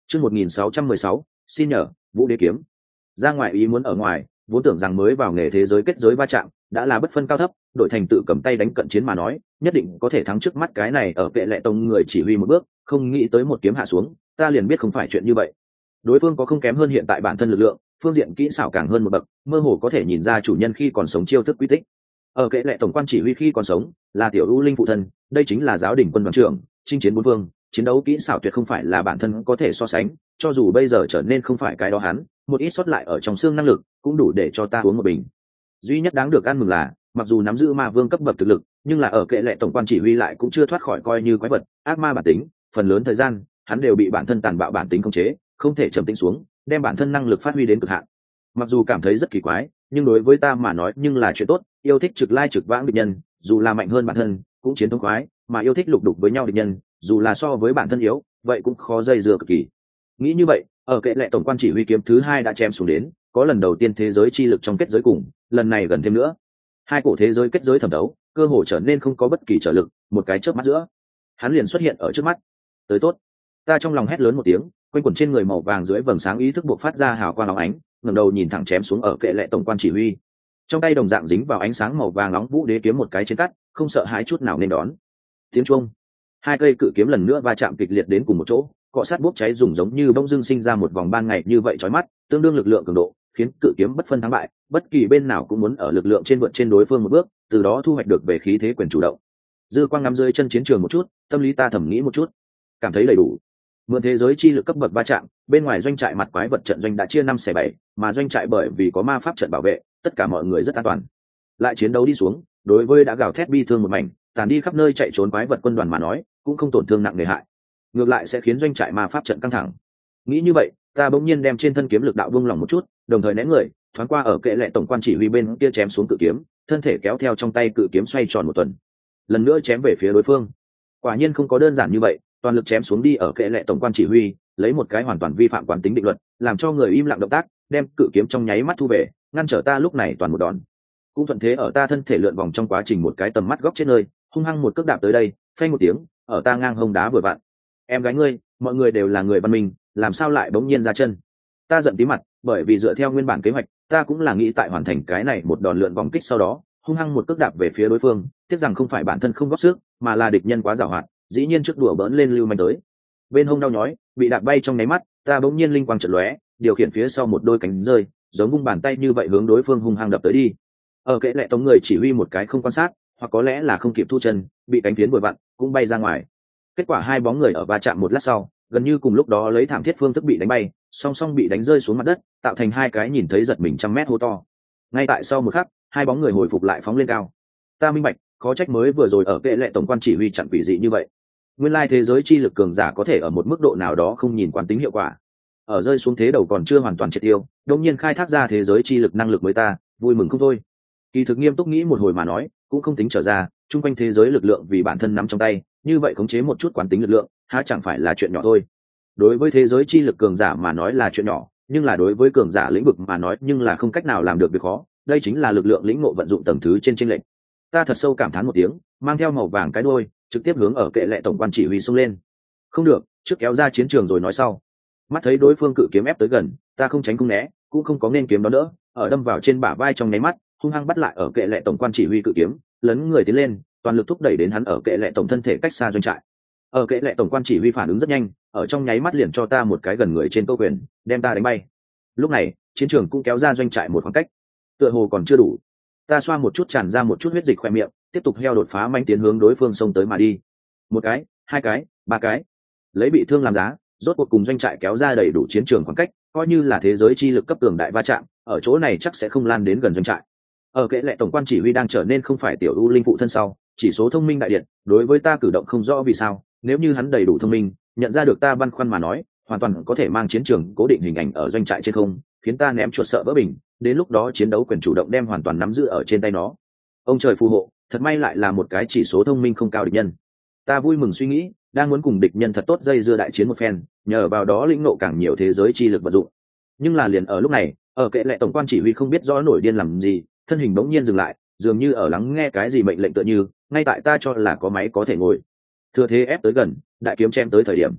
Chương 1616, xin nhờ, Vũ Đế kiếm. Ra ngoài ý muốn ở ngoài, vốn tưởng rằng mới vào nghề thế giới kết giới va chạm, đã là bất phân cao thấp, đội thành tự cầm tay đánh cận chiến mà nói, nhất định có thể thắng trước mắt cái này ở Kệ Lệ Tông người chỉ huy một bước, không nghĩ tới một kiếm hạ xuống, ta liền biết không phải chuyện như vậy. Đối phương có không kém hơn hiện tại bản thân lực lượng, phương diện kỹ xảo càng hơn một bậc, mơ hồ có thể nhìn ra chủ nhân khi còn sống chiêu thức quy tích. Ở Kệ Lệ tổng quan chỉ huy khi còn sống, là tiểu U Linh phụ thân, đây chính là giáo đình quân đoàn trưởng, chinh chiến bốn phương, chiến đấu kỹ xảo tuyệt không phải là bản thân có thể so sánh, cho dù bây giờ trở nên không phải cái đó hắn, một ít sót lại ở trong xương năng lực, cũng đủ để cho ta uống một bình. Duy nhất đáng được ăn mừng là, mặc dù nắm giữ ma vương cấp bậc thực lực, nhưng là ở Kệ Lệ tổng quan chỉ huy lại cũng chưa thoát khỏi coi như quái vật, ác ma bản tính, phần lớn thời gian, hắn đều bị bản thân tàn bạo bản tính khống chế, không thể trầm tĩnh xuống, đem bản thân năng lực phát huy đến cực hạn. Mặc dù cảm thấy rất kỳ quái, nhưng đối với ta mà nói nhưng là chuyện tốt, yêu thích trực lai trực vãng địch nhân, dù là mạnh hơn bản thân, cũng chiến thống khoái, mà yêu thích lục đục với nhau địch nhân, dù là so với bản thân yếu, vậy cũng khó dây dưa cực kỳ. Nghĩ như vậy, ở Kệ Lệ tổng quan chỉ huy kiếm thứ hai đã chém xuống đến, có lần đầu tiên thế giới chi lực trong kết giới cùng, lần này gần thêm nữa. Hai cổ thế giới kết giới thẩm đấu, cơ hồ trở nên không có bất kỳ trở lực, một cái chớp mắt giữa, hắn liền xuất hiện ở trước mắt. Tới tốt. Ta trong lòng hét lớn một tiếng, quanh quẩn trên người màu vàng dưới vầng sáng ý thức buộc phát ra hào quang óng ánh, ngẩng đầu nhìn thẳng chém xuống ở Kệ Lệ tổng quan chỉ huy. Trong tay đồng dạng dính vào ánh sáng màu vàng nóng Vũ Đế kiếm một cái trên cắt, không sợ hãi chút nào nên đón. Tiếng chuông, hai cây cự kiếm lần nữa va chạm kịch liệt đến cùng một chỗ, cọ sát bốc cháy dùng giống như bông dưng sinh ra một vòng ban ngày như vậy chói mắt, tương đương lực lượng cường độ, khiến cự kiếm bất phân thắng bại, bất kỳ bên nào cũng muốn ở lực lượng trên vượt trên đối phương một bước, từ đó thu hoạch được về khí thế quyền chủ động. Dư quang ngắm dưới chân chiến trường một chút, tâm lý ta thầm nghĩ một chút, cảm thấy đầy đủ. Mượn thế giới chi lực cấp bậc va chạm, bên ngoài doanh trại mặt quái vật trận doanh đã chia 5/7, mà doanh trại bởi vì có ma pháp trận bảo vệ, tất cả mọi người rất an toàn. Lại chiến đấu đi xuống, đối với đã gào thét bi thương một mảnh, tàn đi khắp nơi chạy trốn quái vật quân đoàn mà nói, cũng không tổn thương nặng nề hại. Ngược lại sẽ khiến doanh trại ma pháp trận căng thẳng. Nghĩ như vậy, ta bỗng nhiên đem trên thân kiếm lực đạo buông lỏng một chút, đồng thời né người, thoáng qua ở Kệ Lệ tổng quan chỉ huy bên kia chém xuống cự kiếm, thân thể kéo theo trong tay cự kiếm xoay tròn một tuần, lần nữa chém về phía đối phương. Quả nhiên không có đơn giản như vậy, toàn lực chém xuống đi ở Kệ Lệ tổng quan chỉ huy, lấy một cái hoàn toàn vi phạm quán tính định luật, làm cho người im lặng động tác, đem cự kiếm trong nháy mắt thu về, ngăn trở ta lúc này toàn một đòn. Cũng thuận thế ở ta thân thể lượn vòng trong quá trình một cái tầm mắt góc trên nơi, hung hăng một cước đạp tới đây, phanh một tiếng, ở ta ngang hông đá vừa vặn. Em gái ngươi, mọi người đều là người văn minh, làm sao lại bỗng nhiên ra chân? Ta giận tí mặt, bởi vì dựa theo nguyên bản kế hoạch, ta cũng là nghĩ tại hoàn thành cái này một đòn lượn vòng kích sau đó, hung hăng một cước đạp về phía đối phương, tiếc rằng không phải bản thân không góp sức, mà là địch nhân quá giàu hoạt, dĩ nhiên trước đùa bỡn lên lưu manh tới. Bên hông đau nhói, bị đạp bay trong nháy mắt, ta bỗng nhiên linh quang chợt lóe, điều khiển phía sau một đôi cánh rơi, giống vung bàn tay như vậy hướng đối phương hung hăng đập tới đi. Ở Kệ Lệ tổng người chỉ huy một cái không quan sát, hoặc có lẽ là không kịp thu chân, bị cánh phiến vừa vặn, cũng bay ra ngoài. Kết quả hai bóng người ở va chạm một lát sau, gần như cùng lúc đó lấy thảm thiết phương thức bị đánh bay, song song bị đánh rơi xuống mặt đất, tạo thành hai cái nhìn thấy giật mình trăm mét hố to. Ngay tại sau một khắc, hai bóng người hồi phục lại phóng lên cao. Ta minh bạch, khó trách mới vừa rồi ở Kệ Lệ tổng quan chỉ huy chặn quỷ dị như vậy. Nguyên lai thế giới chi lực cường giả có thể ở một mức độ nào đó không nhìn quán tính hiệu quả. Ở rơi xuống thế đầu còn chưa hoàn toàn triệt tiêu, đột nhiên khai thác ra thế giới chi lực năng lực mới ta, vui mừng không thôi. Kỳ thực nghiêm túc nghĩ một hồi mà nói, cũng không tính trở ra, chung quanh thế giới lực lượng vì bản thân nắm trong tay, như vậy khống chế một chút quán tính lực lượng, há chẳng phải là chuyện nhỏ thôi. Đối với thế giới chi lực cường giả mà nói là chuyện nhỏ, nhưng là đối với cường giả lĩnh vực mà nói nhưng là không cách nào làm được việc khó, đây chính là lực lượng lĩnh ngộ vận dụng tầng thứ trên chênh lệch. Ta thật sâu cảm thán một tiếng, mang theo màu vàng cái đuôi, trực tiếp hướng ở Kệ Lệ tổng quan chỉ huy xông lên. Không được, trước kéo ra chiến trường rồi nói sau. Mắt thấy đối phương cự kiếm ép tới gần, ta không tránh không né, cũng không có nên kiếm đó nữa, ở đâm vào trên bả vai trong nháy mắt, hung hăng bắt lại ở Kệ Lệ tổng quan chỉ huy cự kiếm, lấn người tiến lên, toàn lực thúc đẩy đến hắn ở Kệ Lệ tổng thân thể cách xa doanh trại. Ở Kệ Lệ tổng quan chỉ huy phản ứng rất nhanh, ở trong nháy mắt liền cho ta một cái gần người trên câu quyền, đem ta đánh bay. Lúc này, chiến trường cũng kéo ra doanh trại một khoảng cách, tựa hồ còn chưa đủ. Ta xoa một chút tràn ra một chút huyết dịch khoe miệng, tiếp tục heo đột phá manh tiến hướng đối phương xông tới mà đi. Một cái, hai cái, ba cái, lấy bị thương làm giá, rốt cuộc cùng doanh trại kéo ra đầy đủ chiến trường khoảng cách, coi như là thế giới chi lực cấp tường đại va chạm, ở chỗ này chắc sẽ không lan đến gần doanh trại. Ở Kệ Lệ tổng quan chỉ huy đang trở nên không phải tiểu U Linh phụ thân sau, chỉ số thông minh đại điện, đối với ta cử động không rõ vì sao, nếu như hắn đầy đủ thông minh, nhận ra được ta băn khoăn mà nói, hoàn toàn có thể mang chiến trường cố định hình ảnh ở doanh trại trên không, khiến ta ném chuột sợ vỡ bình, đến lúc đó chiến đấu quyền chủ động đem hoàn toàn nắm giữ ở trên tay nó. Ông trời phù hộ, thật may lại là một cái chỉ số thông minh không cao địch nhân. Ta vui mừng suy nghĩ, đang muốn cùng địch nhân thật tốt dây dưa đại chiến một phen, nhờ vào đó lĩnh ngộ càng nhiều thế giới chi lực vận dụng. Nhưng là liền ở lúc này, ở Kệ Lệ tổng quan chỉ huy không biết rõ nổi điên làm gì, thân hình bỗng nhiên dừng lại, dường như ở lắng nghe cái gì mệnh lệnh tựa như, ngay tại ta cho là có máy có thể ngồi. Thừa thế ép tới gần, đại kiếm chém tới thời điểm,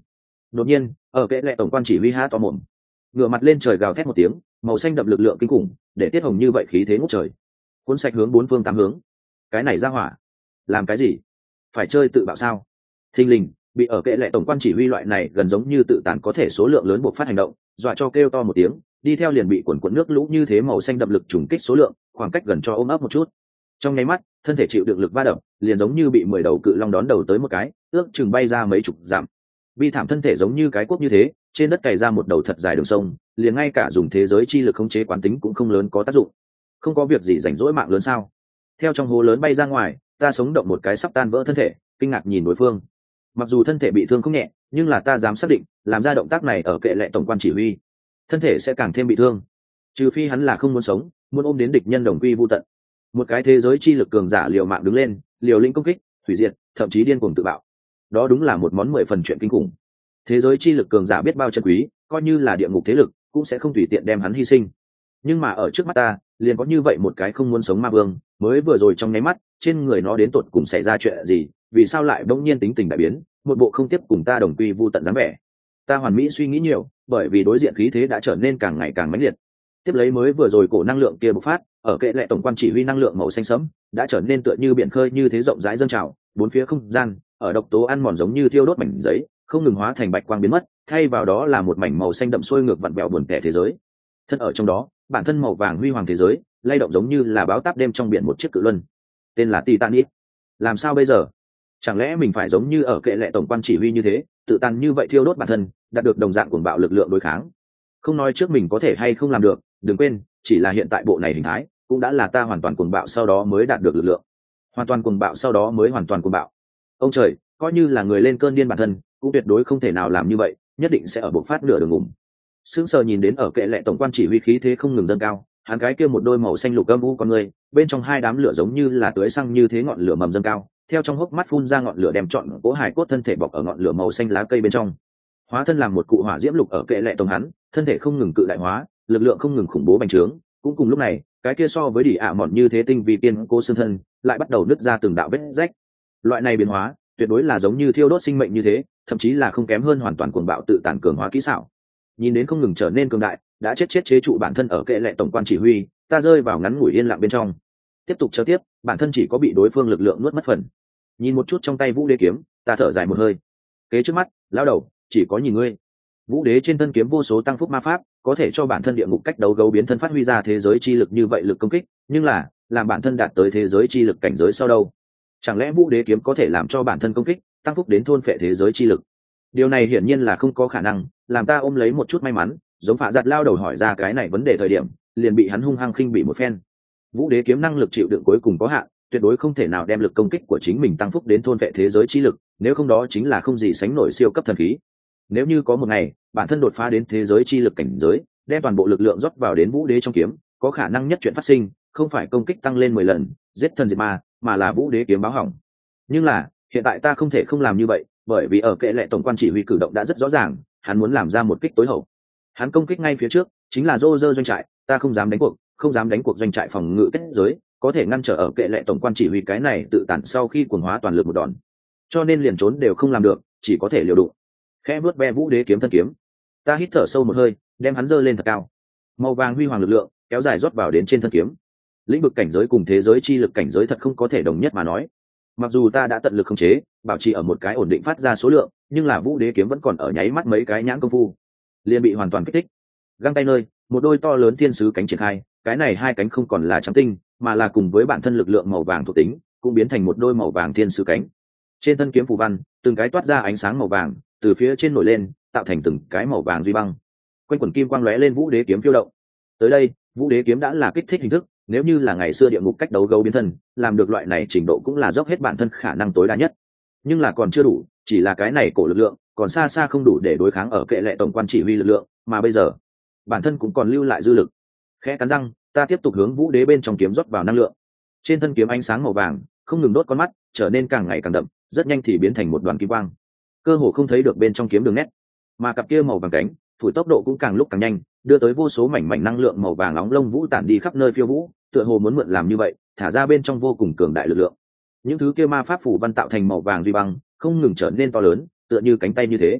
Đột nhiên ở kệ lệ tổng quan chỉ huy há to mồm, ngửa mặt lên trời gào thét một tiếng, màu xanh đậm lực lượng kinh khủng để tiết hồng như vậy khí thế ngút trời, cuốn sạch hướng bốn phương tám hướng. Cái này ra hỏa làm cái gì? Phải chơi tự bạo sao? Thình lình bị ở kệ lệ tổng quan chỉ huy loại này gần giống như tự tàn có thể số lượng lớn buộc phát hành động, dọa cho kêu to một tiếng, đi theo liền bị quần quần nước lũ như thế màu xanh đậm lực trùng kích số lượng khoảng cách gần cho ôm ấp một chút. Trong nháy mắt thân thể chịu được lực va đập, liền giống như bị 10 đầu cự long đón đầu tới một cái, ước chừng bay ra mấy chục dặm. Bi thảm thân thể giống như cái cuốc như thế, trên đất cày ra một đầu thật dài đường sông, liền ngay cả dùng thế giới chi lực khống chế quán tính cũng không lớn có tác dụng. Không có việc gì rảnh rỗi mạng lớn sao? Theo trong hố lớn bay ra ngoài, ta sống động một cái sắp tan vỡ thân thể, kinh ngạc nhìn đối phương. Mặc dù thân thể bị thương không nhẹ, nhưng là ta dám xác định, làm ra động tác này ở kệ lệ tổng quan chỉ huy, thân thể sẽ càng thêm bị thương. Trừ phi hắn là không muốn sống, muốn ôm đến địch nhân đồng quy vu tận. Một cái thế giới chi lực cường giả liều mạng đứng lên, liều lĩnh công kích, hủy diệt, thậm chí điên cuồng tự bạo. Đó đúng là một món 10 phần chuyện kinh khủng. Thế giới chi lực cường giả biết bao chân quý, coi như là địa ngục thế lực cũng sẽ không tùy tiện đem hắn hy sinh. Nhưng mà ở trước mắt ta, liền có như vậy một cái không muốn sống ma vương, mới vừa rồi trong nháy mắt, trên người nó đến tột cùng xảy ra chuyện gì, vì sao lại bỗng nhiên tính tình đại biến, một bộ không tiếp cùng ta đồng quy vu tận dáng vẻ. Ta hoàn mỹ suy nghĩ nhiều, bởi vì đối diện khí thế đã trở nên càng ngày càng mãnh liệt. Tiếp lấy mới vừa rồi cổ năng lượng kia bộc phát, ở kệ lệ tổng quan chỉ huy năng lượng màu xanh sẫm đã trở nên tựa như biển khơi như thế rộng rãi dâng trào, bốn phía không gian ở độc tố ăn mòn giống như thiêu đốt mảnh giấy, không ngừng hóa thành bạch quang biến mất, thay vào đó là một mảnh màu xanh đậm sôi ngược vặn vẹo buồn tẻ thế giới. Thân ở trong đó, bản thân màu vàng huy hoàng thế giới, lay động giống như là báo táp đêm trong biển một chiếc cự luân. Tên là Titanic. Làm sao bây giờ? Chẳng lẽ mình phải giống như ở kệ lệ tổng quan chỉ huy như thế, tự tàn như vậy thiêu đốt bản thân, đạt được đồng dạng cuồng bạo lực lượng đối kháng? Không nói trước mình có thể hay không làm được, đừng quên, chỉ là hiện tại bộ này hình thái, cũng đã là ta hoàn toàn cuồng bạo sau đó mới đạt được lực lượng. Hoàn toàn cuồng bạo sau đó mới hoàn toàn cuồng bạo. Ông trời, coi như là người lên cơn điên bản thân, cũng tuyệt đối không thể nào làm như vậy, nhất định sẽ ở bộc phát nửa đường ngủm. Sững sờ nhìn đến ở kệ lệ tổng quan chỉ huy khí thế không ngừng dâng cao, hắn cái kia một đôi màu xanh lục âm u con người, bên trong hai đám lửa giống như là tưới xăng như thế ngọn lửa mầm dâng cao, theo trong hốc mắt phun ra ngọn lửa đem trọn cố hải cốt thân thể bọc ở ngọn lửa màu xanh lá cây bên trong. Hóa thân làm một cụ hỏa diễm lục ở kệ lệ tổng hắn, thân thể không ngừng cự đại hóa, lực lượng không ngừng khủng bố bành trướng, cũng cùng lúc này, cái kia so với đỉ ạ mọn như thế tinh vi tiên cố xương thân, lại bắt đầu nứt ra từng đạo vết rách. Loại này biến hóa, tuyệt đối là giống như thiêu đốt sinh mệnh như thế, thậm chí là không kém hơn hoàn toàn cuồng bạo tự tàn cường hóa kỹ xảo. Nhìn đến không ngừng trở nên cường đại, đã chết chế trụ bản thân ở kệ lệ tổng quan chỉ huy, ta rơi vào ngắn ngủi yên lặng bên trong. Tiếp tục chờ tiếp, bản thân chỉ có bị đối phương lực lượng nuốt mất phần. Nhìn một chút trong tay vũ đế kiếm, ta thở dài một hơi. Kế trước mắt, lão đầu, chỉ có nhìn ngươi. Vũ đế trên thân kiếm vô số tăng phúc ma pháp, có thể cho bản thân địa ngục cách đấu gấu biến thân phát huy ra thế giới chi lực như vậy lực công kích, nhưng là làm bản thân đạt tới thế giới chi lực cảnh giới sau đâu? Chẳng lẽ vũ đế kiếm có thể làm cho bản thân công kích tăng phúc đến thôn phệ thế giới chi lực? Điều này hiển nhiên là không có khả năng. Làm ta ôm lấy một chút may mắn, giống phạ giặt lao đầu hỏi ra cái này vấn đề thời điểm, liền bị hắn hung hăng khinh bị một phen. Vũ đế kiếm năng lực chịu đựng cuối cùng có hạn, tuyệt đối không thể nào đem lực công kích của chính mình tăng phúc đến thôn phệ thế giới chi lực, nếu không đó chính là không gì sánh nổi siêu cấp thần khí. Nếu như có một ngày bản thân đột phá đến thế giới chi lực cảnh giới, đem toàn bộ lực lượng rót vào đến vũ đế trong kiếm, có khả năng nhất chuyện phát sinh không phải công kích tăng lên 10 lần giết thần diệt ma, mà là vũ đế kiếm báo hỏng. Nhưng là hiện tại ta không thể không làm như vậy, bởi vì ở kệ lệ tổng quan chỉ huy cử động đã rất rõ ràng, hắn muốn làm ra một kích tối hậu. Hắn công kích ngay phía trước chính là rô rơ doanh trại, ta không dám đánh cuộc, không dám đánh cuộc doanh trại phòng ngự kết giới có thể ngăn trở ở kệ lệ tổng quan chỉ huy cái này tự tản sau khi cuồng hóa toàn lực một đòn, cho nên liền trốn đều không làm được, chỉ có thể liều đụng. Khẽ vuốt ve vũ đế kiếm thân kiếm, ta hít thở sâu một hơi, đem hắn giơ lên thật cao. Màu vàng huy hoàng lực lượng kéo dài rót vào đến trên thân kiếm. Lĩnh vực cảnh giới cùng thế giới chi lực cảnh giới thật không có thể đồng nhất mà nói. Mặc dù ta đã tận lực khống chế, bảo trì ở một cái ổn định phát ra số lượng, nhưng là vũ đế kiếm vẫn còn ở nháy mắt mấy cái nhãn công phu, liền bị hoàn toàn kích thích. Găng tay nơi, một đôi to lớn thiên sứ cánh triển khai, cái này hai cánh không còn là trắng tinh, mà là cùng với bản thân lực lượng màu vàng thuộc tính, cũng biến thành một đôi màu vàng thiên sứ cánh. Trên thân kiếm phù văn, từng cái toát ra ánh sáng màu vàng, từ phía trên nổi lên, tạo thành từng cái màu vàng duy băng. Quanh quần kim quang lóe lên vũ đế kiếm phiêu động. Tới đây, vũ đế kiếm đã là kích thích hình thức, nếu như là ngày xưa địa ngục cách đấu gấu biến thân, làm được loại này trình độ cũng là dốc hết bản thân khả năng tối đa nhất. Nhưng là còn chưa đủ, chỉ là cái này cổ lực lượng, còn xa xa không đủ để đối kháng ở kệ lệ tổng quan chỉ huy lực lượng, mà bây giờ, bản thân cũng còn lưu lại dư lực. Khẽ cắn răng, ta tiếp tục hướng vũ đế bên trong kiếm rót vào năng lượng. Trên thân kiếm ánh sáng màu vàng không ngừng đốt con mắt, trở nên càng ngày càng đậm, rất nhanh thì biến thành một đoàn kim quang, cơ hồ không thấy được bên trong kiếm đường nét, mà cặp kia màu vàng cánh phủi tốc độ cũng càng lúc càng nhanh, đưa tới vô số mảnh mảnh năng lượng màu vàng nóng lông vũ tản đi khắp nơi phiêu vũ, tựa hồ muốn mượn làm như vậy thả ra bên trong vô cùng cường đại lực lượng. Những thứ kia ma pháp phủ văn tạo thành màu vàng duy băng không ngừng trở nên to lớn, tựa như cánh tay như thế.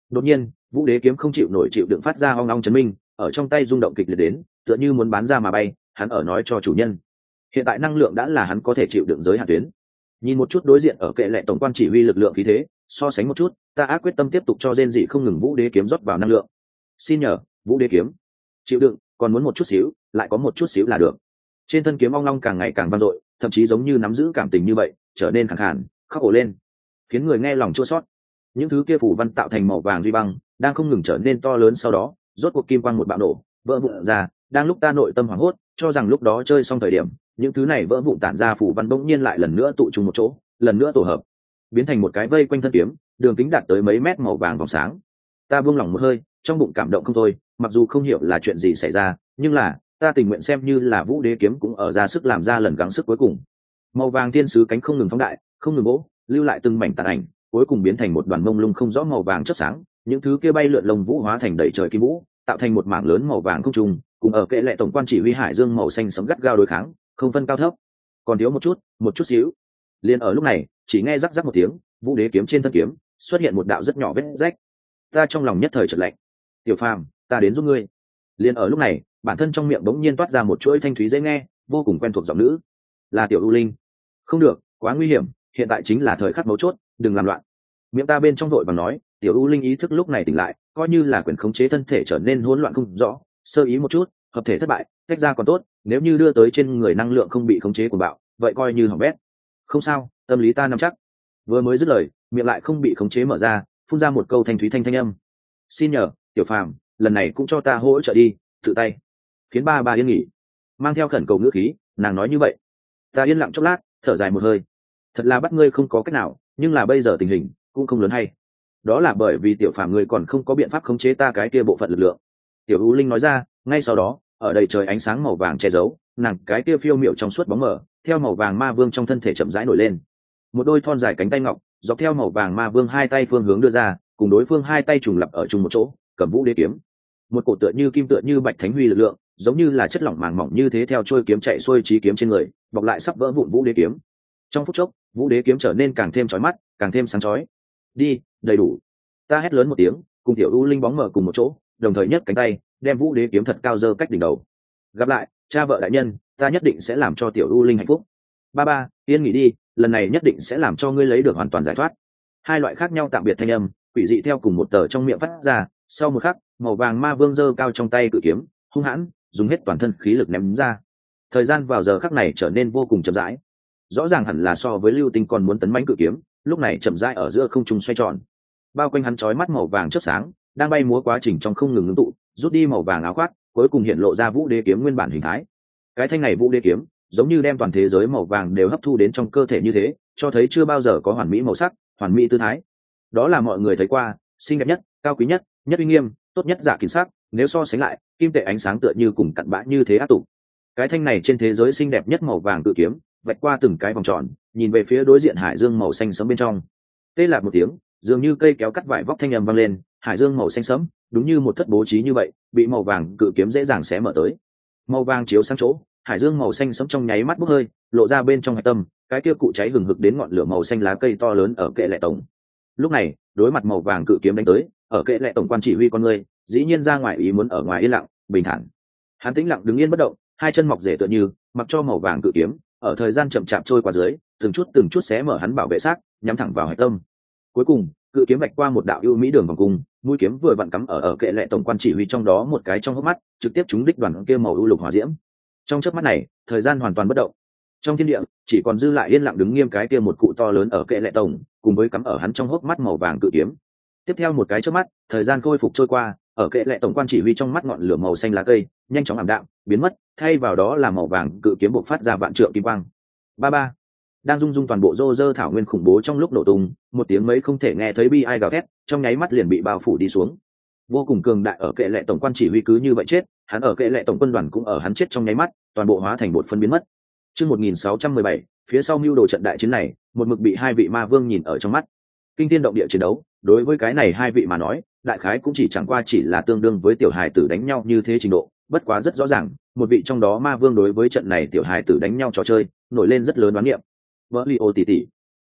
Đột nhiên vũ đế kiếm không chịu nổi chịu đựng phát ra ong ong chấn minh, ở trong tay rung động kịch liệt đến tựa như muốn bán ra mà bay. Hắn ở nói cho chủ nhân hiện tại năng lượng đã là hắn có thể chịu đựng giới hạn tuyến. Nhìn một chút đối diện ở kệ lệ tổng quan chỉ huy lực lượng khí thế, so sánh một chút, ta ác quyết tâm tiếp tục cho rên dị không ngừng vũ đế kiếm rót vào năng lượng. Xin nhờ vũ đế kiếm chịu đựng, còn muốn một chút xíu, lại có một chút xíu là được. Trên thân kiếm ong long càng ngày càng vang dội, thậm chí giống như nắm giữ cảm tình như vậy, trở nên khẳng khàn khóc ổ lên, khiến người nghe lòng chua xót. Những thứ kia phủ văn tạo thành màu vàng duy băng đang không ngừng trở nên to lớn, sau đó rốt cuộc kim quang một bạo nổ vỡ vụn ra. Đang lúc ta nội tâm hoảng hốt cho rằng lúc đó chơi xong thời điểm, những thứ này vỡ vụn tản ra phủ văn bỗng nhiên lại lần nữa tụ trung một chỗ, lần nữa tổ hợp biến thành một cái vây quanh thân kiếm, đường kính đạt tới mấy mét màu vàng vòng sáng. Ta buông lỏng một hơi, trong bụng cảm động không thôi, mặc dù không hiểu là chuyện gì xảy ra, nhưng là ta tình nguyện xem như là vũ đế kiếm cũng ở ra sức làm ra lần gắng sức cuối cùng. Màu vàng thiên sứ cánh không ngừng phóng đại, không ngừng bỗ, lưu lại từng mảnh tàn ảnh, cuối cùng biến thành một đoàn mông lung không rõ màu vàng chớp sáng. Những thứ kia bay lượn lông vũ hóa thành đầy trời kim vũ, tạo thành một mảng lớn màu vàng không trùng, cùng ở kệ lệ tổng quan chỉ huy hải dương màu xanh sẫm gắt gao đối kháng, không phân cao thấp. Còn thiếu một chút xíu. Liên ở lúc này, chỉ nghe rắc rắc một tiếng, vũ đế kiếm trên thân kiếm xuất hiện một đạo rất nhỏ vết rách. Ta trong lòng nhất thời chợt lạnh. Tiểu Phàm, ta đến giúp ngươi. Liên ở lúc này, bản thân trong miệng bỗng nhiên toát ra một chuỗi thanh thúy dễ nghe, vô cùng quen thuộc giọng nữ. Là Tiểu U Linh. Không được, quá nguy hiểm, hiện tại chính là thời khắc mấu chốt, đừng làm loạn. Miệng ta bên trong vội vàng nói. Tiểu U Linh ý thức lúc này tỉnh lại, coi như là quyền khống chế thân thể trở nên hỗn loạn không rõ, sơ ý một chút, hợp thể thất bại, tách ra còn tốt, nếu như đưa tới trên người năng lượng không bị khống chế của bạo, vậy coi như hỏng bét. Không sao, tâm lý ta nắm chắc. Vừa mới dứt lời, miệng lại không bị khống chế mở ra, phun ra một câu thanh thúy thanh âm. Xin nhờ Tiểu Phàm, lần này cũng cho ta hỗ trợ đi, tự tay. Khiến ba yên nghỉ. Mang theo khẩn cầu ngữ khí, nàng nói như vậy. Ta yên lặng chốc lát, thở dài một hơi. Thật là bắt ngươi không có cách nào, nhưng là bây giờ tình hình cũng không lớn hay. Đó là bởi vì Tiểu Phàm ngươi còn không có biện pháp khống chế ta cái kia bộ phận lực lượng. Tiểu U Linh nói ra. Ngay sau đó, ở đầy trời ánh sáng màu vàng che giấu, nàng cái kia phiêu miệu trong suốt bóng mờ, theo màu vàng ma vương trong thân thể chậm rãi nổi lên. Một đôi thon dài cánh tay ngọc dọc theo màu vàng ma vương hai tay phương hướng đưa ra, cùng đối phương hai tay trùng lập ở chung một chỗ, cầm vũ đế kiếm. Một cổ tựa như kim tựa như bạch thánh huy lực lượng, giống như là chất lỏng màng mỏng như thế theo trôi kiếm chạy xuôi chí kiếm trên người, bọc lại sắp vỡ vụn vũ đế kiếm. Trong phút chốc, vũ đế kiếm trở nên càng thêm chói mắt, càng thêm sáng chói. Đi, đầy đủ. Ta hét lớn một tiếng, cùng Tiểu U Linh bóng mở cùng một chỗ, đồng thời nhấc cánh tay, đem vũ đế kiếm thật cao giơ cách đỉnh đầu. Gặp lại, cha vợ đại nhân, ta nhất định sẽ làm cho Tiểu U Linh hạnh phúc. Ba, yên nghỉ đi, lần này nhất định sẽ làm cho ngươi lấy được hoàn toàn giải thoát. Hai loại khác nhau tạm biệt thanh âm, quỷ dị theo cùng một tờ trong miệng phát ra. Sau một khắc, màu vàng ma vương giơ cao trong tay cự kiếm, hung hãn, dùng hết toàn thân khí lực ném ra. Thời gian vào giờ khắc này trở nên vô cùng chậm rãi. Rõ ràng hẳn là so với lưu tinh còn muốn tấn mãnh cự kiếm, lúc này chậm rãi ở giữa không trung xoay tròn. Bao quanh hắn chói mắt màu vàng chớp sáng, đang bay múa quá trình trong không ngừng ngưng tụ, rút đi màu vàng áo khoác, cuối cùng hiện lộ ra vũ đế kiếm nguyên bản hình thái. Cái thanh này vũ đế kiếm, giống như đem toàn thế giới màu vàng đều hấp thu đến trong cơ thể như thế, cho thấy chưa bao giờ có hoàn mỹ màu sắc, hoàn mỹ tư thái. Đó là mọi người thấy qua, xinh đẹp nhất, cao quý nhất, nhất uy nghiêm, tốt nhất giả kín sắc. Nếu so sánh lại, kim tệ ánh sáng tựa như cùng cặn bã như thế ác tụ. Cái thanh này trên thế giới xinh đẹp nhất màu vàng cự kiếm, vạch qua từng cái vòng tròn, nhìn về phía đối diện hải dương màu xanh sẫm bên trong. Tê lạc một tiếng, dường như cây kéo cắt vải vóc thanh âm vang lên, hải dương màu xanh sẫm, đúng như một thất bố trí như vậy, bị màu vàng cự kiếm dễ dàng xé mở tới. Màu vàng chiếu sang chỗ, hải dương màu xanh sẫm trong nháy mắt bốc hơi, lộ ra bên trong hạch tâm, cái kia cụ cháy hừng hực đến ngọn lửa màu xanh lá cây to lớn ở kệ lệ tổng. Lúc này, đối mặt màu vàng cự kiếm đánh tới, ở kệ lệ tổng quan chỉ huy con người, dĩ nhiên ra ngoài ý muốn ở ngoài yên lặng, bình thản. Hắn tĩnh lặng đứng yên bất động, hai chân mọc rễ tựa như, mặc cho màu vàng cự kiếm, ở thời gian chậm chạp trôi qua dưới, từng chút xé mở hắn bảo vệ xác, nhắm thẳng vào hạch tâm. Cuối cùng, cự kiếm vạch qua một đạo ưu mỹ đường vòng cung, mũi kiếm vừa vặn cắm ở kệ lệ tổng quan chỉ huy trong đó một cái trong hốc mắt, trực tiếp trúng đích đoàn kia màu ưu lục hỏa diễm. Trong chớp mắt này, thời gian hoàn toàn bất động. Trong thiên địa, chỉ còn dư lại yên lặng đứng nghiêm cái kia một cụ to lớn ở kệ lệ tổng, cùng với cắm ở hắn trong hốc mắt màu vàng cự kiếm. Tiếp theo một cái chớp mắt, thời gian khôi phục trôi qua, ở kệ lệ tổng quan chỉ huy trong mắt ngọn lửa màu xanh lá cây, nhanh chóng ảm đạm, biến mất, thay vào đó là màu vàng cự kiếm bộc phát ra vạn trượng kim quang. Ba. Đang rung toàn bộ rô rơ thảo nguyên khủng bố trong lúc nổ tung, một tiếng mấy không thể nghe thấy bi ai gào thét, trong nháy mắt liền bị bao phủ đi xuống. Vô cùng cường đại ở kệ lệ tổng quan chỉ huy cứ như vậy chết, hắn ở kệ lệ tổng quân đoàn cũng ở hắn chết trong nháy mắt, toàn bộ hóa thành bột phân biến mất. Chương 1617, phía sau mưu đồ trận đại chiến này, một mực bị hai vị ma vương nhìn ở trong mắt. Kinh thiên động địa chiến đấu, đối với cái này hai vị mà nói, đại khái cũng chỉ chẳng qua chỉ là tương đương với tiểu hài tử đánh nhau như thế trình độ, bất quá rất rõ ràng, một vị trong đó ma vương đối với trận này tiểu hài tử đánh nhau trò chơi, nổi lên rất lớn đoán niệm. Vỡ li ô tỷ tỷ,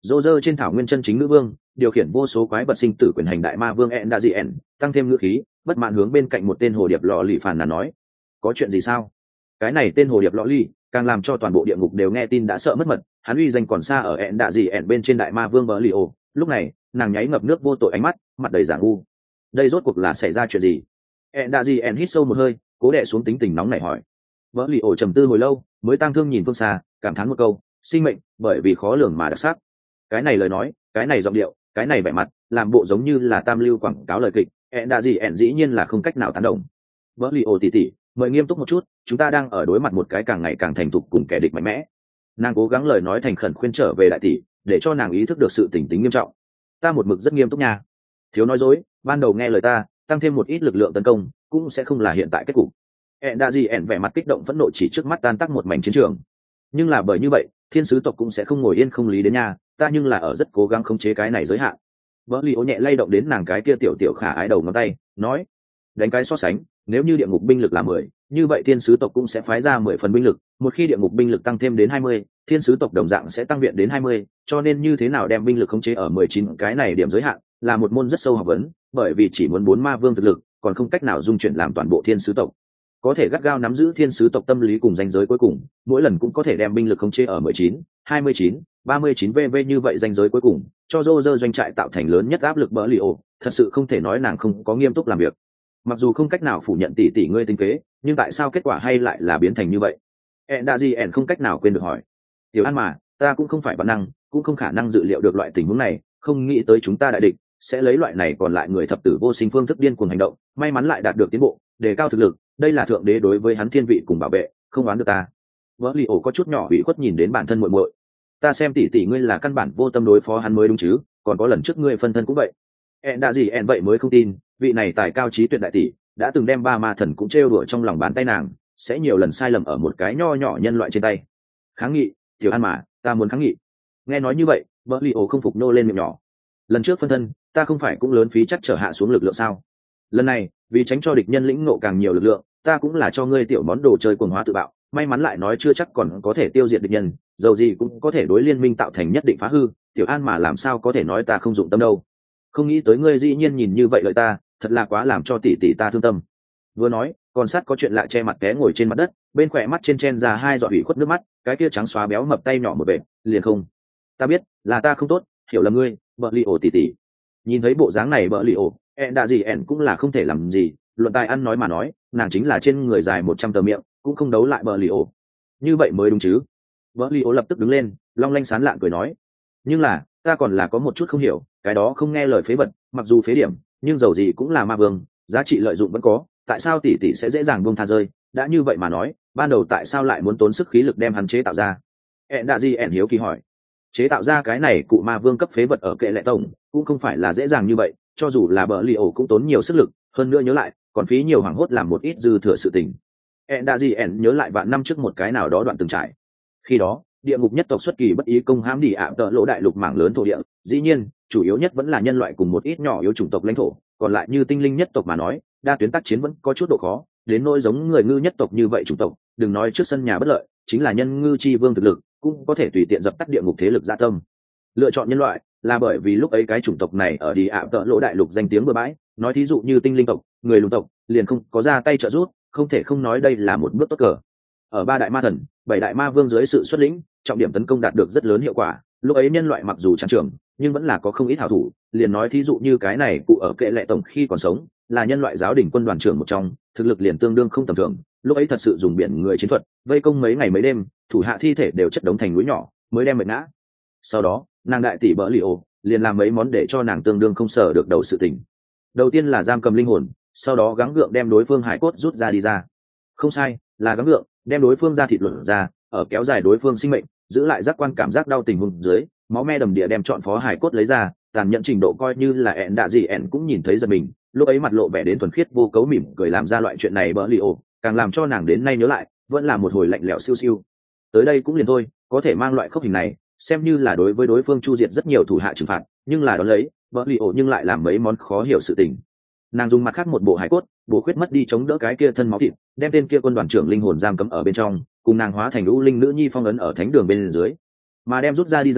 Dô dơ trên thảo nguyên chân chính nữ vương, điều khiển vô số quái vật sinh tử quyền hành đại ma vương Endazian, tăng thêm ngữ khí, bất mãn hướng bên cạnh một tên hồ điệp lọ lì phàn nàn nói: "Có chuyện gì sao?" Cái này tên hồ điệp lọ lì, càng làm cho toàn bộ địa ngục đều nghe tin đã sợ mất mật, hắn uy danh còn xa ở Endazian bên trên đại ma vương Berlio. Lúc này, nàng nháy ngập nước vô tội ánh mắt, mặt đầy giả ngu. Đây rốt cuộc là xảy ra chuyện gì? Endazian hít sâu một hơi, cố đè xuống tính tình nóng nảy hỏi. Berlio trầm tư hồi lâu, mới tang thương nhìn phương xa, cảm thán một câu: "Sinh mệnh, bởi vì khó lường mà đặc sắc." Cái này lời nói, cái này giọng điệu, cái này vẻ mặt, làm bộ giống như là tam lưu quảng cáo lời kịch. Endazian dĩ nhiên là không cách nào tán đồng. Berlio tỷ tỷ, mời nghiêm túc một chút, chúng ta đang ở đối mặt một cái càng ngày càng thành thục cùng kẻ địch mạnh mẽ. Nàng cố gắng lời nói thành khẩn khuyên trở về đại tỷ, để cho nàng ý thức được sự tỉnh tính nghiêm trọng. Ta một mực rất nghiêm túc nha. Thiếu nói dối, ban đầu nghe lời ta, tăng thêm một ít lực lượng tấn công, cũng sẽ không là hiện tại kết cục. Endazian vẻ mặt kích động phẫn nộ chỉ trước mắt tan tác một mảnh chiến trường. Nhưng là bởi như vậy, thiên sứ tộc cũng sẽ không ngồi yên không lý đến nha, ta nhưng là ở rất cố gắng khống chế cái này giới hạn. Berlio nhẹ lay động đến nàng cái kia tiểu tiểu khả ái đầu ngón tay, nói: đánh cái so sánh, nếu như địa ngục binh lực là 10, như vậy thiên sứ tộc cũng sẽ phái ra 10 phần binh lực, một khi địa ngục binh lực tăng thêm đến 20, thiên sứ tộc đồng dạng sẽ tăng viện đến 20, cho nên như thế nào đem binh lực khống chế ở 19 cái này điểm giới hạn, là một môn rất sâu học vấn, bởi vì chỉ muốn 4 ma vương thực lực, còn không cách nào dung chuyển làm toàn bộ thiên sứ tộc. Có thể gắt gao nắm giữ thiên sứ tộc tâm lý cùng ranh giới cuối cùng, mỗi lần cũng có thể đem binh lực khống chế ở 19, 29, 39 vv như vậy ranh giới cuối cùng, cho Roger doanh trại tạo thành lớn nhất áp lực Berlio, thật sự không thể nói nàng không có nghiêm túc làm việc. Mặc dù không cách nào phủ nhận tỷ tỷ ngươi tinh kế, nhưng tại sao kết quả hay lại là biến thành như vậy? Endazian không cách nào quên được hỏi. Tiểu An mà, ta cũng không phải bản năng, cũng không khả năng dự liệu được loại tình huống này, không nghĩ tới chúng ta đại địch sẽ lấy loại này còn lại người thập tử vô sinh phương thức điên cuồng hành động, may mắn lại đạt được tiến bộ, đề cao thực lực, đây là thượng đế đối với hắn thiên vị cùng bảo vệ, không oán được ta. Berlio có chút nhỏ ủy khuất nhìn đến bản thân muội muội. Ta xem tỷ tỷ ngươi là căn bản vô tâm đối phó hắn mới đúng chứ, còn có lần trước ngươi phân thân cũng vậy. Endazian vậy mới không tin, vị này tài cao trí tuyệt đại tỷ đã từng đem 3 ma thần cũng trêu đùa trong lòng bàn tay nàng, sẽ nhiều lần sai lầm ở một cái nho nhỏ nhân loại trên tay. Kháng nghị, Tiểu An mà, ta muốn kháng nghị. Nghe nói như vậy, Berlio không phục nô lên miệng nhỏ. Lần trước phân thân, ta không phải cũng lớn phí chắc trở hạ xuống lực lượng sao? Lần này, vì tránh cho địch nhân lĩnh ngộ càng nhiều lực lượng, ta cũng là cho ngươi tiểu món đồ chơi cuồng hóa tự bạo, may mắn lại nói chưa chắc còn có thể tiêu diệt địch nhân, dầu gì cũng có thể đối liên minh tạo thành nhất định phá hư. Tiểu An mà làm sao có thể nói ta không dụng tâm đâu? Không nghĩ tới ngươi dĩ nhiên nhìn như vậy lợi ta, thật là quá làm cho tỷ tỷ ta thương tâm. Vừa nói, còn sát có chuyện lạ che mặt té ngồi trên mặt đất, bên khỏe mắt trên chen ra 2 giọt ủy khuất nước mắt, cái kia trắng xóa béo mập tay nhỏ một vệt, liền không. Ta biết, là ta không tốt, hiểu lầm ngươi, Berlio tỷ tỷ. Nhìn thấy bộ dáng này Berlio, Endazian cũng là không thể làm gì, luận tài ăn nói mà nói, nàng chính là trên người dài 100 tờ miệng, cũng không đấu lại Berlio. Như vậy mới đúng chứ? Berlio lập tức đứng lên, long lanh sán lạn cười nói. Nhưng là, ta còn là có một chút không hiểu, cái đó không nghe lời phế vật, mặc dù phế điểm, nhưng dầu gì cũng là ma vương, giá trị lợi dụng vẫn có, tại sao tỷ tỷ sẽ dễ dàng buông tha rơi? Đã như vậy mà nói, ban đầu tại sao lại muốn tốn sức khí lực đem hắn chế tạo ra? Endazian hiếu kỳ hỏi. Chế tạo ra cái này cụ ma vương cấp phế vật ở kệ lệ tổng, cũng không phải là dễ dàng như vậy, cho dù là Berlio cũng tốn nhiều sức lực, hơn nữa nhớ lại, còn phí nhiều hoảng hốt làm một ít dư thừa sự tình. Endazian nhớ lại vạn năm trước một cái nào đó đoạn từng trải. Khi đó, địa ngục nhất tộc xuất kỳ bất ý công hãm đi ạ tợ lỗ đại lục mảng lớn thổ địa, dĩ nhiên chủ yếu nhất vẫn là nhân loại cùng một ít nhỏ yếu chủng tộc lãnh thổ, còn lại như tinh linh nhất tộc mà nói, đa tuyến tác chiến vẫn có chút độ khó, đến nỗi giống người ngư nhất tộc như vậy chủng tộc, đừng nói trước sân nhà bất lợi, chính là nhân ngư chi vương thực lực cũng có thể tùy tiện dập tắt địa ngục thế lực gia tâm. Lựa chọn nhân loại là bởi vì lúc ấy cái chủng tộc này ở đi ạ tợ lỗ đại lục danh tiếng bừa bãi, nói thí dụ như tinh linh tộc, người lùn tộc liền không có ra tay trợ giúp, không thể không nói đây là một bước tốt cờ. Ở 3 đại ma thần, 7 đại ma vương dưới sự xuất lĩnh, trọng điểm tấn công đạt được rất lớn hiệu quả, lúc ấy nhân loại mặc dù trắng trưởng nhưng vẫn là có không ít hảo thủ, liền nói thí dụ như cái này cụ ở kệ lệ tổng khi còn sống là nhân loại giáo đình quân đoàn trưởng một trong, thực lực liền tương đương không tầm thường, lúc ấy thật sự dùng biển người chiến thuật vây công mấy ngày mấy đêm, thủ hạ thi thể đều chất đống thành núi nhỏ mới đem mệt ngã. Sau đó nàng đại tỷ Berlio liền làm mấy món để cho nàng tương đương không sở được đầu sự tình. Đầu tiên là giam cầm linh hồn, sau đó gắng gượng đem đối phương hải cốt rút ra đi ra. Không sai, là gắng gượng đem đối phương ra thịt luận ra, ở kéo dài đối phương sinh mệnh, giữ lại giác quan cảm giác đau tình huống dưới, máu me đầm địa đem chọn phó hải cốt lấy ra, tàn nhẫn trình độ coi như là ẹn đạ gì ẹn cũng nhìn thấy giật mình, lúc ấy mặt lộ vẻ đến thuần khiết vô cấu mỉm cười làm ra loại chuyện này Berlio, càng làm cho nàng đến nay nhớ lại, vẫn là một hồi lạnh lẽo siêu siêu. Tới đây cũng liền thôi, có thể mang loại khốc hình này, xem như là đối với đối phương chu diệt rất nhiều thủ hạ trừng phạt, nhưng là đón lấy, Berlio nhưng lại làm mấy món khó hiểu sự tình. Nàng dùng mặt khác một bộ hải cốt, bổ khuyết mất đi chống đỡ cái kia thân máu thịt, đem tên kia quân đoàn trưởng linh hồn giam cấm ở bên trong, cùng nàng hóa thành u linh nữ nhi phong ấn ở thánh đường bên dưới, mà đem rút ra đi ra,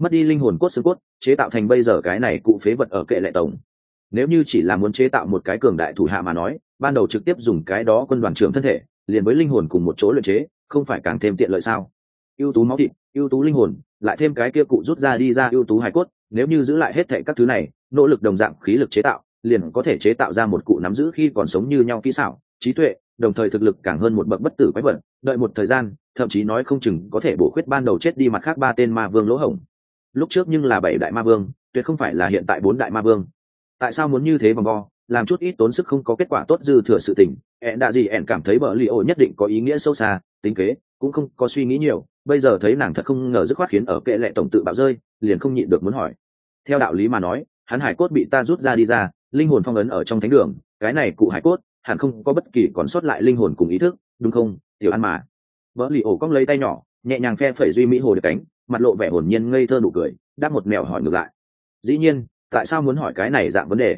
mất đi linh hồn cốt xương cốt chế tạo thành bây giờ cái này cụ phế vật ở kệ lệ tổng. Nếu như chỉ là muốn chế tạo một cái cường đại thủ hạ mà nói, ban đầu trực tiếp dùng cái đó quân đoàn trưởng thân thể liền với linh hồn cùng một chỗ luyện chế, không phải càng thêm tiện lợi sao? Ưu tú máu thịt, ưu tú linh hồn, lại thêm cái kia cụ rút ra đi ra ưu tú hài cốt, nếu như giữ lại hết thảy các thứ này, nỗ lực đồng dạng khí lực chế tạo, liền có thể chế tạo ra một cụ nắm giữ khi còn sống như nhau kỹ xảo, trí tuệ, đồng thời thực lực càng hơn một bậc bất tử quái vật, đợi một thời gian, thậm chí nói không chừng có thể bổ khuyết ban đầu chết đi mặt khác 3 tên ma vương lỗ hổng. Lúc trước nhưng là 7 đại ma vương, tuyệt không phải là hiện tại 4 đại ma vương. Tại sao muốn như thế vòng vo, làm chút ít tốn sức không có kết quả tốt dư thừa sự tình? Ẻn cảm thấy bờ li ô nhất định có ý nghĩa sâu xa, tính kế, cũng không có suy nghĩ nhiều, bây giờ thấy nàng thật không ngờ dứt khoát khiến ở kệ lệ tổng tự bạo rơi, liền không nhịn được muốn hỏi. Theo đạo lý mà nói, hắn hải cốt bị ta rút ra đi ra, linh hồn phong ấn ở trong thánh đường, cái này cụ hải cốt hẳn không có bất kỳ còn sót lại linh hồn cùng ý thức, đúng không, tiểu ăn mà. Bờ li ô cong lấy tay nhỏ, nhẹ nhàng phe phẩy duy mỹ hồ được cánh, mặt lộ vẻ hồn nhiên ngây thơ nụ cười, đáp một mèo hỏi ngược lại. Dĩ nhiên, tại sao muốn hỏi cái này dạng vấn đề?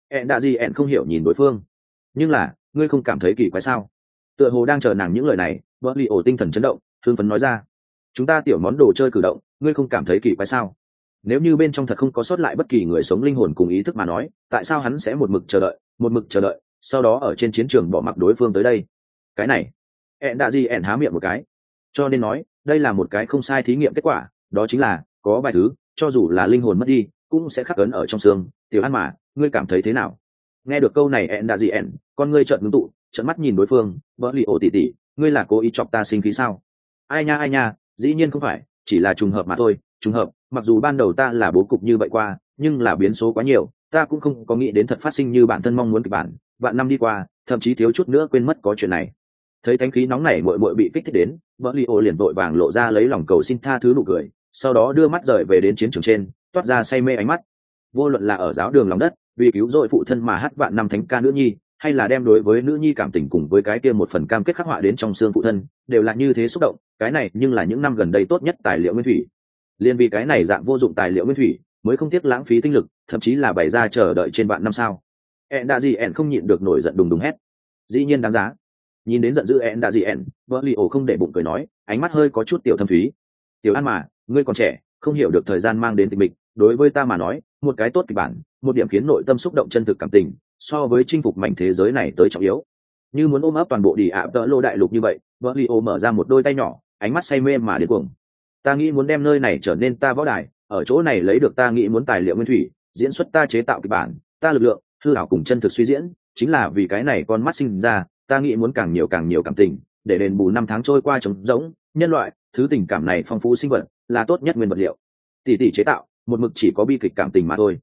Ẻn không hiểu nhìn đối phương. Nhưng là, ngươi không cảm thấy kỳ quái sao? Tựa hồ đang chờ nàng những lời này, Bờ li ô tinh thần chấn động, hưng phấn nói ra. Chúng ta tiểu món đồ chơi cử động, ngươi không cảm thấy kỳ quái sao? Nếu như bên trong thật không có sót lại bất kỳ người sống linh hồn cùng ý thức mà nói, tại sao hắn sẽ một mực chờ đợi, sau đó ở trên chiến trường bỏ mặc đối phương tới đây? Cái này, ẻn há miệng một cái. Cho nên nói, đây là một cái không sai thí nghiệm kết quả, đó chính là có vài thứ, cho dù là linh hồn mất đi, cũng sẽ khắc ấn ở trong xương. Tiểu An mà, ngươi cảm thấy thế nào? Nghe được câu này ẻn, con ngươi trợn ngưng tụ, trợn mắt nhìn đối phương, Bỡ lì ổ tỉ tỉ, ngươi là cố ý chọc ta sinh khí sao? Ai nha, dĩ nhiên không phải, chỉ là trùng hợp mà thôi. Trùng hợp, mặc dù ban đầu ta là bố cục như vậy qua, nhưng là biến số quá nhiều, ta cũng không có nghĩ đến thật phát sinh như bản thân mong muốn kịch bản. Vạn năm đi qua, thậm chí thiếu chút nữa quên mất có chuyện này. Thấy thánh khí nóng nảy muội bị kích thích đến, Bỡ lì ổ liền vội vàng lộ ra lấy lòng cầu xin tha thứ nụ cười, sau đó đưa mắt rời về đến chiến trường trên, toát ra say mê ánh mắt. Vô luận là ở giáo đường lòng đất, vì cứu rỗi phụ thân mà hát vạn năm thánh ca nữ nhi, hay là đem đối với nữ nhi cảm tình cùng với cái kia một phần cam kết khắc họa đến trong xương phụ thân, đều là như thế xúc động. Cái này nhưng là những năm gần đây tốt nhất tài liệu nguyên thủy. Liên vì cái này dạng vô dụng tài liệu nguyên thủy, mới không tiếc lãng phí tinh lực, thậm chí là bày ra chờ đợi trên vạn năm sao? Ẻn không nhịn được nổi giận đùng hét. Dĩ nhiên đáng giá. Nhìn đến giận dữ Ẻn, Bỡ lì ổ không để bụng cười nói, ánh mắt hơi có chút tiểu thâm thúy. Tiểu An mà, ngươi còn trẻ, không hiểu được thời gian mang đến tình mình. Đối với ta mà nói, một cái tốt kịch bản, một điểm khiến nội tâm xúc động chân thực cảm tình, so với chinh phục mảnh thế giới này tới trọng yếu. Như muốn ôm ấp toàn bộ đi ạ tợ lô đại lục như vậy, Bỡ lì ổ mở ra một đôi tay nhỏ, ánh mắt say mê mà điên cuồng. Ta nghĩ muốn đem nơi này trở nên ta võ đài, ở chỗ này lấy được ta nghĩ muốn tài liệu nguyên thủy, diễn xuất ta chế tạo kịch bản, ta lực lượng, hư ảo cùng chân thực suy diễn, chính là vì cái này con mắt sinh ra, ta nghĩ muốn càng nhiều cảm tình, để đền bù năm tháng trôi qua trống rỗng, nhân loại, thứ tình cảm này phong phú sinh vật, là tốt nhất nguyên vật liệu. Tỷ chế tạo, một mực chỉ có bi kịch cảm tình mà thôi.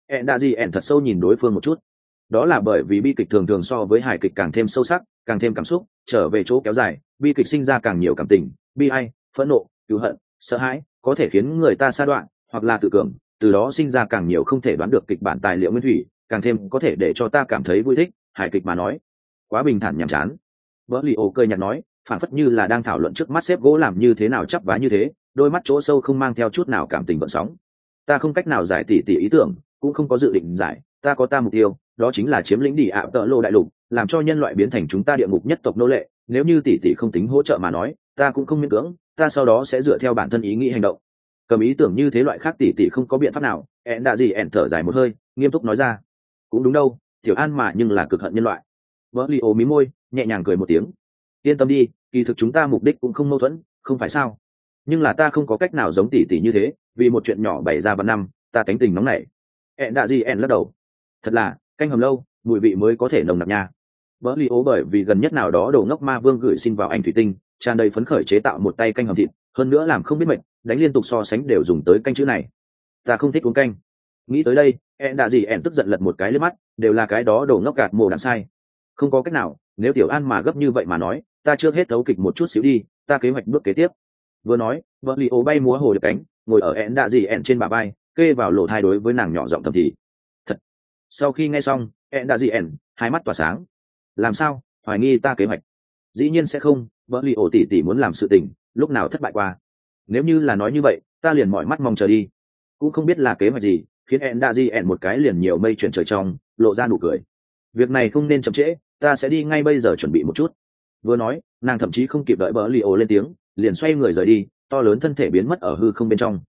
Ẻn thật sâu nhìn đối phương một chút. Đó là bởi vì bi kịch thường thường so với hài kịch càng thêm sâu sắc, càng thêm cảm xúc, trở về chỗ kéo dài, bi kịch sinh ra càng nhiều cảm tình, bi ai, phẫn nộ, cứu hận, sợ hãi, có thể khiến người ta sa đoạn, hoặc là tự cường, từ đó sinh ra càng nhiều không thể đoán được kịch bản tài liệu nguyên thủy, càng thêm có thể để cho ta cảm thấy vui thích. Hài kịch mà nói, quá bình thản nhàm chán. Bỡ lì ổ cười nhạt nói, phản phất như là đang thảo luận trước mắt xếp gỗ làm như thế nào chắp vá như thế, đôi mắt chỗ sâu không mang theo chút nào cảm tình gợn sóng. Ta không cách nào giải tỉ ý tưởng, cũng không có dự định giải, ta có ta mục tiêu, đó chính là chiếm lĩnh đi ạ tợ lô đại lục, làm cho nhân loại biến thành chúng ta địa ngục nhất tộc nô lệ. Nếu như tỷ không tính hỗ trợ mà nói, ta cũng không miễn cưỡng, ta sau đó sẽ dựa theo bản thân ý nghĩ hành động. Cầm ý tưởng như thế loại khác tỷ không có biện pháp nào. Ẻn thở dài một hơi, nghiêm túc nói ra. Cũng đúng đâu, Tiểu An mà nhưng là cực hận nhân loại. Vỡ lì ố mí môi, nhẹ nhàng cười một tiếng. Yên tâm đi, kỳ thực chúng ta mục đích cũng không mâu thuẫn, không phải sao? Nhưng là ta không có cách nào giống tỷ như thế, vì một chuyện nhỏ bày ra vạn năm, ta tánh tình nóng nảy. Ẻn lắc đầu. Thật là, canh hầm lâu, mùi vị mới có thể nồng nặc nha. Vỡ lì ố bởi vì gần nhất nào đó đồ ngốc ma vương gửi xin vào anh thủy tinh, tràn đầy phấn khởi chế tạo một tay canh hầm thịt, hơn nữa làm không biết mệt, đánh liên tục so sánh đều dùng tới canh chữ này. Ta không thích uống canh. Nghĩ tới đây, ẻn tức giận lật một cái lên mắt, đều là cái đó đồ ngốc gạt mồ đạn sai. Không có cách nào, nếu Tiểu An mà gấp như vậy mà nói, ta chưa hết thấu kịch một chút xíu đi, ta kế hoạch bước kế tiếp. Vừa nói, vợ lì ố bay múa hồ được cánh, ngồi ở ẻn trên bả vai, kê vào lỗ thai đối với nàng nhỏ giọng thầm thì. Thật. Sau khi nghe xong, ẻn hai mắt tỏa sáng. Làm sao, hoài nghi ta kế hoạch? Dĩ nhiên sẽ không, vợ lì ố tỷ muốn làm sự tình, lúc nào thất bại qua. Nếu như là nói như vậy, ta liền mỏi mắt mong chờ đi. Cũng không biết là kế hoạch gì, khiến ẻn một cái liền nhiều mây chuyển trời trong, lộ ra nụ cười. Việc này không nên chậm trễ, ta sẽ đi ngay bây giờ chuẩn bị một chút. Vừa nói, nàng thậm chí không kịp đợi bỡ li ổ lên tiếng, liền xoay người rời đi, to lớn thân thể biến mất ở hư không bên trong.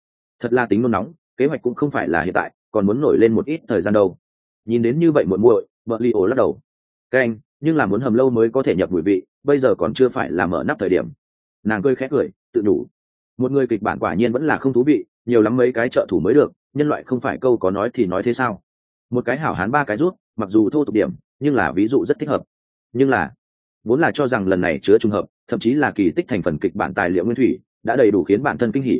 Thật là tính nôn nóng, kế hoạch cũng không phải là hiện tại, còn muốn nổi lên một ít thời gian đâu. Nhìn đến như vậy muội muội, vợ li ổ lắc đầu. Canh, nhưng là muốn hầm lâu mới có thể nhập mùi vị, bây giờ còn chưa phải là mở nắp thời điểm. Nàng cười khẽ cười, tự đủ. Một người kịch bản quả nhiên vẫn là không thú vị, nhiều lắm mấy cái trợ thủ mới được, nhân loại không phải câu có nói thì nói thế sao? Một cái hảo hán ba cái rút, mặc dù thô tục điểm, nhưng là ví dụ rất thích hợp. Nhưng là, vốn là cho rằng lần này chứa trùng hợp, thậm chí là kỳ tích thành phần kịch bản tài liệu nguyên thủy, đã đầy đủ khiến bản thân kinh hỉ,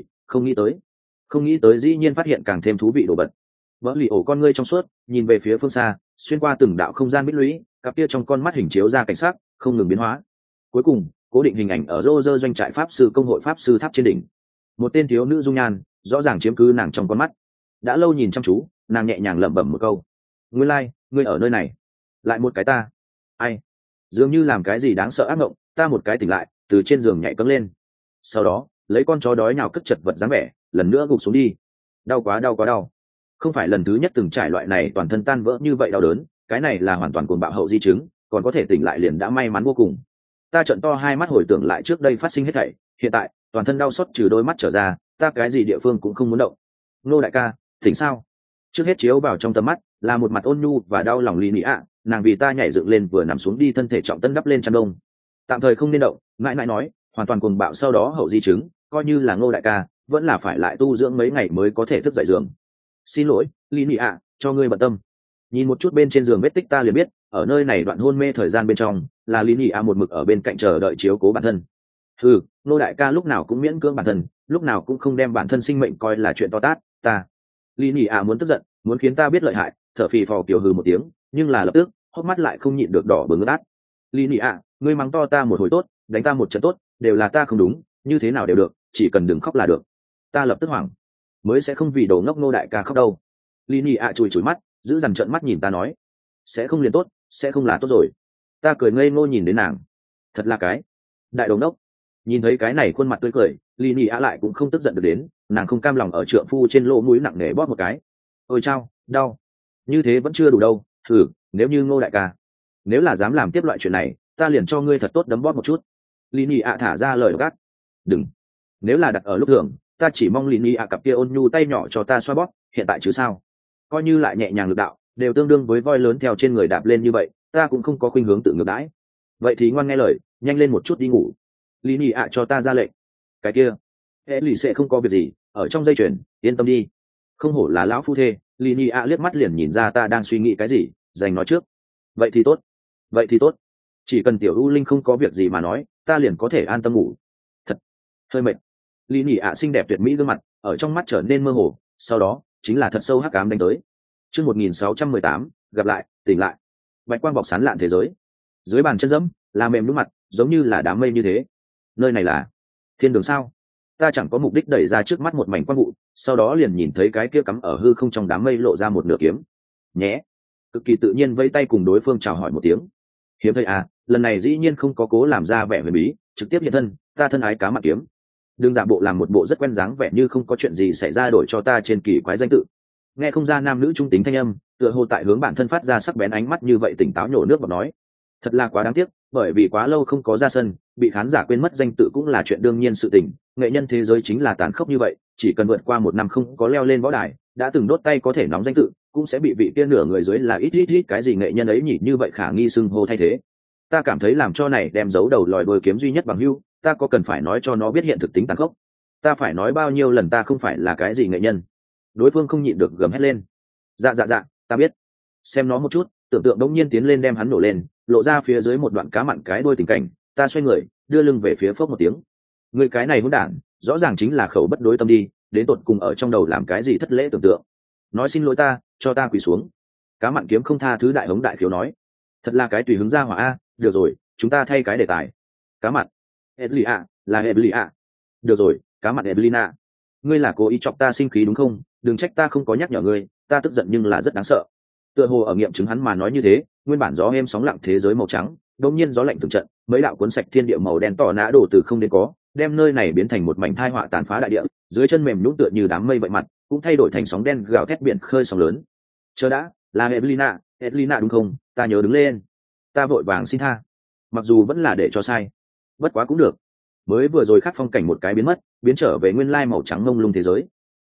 không nghĩ tới dĩ nhiên phát hiện càng thêm thú vị đồ vật. Vỡ lì ổ con ngươi trong suốt, nhìn về phía phương xa, xuyên qua từng đạo không gian bích lũy, cặp kia trong con mắt hình chiếu ra cảnh sát, không ngừng biến hóa. Cuối cùng, cố định hình ảnh ở rô rơ doanh trại pháp sư công hội pháp sư tháp trên đỉnh. Một tên thiếu nữ dung nhan, rõ ràng chiếm cứ nàng trong con mắt. Đã lâu nhìn chăm chú, nàng nhẹ nhàng lẩm bẩm một câu: "Nguyên lai, ngươi ở nơi này." Lại một cái ta. Ai? Dường như làm cái gì đáng sợ ác mộng, ta một cái tỉnh lại, từ trên giường nhảy cẫng lên. Sau đó, lấy con chó đói nhào cất chật vật dáng vẻ, lần nữa gục xuống đi. Đau quá đau quá đau. Không phải lần thứ nhất từng trải loại này toàn thân tan vỡ như vậy đau đớn, cái này là hoàn toàn cuồng bạo hậu di chứng, còn có thể tỉnh lại liền đã may mắn vô cùng. Ta trợn to hai mắt hồi tưởng lại trước đây phát sinh hết thảy, hiện tại, toàn thân đau xót trừ đôi mắt trở ra, ta cái gì địa phương cũng không muốn động. Nô đại ca, tỉnh sao? Trước hết chiếu vào trong tầm mắt là một mặt ôn nhu và đau lòng Lý Nị ạ, nàng vì ta nhảy dựng lên vừa nằm xuống đi, thân thể trọng tân đắp lên chăn đông. Tạm thời không nên động, mãi mãi nói, hoàn toàn cuồng bạo sau đó hậu di chứng, coi như là Ngô đại ca, vẫn là phải lại tu dưỡng mấy ngày mới có thể thức dậy giường. Xin lỗi, Lý Nị ạ, cho ngươi bận tâm. Nhìn một chút bên trên giường vết tích ta liền biết, ở nơi này đoạn hôn mê thời gian bên trong, là Lý Nị ạ một mực ở bên cạnh chờ đợi chiếu cố bản thân. Ừ, Ngô đại ca lúc nào cũng miễn cưỡng bản thân, lúc nào cũng không đem bản thân sinh mệnh coi là chuyện to tát. Ta, Lý Nị ạ muốn tức giận, muốn khiến ta biết lợi hại, thở phì phò kiểu hừ một tiếng, nhưng là lập tức hốc mắt lại không nhịn được đỏ bừng ướt át. Lý Nị ạ, ngươi mắng to ta một hồi tốt, đánh ta một trận tốt, đều là ta không đúng, như thế nào đều được, chỉ cần đừng khóc là được. Ta lập tức hoảng, mới sẽ không vì đồ ngốc Ngô đại ca khóc đâu. Lý Nị ạ chùi chùi mắt, giữ dằn trợn mắt nhìn ta nói, sẽ không liền tốt, sẽ không là tốt rồi. Ta cười ngây ngô nhìn đến nàng, thật là cái đại đồ ngốc. Nhìn thấy cái này khuôn mặt tươi cười, Lý Nị ạ lại cũng không tức giận được đến, nàng không cam lòng ở trượng phu trên lỗ mũi nặng nề bóp một cái. Ôi chao, đau. Như thế vẫn chưa đủ đâu, thử, nếu như Ngô đại ca, nếu là dám làm tiếp loại chuyện này, ta liền cho ngươi thật tốt đấm bóp một chút. Lý Nị ạ thả ra lời gắt. Đừng, nếu là đặt ở lúc thường, ta chỉ mong Lý Nị ạ cặp kia ôn nhu tay nhỏ cho ta xoa bóp, hiện tại chứ sao? Coi như lại nhẹ nhàng lực đạo, đều tương đương với voi lớn theo trên người đạp lên như vậy, ta cũng không có khuynh hướng tự ngược đãi. Vậy thì ngoan nghe lời, nhanh lên một chút đi ngủ. Lý Nị ạ cho ta ra lệnh. Cái kia, hệ lì sẽ không có việc gì, ở trong dây chuyền, yên tâm đi. Không hổ là lão phu thê, Lý Nị ạ liếc mắt liền nhìn ra ta đang suy nghĩ cái gì, dành nói trước. Vậy thì tốt, vậy thì tốt. Chỉ cần tiểu U Linh không có việc gì mà nói, ta liền có thể an tâm ngủ. Thật, hơi mệt. Lý Nị ạ xinh đẹp tuyệt mỹ gương mặt, ở trong mắt trở nên mơ hồ, sau đó chính là thật sâu hắc ám đánh tới. Chương 1618, gặp lại, tỉnh lại. Bạch quang bọc sán lạn thế giới. Dưới bàn chân dẫm, là mềm nhũn mặt, giống như là đám mây như thế. Nơi này là thiên đường sao? Ta chẳng có mục đích đẩy ra trước mắt một mảnh quang vụ, sau đó liền nhìn thấy cái kia cắm ở hư không trong đám mây lộ ra một nửa kiếm. Nhé, cực kỳ tự nhiên vẫy tay cùng đối phương chào hỏi một tiếng. Hiếm thấy à, lần này dĩ nhiên không có cố làm ra vẻ huyền bí, trực tiếp hiện thân, ta thân ái cá mặt kiếm. Đừng giả bộ làm một bộ rất quen dáng vẻ như không có chuyện gì xảy ra đổi cho ta trên kỳ quái danh tự. Nghe không ra nam nữ trung tính thanh âm, tựa hồ tại hướng bản thân phát ra sắc bén ánh mắt như vậy, tỉnh táo nhổ nước và nói, thật là quá đáng tiếc, bởi vì quá lâu không có ra sân, bị khán giả quên mất danh tự cũng là chuyện đương nhiên sự tình. Nghệ nhân thế giới chính là tàn khốc như vậy, chỉ cần vượt qua một năm không có leo lên võ đài, đã từng đốt tay có thể nóng danh tự, cũng sẽ bị vị kia nửa người dưới là ít cái gì nghệ nhân ấy nhỉ như vậy khả nghi xưng hô thay thế. Ta cảm thấy làm cho này đem giấu đầu lòi đuôi kiếm duy nhất bằng hưu, ta có cần phải nói cho nó biết hiện thực tính tàn khốc? Ta phải nói bao nhiêu lần ta không phải là cái gì nghệ nhân? Đối phương không nhịn được gầm hét lên. Dạ, ta biết. Xem nó một chút, tưởng tượng đống nhiên tiến lên đem hắn nổ lên, lộ ra phía dưới một đoạn cá mặn cái đuôi tình cảnh. Ta xoay người, đưa lưng về phía phốc một tiếng. Người cái này hỗn đản, rõ ràng chính là khẩu bất đối tâm đi, đến tột cùng ở trong đầu làm cái gì thất lễ tưởng tượng. Nói xin lỗi ta, cho ta quỳ xuống. Cá mặn kiếm không tha thứ đại hống đại khiếu nói. Thật là cái tùy hứng ra hỏa a, được rồi, chúng ta thay cái đề tài. Cá mặn. Evelina, là Evelina. Được rồi, cá mặn Evelina. Ngươi là cố ý chọc ta sinh khí đúng không? Đừng trách ta không có nhắc nhở ngươi, ta tức giận nhưng là rất đáng sợ. Tựa hồ ở nghiệm chứng hắn mà nói như thế, nguyên bản gió êm sóng lặng thế giới màu trắng, đột nhiên gió lạnh từng trận, mấy đạo cuốn sạch thiên địa màu đen tỏ nã đổ từ không đến có, đem nơi này biến thành một mảnh thai họa tàn phá đại địa, dưới chân mềm nhũn tựa như đám mây vậy mặt, cũng thay đổi thành sóng đen gào thét biển khơi sóng lớn. Chờ đã, là Evelina, Evelina đúng không? Ta nhớ đứng lên. Ta vội vàng xin tha. Mặc dù vẫn là để cho sai, bất quá cũng được. Mới vừa rồi khắc phong cảnh một cái biến mất, biến trở về nguyên lai màu trắng mông lung thế giới.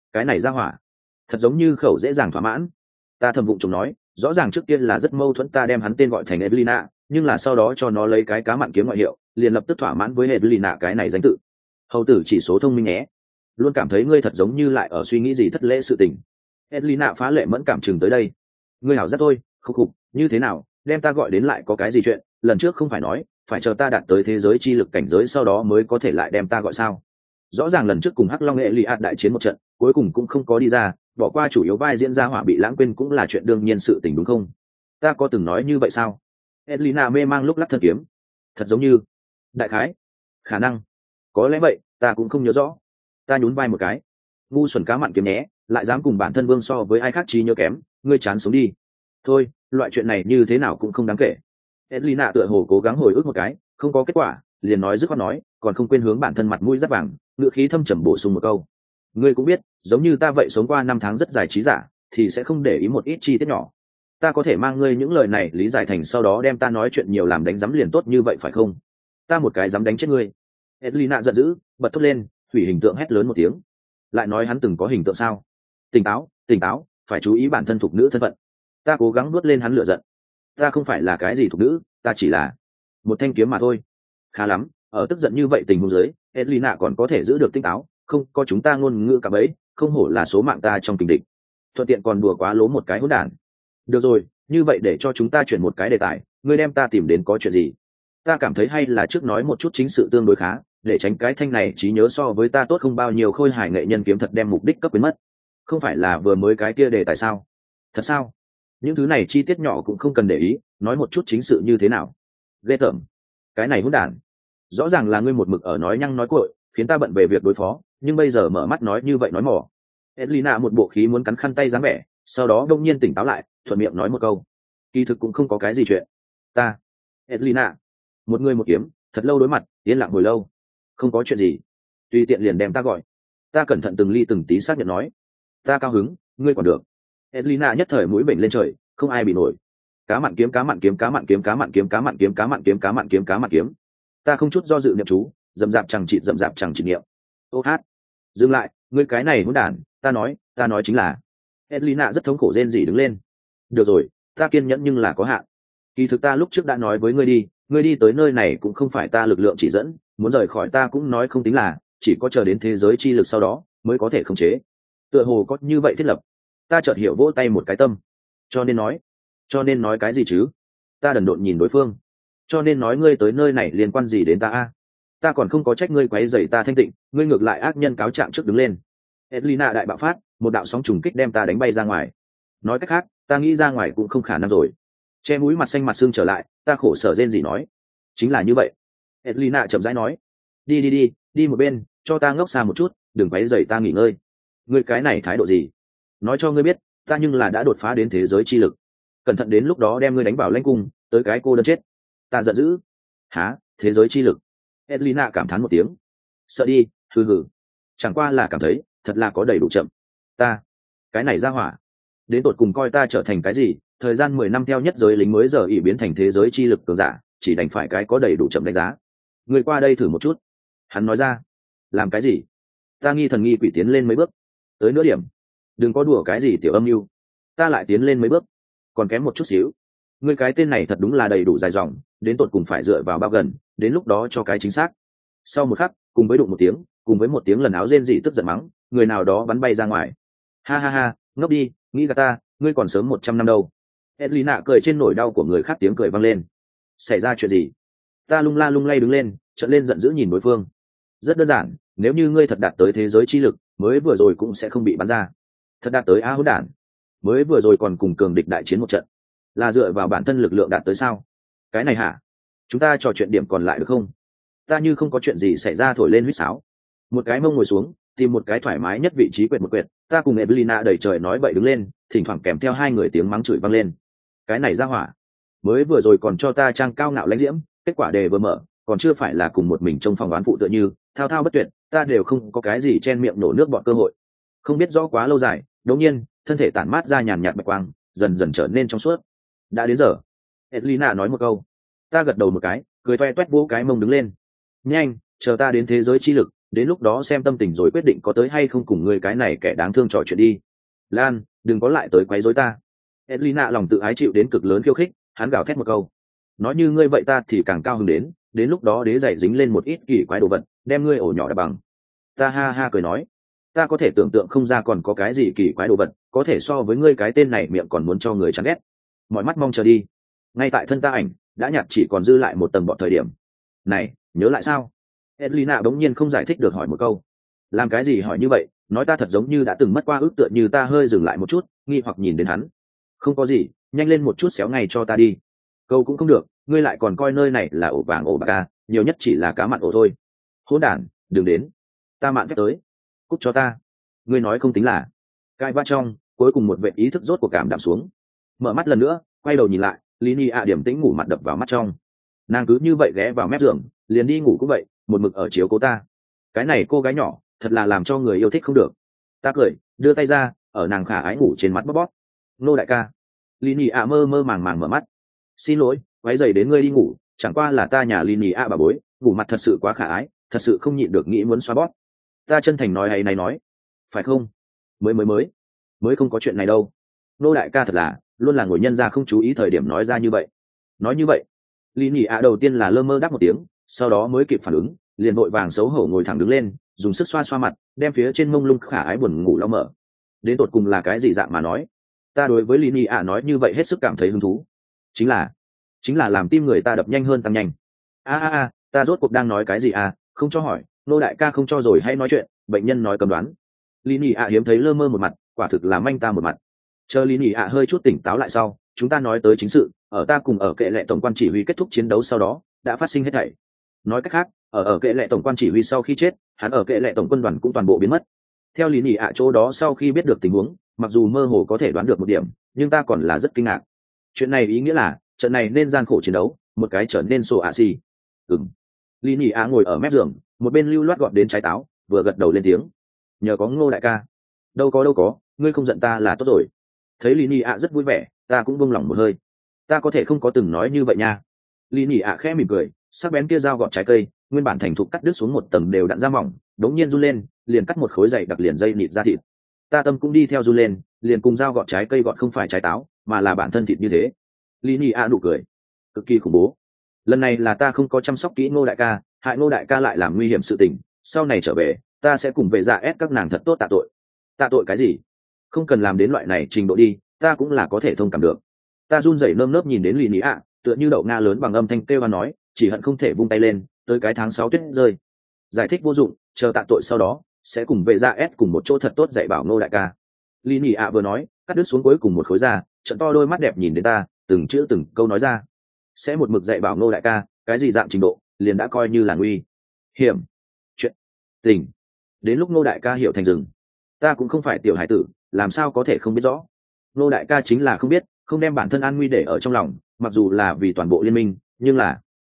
cái này ra hỏa thật giống như khẩu dễ dàng thỏa mãn. Ta thầm vụng chồng nói, rõ ràng trước kia là rất mâu thuẫn, ta đem hắn tên gọi thành Evelina, nhưng là sau đó cho nó lấy cái cá mặn kiếm ngoại hiệu, liền lập tức thỏa mãn với Evelina cái này danh tự. Hầu tử chỉ số thông minh nhé, luôn cảm thấy ngươi thật giống như lại ở suy nghĩ gì thất lễ sự tình. Evelina phá lệ mẫn cảm chừng tới đây. Ngươi hảo rất thôi, khục khục, như thế nào, đem ta gọi đến lại có cái gì chuyện, lần trước không phải nói phải chờ ta đạt tới thế giới chi lực cảnh giới sau đó mới có thể lại đem ta gọi sao? Rõ ràng lần trước cùng Hắc Long Nghệ Lì đại chiến một trận, cuối cùng cũng không có đi ra, bỏ qua chủ yếu vai diễn ra hỏa bị lãng quên cũng là chuyện đương nhiên sự tình đúng không? Ta có từng nói như vậy sao? Evelina mê mang lúc lắc thân kiếm. Thật giống như, đại khái, khả năng, có lẽ vậy, ta cũng không nhớ rõ. Ta nhún vai một cái. Ngu xuẩn cá mặn kiếm nhé, lại dám cùng bản thân Vương so với ai khác trí nhớ kém, ngươi chán sống đi. Thôi, loại chuyện này như thế nào cũng không đáng kể. Evelina tựa hồ cố gắng hồi ức một cái, không có kết quả, liền nói dứt khoát nói, còn không quên hướng bản thân mặt mũi rất vàng, ngựa khí thâm trầm bổ sung một câu. Ngươi cũng biết, giống như ta vậy sống qua 5 tháng rất dài trí giả, thì sẽ không để ý một ít chi tiết nhỏ. Ta có thể mang ngươi những lời này lý giải thành sau đó đem ta nói chuyện nhiều làm đánh giấm liền tốt như vậy phải không? Ta một cái dám đánh chết ngươi. Evelina giận dữ, bật thốt lên, hủy hình tượng hét lớn một tiếng. Lại nói hắn từng có hình tượng sao? Tỉnh táo, tỉnh táo, phải chú ý bản thân thuộc nữ thân phận. Ta cố gắng nuốt lên hắn lửa giận. Ta không phải là cái gì thuộc nữ, ta chỉ là một thanh kiếm mà thôi. Khá lắm, ở tức giận như vậy tình huống dưới, Evelina còn có thể giữ được tỉnh táo, không có chúng ta ngôn ngữ cả bấy, không hổ là số mạng ta trong kình địch. Thuận tiện còn đùa quá lố một cái hỗn đản. Được rồi, như vậy để cho chúng ta chuyển một cái đề tài, ngươi đem ta tìm đến có chuyện gì? Ta cảm thấy hay là trước nói một chút chính sự tương đối khá, để tránh cái thanh này trí nhớ so với ta tốt không bao nhiêu khôi hài nghệ nhân kiếm thật đem mục đích cấp biến mất. Không phải là vừa mới cái kia đề tài sao? Thật sao? Những thứ này chi tiết nhỏ cũng không cần để ý, nói một chút chính sự như thế nào. Ghê tởm, cái này hỗn đản. Rõ ràng là ngươi một mực ở nói nhăng nói cuội, khiến ta bận về việc đối phó, nhưng bây giờ mở mắt nói như vậy nói mỏ. Evelina một bộ khí muốn cắn khăn tay dáng vẻ, sau đó đông nhiên tỉnh táo lại, thuận miệng nói một câu. Kỳ thực cũng không có cái gì chuyện. Ta, Evelina, một người một kiếm, thật lâu đối mặt, yên lặng hồi lâu. Không có chuyện gì, tùy tiện liền đem ta gọi. Ta cẩn thận từng ly từng tí xác nhận nói. Ta cao hứng, ngươi còn được. Evelina nhất thời mũi bệnh lên trời, không ai bị nổi. Cá mặn kiếm, cá mặn kiếm, cá mặn kiếm, cá mặn kiếm, cá mặn kiếm, cá mặn kiếm, cá mặn kiếm, cá mặn kiếm. Ta không chút do dự niệm chú, dậm dạp chẳng chỉ niệm. Ô hát, dừng lại, ngươi cái này hỗn đản, ta nói chính là. Evelina rất thống khổ rên rỉ đứng lên. Được rồi, ta kiên nhẫn nhưng là có hạn. Kỳ thực ta lúc trước đã nói với ngươi đi tới nơi này cũng không phải ta lực lượng chỉ dẫn, muốn rời khỏi ta cũng nói không tính là, chỉ có chờ đến thế giới chi lực sau đó mới có thể khống chế. Tựa hồ có như vậy thiết lập. Ta chợt hiểu vỗ tay một cái tâm. Cho nên nói cái gì chứ? Ta đần độn nhìn đối phương. Cho nên nói ngươi tới nơi này liên quan gì đến ta a? Ta còn không có trách ngươi quấy rầy ta thanh tịnh, ngươi ngược lại ác nhân cáo trạng trước đứng lên. Evelina đại bạo phát, một đạo sóng trùng kích đem ta đánh bay ra ngoài. Nói cách khác, ta nghĩ ra ngoài cũng không khả năng rồi. Che mũi mặt xanh mặt xương trở lại, ta khổ sở rên gì nói. Chính là như vậy. Evelina chậm rãi nói. Đi một bên, cho ta ngốc xa một chút, đừng quấy rầy ta nghỉ ngơi. Ngươi cái này thái độ gì? Nói cho ngươi biết, ta nhưng là đã đột phá đến thế giới chi lực. Cẩn thận đến lúc đó đem ngươi đánh vào lãnh cung, tới cái cô đơn chết. Ta giận dữ. Hả, thế giới chi lực? Evelina cảm thán một tiếng. Sợ đi, hừ. Chẳng qua là cảm thấy, thật là có đầy đủ chậm. Ta, cái này ra hỏa. Đến tột cùng coi ta trở thành cái gì, thời gian 10 năm theo nhất giới lính mới giờ ỉ biến thành thế giới chi lực cường giả, chỉ đành phải cái có đầy đủ chậm đánh giá. Người qua đây thử một chút. Hắn nói ra. Làm cái gì? Ta nghi thần nghi quỷ tiến lên mấy bước. Tới nửa điểm. Đừng có đùa cái gì tiểu âm mưu. Ta lại tiến lên mấy bước. Còn kém một chút xíu. Ngươi cái tên này thật đúng là đầy đủ dài dòng, đến tột cùng phải dựa vào bao gần, đến lúc đó cho cái chính xác. Sau một khắc, cùng với đụng một tiếng, cùng với một tiếng lần áo rên rỉ tức giận mắng, người nào đó bắn bay ra ngoài. Ha, ngốc đi, nghĩ gà ta, ngươi còn sớm 100 năm đâu. Evelina cười trên nỗi đau của người khác, tiếng cười vang lên. Xảy ra chuyện gì? Ta lung la lung lay đứng lên, trợn lên giận dữ nhìn đối phương. Rất đơn giản, nếu như ngươi thật đạt tới thế giới chi lực, mới vừa rồi cũng sẽ không bị bắn ra. Thật đạt tới hỗn đản. Mới vừa rồi còn cùng cường địch đại chiến một trận, là dựa vào bản thân lực lượng đạt tới sao? Cái này hả? Chúng ta trò chuyện điểm còn lại được không? Ta như không có chuyện gì xảy ra thổi lên huýt sáo. Một cái mông ngồi xuống, tìm một cái thoải mái nhất vị trí quệt một quệt. Ta cùng Evelina đẩy trời nói bậy đứng lên, thỉnh thoảng kèm theo hai người tiếng mắng chửi vang lên. Cái này ra hỏa. Mới vừa rồi còn cho ta trang cao ngạo lãnh diễm, kết quả đề vừa mở, còn chưa phải là cùng một mình trong phòng đoán phụ tựa như, thao thao bất tuyệt, ta đều không có cái gì chen miệng nổ nước bọt cơ hội. Không biết rõ quá lâu dài, đột nhiên, thân thể tản mát ra nhàn nhạt bạch quang, dần dần trở nên trong suốt. Đã đến giờ. Evelina nói một câu. Ta gật đầu một cái, cười toe toét vỗ cái mông đứng lên. Nhanh, chờ ta đến thế giới chi lực, đến lúc đó xem tâm tình rồi quyết định có tới hay không cùng ngươi cái này kẻ đáng thương trò chuyện đi. Lan, đừng có lại tới quấy rối ta. Edlina lòng tự ái chịu đến cực lớn khiêu khích, hắn gào thét một câu. Nói như ngươi vậy ta thì càng cao hứng đến lúc đó đế giày dính lên một ít kỳ quái đồ vật, đem ngươi ổ nhỏ đập bằng. Ta ha ha cười nói, ta có thể tưởng tượng không ra còn có cái gì kỳ quái đồ vật, có thể so với ngươi cái tên này miệng còn muốn cho người chán ghét. Mọi mắt mong chờ đi. Ngay tại thân ta ảnh đã nhạt chỉ còn dư lại một tầng bọt thời điểm. Này, nhớ lại sao? Edlina bỗng nhiên không giải thích được hỏi một câu. Làm cái gì hỏi như vậy? Nói ta thật giống như đã từng mất qua ước tựa như ta hơi dừng lại một chút, nghi hoặc nhìn đến hắn. Không có gì, nhanh lên một chút xéo ngay cho ta đi. Câu cũng không được, ngươi lại còn coi nơi này là ổ vàng ổ bạc ca, nhiều nhất chỉ là cá mặn ổ thôi. Hỗn đản, đừng đến. Ta mạn phép tới. Cút cho ta. Ngươi nói không tính là. Cai va trong, cuối cùng một vệ ý thức rốt của cảm đạm xuống. Mở mắt lần nữa, quay đầu nhìn lại, Lini ạ điểm tĩnh ngủ mặt đập vào mắt trong. Nàng cứ như vậy ghé vào mép giường, liền đi ngủ cũng vậy, một mực ở chiếu cố ta. Cái này cô gái nhỏ, thật là làm cho người yêu thích không được. Ta cười, đưa tay ra, ở nàng khả ái ngủ trên mặt bóp bóp. Nô đại ca. Lini ạ mơ mơ màng màng mở mắt. Xin lỗi, váy giày đến ngươi đi ngủ, chẳng qua là ta nhà Lini ạ bà bối, ngủ mặt thật sự quá khả ái, thật sự không nhịn được nghĩ muốn xoa bóp. Ta chân thành nói hay này nói, phải không? Mới không có chuyện này đâu. Nô đại ca thật là luôn là ngồi nhân ra không chú ý thời điểm nói ra như vậy. Nói như vậy, Lini ạ đầu tiên là lơ mơ đáp một tiếng, sau đó mới kịp phản ứng, liền vội vàng xấu hổ ngồi thẳng đứng lên, dùng sức xoa xoa mặt, đem phía trên mông lung khả ái buồn ngủ lau mở. Đến tột cùng là cái gì dạng mà nói? Ta đối với Lini ạ nói như vậy hết sức cảm thấy hứng thú. Chính là làm tim người ta đập nhanh hơn tăng nhanh. Ta rốt cuộc đang nói cái gì à? Không cho hỏi, nô đại ca không cho rồi hay nói chuyện, bệnh nhân nói cầm đoán. Lini ạ hiếm thấy lơ mơ một mặt, quả thực là manh ta một mặt. Chờ Lini ạ hơi chút tỉnh táo lại sau, chúng ta nói tới chính sự. Ở ta cùng ở kệ lệ tổng quan chỉ huy kết thúc chiến đấu sau đó, đã phát sinh hết thảy. Nói cách khác, ở kệ lệ tổng quan chỉ huy sau khi chết, hắn ở kệ lệ tổng quân đoàn cũng toàn bộ biến mất. Theo Lini ạ chỗ đó sau khi biết được tình huống, mặc dù mơ hồ có thể đoán được một điểm, nhưng ta còn là rất kinh ngạc. Chuyện này ý nghĩa là trận này nên gian khổ chiến đấu, một cái trở nên sổ ạ xì. Lini ạ ngồi ở mép giường, một bên lưu loát gọt đến trái táo, vừa gật đầu lên tiếng. Nhờ có Ngô đại ca. Đâu có, ngươi không giận ta là tốt rồi. Thấy Lini ạ rất vui vẻ, ta cũng buông lỏng một hơi. Ta có thể không có từng nói như vậy nha. Lini ạ khẽ mỉm cười, sắc bén kia dao gọt trái cây, nguyên bản thành thục cắt đứt xuống một tầng đều đặn ra mỏng, đống nhiên run lên, liền cắt một khối dày đặc liền dây nịt ra thịt. Ta tâm cũng đi theo run lên, liền cùng dao gọt trái cây gọt không phải trái táo, mà là bản thân thịt như thế. Lini ạ nụ cười, cực kỳ khủng bố. Lần này là ta không có chăm sóc kỹ Ngô đại ca, hại Ngô đại ca lại làm nguy hiểm sự tình. Sau này trở về, ta sẽ cùng về dạ ép các nàng thật tốt tạ tội. Tạ tội cái gì? Không cần làm đến loại này trình độ đi, ta cũng là có thể thông cảm được. Ta run rẩy nơm nớp nhìn đến Lini ạ, tựa như đậu nga lớn bằng âm thanh kêu và nói, chỉ hận không thể vung tay lên, tới cái tháng 6 tuyết rơi. Giải thích vô dụng, chờ tạ tội sau đó, sẽ cùng về dạ ép cùng một chỗ thật tốt dạy bảo Ngô đại ca. Lini ạ vừa nói, cắt đứt xuống cuối cùng một khối da, trận to đôi mắt đẹp nhìn đến ta, từng chữ từng câu nói ra. Sẽ một mực dạy bảo Ngô đại ca, cái gì dạng trình độ, liền đã coi như là nguy hiểm chuyện tình. Đến lúc Ngô đại ca hiểu thành rừng, ta cũng không phải tiểu hải tử, làm sao có thể không biết rõ. Ngô đại ca chính là không biết, không đem bản thân an nguy để ở trong lòng, mặc dù là vì toàn bộ liên minh, nhưng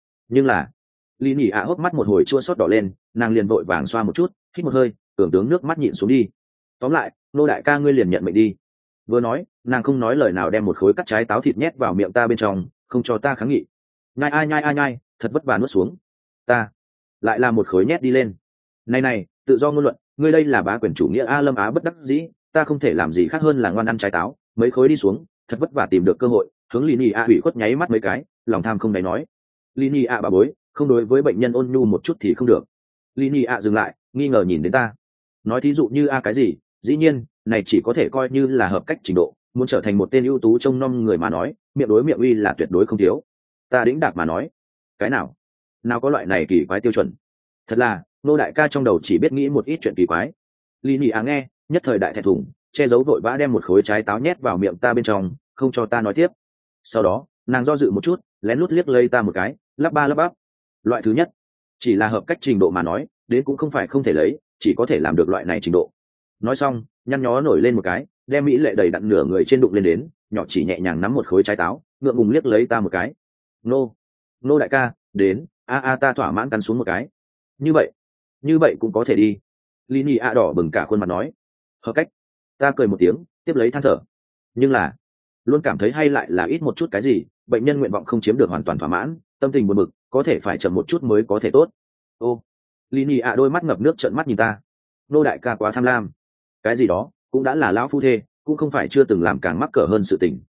là Lini ạ hốc mắt một hồi chua xót đỏ lên, nàng liền vội vàng xoa một chút, hít một hơi, tưởng tướng nước mắt nhịn xuống đi. Tóm lại, Ngô đại ca ngươi liền nhận mệnh đi. Vừa nói, nàng không nói lời nào đem một khối cắt trái táo thịt nhét vào miệng ta bên trong, không cho ta kháng nghị. Nhai, thật vất vả nuốt xuống. Ta lại là một khối nhét đi lên. Này, tự do ngôn luận, ngươi đây là bá quyền chủ nghĩa a Lâm Á bất đắc dĩ, ta không thể làm gì khác hơn là ngoan ăn trái táo, mấy khối đi xuống, thật vất vả tìm được cơ hội, hướng Lini ạ ủy khuất nháy mắt mấy cái, lòng tham không đáy nói. Lini ạ bà bối, không đối với bệnh nhân ôn nhu một chút thì không được. Lini ạ dừng lại, nghi ngờ nhìn đến ta. Nói thí dụ như cái gì, dĩ nhiên, này chỉ có thể coi như là hợp cách trình độ, muốn trở thành một tên ưu tú trông nom người mà nói, miệng đối miệng uy là tuyệt đối không thiếu. Ta đĩnh đạc mà nói, cái nào có loại này kỳ quái tiêu chuẩn. Thật là Ngô đại ca trong đầu chỉ biết nghĩ một ít chuyện kỳ quái. Lini ạ nghe, nhất thời đại thẹn thùng, che giấu vội vã đem một khối trái táo nhét vào miệng ta bên trong, không cho ta nói tiếp. Sau đó nàng do dự một chút, lén lút liếc lây ta một cái, lắp ba lắp bắp. Loại thứ nhất, chỉ là hợp cách trình độ mà nói, đến cũng không phải không thể lấy, chỉ có thể làm được loại này trình độ. Nói xong, nhăn nhó nổi lên một cái, đem mỹ lệ đầy đặn nửa người trên đụng lên đến, nhỏ chỉ nhẹ nhàng nắm một khối trái táo, ngượng ngùng liếc lấy ta một cái. Nô đại ca, đến, ta thỏa mãn cắn xuống một cái. Như vậy cũng có thể đi. Lini ạ đỏ bừng cả khuôn mặt nói. Hợp cách. Ta cười một tiếng, tiếp lấy than thở. Nhưng là, luôn cảm thấy hay lại là ít một chút cái gì, bệnh nhân nguyện vọng không chiếm được hoàn toàn thỏa mãn, tâm tình buồn bực, có thể phải chậm một chút mới có thể tốt. Lini ạ đôi mắt ngập nước trợn mắt nhìn ta. Nô đại ca quá tham lam. Cái gì đó cũng đã là lão phu thê, cũng không phải chưa từng làm càng mắc cỡ hơn sự tình.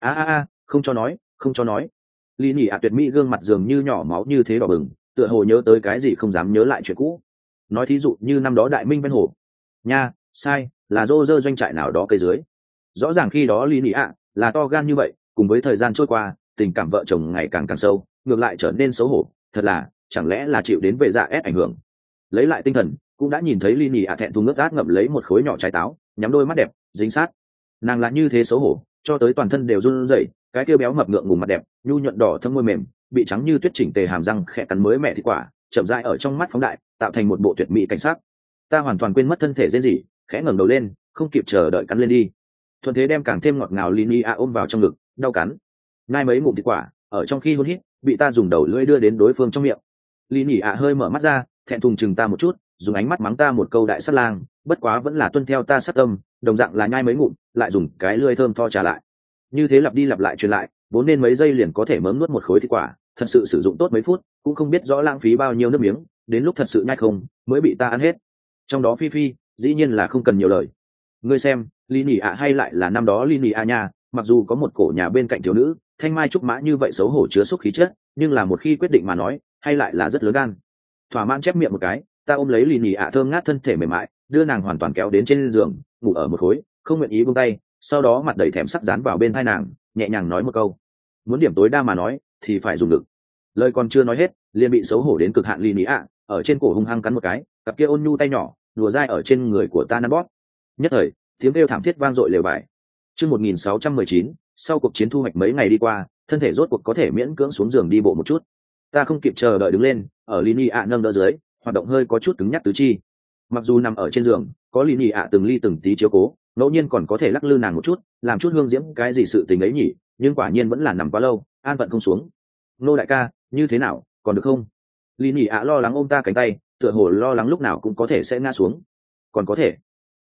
Không cho nói, không cho nói. Lini ạ tuyệt mỹ gương mặt dường như nhỏ máu như thế đỏ bừng, tựa hồ nhớ tới cái gì không dám nhớ lại chuyện cũ. Nói thí dụ như năm đó đại minh ven hồ. Nha, sai, là rô rơ doanh trại nào đó cây dưới. Rõ ràng khi đó Lini ạ là to gan như vậy, cùng với thời gian trôi qua, tình cảm vợ chồng ngày càng càng sâu, ngược lại trở nên xấu hổ. Thật là, chẳng lẽ là chịu đến về dạ ép ảnh hưởng. Lấy lại tinh thần, cũng đã nhìn thấy Lini ạ thẹn thùng ngước át ngậm lấy một khối nhỏ trái táo, nhắm đôi mắt đẹp dính sát. Nàng là như thế xấu hổ, cho tới toàn thân đều run rẩy, cái kia béo mập ngượng ngùng mặt đẹp, nhu nhuận đỏ thâm môi mềm, bị trắng như tuyết chỉnh tề hàm răng khẽ cắn mới mẹ thịt quả, chậm rãi ở trong mắt phóng đại, tạo thành một bộ tuyệt mỹ cảnh sắc. Ta hoàn toàn quên mất thân thể rên rỉ, khẽ ngẩng đầu lên, không kịp chờ đợi cắn lên đi. Thuận thế đem càng thêm ngọt ngào Lini ạ ôm vào trong ngực, đau cắn. Ngay mấy ngụm thịt quả, ở trong khi hôn hít, bị ta dùng đầu lưỡi đưa đến đối phương trong miệng. Lini ạ hơi mở mắt ra, thẹn thùng chừng ta một chút, dùng ánh mắt mắng ta một câu đại sát lang, bất quá vẫn là tuân theo ta sát tâm, đồng dạng là nhai mấy ngụm, lại dùng cái lưỡi thơm tho trả lại. Như thế lặp đi lặp lại truyền lại, vốn nên mấy giây liền có thể mớm nuốt một khối thịt quả, thật sự sử dụng tốt mấy phút, cũng không biết rõ lãng phí bao nhiêu nước miếng, đến lúc thật sự nhai không, mới bị ta ăn hết. Trong đó Phi Phi, dĩ nhiên là không cần nhiều lời. Ngươi xem, Lini ạ hay lại là năm đó Lini ạ nha, mặc dù có một cổ nhà bên cạnh thiếu nữ, thanh mai trúc mã như vậy xấu hổ chứa xúc khí chất, nhưng là một khi quyết định mà nói, hay lại là rất lớn gan. Thỏa mãn chép miệng một cái, ta ôm lấy Lini ạ thơm ngát thân thể mềm mại, đưa nàng hoàn toàn kéo đến trên giường, ngủ ở một khối, không nguyện ý buông tay, sau đó mặt đầy thèm sắc dán vào bên tai nàng, nhẹ nhàng nói một câu. Muốn điểm tối đa mà nói, thì phải dùng lực. Lời còn chưa nói hết, liền bị xấu hổ đến cực hạn Lini ạ, ở trên cổ hung hăng cắn một cái, cặp kia ôn nhu tay nhỏ, đùa dai ở trên người của ta nắn bóp. Nhất thời, tiếng kêu thảm thiết vang dội lều vải. Chương 1619, sau cuộc chiến thu hoạch mấy ngày đi qua, thân thể rốt cuộc có thể miễn cưỡng xuống giường đi bộ một chút. Ta không kịp chờ đợi đứng lên, ở Lini ạ nâng đỡ dưới, hoạt động hơi có chút cứng nhắc tứ chi. Mặc dù nằm ở trên giường, có Lini ạ từng ly từng tí chiếu cố, ngẫu nhiên còn có thể lắc lư nàng một chút, làm chút hương diễm cái gì sự tình ấy nhỉ, nhưng quả nhiên vẫn là nằm quá lâu, an phận không xuống. Nô đại ca, như thế nào, còn được không? Lini ạ lo lắng ôm ta cánh tay, tựa hồ lo lắng lúc nào cũng có thể sẽ ngã xuống. Còn có thể.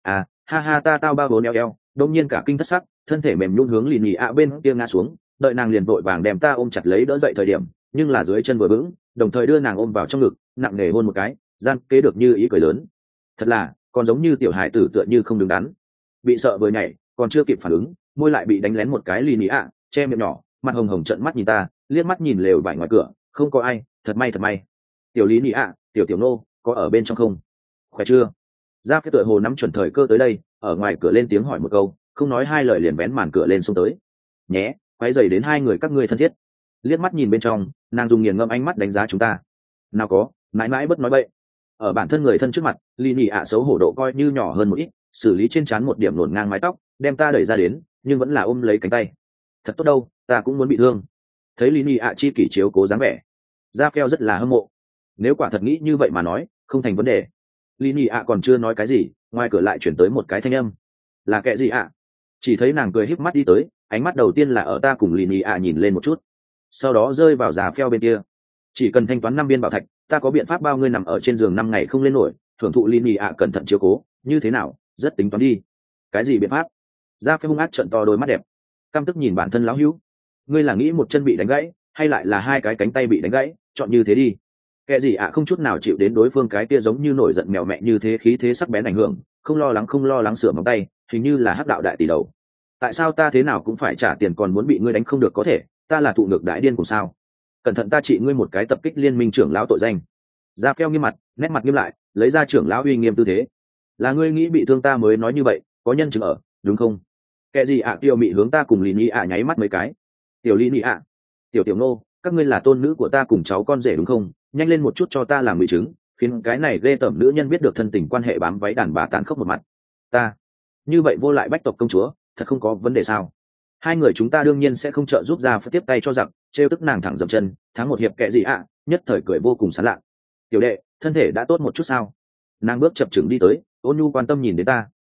Ha ta tao bao bốn eo eo, đông nhiên cả kinh thất sắc, thân thể mềm nhún hướng Lini ạ bên kia ngã xuống, đợi nàng liền vội vàng đem ta ôm chặt lấy đỡ dậy thời điểm, nhưng là dưới chân vừa vững, đồng thời đưa nàng ôm vào trong ngực, nặng nề hôn một cái, gian kế được như ý cười lớn. Thật là, còn giống như tiểu hải tử tựa như không đứng đắn. Bị sợ vừa nhảy, còn chưa kịp phản ứng, môi lại bị đánh lén một cái Lini ạ, che miệng nhỏ, mặt hồng hồng trợn mắt nhìn ta, liếc mắt nhìn lều vải ngoài cửa, không có ai, thật may. Tiểu Lini ạ, tiểu nô, có ở bên trong không? Khỏe chưa? Ra cái tựa hồ nắm chuẩn thời cơ tới đây, ở ngoài cửa lên tiếng hỏi một câu, không nói hai lời liền vén màn cửa lên xông tới. Nhé, quay dày đến hai người các ngươi thân thiết. Liếc mắt nhìn bên trong, nàng dùng nghiền ngẫm ánh mắt đánh giá chúng ta. Nào có, mãi mãi bất nói bậy. Ở bản thân người thân trước mặt, Lini ạ xấu hổ độ coi như nhỏ hơn một ít, xử lý trên trán một điểm nổn ngang mái tóc, đem ta đẩy ra đến, nhưng vẫn là ôm lấy cánh tay. Thật tốt đâu, ta cũng muốn bị thương. Thấy Lini ạ chi kỷ chiếu cố dáng vẻ, Ra Phèo rất là hâm mộ. Nếu quả thật nghĩ như vậy mà nói, không thành vấn đề. Lini ạ còn chưa nói cái gì, ngoài cửa lại chuyển tới một cái thanh âm. Là kệ gì ạ? Chỉ thấy nàng cười híp mắt đi tới, ánh mắt đầu tiên là ở ta cùng Lini ạ nhìn lên một chút, sau đó rơi vào Già Phèo bên kia. Chỉ cần thanh toán 5 viên bảo thạch, ta có biện pháp bao ngươi nằm ở trên giường 5 ngày không lên nổi, thưởng thụ Lini ạ cẩn thận chiếu cố, như thế nào? Rất tính toán đi. Cái gì biện pháp? Ra Phèo hung ác trợn to đôi mắt đẹp, căm tức nhìn bản thân lão hữu. Ngươi là nghĩ một chân bị đánh gãy, hay lại là hai cái cánh tay bị đánh gãy, chọn như thế đi. Kệ gì ạ không chút nào chịu đến đối phương cái kia giống như nổi giận mèo mẹ như thế khí thế sắc bén ảnh hưởng, không lo lắng sửa móng tay, hình như là hắc đạo đại tỷ đầu. Tại sao ta thế nào cũng phải trả tiền còn muốn bị ngươi đánh không được có thể, ta là thụ ngược đại điên cùng sao? Cẩn thận ta trị ngươi một cái tập kích liên minh trưởng lão tội danh. Ra Phèo nghiêm mặt, nét mặt nghiêm lại, lấy ra trưởng lão uy nghiêm tư thế. Là ngươi nghĩ bị thương ta mới nói như vậy, có nhân chứng ở, đúng không? Kệ gì ạ tiêu mị hướng ta cùng Lini ạ nháy mắt mấy cái. Tiểu Lini ạ, tiểu nô, các ngươi là tôn nữ của ta cùng cháu con rể đúng không? Nhanh lên một chút cho ta làm mười chứng, khiến cái này ghê tởm nữ nhân biết được thân tình quan hệ bám váy đàn bà tàn khốc một mặt. Ta như vậy vô lại bách tộc công chúa, thật không có vấn đề sao? Hai người chúng ta đương nhiên sẽ không trợ giúp ra phải tiếp tay cho giặc, trêu tức nàng thẳng dậm chân, thắng một hiệp kệ gì ạ, nhất thời cười vô cùng sán lạ. Tiểu đệ, thân thể đã tốt một chút sao? Nàng bước chập chững đi tới, ôn nhu quan tâm nhìn đến ta.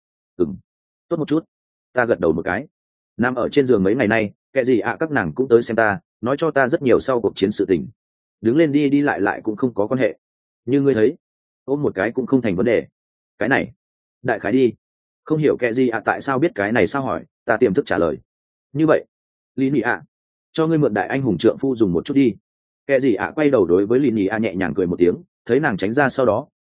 Tốt một chút. Ta gật đầu một cái. Nằm ở trên giường mấy ngày nay, kệ gì ạ các nàng cũng tới xem ta, nói cho ta rất nhiều sau cuộc chiến sự tình. Đứng lên đi lại cũng không có quan hệ. Như ngươi thấy, ôm một cái cũng không thành vấn đề. Cái này, đại khái đi. Không hiểu kệ gì ạ tại sao biết cái này sao hỏi, ta tiềm thức trả lời. Như vậy, Lini ạ, cho ngươi mượn đại anh hùng trượng phu dùng một chút đi. Kệ gì ạ quay đầu đối với Lini ạ nhẹ nhàng cười một tiếng, thấy nàng tránh ra sau đó,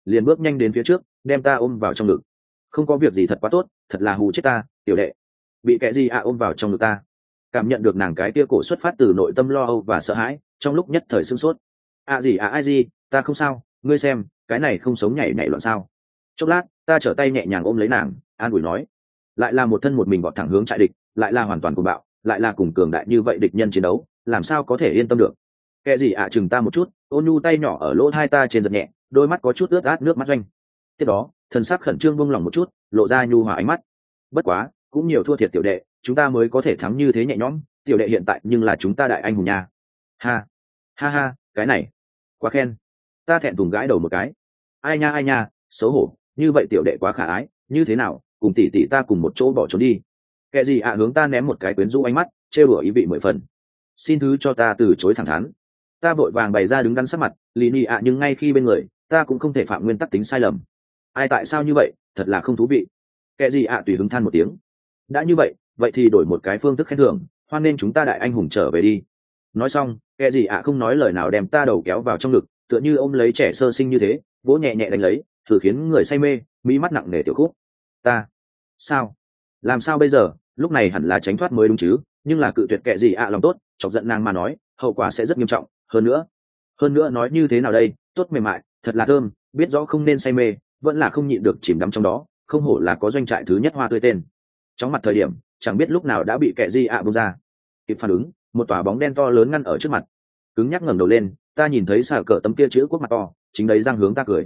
liền bước nhanh đến phía trước đem ta ôm vào trong ngực. Không có việc gì, thật quá tốt, thật là hù chết ta, tiểu đệ. Bị kệ gì ôm vào trong ngực ta, cảm nhận được nàng cái tia cổ xuất phát từ nội tâm lo âu và sợ hãi, trong lúc nhất thời sửng sốt. Ai gì, ta không sao, ngươi xem cái này không sống nhảy nhảy loạn sao. Chốc lát ta trở tay nhẹ nhàng ôm lấy nàng, an ủi nói. Lại là một thân một mình vọt thẳng hướng trại địch, lại là hoàn toàn cuồng bạo, lại là cùng cường đại như vậy địch nhân chiến đấu, làm sao có thể yên tâm được. Kệ gì chừng ta một chút, ôn nhu tay nhỏ ở lỗ hai ta trên giật nhẹ, đôi mắt có chút ướt át nước mắt doanh. Tiếp đó thần sắc khẩn trương buông lỏng một chút, lộ ra nhu hòa ánh mắt. Bất quá cũng nhiều thua thiệt tiểu đệ, chúng ta mới có thể thắng như thế nhẹ nhõm, tiểu đệ hiện tại nhưng là chúng ta đại anh hùng nha. Ha ha, cái này quá khen. Ta thẹn thùng gãi đầu một cái. Ai nha, xấu hổ, như vậy tiểu đệ quá khả ái, như thế nào cùng tỷ tỷ ta cùng một chỗ bỏ trốn đi. Kệ gì hướng ta ném một cái quyến rũ ánh mắt, trêu đùa ý vị mười phần. Xin thứ cho ta từ chối thẳng thắn. Ta vội vàng bày ra đứng đắn sắc mặt, Lini nhưng ngay khi bên người ta cũng không thể phạm nguyên tắc tính sai lầm. Ai tại sao như vậy, thật là không thú vị. Kệ gì tùy hứng than một tiếng. Đã như vậy, vậy thì đổi một cái phương thức khen thưởng, hoan nên chúng ta đại anh hùng trở về đi. Nói xong, kệ gì không nói lời nào đem ta đầu kéo vào trong ngực, tựa như ôm lấy trẻ sơ sinh như thế, vỗ nhẹ nhẹ đánh lấy, thử khiến người say mê, mí mắt nặng nề tiểu khúc. Ta sao, làm sao bây giờ, lúc này hẳn là tránh thoát mới đúng chứ, nhưng là cự tuyệt kệ gì lòng tốt, chọc giận nàng mà nói, hậu quả sẽ rất nghiêm trọng. Hơn nữa nói như thế nào đây, tốt mềm mại, thật là thơm, biết rõ không nên say mê, vẫn là không nhịn được chìm đắm trong đó, không hổ là có doanh trại thứ nhất hoa tươi tên. Trong mặt thời điểm chẳng biết lúc nào đã bị kệ gì bung ra. Kịp phản ứng, một tòa bóng đen to lớn ngăn ở trước mặt. Cứng nhắc ngẩng đầu lên, ta nhìn thấy xà cờ tấm kia chữ quốc mặt to, chính đấy răng hướng ta cười.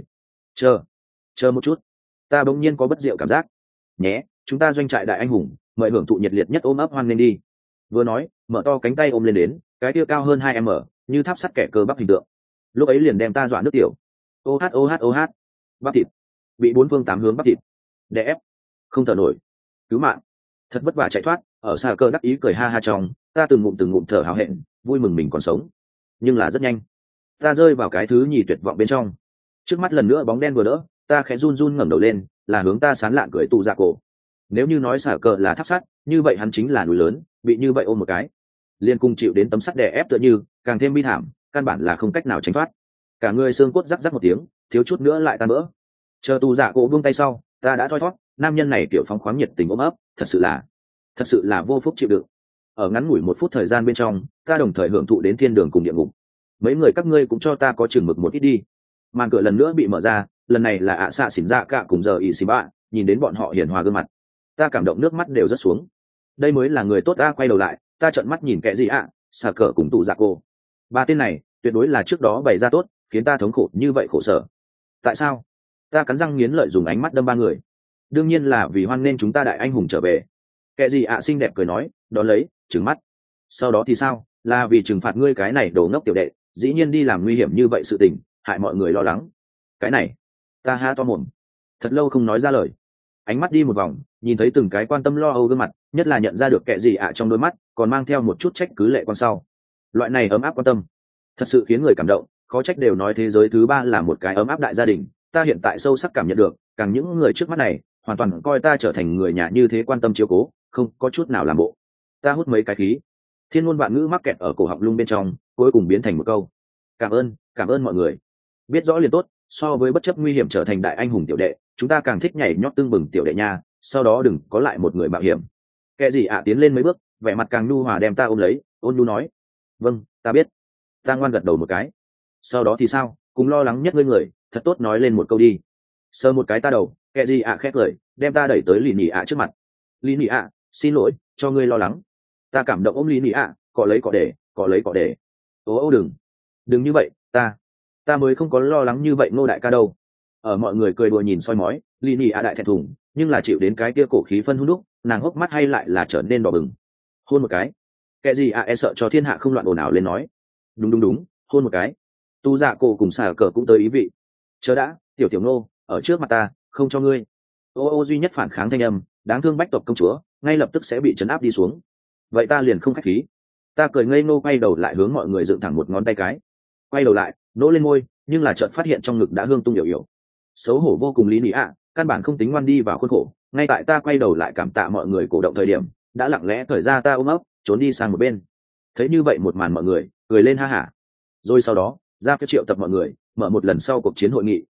Chờ một chút, ta bỗng nhiên có bất diệu cảm giác. Nhé, chúng ta doanh trại đại anh hùng, mời hưởng thụ nhiệt liệt nhất ôm ấp hoan nghênh đi. Vừa nói, mở to cánh tay ôm lên đến, cái kia cao hơn 2 m, như tháp sắt kẻ cơ bắp hình tượng. Lúc ấy liền đem ta dọa nước tiểu. Ô hát, bắp thịt bị 4 phương 8 hướng bắp thịt đè ép, không thở nổi. Cứu mạng, thật vất vả chạy thoát. Ở xa cơ đắc ý cười ha ha trong, ta từng ngụm thở hào hẹn, vui mừng mình còn sống. Nhưng là rất nhanh ta rơi vào cái thứ nhì tuyệt vọng bên trong. Trước mắt lần nữa bóng đen vừa đỡ, ta khẽ run ngẩng đầu lên, là hướng ta sán lạn cười tù ra cổ. Nếu như nói xả cờ là tháp sắt, như vậy hắn chính là núi lớn, bị như vậy ôm một cái liên cung chịu đến tấm sắt đè ép tựa như, càng thêm bi thảm, căn bản là không cách nào tránh thoát. Cả người xương cốt rắc một tiếng, thiếu chút nữa lại tan vỡ. Chờ tù dạ cổ buông tay sau, ta đã thoi thoát. Nam nhân này kiểu phóng khoáng nhiệt tình ôm ấp, thật sự là vô phúc chịu đựng. Ở ngắn ngủi 1 phút thời gian bên trong, ta đồng thời hưởng thụ đến thiên đường cùng địa ngục. Mấy người các ngươi cũng cho ta có chừng mực một ít đi. Màn cửa lần nữa bị mở ra, lần này là xạ xỉn dạ cả cùng giờ ỉ xì bạ. Nhìn đến bọn họ hiền hòa gương mặt, ta cảm động nước mắt đều rớt xuống. Đây mới là người tốt. Ta quay đầu lại, ta trợn mắt nhìn kệ gì xà cờ cùng tù dạ cô. 3 tên này tuyệt đối là trước đó bày ra tốt, khiến ta thống khổ như vậy khổ sở. Tại sao? Ta cắn răng nghiến lợi dùng ánh mắt đâm 3 người. Đương nhiên là vì hoan nên chúng ta đại anh hùng trở về. Kệ gì xinh đẹp cười nói, đón lấy trừng mắt. Sau đó thì sao? Là vì trừng phạt ngươi cái này đồ ngốc tiểu đệ, dĩ nhiên đi làm nguy hiểm như vậy sự tình, hại mọi người lo lắng. Cái này, ta há to mồm, thật lâu không nói ra lời. Ánh mắt đi một vòng, nhìn thấy từng cái quan tâm lo âu gương mặt, nhất là nhận ra được kệ gì trong đôi mắt còn mang theo một chút trách cứ lệ quan sau. Loại này ấm áp quan tâm, thật sự khiến người cảm động. Khó trách đều nói thế giới thứ 3 là một cái ấm áp đại gia đình. Ta hiện tại sâu sắc cảm nhận được, càng những người trước mắt này hoàn toàn coi ta trở thành người nhà như thế, quan tâm chiếu cố, không có chút nào làm bộ. Ta hút mấy cái khí, thiên ngôn vạn ngữ mắc kẹt ở cổ họng lung bên trong, cuối cùng biến thành một câu: cảm ơn mọi người. Biết rõ liền tốt, so với bất chấp nguy hiểm trở thành đại anh hùng tiểu đệ, chúng ta càng thích nhảy nhót tương bừng tiểu đệ nha. Sau đó đừng có lại một người mạo hiểm. Kệ gì tiến lên mấy bước, vẻ mặt càng nhu hòa đem ta ôm lấy, ôn nhu nói: vâng, ta biết. Ta ngoan gật đầu một cái. Sau đó thì sao? Cùng lo lắng nhất ngươi người, thật tốt nói lên một câu đi. Sờ một cái ta đầu, kệ gì khét lời, đem ta đẩy tới Lini trước mặt. Lini xin lỗi, cho ngươi lo lắng. Ta cảm động ôm Lini cọ lấy cọ để. Ô đừng như vậy, ta mới không có lo lắng như vậy Ngô đại ca đâu. Ở mọi người cười đùa nhìn soi mói, Lini đại thẹn thùng, nhưng là chịu đến cái kia cổ khí phân hút đúc, nàng hốc mắt hay lại là trở nên đỏ bừng. Hôn một cái. Kệ gì sợ cho thiên hạ không loạn ồn ào lên nói. Đúng, hôn một cái. Tu dạ cổ cùng xà cờ cũng tới ý vị. Chớ đã, tiểu Ngô, ở trước mặt ta, không cho ngươi. Ô duy nhất phản kháng thanh âm, đáng thương bách tộc công chúa, ngay lập tức sẽ bị trấn áp đi xuống. Vậy ta liền không khách khí. Ta cười ngây ngô quay đầu lại hướng mọi người dựng thẳng một ngón tay cái. Quay đầu lại, nỗ lên môi, nhưng là chợt phát hiện trong ngực đã hương tung yểu. Xấu hổ vô cùng. Lý Nị căn bản không tính ngoan đi vào khuôn khổ. Ngay tại ta quay đầu lại cảm tạ mọi người cổ động thời điểm, đã lặng lẽ thời ra ta ôm ấp, trốn đi sang một bên. Thấy như vậy một màn, mọi người cười lên ha hả. Rồi sau đó ra phía triệu tập mọi người, mở một lần sau cuộc chiến hội nghị,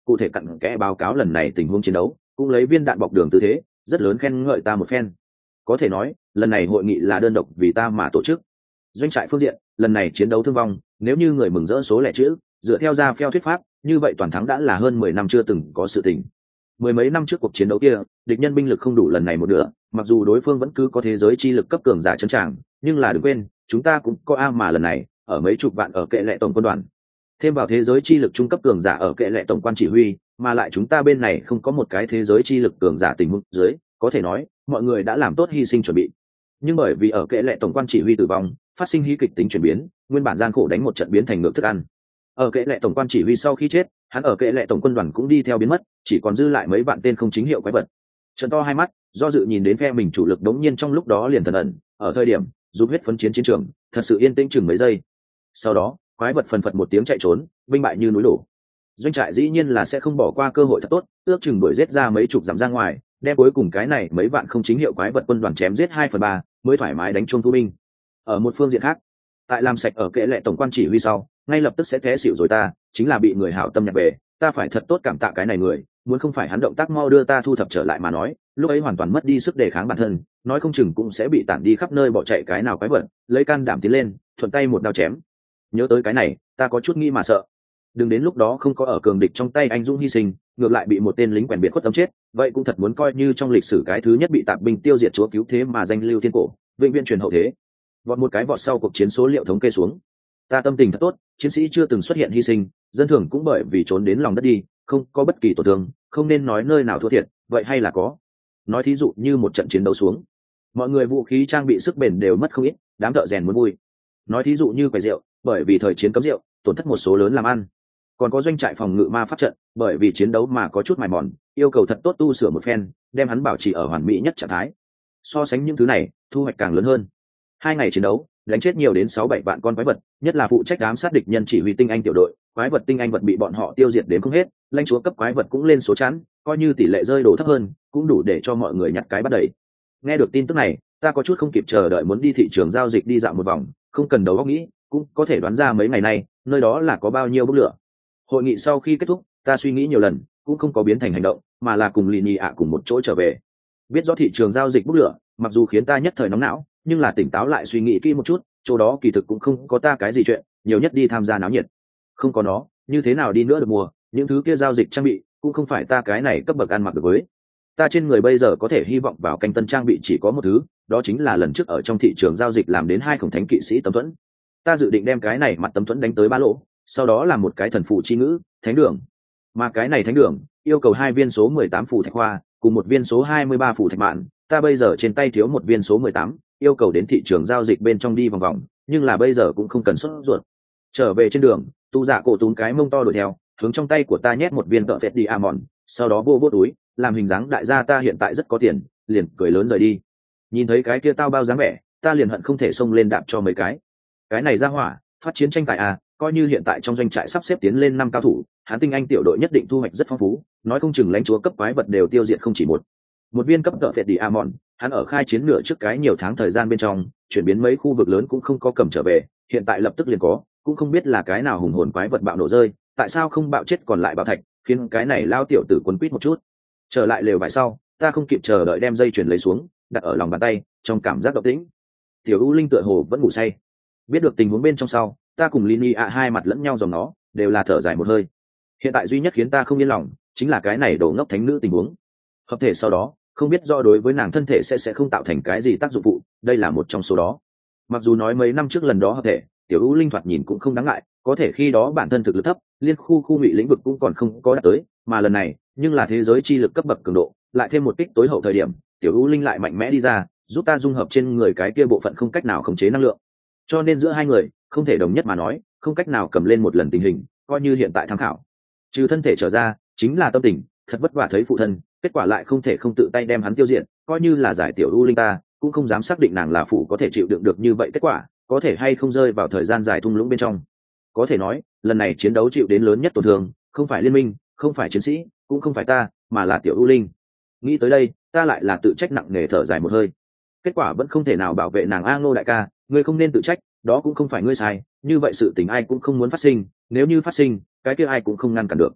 cụ thể cặn kẽ báo cáo lần này tình huống chiến đấu, cũng lấy viên đạn bọc đường tư thế rất lớn khen ngợi ta một phen. Có thể nói lần này hội nghị là đơn độc vì ta mà tổ chức. Doanh trại phương diện, lần này chiến đấu thương vong nếu như người mừng rỡ số lẻ chữ, dựa theo ra phèo thuyết pháp, như vậy toàn thắng đã là hơn 10 năm chưa từng có sự tình. Mười mấy năm trước cuộc chiến đấu kia, địch nhân binh lực không đủ lần này một nửa, mặc dù đối phương vẫn cứ có thế giới chi lực cấp cường giả chân tràng, nhưng là đừng quên chúng ta cũng có a mà lần này ở mấy chục vạn ở kệ lệ tổng quân đoàn, thêm vào thế giới chi lực trung cấp cường giả ở kệ lệ tổng quan chỉ huy, mà lại chúng ta bên này không có một cái thế giới chi lực cường giả tình huống dưới, có thể nói mọi người đã làm tốt hy sinh chuẩn bị. Nhưng bởi vì ở kệ lệ tổng quan chỉ huy tử vong, phát sinh hí kịch tính chuyển biến, nguyên bản gian khổ đánh một trận biến thành ngược thức ăn. Ở kệ lệ tổng quan chỉ huy sau khi chết, hắn ở kệ lệ tổng quân đoàn cũng đi theo biến mất, chỉ còn dư lại mấy vạn tên không chính hiệu quái vật. Trận to hai mắt, do dự nhìn đến phe mình chủ lực đống nhiên trong lúc đó liền thần ẩn, ở thời điểm giúp huyết phấn chiến chiến trường, thật sự yên tĩnh chừng mấy giây. Sau đó, quái vật phần phật một tiếng chạy trốn, binh bại như núi đổ. Doanh trại dĩ nhiên là sẽ không bỏ qua cơ hội thật tốt, ước chừng đuổi giết ra mấy chục dặm ra ngoài, đem cuối cùng cái này mấy vạn không chính hiệu quái vật quân đoàn chém giết 2/3, mới thoải mái đánh chuông thu binh. Ở một phương diện khác, tại làm sạch ở kệ lệ tổng quan chỉ huy sau, ngay lập tức sẽ té xỉu rồi ta, chính là bị người hảo tâm nhặt về, ta phải thật tốt cảm tạ cái này người, muốn không phải hắn động tác mau đưa ta thu thập trở lại mà nói, lúc ấy hoàn toàn mất đi sức đề kháng bản thân, nói không chừng cũng sẽ bị tản đi khắp nơi bỏ chạy cái nào quái vật, lấy can đảm tiến lên, thuận tay một đao chém. Nhớ tới cái này, ta có chút nghi mà sợ. Đừng đến lúc đó không có ở cường địch trong tay anh dũng hy sinh, ngược lại bị một tên lính quèn biệt khuất tấm chết, vậy cũng thật muốn coi như trong lịch sử cái thứ nhất bị tạp binh tiêu diệt chúa cứu thế mà danh lưu thiên cổ, vĩnh viễn truyền hậu thế. Vọt một cái vọt sau cuộc chiến số liệu thống kê xuống, ta tâm tình thật tốt, chiến sĩ chưa từng xuất hiện hy sinh, dân thường cũng bởi vì trốn đến lòng đất đi, không có bất kỳ tổn thương, không nên nói nơi nào thua thiệt, vậy hay là có. Nói thí dụ như một trận chiến đấu xuống, mọi người vũ khí trang bị sức bền đều mất không ít, đám thợ rèn muốn vui. Nói thí dụ như quầy rượu, bởi vì thời chiến cấm rượu, tổn thất một số lớn làm ăn. Còn có doanh trại phòng ngự ma pháp trận, bởi vì chiến đấu mà có chút mài mòn, yêu cầu thật tốt tu sửa một phen, đem hắn bảo trì ở hoàn mỹ nhất trạng thái. So sánh những thứ này, thu hoạch càng lớn hơn. 2 ngày chiến đấu, đánh chết nhiều đến 6-7 vạn con quái vật, nhất là phụ trách ám sát địch nhân chỉ huy tinh anh tiểu đội, quái vật tinh anh vật bị bọn họ tiêu diệt đến không hết, lãnh chúa cấp quái vật cũng lên số chẵn, coi như tỷ lệ rơi đổ thấp hơn, cũng đủ để cho mọi người nhặt cái bắt đẩy. Nghe được tin tức này, ta có chút không kịp chờ đợi muốn đi thị trường giao dịch đi dạo một vòng, không cần đầu óc nghĩ, cũng có thể đoán ra mấy ngày nay, nơi đó là có bao nhiêu bốc lửa. Hội nghị sau khi kết thúc, ta suy nghĩ nhiều lần, cũng không có biến thành hành động, mà là cùng Lini ạ cùng một chỗ trở về. Biết rõ thị trường giao dịch bốc lửa, mặc dù khiến ta nhất thời nóng não, nhưng là tỉnh táo lại suy nghĩ kỹ một chút, chỗ đó kỳ thực cũng không có ta cái gì chuyện, nhiều nhất đi tham gia náo nhiệt. Không có nó, như thế nào đi nữa được mua, những thứ kia giao dịch trang bị, cũng không phải ta cái này cấp bậc ăn mặc được với. Ta trên người bây giờ có thể hy vọng vào canh tân trang bị chỉ có một thứ, đó chính là lần trước ở trong thị trường giao dịch làm đến 2 khổng thánh kỵ sĩ tấm thuẫn. Ta dự định đem cái này mặt tấm thuẫn đánh tới 3 lỗ, sau đó làm một cái thần phụ chi ngữ, thánh đường. Mà cái này thánh đường, yêu cầu 2 viên số 18 phù thạch hoa, cùng 1 viên số 23 phù thạch mạn, ta bây giờ trên tay thiếu 1 viên số 18, yêu cầu đến thị trường giao dịch bên trong đi vòng vòng, nhưng là bây giờ cũng không cần sốt ruột. Trở về trên đường, tu dạ cổ tún cái mông to đuổi theo, hướng trong tay của ta nhét một viên cỡ phết đi amon, sau đó vô túi, làm hình dáng đại gia ta hiện tại rất có tiền, liền cười lớn rời đi. Nhìn thấy cái kia tao bao dáng vẻ, ta liền hận không thể xông lên đạp cho mấy cái. Cái này ra hỏa, phát chiến tranh tài à, coi như hiện tại trong doanh trại sắp xếp tiến lên 5 cao thủ, hắn tinh anh tiểu đội nhất định thu hoạch rất phong phú, nói không chừng lãnh chúa cấp quái vật đều tiêu diệt không chỉ một viên cấp cỡ phết đi amon, hắn ở khai chiến nửa trước cái nhiều tháng thời gian bên trong, chuyển biến mấy khu vực lớn cũng không có cầm trở về, hiện tại lập tức liền có, cũng không biết là cái nào hùng hồn quái vật bạo nổ rơi, tại sao không bạo chết còn lại bạo thạch, khiến cái này lao tiểu tử quấn quýt một chút. Trở lại lều vải sau, ta không kịp chờ đợi đem dây chuyền lấy xuống, đặt ở lòng bàn tay, trong cảm giác động tĩnh. Tiểu U Linh tựa hồ vẫn ngủ say. Biết được tình huống bên trong sau, ta cùng Lini ạ hai mặt lẫn nhau dòng nó, đều là thở dài một hơi. Hiện tại duy nhất khiến ta không yên lòng, chính là cái này đổ ngốc thánh nữ tình huống. Hợp thể sau đó, không biết do đối với nàng thân thể sẽ không tạo thành cái gì tác dụng phụ, đây là một trong số đó. Mặc dù nói mấy năm trước lần đó hợp thể, tiểu U Linh thoạt nhìn cũng không đáng ngại, có thể khi đó bản thân thực lực thấp, liên khu ngụy lĩnh vực cũng còn không có đạt tới, mà lần này, nhưng là thế giới chi lực cấp bậc cường độ, lại thêm một kích tối hậu thời điểm, tiểu U Linh lại mạnh mẽ đi ra, giúp ta dung hợp trên người cái kia bộ phận không cách nào khống chế năng lượng. Cho nên giữa hai người, không thể đồng nhất mà nói, không cách nào cầm lên một lần tình hình, coi như hiện tại tham khảo. Trừ thân thể trở ra, chính là tâm tình, thật vất vả thấy phụ thân, kết quả lại không thể không tự tay đem hắn tiêu diệt, coi như là giải tiểu U Linh ta, cũng không dám xác định nàng là phụ có thể chịu đựng được như vậy kết quả, có thể hay không rơi vào thời gian dài thung lũng bên trong. Có thể nói, lần này chiến đấu chịu đến lớn nhất tổn thương, không phải liên minh, không phải chiến sĩ, cũng không phải ta, mà là tiểu U Linh. Nghĩ tới đây, ta lại là tự trách nặng nề thở dài một hơi. Kết quả vẫn không thể nào bảo vệ nàng. A Ngô đại ca, ngươi không nên tự trách, đó cũng không phải ngươi sai, như vậy sự tình ai cũng không muốn phát sinh, nếu như phát sinh, cái kia ai cũng không ngăn cản được.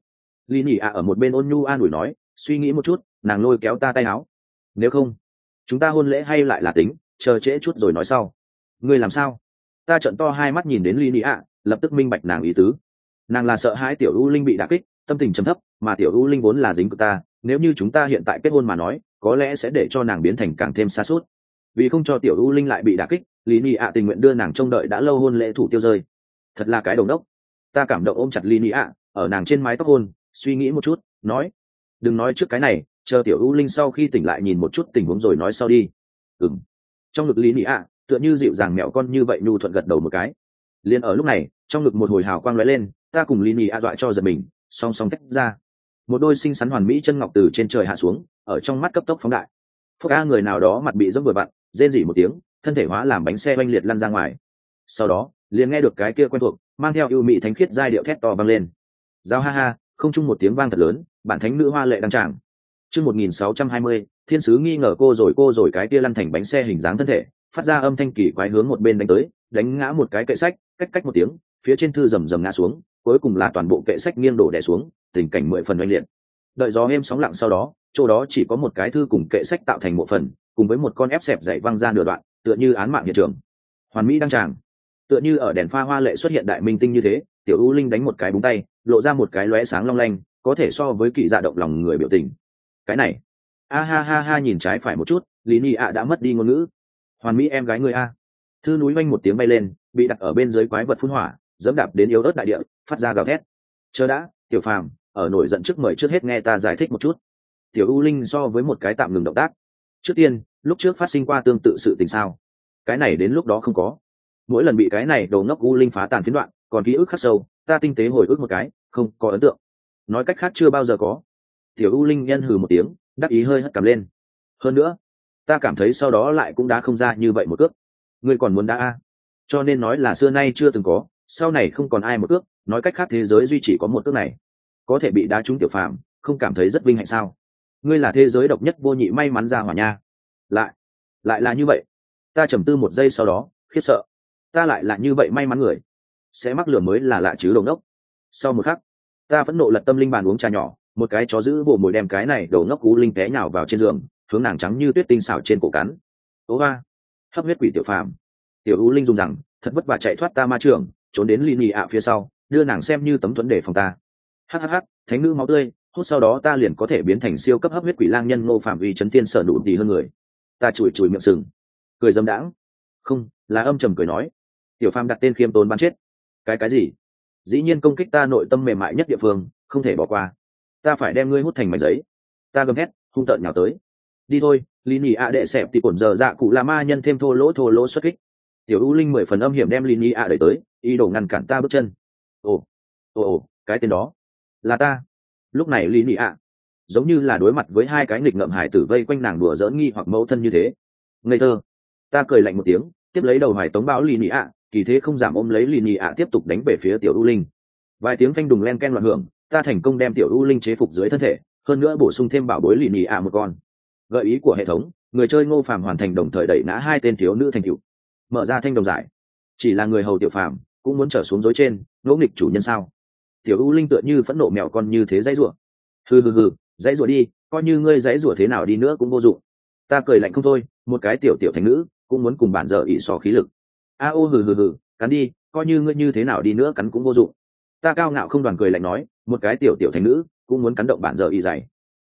Lý Nhị ạ ở một bên ôn nhu an ủi nói, suy nghĩ một chút, nàng lôi kéo ta tay áo. Nếu không, chúng ta hôn lễ hay lại là tính, chờ trễ chút rồi nói sau. Ngươi làm sao? Ta trợn to hai mắt nhìn đến Lý Nhị ạ, lập tức minh bạch nàng ý tứ. Nàng là sợ hãi tiểu U Linh bị đả kích, tâm tình trầm thấp, mà tiểu U Linh vốn là dính của ta, nếu như chúng ta hiện tại kết hôn mà nói, có lẽ sẽ để cho nàng biến thành càng thêm xa suốt. Vì không cho tiểu U Linh lại bị đả kích, Lý Nhị ạ tình nguyện đưa nàng trông đợi đã lâu hôn lễ thủ tiêu rơi. Thật là cái đồng đốc. Ta cảm động ôm chặt Lý Nhị ạ, ở nàng trên mái tóc hôn, suy nghĩ một chút, nói: đừng nói trước cái này, chờ tiểu U Linh sau khi tỉnh lại nhìn một chút tình huống rồi nói sau đi. Ừm. Trong ngực Lý Nhị ạ, tựa như dịu dàng mẹo con như vậy nhu thuận gật đầu một cái. Liên ở lúc này, trong ngực một hồi hào quang lóe lên, ta cùng Lý Nhị ạ dọa cho giật mình, song song tách ra. Một đôi xinh xắn hoàn mỹ chân ngọc từ trên trời hạ xuống, ở trong mắt cấp tốc phóng đại. Phốc a, người nào đó mặt bị dẫm vừa vặn, rên rỉ một tiếng, thân thể hóa làm bánh xe oanh liệt lăn ra ngoài. Sau đó, liền nghe được cái kia quen thuộc, mang theo ưu mị thánh khiết giai điệu thét to vang lên. Giao ha ha, không chung một tiếng vang thật lớn, bản thánh nữ hoa lệ đăng tràng. Chương 1620, thiên sứ nghi ngờ cô rồi cái kia lăn thành bánh xe hình dáng thân thể, phát ra âm thanh kỳ quái hướng một bên đánh tới, đánh ngã một cái kệ sách, cách một tiếng, phía trên thư rầm rầm ngã xuống, cuối cùng là toàn bộ kệ sách nghiêng đổ đè xuống, tình cảnh mười phần oanh liệt. Đợi gió êm sóng lặng sau đó, chỗ đó chỉ có một cái thư cùng kệ sách tạo thành một phần, cùng với một con ép xẹp dày văng ra nửa đoạn, tựa như án mạng hiện trường. Hoàn mỹ đăng tràng. Tựa như ở đèn pha hoa lệ xuất hiện đại minh tinh như thế, tiểu U Linh đánh một cái búng tay, lộ ra một cái lóe sáng long lanh, có thể so với kỳ dạ động lòng người biểu tình. Cái này, a ha ha ha, nhìn trái phải một chút, Lý Nhi ạ đã mất đi ngôn ngữ. Hoàn mỹ em gái người a. Thư núi vanh một tiếng bay lên, bị đặt ở bên dưới quái vật phun hỏa, dẫm đạp đến yếu ớt đại địa, phát ra gào thét. Chờ đã, Tiểu Phàm, ở nổi giận trước mời trước hết nghe ta giải thích một chút. Tiểu U Linh so với một cái tạm ngừng động tác. Trước tiên, lúc trước phát sinh qua tương tự sự tình sao? Cái này đến lúc đó không có. Mỗi lần bị cái này đầu ngốc U Linh phá tàn phiến đoạn, còn ký ức khắc sâu, ta tinh tế hồi ức một cái, không có ấn tượng. Nói cách khác chưa bao giờ có. Tiểu U Linh nhân hừ một tiếng, đắc ý hơi hất cằm lên. Hơn nữa, ta cảm thấy sau đó lại cũng đã không ra như vậy một cước. Ngươi còn muốn đá a? Cho nên nói là xưa nay chưa từng có, sau này không còn ai một cước, nói cách khác thế giới duy chỉ có một cước này. Có thể bị đá trúng Tiểu Phàm, không cảm thấy rất vinh hạnh sao? Ngươi là thế giới độc nhất vô nhị may mắn ra hỏa nha. Lại là như vậy. Ta trầm tư một giây sau đó, khiếp sợ. Ta lại là như vậy may mắn người, sẽ mắc lửa mới là lạ chứ đồng đốc. Sau một khắc, ta phẫn nộ lật tâm linh bàn uống trà nhỏ, một cái chó giữ bộ mồi đem cái này đầu ngốc U Linh té nhào vào trên giường, hướng nàng trắng như tuyết tinh xảo trên cổ cắn. Ố ba, hấp huyết quỷ Tiểu Phàm. Tiểu U Linh dùng rằng thật vất vả chạy thoát ta ma trường, trốn đến Lý Nhị ạ phía sau, đưa nàng xem như tấm thuẫn để phòng ta. Hắc, thánh nữ máu tươi, hút sau đó ta liền có thể biến thành siêu cấp hấp huyết quỷ lang nhân Ngô Phạm uy chấn tiên sở đủ tỷ hơn người. Ta chùi miệng sừng, cười dâm đãng. Không, là âm trầm cười nói. Tiểu Phàm đặt tên khiêm tốn bắn chết. Cái gì? Dĩ nhiên công kích ta nội tâm mềm mại nhất địa phương, không thể bỏ qua. Ta phải đem ngươi hút thành mảnh giấy. Ta gầm hét, hung tợn nhào tới. Đi thôi, Lý Nhị ạ đệ xẹp thì cổn giờ dạ cụ là ma nhân thêm thô lỗ xuất kích. Tiểu U Linh 10 phần âm hiểm đem Lý Nhị ạ đẩy tới, ý đồ ngăn cản ta bước chân. Ồ, cái tên đó là ta. Lúc này Lý Nhị ạ giống như là đối mặt với hai cái nghịch ngợm hải tử vây quanh nàng đùa giỡn nghi hoặc mẫu thân như thế. Ngây thơ. Ta cười lạnh một tiếng, tiếp lấy đầu hải tống bão Lý Nhị ạ, kỳ thế không giảm ôm lấy Lý Nhị ạ tiếp tục đánh về phía Tiểu U Linh. Vài tiếng phanh đùng len ken loạn hưởng, ta thành công đem Tiểu U Linh chế phục dưới thân thể, hơn nữa bổ sung thêm bảo bối Lý Nhị ạ một con. Gợi ý của hệ thống, người chơi Ngô Phàm hoàn thành đồng thời đẩy ngã hai tên thiếu nữ thành cựu. Mở ra thanh đồng giải. Chỉ là người hầu Tiểu Phàm cũng muốn trở xuống dối trên, ngỗ nghịch chủ nhân sao? Tiểu U Linh tựa như phẫn nộ mèo con như thế dãy rủa. Hừ, dãy rủa đi, coi như ngươi dãy rủa thế nào đi nữa cũng vô dụng. Ta cười lạnh không thôi, một cái tiểu thành nữ cũng muốn cùng bản dở ỉ sò khí lực. A ô hừ, cắn đi, coi như ngươi như thế nào đi nữa cắn cũng vô dụng. Ta cao ngạo không đoàn cười lạnh nói, một cái tiểu thành nữ cũng muốn cắn động bản dở ỉ dày.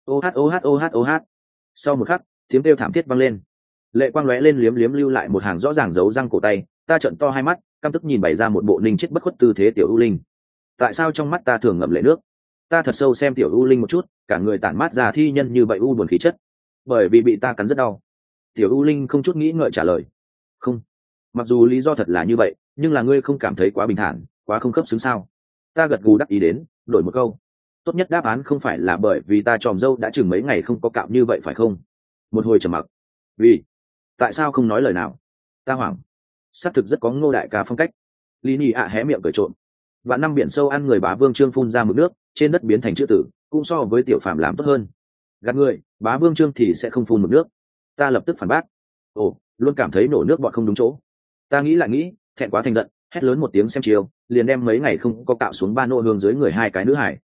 Ô hát. Sau một khắc, tiếng kêu thảm thiết vang lên. Lệ quang lóe lên liếm lưu lại một hàng rõ ràng dấu răng cổ tay, ta trợn to hai mắt, căm tức nhìn bày ra một bộ ninh chết bất khuất tư thế Tiểu U Linh. Tại sao trong mắt ta thường ngậm lệ nước? Ta thật sâu xem Tiểu U Linh một chút, cả người tản mát ra thi nhân như vậy u buồn khí chất. Bởi vì bị ta cắn rất đau. Tiểu U Linh không chút nghĩ ngợi trả lời. Không. Mặc dù lý do thật là như vậy, nhưng là ngươi không cảm thấy quá bình thản, quá không khớp xứng sao? Ta gật gù đắc ý đến, đổi một câu. Tốt nhất đáp án không phải là bởi vì ta tròm dâu đã chừng mấy ngày không có cạo như vậy phải không? Một hồi trầm mặc. Vì? Tại sao không nói lời nào? Ta hoảng. Xác thực rất có Ngô đại ca phong cách. Lý Nhi ạ hé miệng cười trộm. Vạn năm biển sâu ăn người bá vương trương phun ra mực nước, trên đất biến thành chữ tử, cũng so với Tiểu Phàm làm tốt hơn. Gạt người, bá vương trương thì sẽ không phun mực nước. Ta lập tức phản bác. Luôn cảm thấy nổ nước bọn không đúng chỗ. Ta nghĩ lại nghĩ, thẹn quá thành giận, hét lớn một tiếng xem chiều, liền đem mấy ngày không có cạo xuống ba nô hương dưới người hai cái nữ hải.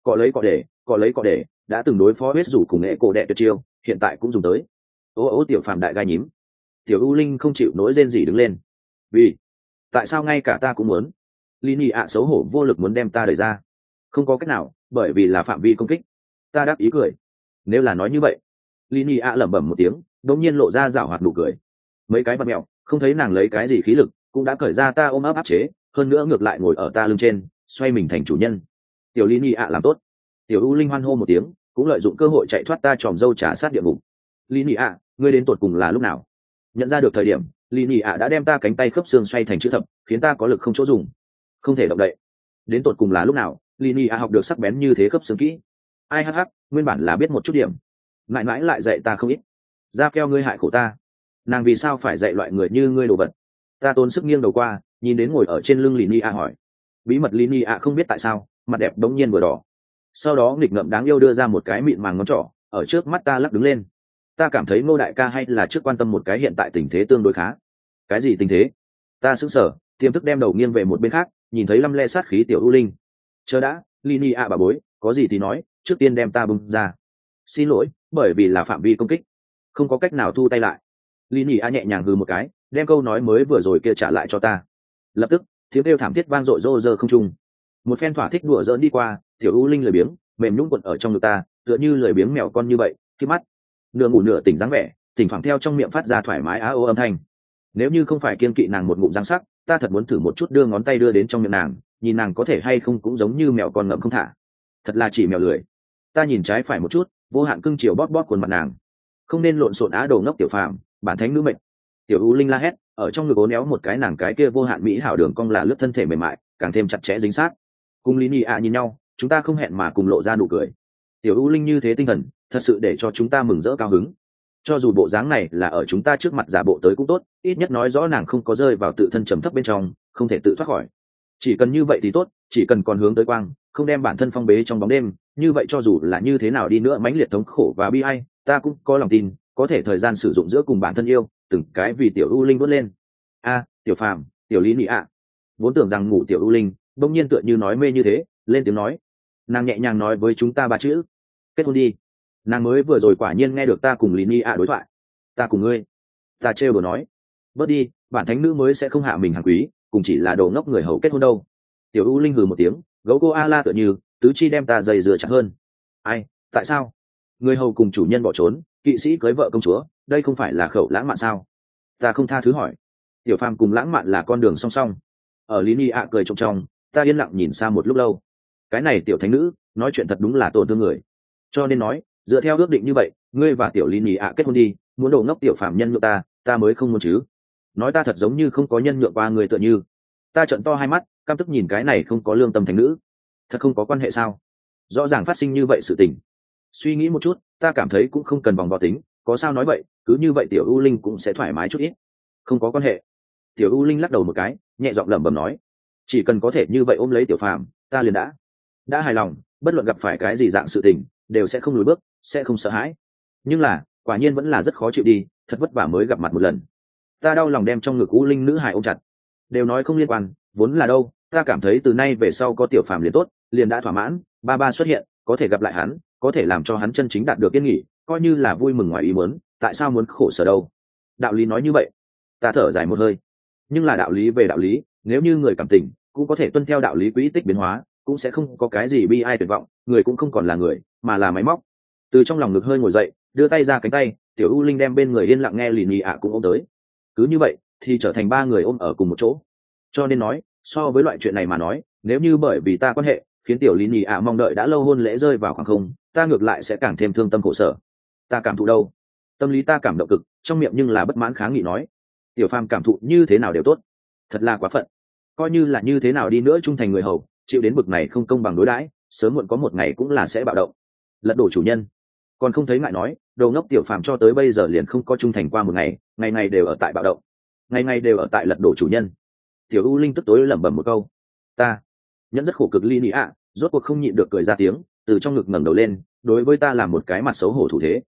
cọ lấy cọ để đã từng đối phó huyết rủ cùng nghệ cổ đệ tuyệt chiêu, hiện tại cũng dùng tới. Ô tiểu phàm đại gai nhím. Tiểu U Linh không chịu nỗi rên gì đứng lên. Vì tại sao ngay cả ta cũng muốn? Lini ạ xấu hổ vô lực muốn đem ta đẩy ra. Không có cách nào, bởi vì là phạm vi công kích. Ta đáp ý cười. Nếu là nói như vậy, Lini ạ lẩm bẩm một tiếng, đột nhiên lộ ra giảo hoạt nụ cười. Mấy cái vật mẹo, không thấy nàng lấy cái gì khí lực, cũng đã cởi ra ta ôm ấp áp chế, hơn nữa ngược lại ngồi ở ta lưng trên, xoay mình thành chủ nhân. Tiểu Lini ạ làm tốt. Tiểu U Linh hoan hô một tiếng, cũng lợi dụng cơ hội chạy thoát ta tròm dâu trả sát địa ngục. Lini ạ, ngươi đến tụt cùng là lúc nào? Nhận ra được thời điểm, Lini ạ đã đem ta cánh tay khớp xương xoay thành chữ thập, khiến ta có lực không chỗ dùng, không thể động đậy. Đến tụt cùng là lúc nào? Lini ạ học được sắc bén như thế khớp xương kỹ. Ai hắc hắc, nguyên bản là biết một chút điểm, mãi mãi lại dạy ta không ít. Ra keo ngươi hại khổ ta. Nàng vì sao phải dạy loại người như ngươi đồ vật? Ta tốn sức nghiêng đầu qua, nhìn đến ngồi ở trên lưng Lini ạ hỏi. Bí mật Lini ạ không biết tại sao, mặt đẹp đống nhiên vừa đỏ. Sau đó nghịch ngợm đáng yêu đưa ra một cái mịn màng ngón trỏ, ở trước mắt ta lắc đứng lên. Ta cảm thấy Ngô đại ca hay là trước quan tâm một cái hiện tại tình thế tương đối khá. Cái gì tình thế? Ta sững sờ, tiềm thức đem đầu nghiêng về một bên khác, nhìn thấy lăm le sát khí tiểu U Linh. Chờ đã, Lini ạ bà bối, có gì thì nói, trước tiên đem ta bung ra. Xin lỗi, bởi vì là phạm vi công kích, không có cách nào thu tay lại. Lini ạ nhẹ nhàng hừ một cái, đem câu nói mới vừa rồi kia trả lại cho ta. Lập tức, tiếng kêu thảm thiết vang dội rô rơ không trung. Một phen thỏa thích đùa giỡn đi qua, tiểu U Linh lười biếng, mềm nhũn quật ở trong ngực ta, tựa như lười biếng mèo con như vậy, khi mắt nửa ngủ nửa tỉnh dáng vẻ, thỉnh thoảng theo trong miệng phát ra thoải mái á ô âm thanh. Nếu như không phải kiên kỵ nàng một ngụm răng sắc, ta thật muốn thử một chút đưa ngón tay đưa đến trong miệng nàng, nhìn nàng có thể hay không cũng giống như mèo con ngậm không thả. Thật là chỉ mèo lười. Ta nhìn trái phải một chút, vô hạn cưng chiều bóp bóp khuôn mặt nàng. Không nên lộn xộn á đồ ngốc tiểu phàm, bản thánh nữ mệnh. Tiểu U Linh la hét, ở trong ngực ố néo một cái nàng cái kia vô hạn mỹ hảo đường cong là lướt thân thể mềm mại, càng thêm chặt chẽ dính sát. Cùng Lini ạ nhìn nhau, chúng ta không hẹn mà cùng lộ ra nụ cười. Tiểu U Linh như thế tinh thần, thật sự để cho chúng ta mừng rỡ cao hứng. Cho dù bộ dáng này là ở chúng ta trước mặt giả bộ tới cũng tốt, ít nhất nói rõ nàng không có rơi vào tự thân trầm thấp bên trong, không thể tự thoát khỏi. Chỉ cần như vậy thì tốt, chỉ cần còn hướng tới quang, không đem bản thân phong bế trong bóng đêm, như vậy cho dù là như thế nào đi nữa mãnh liệt thống khổ và bi ai, ta cũng có lòng tin, có thể thời gian sử dụng giữa cùng bản thân yêu, từng cái vì tiểu U Linh vút lên. A, tiểu phàm, tiểu lý nị ạ. Vốn tưởng rằng ngủ tiểu U Linh, bỗng nhiên tựa như nói mê như thế, lên tiếng nói. Nàng nhẹ nhàng nói với chúng ta ba chữ: kết hôn đi. Nàng mới vừa rồi quả nhiên nghe được ta cùng lý nị ạ đối thoại. Ta cùng ngươi. Ta trêu đùa nói. Bớt đi, bản thánh nữ mới sẽ không hạ mình hàng quý, cùng chỉ là đồ ngốc người hầu kết hôn đâu. Tiểu U Linh hừ một tiếng, gấu cô a la tựa như tứ chi đem ta dày dừa chặt hơn. Ai, tại sao? Người hầu cùng chủ nhân bỏ trốn, kỵ sĩ cưới vợ công chúa, đây không phải là khẩu lãng mạn sao? Ta không tha thứ hỏi. Tiểu phàm cùng lãng mạn là con đường song song. Ở lý nị ạ cười trong trong, ta yên lặng nhìn xa một lúc lâu. Cái này tiểu thánh nữ nói chuyện thật đúng là tổn thương người. Cho nên nói, dựa theo ước định như vậy, ngươi và tiểu lý nị ạ kết hôn đi, muốn đồ ngốc tiểu phàm nhân nhượng ta mới không muốn chứ. Nói ta thật giống như không có nhân nhượng qua người tựa như. Ta trợn to hai mắt, căm tức nhìn cái này không có lương tâm thánh nữ. Thật không có quan hệ sao? Rõ ràng phát sinh như vậy sự tình. Suy nghĩ một chút, ta cảm thấy cũng không cần vòng vo tính, có sao nói vậy, cứ như vậy tiểu U Linh cũng sẽ thoải mái chút ít. Không có quan hệ. Tiểu U Linh lắc đầu một cái, nhẹ giọng lẩm bẩm nói, chỉ cần có thể như vậy ôm lấy tiểu phàm, ta liền đã hài lòng, bất luận gặp phải cái gì dạng sự tình, đều sẽ không lùi bước, sẽ không sợ hãi. Nhưng là, quả nhiên vẫn là rất khó chịu đi, thật vất vả mới gặp mặt một lần. Ta đau lòng đem trong ngực U Linh nữ hài ôm chặt. Đều nói không liên quan, vốn là đâu, ta cảm thấy từ nay về sau có tiểu phàm liền tốt, liền đã thỏa mãn, ba xuất hiện, có thể gặp lại hắn, có thể làm cho hắn chân chính đạt được yên nghỉ, coi như là vui mừng ngoài ý muốn, tại sao muốn khổ sở đâu? Đạo lý nói như vậy. Ta thở dài một hơi. Nhưng là đạo lý về đạo lý, nếu như người cảm tình cũng có thể tuân theo đạo lý quỹ tích biến hóa, cũng sẽ không có cái gì bi ai tuyệt vọng, người cũng không còn là người, mà là máy móc. Từ trong lòng ngực hơi ngồi dậy, đưa tay ra cánh tay, tiểu U Linh đem bên người yên lặng nghe lì nhì ạ cũng ôm tới. Cứ như vậy, thì trở thành ba người ôm ở cùng một chỗ. Cho nên nói, so với loại chuyện này mà nói, nếu như bởi vì ta quan hệ khiến tiểu lý nhì ạ mong đợi đã lâu hôn lễ rơi vào khoảng không, ta ngược lại sẽ càng thêm thương tâm khổ sở. Ta cảm thụ đâu? Tâm lý ta cảm động cực, trong miệng nhưng là bất mãn kháng nghị nói, tiểu phàm cảm thụ như thế nào đều tốt, thật là quá phận. Coi như là như thế nào đi nữa trung thành người hầu, chịu đến bực này không công bằng đối đãi, sớm muộn có một ngày cũng là sẽ bạo động, lật đổ chủ nhân. Còn không thấy ngại nói, đầu ngốc tiểu phàm cho tới bây giờ liền không có trung thành qua một ngày, ngày ngày đều ở tại bạo động, ngày ngày đều ở tại lật đổ chủ nhân. Tiểu U Linh tức tối lẩm bẩm một câu. Ta nhẫn rất khổ cực ly nị ạ, rốt cuộc không nhịn được cười ra tiếng, từ trong ngực ngẩng đầu lên, đối với ta làm một cái mặt xấu hổ thủ thế.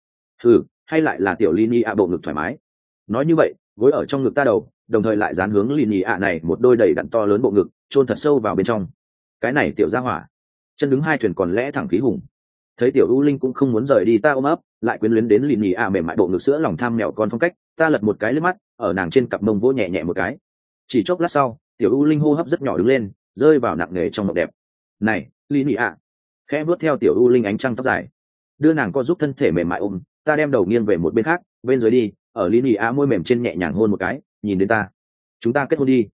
Hay lại là tiểu ly nị ạ bộ ngực thoải mái. Nói như vậy, gối ở trong ngực ta đầu, đồng thời lại dán hướng ly nị ạ này một đôi đầy đặn to lớn bộ ngực, chôn thật sâu vào bên trong. Cái này tiểu gia hỏa, chân đứng hai thuyền còn lẽ thẳng khí hùng. Thấy tiểu u linh cũng không muốn rời đi ta ôm ấp, lại quyến luyến đến lì nhì mềm mại bộ ngực sữa lòng tham mèo con phong cách, ta lật một cái lướt mắt ở nàng trên cặp mông vỗ nhẹ nhẹ một cái. Chỉ chốc lát sau, tiểu u linh hô hấp rất nhỏ đứng lên, rơi vào nặng nề trong mộng đẹp. Này lì nhì khẽ vuốt theo tiểu u linh ánh trăng tóc dài, đưa nàng co giúp thân thể mềm mại ôm, ta đem đầu nghiêng về một bên khác, bên dưới đi, ở lì nhì môi mềm trên nhẹ nhàng hôn một cái, nhìn đến ta, chúng ta kết hôn đi.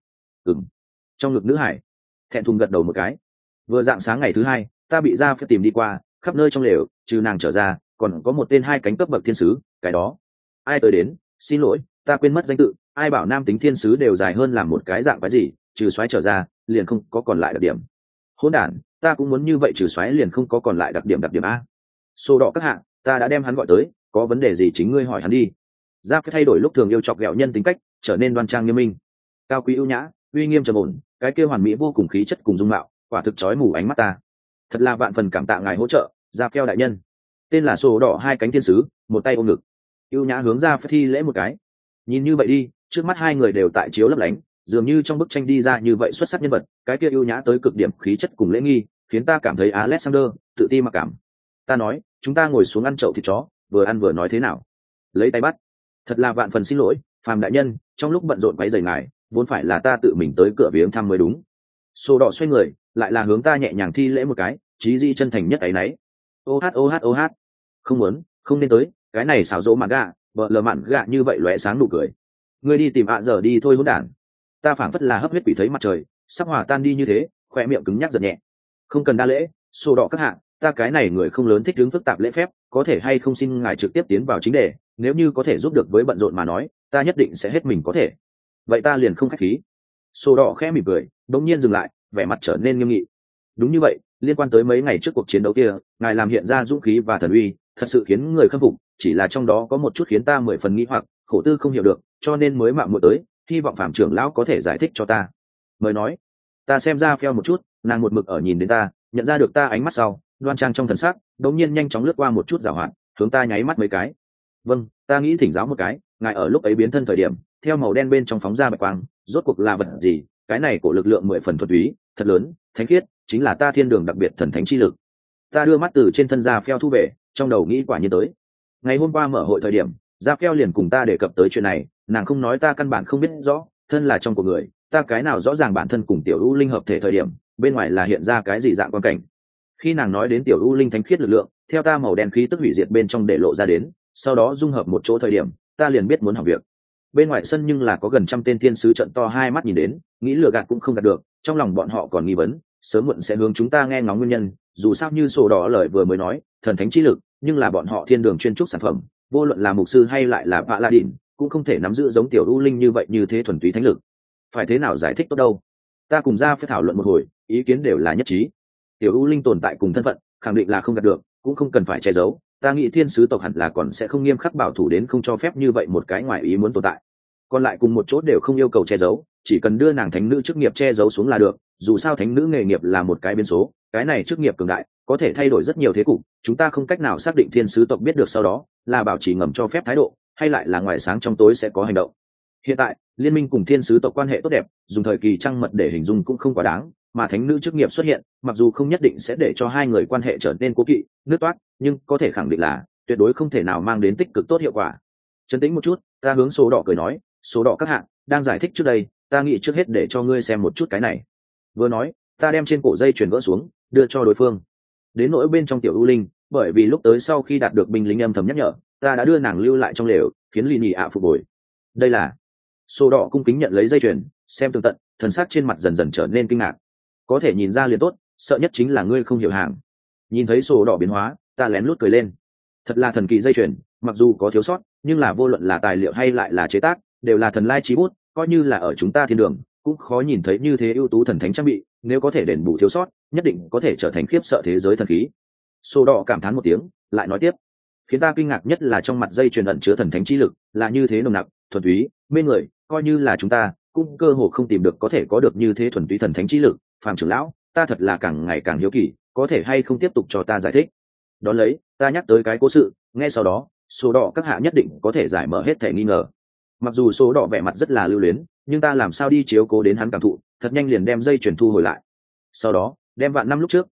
Trong ngực nữ hải thẹn thùng gật đầu một cái. Vừa dạng sáng ngày thứ hai, ta bị ra phải tìm đi qua khắp nơi trong lều, trừ nàng trở ra còn có một tên hai cánh cấp bậc thiên sứ, cái đó ai tới đến, xin lỗi ta quên mất danh tự, ai bảo nam tính thiên sứ đều dài hơn làm một cái dạng cái gì, trừ xoáy trở ra liền không có còn lại đặc điểm. Hỗn đản, ta cũng muốn như vậy, trừ xoáy liền không có còn lại đặc điểm a. Sổ đỏ các hạ, ta đã đem hắn gọi tới, có vấn đề gì chính ngươi hỏi hắn đi. Giáp phải thay đổi lúc thường yêu chọc ghẹo nhân tính cách, trở nên đoan trang nghiêm minh, cao quý ưu nhã, uy nghiêm trầm ổn, cái kia hoàn mỹ vô cùng khí chất cùng dung mạo, quả thực chói mù ánh mắt ta. Thật là vạn phần cảm tạ ngài hỗ trợ, Gia Phèo đại nhân. Tên là sổ đỏ hai cánh thiên sứ, một tay ôm ngực, ưu nhã hướng ra phải thi lễ một cái. Nhìn như vậy đi, trước mắt hai người đều tại chiếu lấp lánh, dường như trong bức tranh đi ra như vậy xuất sắc nhân vật, cái kia ưu nhã tới cực điểm khí chất cùng lễ nghi, khiến ta cảm thấy Alexander tự ti mặc cảm. Ta nói, chúng ta ngồi xuống ăn chậu thịt chó, vừa ăn vừa nói thế nào. Lấy tay bắt. Thật là vạn phần xin lỗi, Phàm đại nhân, trong lúc bận rộn quấy rầy ngài, vốn phải là ta tự mình tới cửa viếng thăm mới đúng. Sổ đỏ xoay người, lại là hướng ta nhẹ nhàng thi lễ một cái, chí di chân thành nhất ấy nấy. Ô hát, không muốn, không nên tới, cái này xảo dỗ mạn gạ, vợ lờ mạn gạ như vậy lóe sáng nụ cười. Ngươi đi tìm giờ đi thôi hỗn đản. Ta phảng phất là hấp huyết quỷ thấy mặt trời, sắp hòa tan đi như thế, khoe miệng cứng nhắc giật nhẹ. Không cần đa lễ, sổ đỏ các hạ, ta cái này người không lớn thích đứng phức tạp lễ phép, có thể hay không xin ngài trực tiếp tiến vào chính đề, nếu như có thể giúp được với bận rộn mà nói, ta nhất định sẽ hết mình có thể. Vậy ta liền không khách khí. Sổ đỏ khẽ mỉm cười, đống nhiên dừng lại, vẻ mặt trở nên nghiêm nghị. Đúng như vậy, liên quan tới mấy ngày trước cuộc chiến đấu kia, ngài làm hiện ra dũng khí và thần uy, thật sự khiến người khâm phục, chỉ là trong đó có một chút khiến ta mười phần nghi hoặc, khổ tư không hiểu được, cho nên mới mạo muội tới, hy vọng Phạm trưởng lão có thể giải thích cho ta. Mới nói, ta xem ra phèo một chút, nàng một mực ở nhìn đến ta, nhận ra được ta ánh mắt sau, đoan trang trong thần sắc, đống nhiên nhanh chóng lướt qua một chút giảo hoạt, hướng ta nháy mắt mấy cái. Vâng, ta nghĩ thỉnh giáo một cái, ngài ở lúc ấy biến thân thời điểm, theo màu đen bên trong phóng ra bạch quang, rốt cuộc là vật gì? Cái này của lực lượng 10 phần thuần túy, thật lớn, thánh khiết, chính là ta thiên đường đặc biệt thần thánh chi lực. Ta đưa mắt từ trên thân ra phèo thu về, trong đầu nghĩ quả nhiên tới. Ngày hôm qua mở hội thời điểm, ra phèo liền cùng ta đề cập tới chuyện này, nàng không nói ta căn bản không biết rõ, thân là trong của người, ta cái nào rõ ràng bản thân cùng tiểu u linh hợp thể thời điểm, bên ngoài là hiện ra cái gì dạng quan cảnh. Khi nàng nói đến tiểu u linh thánh khiết lực lượng, theo ta màu đen khí tức hủy diệt bên trong để lộ ra đến, sau đó dung hợp một chỗ thời điểm, ta liền biết muốn học việc. Bên ngoài sân nhưng là có gần 100 tên thiên sứ trận to hai mắt nhìn đến, nghĩ lừa gạt cũng không gạt được, trong lòng bọn họ còn nghi vấn, sớm muộn sẽ hướng chúng ta nghe ngóng nguyên nhân, dù sao như sổ đỏ lời vừa mới nói, thần thánh chi lực, nhưng là bọn họ thiên đường chuyên trúc sản phẩm, vô luận là mục sư hay lại là vạ la đỉnh, cũng không thể nắm giữ giống tiểu u linh như vậy như thế thuần túy thánh lực. Phải thế nào giải thích tốt đâu? Ta cùng ra phải thảo luận một hồi, ý kiến đều là nhất trí. Tiểu u linh tồn tại cùng thân phận, khẳng định là không gạt được, cũng không cần phải che giấu. Ta nghĩ thiên sứ tộc hẳn là còn sẽ không nghiêm khắc bảo thủ đến không cho phép như vậy một cái ngoài ý muốn tồn tại. Còn lại cùng một chỗ đều không yêu cầu che giấu, chỉ cần đưa nàng thánh nữ chức nghiệp che giấu xuống là được, dù sao thánh nữ nghề nghiệp là một cái biến số, cái này chức nghiệp cường đại có thể thay đổi rất nhiều thế cục, chúng ta không cách nào xác định thiên sứ tộc biết được sau đó là bảo trì ngầm cho phép thái độ, hay lại là ngoài sáng trong tối sẽ có hành động. Hiện tại liên minh cùng thiên sứ tộc quan hệ tốt đẹp, dùng thời kỳ trăng mật để hình dung cũng không quá đáng, mà thánh nữ chức nghiệp xuất hiện, mặc dù không nhất định sẽ để cho hai người quan hệ trở nên cố kỵ, nứt toát, nhưng có thể khẳng định là tuyệt đối không thể nào mang đến tích cực tốt hiệu quả. Trấn tĩnh một chút, ta hướng số đỏ cười nói, số đỏ các hạng đang giải thích trước đây, ta nghĩ trước hết để cho ngươi xem một chút cái này. Vừa nói, ta đem trên cổ dây chuyền gỡ xuống, đưa cho đối phương. Đến nỗi bên trong tiểu u linh, bởi vì lúc tới sau khi đạt được binh lính âm thầm nhắc nhở, ta đã đưa nàng lưu lại trong lều, khiến lì nhì phục hồi. Đây là số đỏ cung kính nhận lấy dây chuyền, xem tường tận, thần sắc trên mặt dần dần trở nên kinh ngạc. Có thể nhìn ra liền tốt, sợ nhất chính là ngươi không hiểu hàng. Nhìn thấy số đỏ biến hóa, ta lén lút cười lên. Thật là thần kỳ dây chuyền, mặc dù có thiếu sót, nhưng là vô luận là tài liệu hay lại là chế tác, đều là thần lai chí bút, coi như là ở chúng ta thiên đường cũng khó nhìn thấy như thế ưu tú thần thánh trang bị, nếu có thể đền bù thiếu sót, nhất định có thể trở thành khiếp sợ thế giới thần khí. Sô đỏ cảm thán một tiếng, lại nói tiếp, khiến ta kinh ngạc nhất là trong mặt dây truyền ẩn chứa thần thánh chi lực là như thế nồng nặc, thuần túy, mê người, coi như là chúng ta cũng cơ hồ không tìm được có thể có được như thế thuần túy thần thánh chi lực. Phạm trưởng lão, ta thật là càng ngày càng hiếu kỳ, có thể hay không tiếp tục cho ta giải thích. Đón lấy, ta nhắc tới cái cố sự, nghe sau đó, số đỏ các hạ nhất định có thể giải mở hết thể nghi ngờ. Mặc dù số đỏ vẻ mặt rất là lưu luyến, nhưng ta làm sao đi chiếu cố đến hắn cảm thụ, thật nhanh liền đem dây chuyển thu hồi lại. Sau đó, đem vạn năm lúc trước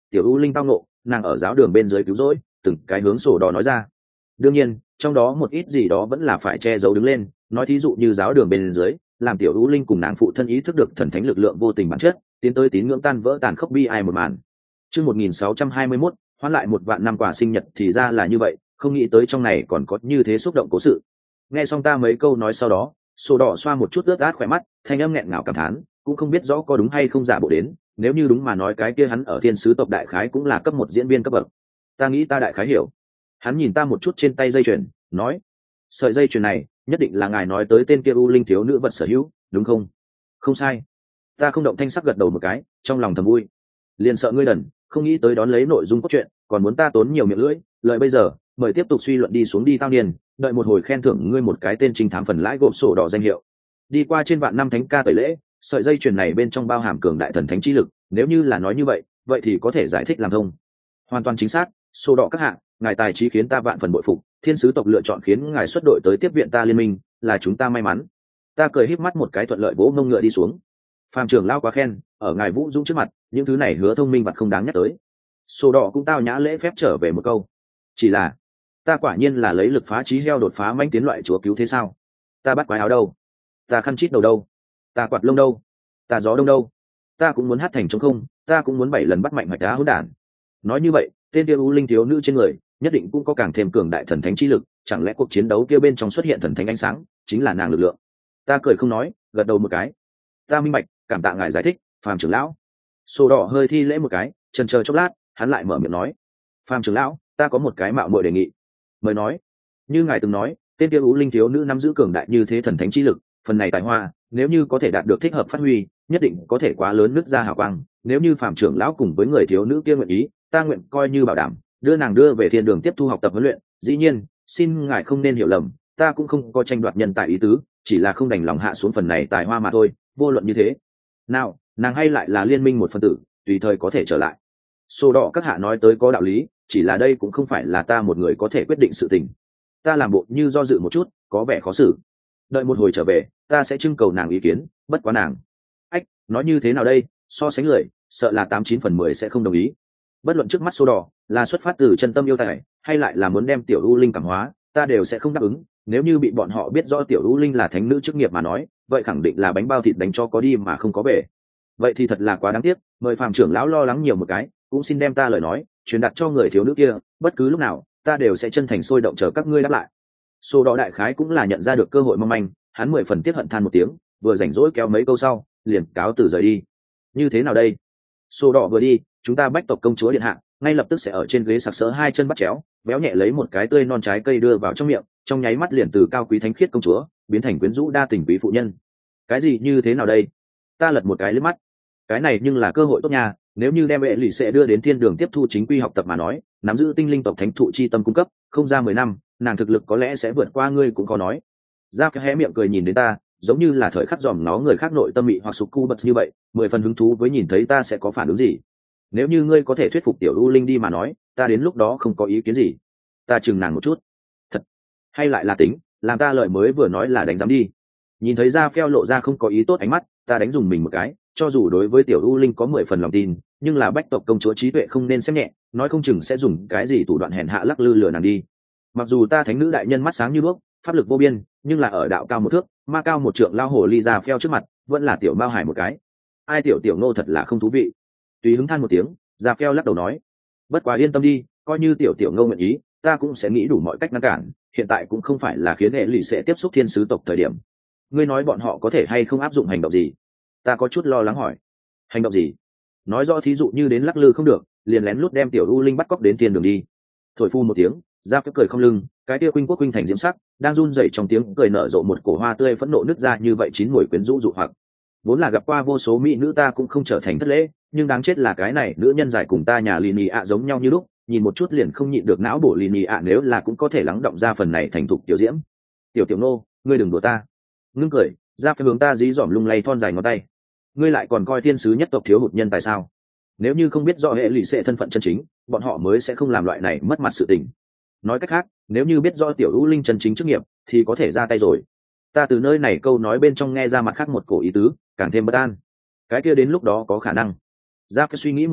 tiểu u linh tao nộ, nàng ở giáo đường bên dưới cứu rỗi, từng cái hướng sổ đỏ nói ra. Đương nhiên trong đó một ít gì đó vẫn là phải che giấu đứng lên, nói thí dụ như giáo đường bên dưới làm tiểu u linh cùng nàng phụ thân ý thức được thần thánh lực lượng vô tình bản chất, tiến tới tín ngưỡng tan vỡ tàn khốc bi ai một màn. Chương 1621, hoãn lại 1 vạn năm quà sinh nhật thì ra là như vậy, không nghĩ tới trong này còn có như thế xúc động cố sự. Nghe xong ta mấy câu nói sau đó, sổ đỏ xoa một chút ướt át khỏe mắt, thanh âm nghẹn ngào cảm thán, cũng không biết rõ có đúng hay không giả bộ đến, nếu như đúng mà nói cái kia hắn ở thiên sứ tộc đại khái cũng là cấp một diễn viên cấp bậc. Ta nghĩ ta đại khái hiểu. Hắn nhìn ta một chút trên tay dây chuyền, nói: sợi dây chuyền này nhất định là ngài nói tới tên kia u linh thiếu nữ vật sở hữu, đúng không? Không sai. Ta không động thanh sắc gật đầu một cái, trong lòng thầm vui. Liền sợ ngươi đần, không nghĩ tới đón lấy nội dung cốt truyện, còn muốn ta tốn nhiều miệng lưỡi, lợi bây giờ, mời tiếp tục suy luận đi xuống đi tao niên, đợi một hồi khen thưởng ngươi một cái tên trinh thám phần lãi gộp sổ đỏ danh hiệu. Đi qua trên vạn năm thánh ca tẩy lễ, sợi dây chuyền này bên trong bao hàm cường đại thần thánh chi lực, nếu như là nói như vậy, vậy thì có thể giải thích làm thông. Hoàn toàn chính xác, sổ đỏ các hạ, ngài tài trí khiến ta vạn phần bội phục, thiên sứ tộc lựa chọn khiến ngài xuất đội tới tiếp viện ta liên minh, là chúng ta may mắn. Ta cười híp mắt một cái thuận lợi vỗ ngông ngựa đi xuống. Phạm trưởng lao quá khen, ở ngài vũ dũng trước mặt, những thứ này hứa thông minh vật không đáng nhắc tới. Sổ đỏ cũng tao nhã lễ phép trở về một câu, chỉ là ta quả nhiên là lấy lực phá trí heo đột phá manh tiến loại chúa cứu thế sao? Ta bắt quái áo đâu? Ta khăn chít đầu đâu? Ta quạt lông đâu? Ta gió đông đâu? Ta cũng muốn hát thành trống không, ta cũng muốn 7 lần bắt mạnh mạch đá hỗn đản. Nói như vậy, tên kia u linh thiếu nữ trên người nhất định cũng có càng thêm cường đại thần thánh chi lực, chẳng lẽ cuộc chiến đấu kia bên trong xuất hiện thần thánh ánh sáng chính là nàng lực lượng? Ta cười không nói, gật đầu một cái. Ta minh bạch, cảm tạ ngài giải thích, Phạm trưởng lão. Sổ đỏ hơi thi lễ một cái, chần chờ chốc lát, hắn lại mở miệng nói: Phạm trưởng lão, ta có một cái mạo muội đề nghị. Mời nói. Như ngài từng nói, tên kia u linh thiếu nữ nắm giữ cường đại như thế thần thánh chi lực, phần này tài hoa, nếu như có thể đạt được thích hợp phát huy, nhất định có thể quá lớn nứt ra hào quang. Nếu như Phạm trưởng lão cùng với người thiếu nữ kia nguyện ý, ta nguyện coi như bảo đảm đưa nàng đưa về thiên đường tiếp thu học tập huấn luyện. Dĩ nhiên, xin ngài không nên hiểu lầm, ta cũng không có tranh đoạt nhân tài ý tứ, chỉ là không đành lòng hạ xuống phần này tài hoa mà thôi. Vô luận như thế nào, nàng hay lại là liên minh một phần tử, tùy thời có thể trở lại. Sổ đỏ các hạ nói tới có đạo lý, chỉ là đây cũng không phải là ta một người có thể quyết định sự tình. Ta làm bộ như do dự một chút, có vẻ khó xử. Đợi một hồi trở về, ta sẽ trưng cầu nàng ý kiến, bất quá nàng nói như thế nào đây, so sánh lời, sợ là 89/10 sẽ không đồng ý. Bất luận trước mắt số đỏ là xuất phát từ chân tâm yêu tài, hay lại là muốn đem tiểu u linh cảm hóa, ta đều sẽ không đáp ứng. Nếu như bị bọn họ biết rõ tiểu u linh là thánh nữ chức nghiệp mà nói, vậy khẳng định là bánh bao thịt đánh cho có đi mà không có về. Vậy thì thật là quá đáng tiếc. Mời Phạm trưởng lão lo lắng nhiều một cái, cũng xin đem ta lời nói truyền đạt cho người thiếu nữ kia, bất cứ lúc nào ta đều sẽ chân thành sôi động chờ các ngươi đáp lại. Số đỏ đại khái cũng là nhận ra được cơ hội mong manh, hắn 10 phần tiếc hận than một tiếng, vừa rảnh rỗi kéo mấy câu sau, liền cáo từ rời đi. Như thế nào đây? Số đỏ vừa đi, chúng ta bách tộc công chúa điện hạ ngay lập tức sẽ ở trên ghế sặc sỡ 2 chân bắt chéo, béo nhẹ lấy một cái tươi non trái cây đưa vào trong miệng, trong nháy mắt liền từ cao quý thánh khiết công chúa biến thành quyến rũ đa tình quý phụ nhân. Cái gì như thế nào đây? Ta lật một cái liếc mắt. Cái này nhưng là cơ hội tốt nha, nếu như đem vệ lì sẽ đưa đến thiên đường tiếp thu chính quy học tập mà nói, nắm giữ tinh linh tộc thánh thụ chi tâm cung cấp, không ra 10 năm, nàng thực lực có lẽ sẽ vượt qua ngươi cũng có nói. Ra phải hé miệng cười nhìn đến ta, giống như là thời khắc dòm nó người khác nội tâm mị hoặc sục cu bật như vậy, 10 phần hứng thú với nhìn thấy ta sẽ có phản ứng gì. Nếu như ngươi có thể thuyết phục tiểu u linh đi mà nói, ta đến lúc đó không có ý kiến gì. Ta chừng nàng một chút. Thật hay lại là tính, làm ta lời mới vừa nói là đánh giám đi. Nhìn thấy ra phèo lộ ra không có ý tốt ánh mắt, ta đánh dùng mình một cái, cho dù đối với tiểu u linh có 10 phần lòng tin, nhưng là bách tộc công chúa trí tuệ không nên xem nhẹ, nói không chừng sẽ dùng cái gì thủ đoạn hèn hạ lắc lư lừa nàng đi. Mặc dù ta thánh nữ đại nhân mắt sáng như đuốc, pháp lực vô biên, nhưng là ở đạo cao 1 thước, ma cao 1 trượng lao hồ ly ra phèo trước mặt, vẫn là tiểu mao hải một cái. Ai tiểu nô thật là không thú vị. Tùy hứng than một tiếng, ra phèo lắc đầu nói: bất quá yên tâm đi, coi như tiểu ngô nguyện ý, ta cũng sẽ nghĩ đủ mọi cách ngăn cản, hiện tại cũng không phải là khiến hệ lụy sẽ tiếp xúc thiên sứ tộc thời điểm. Ngươi nói bọn họ có thể hay không áp dụng hành động gì? Ta có chút lo lắng hỏi. Hành động gì? Nói rõ thí dụ như đến lắc lư không được, liền lén lút đem tiểu u linh bắt cóc đến thiên đường đi. Thổi phu một tiếng, ra phép cười không lưng, cái tia khuynh quốc khuynh thành diễm sắc đang run rẩy trong tiếng cười nở rộ một cổ hoa tươi phẫn nộ nứt ra như vậy chín mùi quyến rũ dụ hoặc. Vốn là gặp qua vô số mỹ nữ ta cũng không trở thành thất lễ, nhưng đáng chết là cái này nữ nhân giải cùng ta nhà lì ạ giống nhau như lúc, nhìn một chút liền không nhịn được não bổ lì ạ nếu là cũng có thể lắng động ra phần này thành thục tiểu diễm. Tiểu nô, ngươi đừng đùa ta. Ngưng cười, ra cái hướng ta dí dỏm lung lay thon dài ngón tay. Ngươi lại còn coi thiên sứ nhất tộc thiếu hụt nhân tại sao? Nếu như không biết rõ hệ lụy sẽ thân phận chân chính, bọn họ mới sẽ không làm loại này mất mặt sự tình. Nói cách khác, nếu như biết rõ tiểu u linh chân chính chức nghiệp, thì có thể ra tay rồi. Ta từ nơi này câu nói bên trong nghe ra mặt khác một cổ ý tứ, càng thêm bất an. Cái kia đến lúc đó có khả năng. Ra phải suy nghĩ một chút,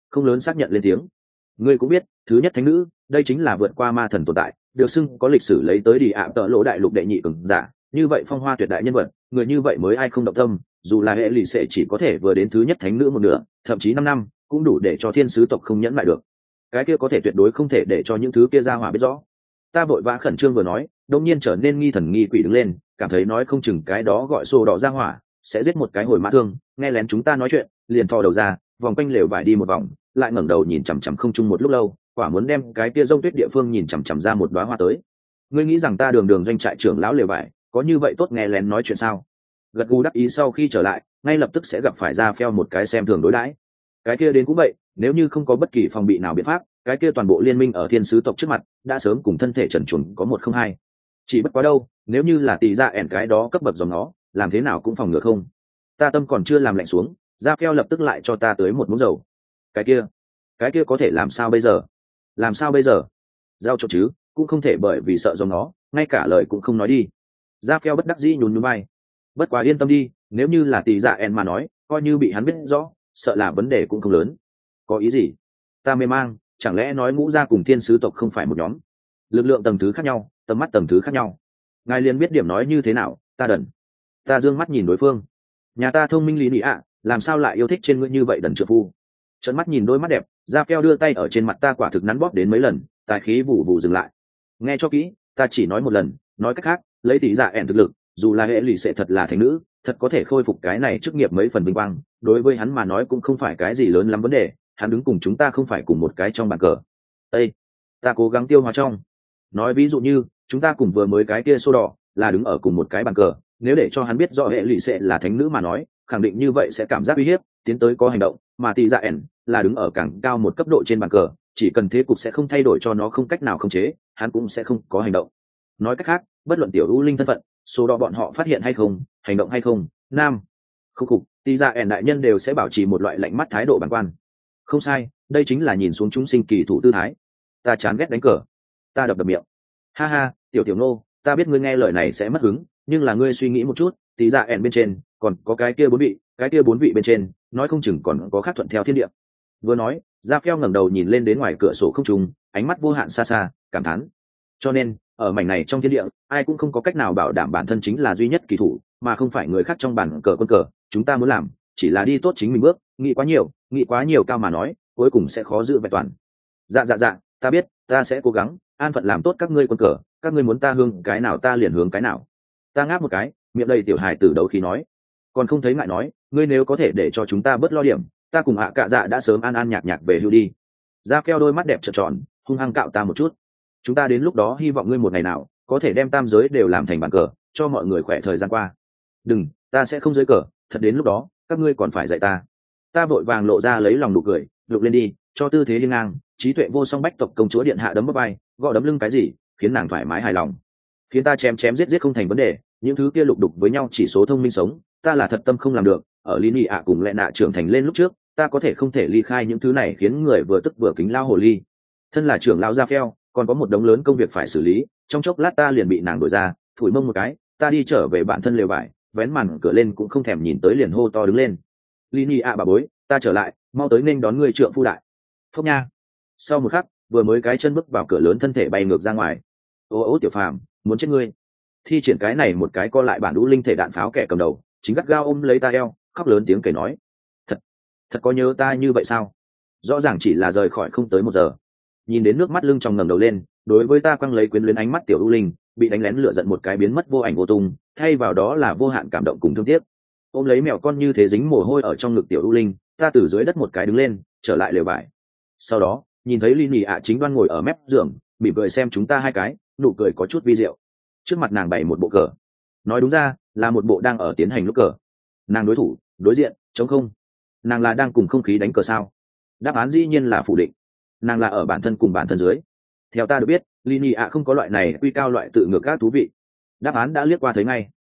không lớn xác nhận lên tiếng. Ngươi cũng biết, thứ nhất thánh nữ, đây chính là vượt qua ma thần tồn tại, được xưng có lịch sử lấy tới đi ạ tợ lỗ đại lục đệ nhị cường giả, như vậy phong hoa tuyệt đại nhân vật, người như vậy mới ai không động tâm, dù là hệ lì sẽ chỉ có thể vừa đến thứ nhất thánh nữ một nửa, thậm chí 5 năm, cũng đủ để cho thiên sứ tộc không nhẫn lại được. Cái kia có thể tuyệt đối không thể để cho những thứ kia ra hỏa biết rõ. Ta vội vã khẩn trương vừa nói, đột nhiên trở nên nghi thần nghi quỷ đứng lên, cảm thấy nói không chừng cái đó gọi xô đỏ ra hỏa sẽ giết một cái hồi mã thương, nghe lén chúng ta nói chuyện, liền thò đầu ra, vòng quanh lều vải đi một vòng, lại ngẩng đầu nhìn chằm chằm không trung một lúc lâu, quả muốn đem cái kia rông tuyết địa phương nhìn chằm chằm ra một đóa hoa tới. Ngươi nghĩ rằng ta đường đường doanh trại trưởng lão lều vải, có như vậy tốt nghe lén nói chuyện sao? Gật gù đắc ý sau khi trở lại, ngay lập tức sẽ gặp phải ra phèo một cái xem thường đối đãi. Cái kia đến cũng vậy, nếu như không có bất kỳ phòng bị nào biện pháp, cái kia toàn bộ liên minh ở thiên sứ tộc trước mặt đã sớm cùng thân thể trần truồng có một không hai. Chỉ bất quá đâu, nếu như là tỷ ra ẻn cái đó cấp bậc dòng nó, làm thế nào cũng phòng ngừa không. Ta tâm còn chưa làm lạnh xuống, ra phèo lập tức lại cho ta tới một muỗng dầu. Cái kia có thể làm sao bây giờ? Làm sao bây giờ? Giao cho chứ, cũng không thể bởi vì sợ dòng nó, ngay cả lời cũng không nói đi. Ra phèo bất đắc dĩ nhún nhún vai. Bất quá yên tâm đi, nếu như là tỷ dạ ẻn mà nói, coi như bị hắn biết rõ, sợ là vấn đề cũng không lớn. Có ý gì? Ta mê mang, chẳng lẽ nói ngũ gia cùng thiên sứ tộc không phải một nhóm? Lực lượng tầng thứ khác nhau, tầm mắt tầng thứ khác nhau. Ngài liền biết điểm nói như thế nào, ta đần. Ta dương mắt nhìn đối phương. Nhà ta thông minh lý nị ạ, làm sao lại yêu thích trên ngươi như vậy đần trợ phu? Trợn mắt nhìn đôi mắt đẹp, Ra Phèo đưa tay ở trên mặt ta quả thực nắn bóp đến mấy lần, tài khí vụ vụ dừng lại. Nghe cho kỹ, ta chỉ nói một lần, nói cách khác, lấy tỷ dạ ẻn thực lực, dù là hệ lụy sẽ thật là thành nữ, thật có thể khôi phục cái này chức nghiệp mấy phần vinh quang, đối với hắn mà nói cũng không phải cái gì lớn lắm vấn đề, hắn đứng cùng chúng ta không phải cùng một cái trong bàn cờ. Ê, ta cố gắng tiêu hóa trong. Nói ví dụ như, chúng ta cùng vừa mới cái kia xô đỏ, là đứng ở cùng một cái bàn cờ, nếu để cho hắn biết rõ hệ lụy sẽ là thánh nữ mà nói, khẳng định như vậy sẽ cảm giác uy hiếp, tiến tới có hành động, mà tỷ dạ ẻn là đứng ở càng cao một cấp độ trên bàn cờ, chỉ cần thế cục sẽ không thay đổi cho nó không cách nào khống chế, hắn cũng sẽ không có hành động. Nói cách khác, bất luận tiểu u linh thân phận, số đo bọn họ phát hiện hay không, hành động hay không, nam khúc cục tỷ dạ ẻn đại nhân đều sẽ bảo trì một loại lạnh mắt thái độ bản quan. Không sai, đây chính là nhìn xuống chúng sinh kỳ thủ tư thái. Ta chán ghét đánh cờ. Ta đập miệng. Ha ha, tiểu nô, ta biết ngươi nghe lời này sẽ mất hứng, nhưng là ngươi suy nghĩ một chút, tỷ dạ ẻn bên trên còn có cái kia bốn vị bên trên, nói không chừng còn có khác thuận theo thiên địa. Vừa nói, Ra Phèo ngẩng đầu nhìn lên đến ngoài cửa sổ không trung, ánh mắt vô hạn xa xa, cảm thán. Cho nên, ở mảnh này trong thiên địa, ai cũng không có cách nào bảo đảm bản thân chính là duy nhất kỳ thủ, mà không phải người khác trong bản cờ quân cờ. Chúng ta muốn làm, chỉ là đi tốt chính mình bước, nghĩ quá nhiều cao mà nói, cuối cùng sẽ khó giữ vẹn toàn. Dạ, ta biết, ta sẽ cố gắng, an phận làm tốt các ngươi quân cờ, các ngươi muốn ta hướng cái nào ta liền hướng cái nào. Ta ngáp một cái, miệng đầy tiểu hài tử đấu khí nói, còn không thấy ngại nói, ngươi nếu có thể để cho chúng ta bớt lo điểm, ta cùng cạ dạ đã sớm an nhạc về hưu đi. Ra Phèo đôi mắt đẹp trợn tròn, hung hăng cạo ta một chút. Chúng ta đến lúc đó hy vọng ngươi một ngày nào có thể đem tam giới đều làm thành bàn cờ, cho mọi người khỏe thời gian qua. Đừng, ta sẽ không dưới cờ, thật đến lúc đó các ngươi còn phải dạy ta. Ta vội vàng lộ ra lấy lòng nụ cười, lục lên đi, cho tư thế hiên ngang, trí tuệ vô song bách tộc công chúa điện hạ đấm bắp vai, gõ đấm lưng cái gì, khiến nàng thoải mái hài lòng. Khiến ta chém giết không thành vấn đề, những thứ kia lục đục với nhau chỉ số thông minh sống, ta là thật tâm không làm được. Ở Lý Nị ạ cùng Lệ Nạ trưởng thành lên lúc trước, ta có thể không thể ly khai những thứ này khiến người vừa tức vừa kính lao hồ ly. Thân là trưởng lão Ra Phèo, còn có một đống lớn công việc phải xử lý, trong chốc lát ta liền bị nàng đuổi ra, phủi mông một cái, ta đi trở về bản thân lều vải, vén màn cửa lên cũng không thèm nhìn tới liền hô to đứng lên. Lý Nị ạ bà bối, ta trở lại, mau tới nên đón người trượng phu đại. Phốc nha. Sau một khắc, vừa mới cái chân bước vào cửa lớn thân thể bay ngược ra ngoài. Ô tiểu phàm, muốn chết ngươi. Thi triển cái này một cái co lại bản đũ linh thể đạn pháo kẻ cầm đầu, chính gắt gao ôm lấy ta eo, khóc lớn tiếng kể nói, thật có nhớ ta như vậy sao? Rõ ràng chỉ là rời khỏi không tới 1 giờ. Nhìn đến nước mắt lưng tròng ngẩng đầu lên, đối với ta quăng lấy quyến luyến ánh mắt tiểu đũ linh, bị đánh lén lửa giận một cái biến mất vô ảnh vô tung, thay vào đó là vô hạn cảm động cùng thương tiếc. Ôm lấy mèo con như thế dính mồ hôi ở trong ngực tiểu đũ linh, ta từ dưới đất một cái đứng lên, trở lại lều vải. Sau đó, nhìn thấy Ly Nị ạ chính đoan ngồi ở mép giường, mỉm cười xem chúng ta hai cái, nụ cười có chút vi diệu. Trước mặt nàng bày một bộ cờ, nói đúng ra là một bộ đang ở tiến hành lúc cờ. Nàng đối thủ, đối diện, trống không. Nàng là đang cùng không khí đánh cờ sao? Đáp án dĩ nhiên là phủ định. Nàng là ở bản thân cùng bản thân dưới. Theo ta được biết, Ly Nị ạ không có loại này quy cao loại tự ngược các thú vị. Đáp án đã liếc qua thấy ngay.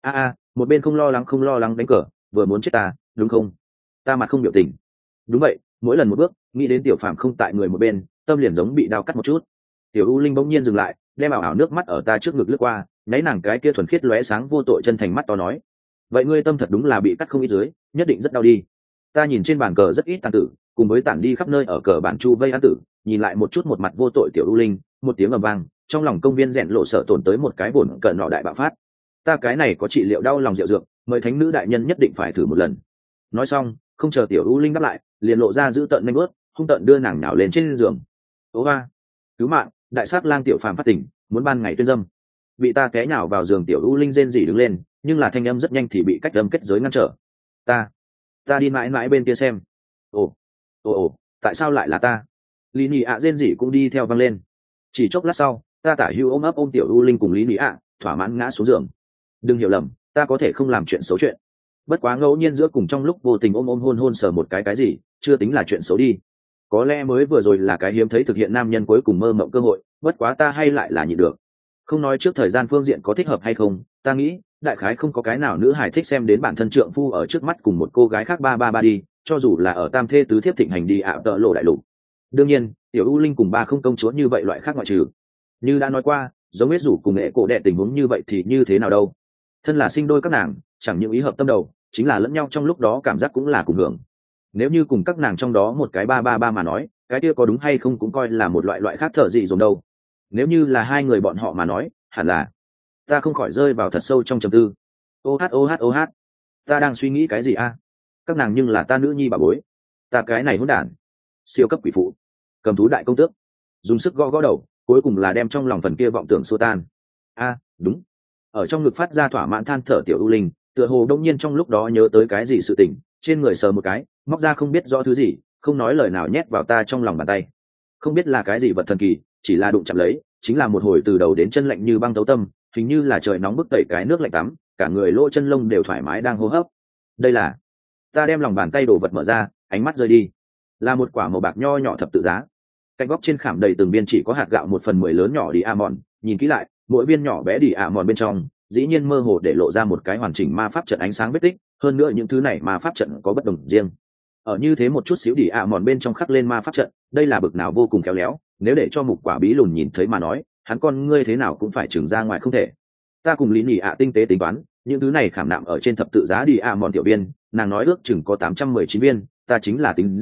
Một bên không lo lắng đánh cờ, vừa muốn chết ta, đúng không? Ta mặt không biểu tình. Đúng vậy, mỗi lần một bước, nghĩ đến tiểu phàm không tại người một bên, tâm liền giống bị đau cắt một chút. Tiểu U Linh bỗng nhiên dừng lại, đem ảo nước mắt ở ta trước ngực lướt qua, nháy nàng cái kia thuần khiết lóe sáng vô tội chân thành mắt to nói, vậy ngươi tâm thật đúng là bị cắt không ít dưới, nhất định rất đau đi. Ta nhìn trên bàn cờ rất ít tàn tử, cùng với tản đi khắp nơi ở cờ bản chu vây an tử, nhìn lại một chút một mặt vô tội tiểu u linh, một tiếng ầm vang, trong lòng công viên rèn lộ sợ tổn tới một cái buồn cận nọ đại bạo phát. Ta cái này có trị liệu đau lòng rượu dược, mời thánh nữ đại nhân nhất định phải thử một lần. Nói xong, không chờ tiểu u linh đáp lại, liền lộ ra giữ tợn nhanh bước, hung tợn đưa nàng nhào lên trên giường. Ố ba, cứu mạng! Đại sát lang tiểu phàm phát tỉnh, muốn ban ngày tuyên dâm. Bị ta té nhào vào giường tiểu u linh rên rỉ đứng lên, nhưng là thanh âm rất nhanh thì bị cách âm kết giới ngăn trở. Ta đi mãi mãi bên kia xem. Ồ, tại sao lại là ta? Lý Nị ạ rên rỉ cũng đi theo vang lên. Chỉ chốc lát sau, ta tả hưu ôm ấp ôm tiểu u linh cùng Lý Nị ạ, thỏa mãn ngã xuống giường. Đừng hiểu lầm, ta có thể không làm chuyện xấu chuyện. Bất quá ngẫu nhiên giữa cùng trong lúc vô tình ôm hôn sờ một cái gì, chưa tính là chuyện xấu đi. Có lẽ mới vừa rồi là cái hiếm thấy thực hiện nam nhân cuối cùng mơ mộng cơ hội, bất quá ta hay lại là nhịn được. Không nói trước thời gian phương diện có thích hợp hay không, ta nghĩ đại khái không có cái nào nữ hài thích xem đến bản thân trượng phu ở trước mắt cùng một cô gái khác ba đi, cho dù là ở tam thê tứ thiếp thịnh hành đi ạ tợ lộ đại lục. Đương nhiên tiểu u linh cùng ba không công chúa như vậy loại khác ngoại trừ. Như đã nói qua, giống hết rủ cùng nghệ cổ đệ tình huống như vậy thì như thế nào đâu. Thân là sinh đôi các nàng, chẳng những ý hợp tâm đầu, chính là lẫn nhau trong lúc đó cảm giác cũng là cùng hưởng. Nếu như cùng các nàng trong đó một cái ba mà nói, cái kia có đúng hay không cũng coi là một loại khác thở gì rồi đâu. Nếu như là hai người bọn họ mà nói, hẳn là. Ta không khỏi rơi vào thật sâu trong trầm tư. Ô hát, ta đang suy nghĩ cái gì a? Các nàng nhưng là ta nữ nhi bà bối. Ta cái này hỗn đản, siêu cấp quỷ phụ, cầm thú đại công tước, dùng sức gõ đầu, cuối cùng là đem trong lòng phần kia vọng tưởng xua tan. Đúng. Ở trong ngực phát ra thỏa mãn than thở tiểu u linh, tựa hồ đông nhiên trong lúc đó nhớ tới cái gì sự tình, trên người sờ một cái, móc ra không biết rõ thứ gì, không nói lời nào nhét vào ta trong lòng bàn tay. Không biết là cái gì vật thần kỳ, chỉ là đụng chạm lấy, chính là một hồi từ đầu đến chân lạnh như băng thấu tâm, hình như là trời nóng bức tẩy cái nước lạnh tắm, cả người lỗ chân lông đều thoải mái đang hô hấp. Đây là. Ta đem lòng bàn tay đồ vật mở ra, ánh mắt rơi đi, là một quả màu bạc nho nhỏ thập tự giá. Cạnh góc trên khảm đầy từng viên chỉ có hạt gạo 1/10 lớn nhỏ đi ạ mòn, nhìn kỹ lại, mỗi viên nhỏ bé đi ạ mòn bên trong dĩ nhiên mơ hồ để lộ ra một cái hoàn chỉnh ma pháp trận ánh sáng vết tích, hơn nữa những thứ này ma pháp trận có bất đồng riêng. Ở như thế một chút xíu đi ạ mòn bên trong khắc lên ma pháp trận, đây là bực nào vô cùng khéo léo, nếu để cho mục quả bí lùn nhìn thấy mà nói, hắn con ngươi thế nào cũng phải trừng ra ngoài không thể. Ta cùng Lý Nị ạ tinh tế tính toán, những thứ này khảm nạm ở trên thập tự giá đi ạ mòn tiểu viên, nàng nói ước chừng có 819 viên, ta chính là tính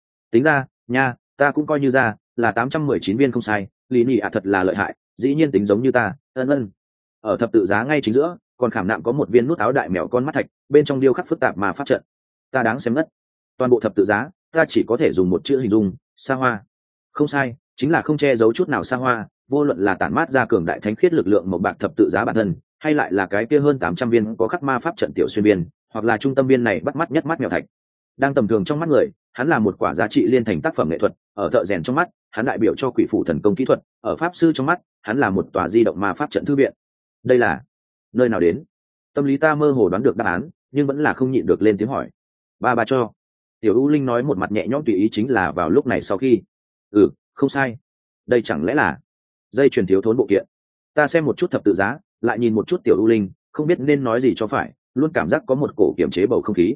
ra nha, ta cũng coi như ra là 819 viên không sai. Lý Nị ạ thật là lợi hại, dĩ nhiên tính giống như ta. Ân. Ở thập tự giá ngay chính giữa còn khảm nạm có một viên nút áo đại mèo con mắt thạch, bên trong điêu khắc phức tạp mà pháp trận. Ta đáng xem ngất. Toàn bộ thập tự giá ta chỉ có thể dùng một chữ hình dung: xa hoa. Không sai, chính là không che giấu chút nào xa hoa, vô luận là tản mát ra cường đại thánh khiết lực lượng một bạc thập tự giá bản thân, hay lại là cái kia hơn 800 viên có khắc ma pháp trận tiểu xuyên viên, hoặc là trung tâm viên này bắt mắt nhất mắt mèo thạch. Đang tầm thường trong mắt người, hắn là một quả giá trị liên thành tác phẩm nghệ thuật, ở thợ rèn trong mắt, hắn đại biểu cho quỷ phủ thần công kỹ thuật, ở pháp sư trong mắt, hắn là một tòa di động ma pháp trận thư viện. Đây là nơi nào đến? Tâm lý ta mơ hồ đoán được đáp án, nhưng vẫn là không nhịn được lên tiếng hỏi. Ba cho. Tiểu U Linh nói một mặt nhẹ nhõm tùy ý, chính là vào lúc này sau khi. Không sai. Đây chẳng lẽ là dây chuyền thiếu thốn bộ kiện? Ta xem một chút thập tự giá, lại nhìn một chút Tiểu U Linh, không biết nên nói gì cho phải, luôn cảm giác có một cổ kiềm chế bầu không khí.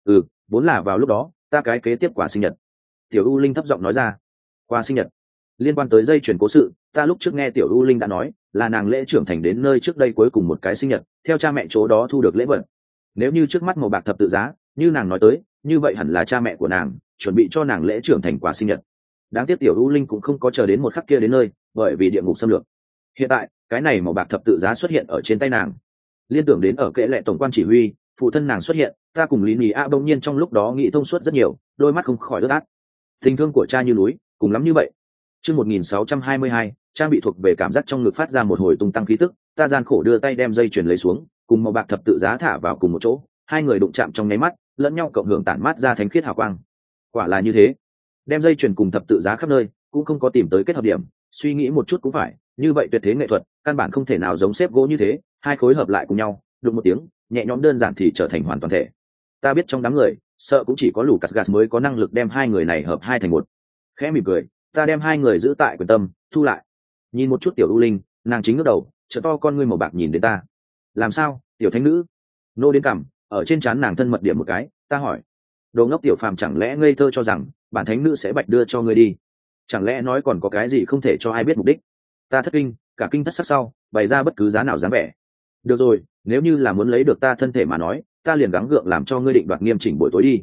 Vốn là vào lúc đó, ta cái kế tiếp quả sinh nhật. Tiểu U Linh thấp giọng nói ra. Qua sinh nhật. Liên quan tới dây chuyền cố sự, ta lúc trước nghe Tiểu U Linh đã nói là nàng lễ trưởng thành đến nơi trước đây cuối cùng một cái sinh nhật, theo cha mẹ chỗ đó thu được lễ vật. Nếu như trước mắt màu bạc thập tự giá như nàng nói tới, như vậy hẳn là cha mẹ của nàng chuẩn bị cho nàng lễ trưởng thành quà sinh nhật. Đáng tiếc Tiểu U Linh cũng không có chờ đến một khắc kia đến nơi, bởi vì địa ngục xâm lược. Hiện tại cái này màu bạc thập tự giá xuất hiện ở trên tay nàng, liên tưởng đến ở kệ lệ tổng quan chỉ huy phụ thân nàng xuất hiện, ta cùng Lý Nị A bỗng nhiên trong lúc đó nghĩ thông suốt rất nhiều, đôi mắt không khỏi ướt át. Tình thương của cha như núi, cùng lắm như vậy. Chương 1622, trang bị thuộc về cảm giác trong ngực phát ra một hồi tung tăng khí tức, ta gian khổ đưa tay đem dây chuyền lấy xuống, cùng màu bạc thập tự giá thả vào cùng một chỗ, hai người đụng chạm trong nháy mắt, lẫn nhau cộng hưởng tản mát ra thánh khiết hào quang. Quả là như thế, đem dây chuyền cùng thập tự giá khắp nơi, cũng không có tìm tới kết hợp điểm, suy nghĩ một chút cũng phải, như vậy tuyệt thế nghệ thuật, căn bản không thể nào giống xếp gỗ như thế, hai khối hợp lại cùng nhau, đụng một tiếng, nhẹ nhõm đơn giản thì trở thành hoàn toàn thể. Ta biết trong đám người, sợ cũng chỉ có Lucas Gas mới có năng lực đem hai người này hợp hai thành một. Khẽ mỉm cười, ta đem hai người giữ tại quyền tâm, thu lại. Nhìn một chút Tiểu U Linh, nàng chính ngước đầu, trợ to con ngươi màu bạc nhìn đến ta. Làm sao, tiểu thánh nữ? Nô đến cằm, ở trên trán nàng thân mật điểm một cái, ta hỏi. Đồ ngốc tiểu phàm chẳng lẽ ngây thơ cho rằng bản thánh nữ sẽ bạch đưa cho ngươi đi? Chẳng lẽ nói còn có cái gì không thể cho ai biết mục đích? Ta thất kinh, cả kinh thất sắc sau, bày ra bất cứ giá nào dáng vẻ. Được rồi, nếu như là muốn lấy được ta thân thể mà nói, ta liền gắng gượng làm cho ngươi định đoạt nghiêm chỉnh buổi tối đi.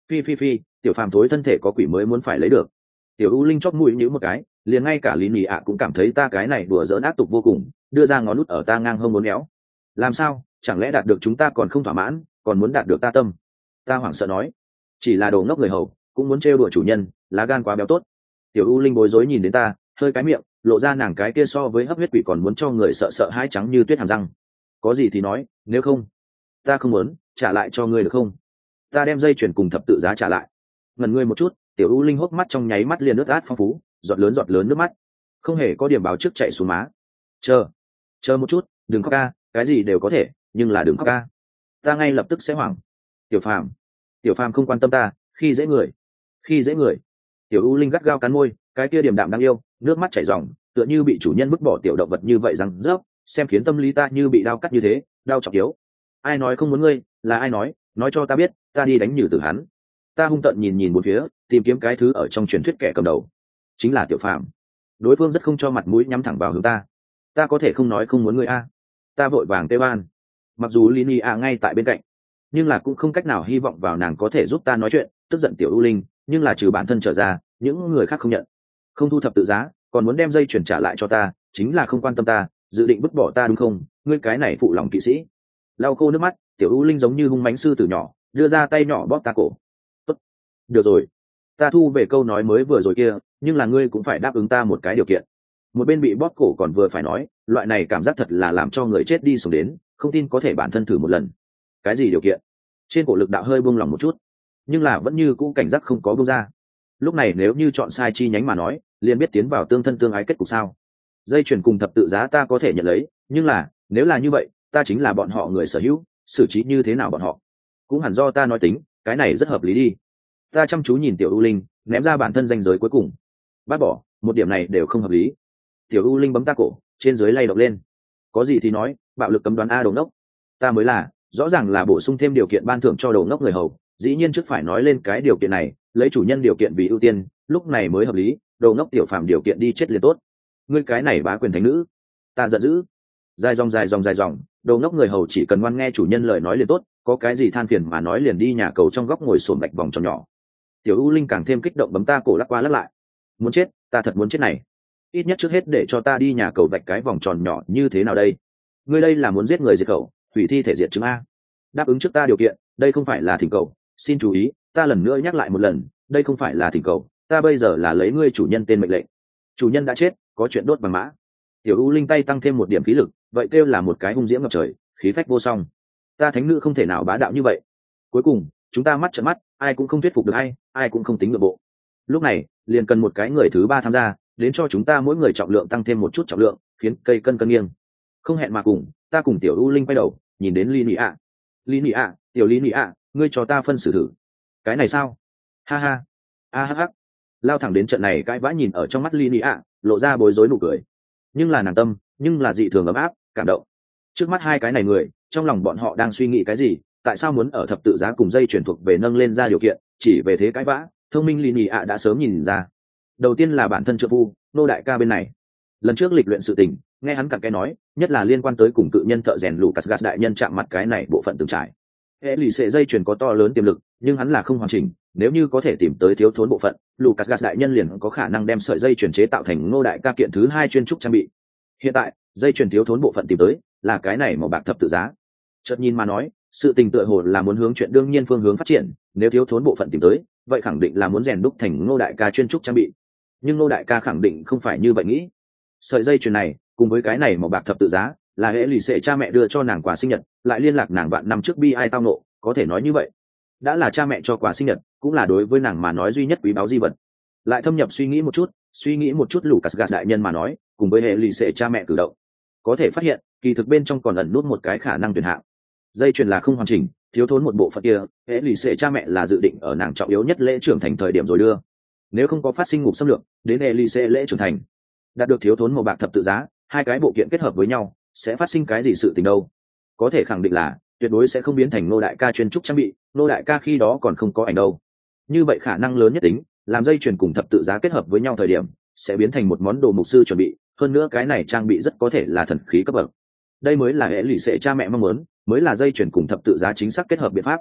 Phi phi phi, tiểu phàm thối thân thể có quỷ mới muốn phải lấy được. Tiểu U Linh chóp mũi nhíu một cái, liền ngay cả Lý Nhị ạ cũng cảm thấy ta cái này đùa giỡn ác tục vô cùng, đưa ra ngón út ở ta ngang hông muốn méo. Làm sao, chẳng lẽ đạt được chúng ta còn không thỏa mãn, còn muốn đạt được ta tâm? Ta hoảng sợ nói, chỉ là đồ ngốc người hầu, cũng muốn trêu đùa chủ nhân, lá gan quá béo tốt. Tiểu U Linh bối rối nhìn đến ta, hơi cái miệng, lộ ra nàng cái kia so với hấp huyết quỷ còn muốn cho người sợ sợ hãi trắng như tuyết hàm răng. Có gì thì nói, nếu không, ta không muốn, trả lại cho ngươi được không? Ta đem dây chuyền cùng thập tự giá trả lại. Ngẩn ngươi một chút, Tiểu U Linh hốc mắt trong nháy mắt liền nước át phong phú, giọt lớn nước mắt, không hề có điểm báo trước chạy xuống má. Chờ một chút, đừng khóc ca, cái gì đều có thể, nhưng là đừng khóc ca. Ta ngay lập tức sẽ hoảng. Tiểu Phàm không quan tâm ta, khi dễ người. Tiểu U Linh gắt gao cắn môi, cái kia điềm đạm đáng yêu, nước mắt chảy ròng, tựa như bị chủ nhân vứt bỏ tiểu động vật như vậy rằng rớp, xem khiến tâm lý ta như bị đau cắt như thế, đau chọc yếu. Ai nói không muốn ngươi, là ai nói cho ta biết, ta đi đánh nhử tử hắn. Ta hung tợn nhìn bốn phía, tìm kiếm cái thứ ở trong truyền thuyết kẻ cầm đầu, chính là Tiểu Phàm. Đối phương rất không cho mặt mũi nhắm thẳng vào hướng ta. Ta có thể không nói không muốn ngươi a? Ta vội vàng kêu van. Mặc dù Lini a ngay tại bên cạnh, nhưng là cũng không cách nào hy vọng vào nàng có thể giúp ta nói chuyện. Tức giận Tiểu U Linh, nhưng là trừ bản thân trở ra, những người khác không nhận, không thu thập tự giá, còn muốn đem dây chuyển trả lại cho ta, chính là không quan tâm ta, dự định vứt bỏ ta đúng không? Ngươi cái này phụ lòng kỵ sĩ. Lau khô nước mắt, Tiểu U Linh giống như hung mãnh sư tử nhỏ, đưa ra tay nhỏ bóp ta cổ. Tốt, được rồi, ta thu về câu nói mới vừa rồi kia, nhưng là ngươi cũng phải đáp ứng ta một cái điều kiện. Một bên bị bóp cổ còn vừa phải nói, loại này cảm giác thật là làm cho người chết đi sống đến, không tin có thể bản thân thử một lần. Cái gì điều kiện? Trên cổ lực đạo hơi buông lỏng một chút, nhưng là vẫn như cũ cảnh giác không có buông ra. Lúc này nếu như chọn sai chi nhánh mà nói, liền biết tiến vào tương thân tương ái kết cục sao. Dây chuyền cùng thập tự giá ta có thể nhận lấy, nhưng là nếu là như vậy, ta chính là bọn họ người sở hữu, xử trí như thế nào bọn họ cũng hẳn do ta nói tính, cái này rất hợp lý đi. Ta chăm chú nhìn Tiểu U Linh, ném ra bản thân danh giới cuối cùng. Bác bỏ, một điểm này đều không hợp lý. Tiểu U Linh bấm ta cổ, trên dưới lay động lên. Có gì thì nói, bạo lực cấm đoán a đồ ngốc. Ta mới là, rõ ràng là bổ sung thêm điều kiện ban thưởng cho đồ ngốc người hầu, dĩ nhiên trước phải nói lên cái điều kiện này, lấy chủ nhân điều kiện vì ưu tiên, lúc này mới hợp lý. Đồ ngốc Tiểu Phàm điều kiện đi chết liền tốt. Ngươi cái này bá quyền thánh nữ. Ta giận dữ. Dài dòng, đồ ngốc người hầu chỉ cần ngoan nghe chủ nhân lời nói liền tốt, có cái gì than phiền mà nói liền đi nhà cầu trong góc ngồi xổm bạch vòng tròn nhỏ. Tiểu U Linh càng thêm kích động bấm ta cổ lắc qua lắc lại. Muốn chết, ta thật muốn chết này. Ít nhất trước hết để cho ta đi nhà cầu vạch cái vòng tròn nhỏ như thế nào đây? Ngươi đây là muốn giết người diệt khẩu, hủy thi thể diệt chứng a. Đáp ứng trước ta điều kiện, đây không phải là thỉnh cầu, xin chú ý, ta lần nữa nhắc lại một lần, đây không phải là thỉnh cầu, ta bây giờ là lấy ngươi chủ nhân tên mệnh lệnh. Chủ nhân đã chết, có chuyện đốt bằng mã. Tiểu U Linh tay tăng thêm một điểm khí lực, vậy kêu là một cái hung diễm ngập trời, khí phách vô song. Ta thánh nữ không thể nào bá đạo như vậy. Cuối cùng, chúng ta mắt trợn mắt, ai cũng không thuyết phục được ai cũng không tính được bộ. Lúc này, liền cần một cái người thứ ba tham gia, đến cho chúng ta mỗi người trọng lượng tăng thêm một chút trọng lượng, khiến cây cân cân nghiêng. Không hẹn mà cùng, ta cùng Tiểu U Linh quay đầu, nhìn đến Lý Nị ạ, Tiểu Lý Nị ạ, ngươi cho ta phân xử thử. Cái này sao? Ha ha, ha. Lao thẳng đến trận này cãi vã nhìn ở trong mắt Lý Nị ạ, lộ ra bối rối nụ cười. Nhưng là nàng tâm, nhưng là dị thường ấm áp, cảm động. Trước mắt hai cái này người, trong lòng bọn họ đang suy nghĩ cái gì? Tại sao muốn ở thập tự giá cùng dây chuyển thuộc về nâng lên ra điều kiện, chỉ về thế cãi vã? Thông minh Lý Nị ạ đã sớm nhìn ra. Đầu tiên là bản thân trợ phu, nô đại ca bên này. Lần trước lịch luyện sự tình, nghe hắn cặn cái nói, nhất là liên quan tới cùng cự nhân thợ rèn Lucas Gas đại nhân chạm mặt cái này bộ phận từng trải. Hệ lì xệ dây chuyền có to lớn tiềm lực, nhưng hắn là không hoàn chỉnh, nếu như có thể tìm tới thiếu thốn bộ phận, Lucas Gas đại nhân liền có khả năng đem sợi dây chuyền chế tạo thành ngô đại ca kiện thứ hai chuyên trúc trang bị. Hiện tại, dây chuyền thiếu thốn bộ phận tìm tới, là cái này màu bạc thập tự giá. Chợt nhìn mà nói, sự tình tựa hồ là muốn hướng chuyện đương nhiên phương hướng phát triển, nếu thiếu thốn bộ phận tìm tới, vậy khẳng định là muốn rèn đúc thành ngô đại ca chuyên trúc trang bị. Nhưng ngô đại ca khẳng định không phải như vậy nghĩ. Sợi dây chuyền này, cùng với cái này màu bạc thập tự giá, là hệ lì xệ cha mẹ đưa cho nàng quà sinh nhật, lại liên lạc nàng vạn năm trước bi ai tao nộ, có thể nói như vậy. Đã là cha mẹ cho quà sinh nhật, cũng là đối với nàng mà nói duy nhất quý báu di vật. Lại thâm nhập suy nghĩ một chút Lucas Gas đại nhân mà nói, cùng với hệ lì xệ cha mẹ cử động, có thể phát hiện, kỳ thực bên trong còn ẩn nút một cái khả năng tuyệt hạng. Dây chuyền là không hoàn chỉnh, thiếu thốn một bộ phận kia, hệ lì xệ cha mẹ là dự định ở nàng trọng yếu nhất lễ trưởng thành thời điểm rồi đưa. Nếu không có phát sinh ngục xâm lược, đến hệ lì xệ lễ trưởng thành, đạt được thiếu thốn màu bạc thập tự giá, hai cái bộ kiện kết hợp với nhau, sẽ phát sinh cái gì sự tình đâu? Có thể khẳng định là tuyệt đối sẽ không biến thành nô đại ca chuyên trúc trang bị, nô đại ca khi đó còn không có ảnh đâu. Như vậy khả năng lớn nhất tính, làm dây chuyền cùng thập tự giá kết hợp với nhau thời điểm, sẽ biến thành một món đồ mục sư chuẩn bị, hơn nữa cái này trang bị rất có thể là thần khí cấp bậc. Đây mới là hệ lụy sẽ cha mẹ mong muốn, mới là dây chuyền cùng thập tự giá chính xác kết hợp biện pháp.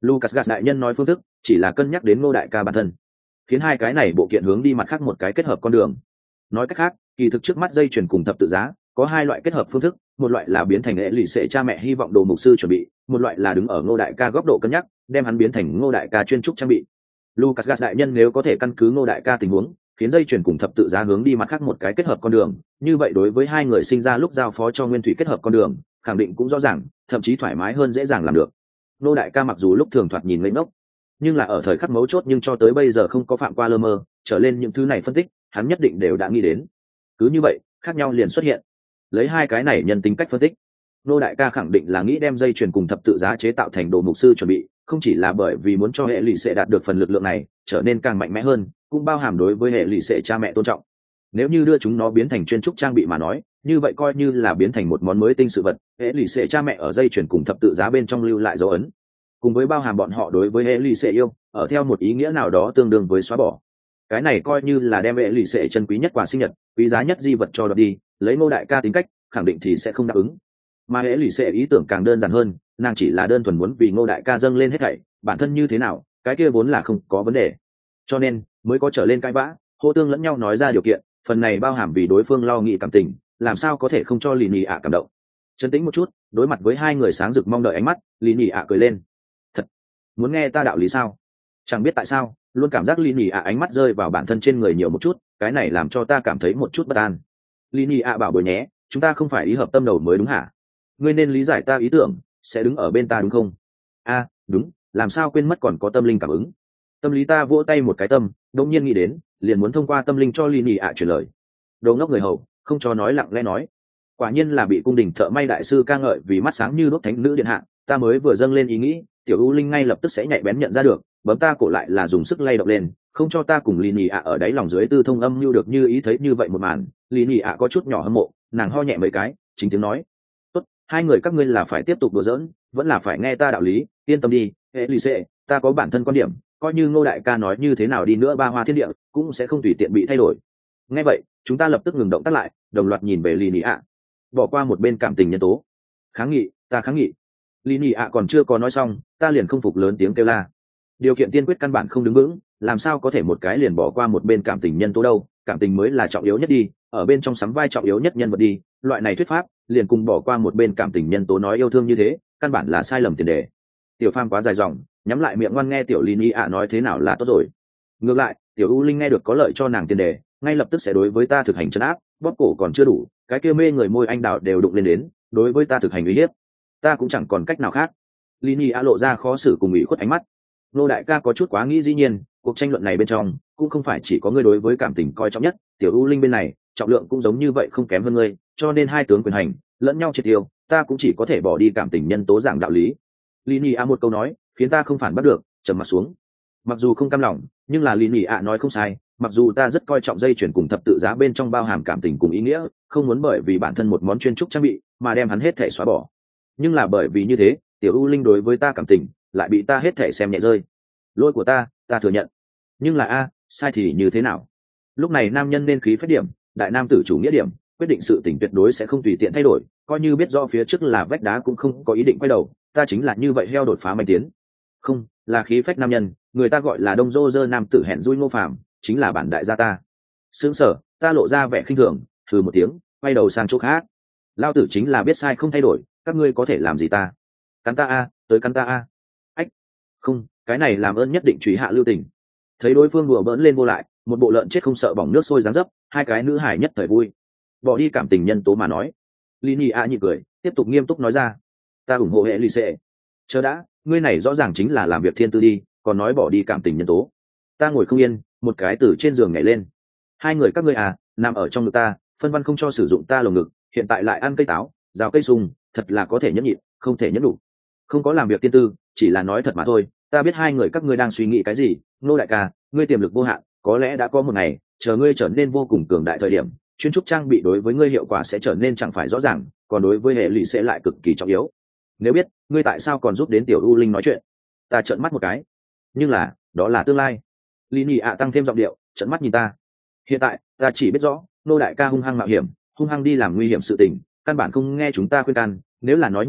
Lucas Gas đại nhân nói phương thức chỉ là cân nhắc đến Ngô đại ca bản thân, khiến hai cái này bộ kiện hướng đi mặt khác một cái kết hợp con đường. Nói cách khác, kỳ thực trước mắt dây chuyền cùng thập tự giá có hai loại kết hợp phương thức, một loại là biến thành lễ lì xệ cha mẹ hy vọng đồ mục sư chuẩn bị, một loại là đứng ở Ngô đại ca góc độ cân nhắc, đem hắn biến thành Ngô đại ca chuyên trúc trang bị. Lucas Gas đại nhân nếu có thể căn cứ Ngô đại ca tình huống, khiến dây chuyền cùng thập tự giá hướng đi mặt khác một cái kết hợp con đường, như vậy đối với hai người sinh ra lúc giao phó cho nguyên thủy kết hợp con đường, khẳng định cũng rõ ràng, thậm chí thoải mái hơn, dễ dàng làm được. Ngô đại ca mặc dù lúc thường thoạt nhìn ngây ngốc, nhưng là ở thời khắc mấu chốt nhưng cho tới bây giờ không có phạm qua lơ mơ, trở lên những thứ này phân tích, hắn nhất định đều đã nghĩ đến. Cứ như vậy, khác nhau liền xuất hiện. Lấy hai cái này nhân tính cách phân tích, Ngô đại ca khẳng định là nghĩ đem dây chuyền cùng thập tự giá chế tạo thành đồ mục sư chuẩn bị, không chỉ là bởi vì muốn cho hệ lụy sẽ đạt được phần lực lượng này trở nên càng mạnh mẽ hơn, cũng bao hàm đối với hệ lụy sẽ cha mẹ tôn trọng. Nếu như đưa chúng nó biến thành chuyên trúc trang bị mà nói, như vậy coi như là biến thành một món mới tinh sự vật, hệ lụy sẽ cha mẹ ở dây chuyền cùng thập tự giá bên trong lưu lại dấu ấn, cùng với bao hàm bọn họ đối với hệ lụy sẽ yêu, ở theo một ý nghĩa nào đó tương đương với xóa bỏ. Cái này coi như là đem hệ lụy sẽ chân quý nhất quà sinh nhật, quý giá nhất di vật cho đoạt đi, lấy Ngô đại ca tính cách, khẳng định thì sẽ không đáp ứng. Mà hệ lụy sẽ ý tưởng càng đơn giản hơn, nàng chỉ là đơn thuần muốn vì Ngô đại ca dâng lên hết thảy, bản thân như thế nào, cái kia vốn là không có vấn đề. Cho nên mới có trở lên cãi vã, hô tương lẫn nhau nói ra điều kiện, phần này bao hàm vì đối phương lo nghĩ cảm tình, làm sao có thể không cho Lý Nhị ạ cảm động. Trấn tĩnh một chút, đối mặt với hai người sáng rực mong đợi ánh mắt, Lý Nhị ạ cười lên. Thật, muốn nghe ta đạo lý sao? Chẳng biết tại sao, luôn cảm giác Lý Nhị ạ ánh mắt rơi vào bản thân trên người nhiều một chút, cái này làm cho ta cảm thấy một chút bất an. Lý Nhị ạ bảo bồi nhé, chúng ta không phải ý hợp tâm đầu mới đúng hả? Ngươi nên lý giải ta ý tưởng, sẽ đứng ở bên ta đúng không? A, đúng, làm sao quên mất còn có tâm linh cảm ứng. Tâm lý ta vỗ tay một cái tâm, đột nhiên nghĩ đến, liền muốn thông qua tâm linh cho Lý Nhị ạ truyền lời. Đồ ngốc người hầu, không cho nói lặng lẽ nói. Quả nhiên là bị cung đình thợ may đại sư ca ngợi vì mắt sáng như đốt thánh nữ điện hạ, ta mới vừa dâng lên ý nghĩ, tiểu U Linh ngay lập tức sẽ nhạy bén nhận ra được, bấm ta cổ lại là dùng sức lay động lên, không cho ta cùng Lý Nhị ạ ở đáy lòng dưới tư thông âm lưu được như ý thấy như vậy một màn. Lý Nhị ạ có chút nhỏ hâm mộ, nàng ho nhẹ mấy cái, chính tiếng nói: "Tốt, hai người các ngươi là phải tiếp tục đùa giỡn, vẫn là phải nghe ta đạo lý, yên tâm đi, Elise, ta có bản thân quan điểm, coi như Ngô đại ca nói như thế nào đi nữa ba hoa thiên địa cũng sẽ không tùy tiện bị thay đổi." Nghe vậy, chúng ta lập tức ngừng động tác lại, đồng loạt nhìn về Lý Nhị ạ. Bỏ qua một bên cảm tình nhân tố. Kháng nghị, ta kháng nghị. Lý Nhị ạ còn chưa có nói xong, ta liền không phục lớn tiếng kêu la. Điều kiện tiên quyết căn bản không đứng vững, làm sao có thể một cái liền bỏ qua một bên cảm tình nhân tố đâu, cảm tình mới là trọng yếu nhất đi, ở bên trong sắm vai trọng yếu nhất nhân vật đi, loại này thuyết pháp, liền cùng bỏ qua một bên cảm tình nhân tố nói yêu thương như thế, căn bản là sai lầm tiền đề. Tiểu Phàm quá dài dòng, nhắm lại miệng ngoan nghe tiểu Lý Nhị ạ nói thế nào là tốt rồi. Ngược lại, tiểu U Linh nghe được có lợi cho nàng tiền đề, ngay lập tức sẽ đối với ta thực hành trấn áp, bóp cổ còn chưa đủ, cái kia mê người môi anh đào đều đụng lên đến, đối với ta thực hành uy hiếp. Ta cũng chẳng còn cách nào khác. Lý Nhị ạ lộ ra khó xử cùng ủy khuất ánh mắt. Nô đại ca có chút quá nghĩ, dĩ nhiên, cuộc tranh luận này bên trong cũng không phải chỉ có ngươi đối với cảm tình coi trọng nhất, tiểu U Linh bên này, trọng lượng cũng giống như vậy không kém hơn ngươi, cho nên hai tướng quyền hành, lẫn nhau triệt tiêu, ta cũng chỉ có thể bỏ đi cảm tình nhân tố giảng đạo lý. Lý Nhị ạ một câu nói, khiến ta không phản bắt được, trầm mặt xuống. Mặc dù không cam lòng, nhưng là Lý Nhị ạ nói không sai, mặc dù ta rất coi trọng dây chuyển cùng thập tự giá bên trong bao hàm cảm tình cùng ý nghĩa, không muốn bởi vì bản thân một món chuyên trúc trang bị mà đem hắn hết thể xóa bỏ. Nhưng là bởi vì như thế, tiểu U Linh đối với ta cảm tình lại bị ta hết thể xem nhẹ rơi. Lỗi của ta thừa nhận. Nhưng là sai thì như thế nào? Lúc này nam nhân nên khí phách điểm, đại nam tử chủ nghĩa điểm, quyết định sự tình tuyệt đối sẽ không tùy tiện thay đổi, coi như biết rõ phía trước là vách đá cũng không có ý định quay đầu, ta chính là như vậy heo đột phá manh tiến. Không, là khí phách nam nhân, người ta gọi là đông dô dơ nam tử hẹn dui Ngô Phàm, chính là bản đại gia ta. Sướng sở, ta lộ ra vẻ khinh thường, hừ một tiếng, quay đầu sang chỗ khác. Lao tử chính là biết sai không thay đổi, các ngươi có thể làm gì ta? Cắn ta tới cắn ta ách, không, cái này làm ơn nhất định truy hạ lưu tình. Thấy đối phương đùa bỡn lên vô lại, một bộ lợn chết không sợ bỏng nước sôi dáng dấp, hai cái nữ hải nhất thời vui. Bỏ đi cảm tình nhân tố mà nói. Lý Nhị nhịn cười, tiếp tục nghiêm túc nói ra: ta ủng hộ hệ lì xệ. Chờ đã, ngươi này rõ ràng chính là làm việc thiên tư đi, còn nói bỏ đi cảm tình nhân tố. Ta ngồi không yên, một cái từ trên giường nhảy lên. Hai người các ngươi nằm ở trong ngực ta, phân văn không cho sử dụng ta lồng ngực, hiện tại lại ăn cây táo, rào cây sung, thật là có thể nhẫn nhịn, không thể nhẫn đủ. Không có làm việc tiên tư, chỉ là nói thật mà thôi. Ta biết hai người các ngươi đang suy nghĩ cái gì. Nô đại ca, ngươi tiềm lực vô hạn, có lẽ đã có một ngày, chờ ngươi trở nên vô cùng cường đại thời điểm, chuyên trúc trang bị đối với ngươi hiệu quả sẽ trở nên chẳng phải rõ ràng, còn đối với hệ lụy sẽ lại cực kỳ trọng yếu. Nếu biết, ngươi tại sao còn giúp đến tiểu U Linh nói chuyện? Ta trợn mắt một cái. Nhưng là, đó là tương lai. Lý Nhị tăng thêm giọng điệu, trợn mắt nhìn ta. Hiện tại, ta chỉ biết rõ, nô đại ca hung hăng mạo hiểm, hung hăng đi làm nguy hiểm sự tình, căn bản không nghe chúng ta khuyên can. Nếu là nói như vậy,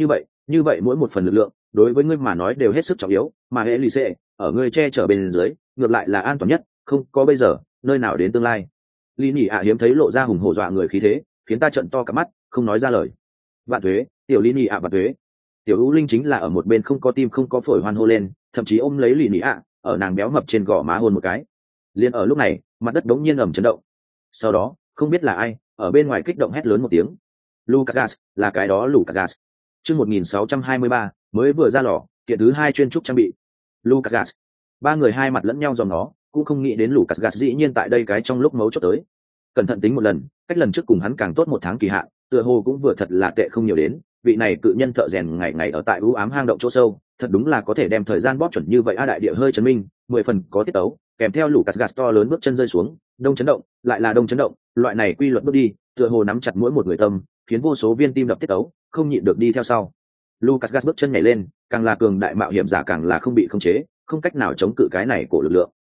như vậy mỗi một phần lực lượng đối với ngươi mà nói đều hết sức trọng yếu, mà hệ lì xệ ở ngươi che chở bên dưới ngược lại là an toàn nhất, không có bây giờ nơi nào đến tương lai. Lý Nhĩ ạ hiếm thấy lộ ra hùng hổ dọa người khí thế, khiến ta trợn to cả mắt không nói ra lời. Vạn thuế, tiểu Lý Nhĩ ạ vạn thuế. Tiểu U Linh chính là ở một bên không có tim không có phổi hoan hô lên, thậm chí ôm lấy Lý Nhĩ ạ, ở nàng béo mập trên gò má hôn một cái. Liên ở lúc này mặt đất đống nhiên ầm chấn động, sau đó không biết là ai ở bên ngoài kích động hét lớn một tiếng. Lucas Gas, là cái đó Lucas Gas. Chương 1623, mới vừa ra lò, kiện thứ hai chuyên trúc trang bị. Lucas Gas. Ba người hai mặt lẫn nhau dòng nó, cũng không nghĩ đến Lucas Gas dĩ nhiên tại đây cái trong lúc mấu chốt tới. Cẩn thận tính một lần, cách lần trước cùng hắn càng tốt một tháng kỳ hạn, tựa hồ cũng vừa thật là tệ không nhiều đến, vị này cự nhân thợ rèn ngày ngày ở tại u ám hang động chỗ sâu, thật đúng là có thể đem thời gian bóp chuẩn như vậy. A đại địa hơi chấn minh, 10 phần có tiết tấu, kèm theo Lucas Gas to lớn bước chân rơi xuống, đông chấn động, lại là đông chấn động, loại này quy luật bước đi, tựa hồ nắm chặt mỗi một người tâm, khiến vô số viên tim đập tiết tấu, không nhịn được đi theo sau. Lucas Gas bước chân nhảy lên, càng là cường đại mạo hiểm giả càng là không bị khống chế, không cách nào chống cự cái này cổ lực lượng.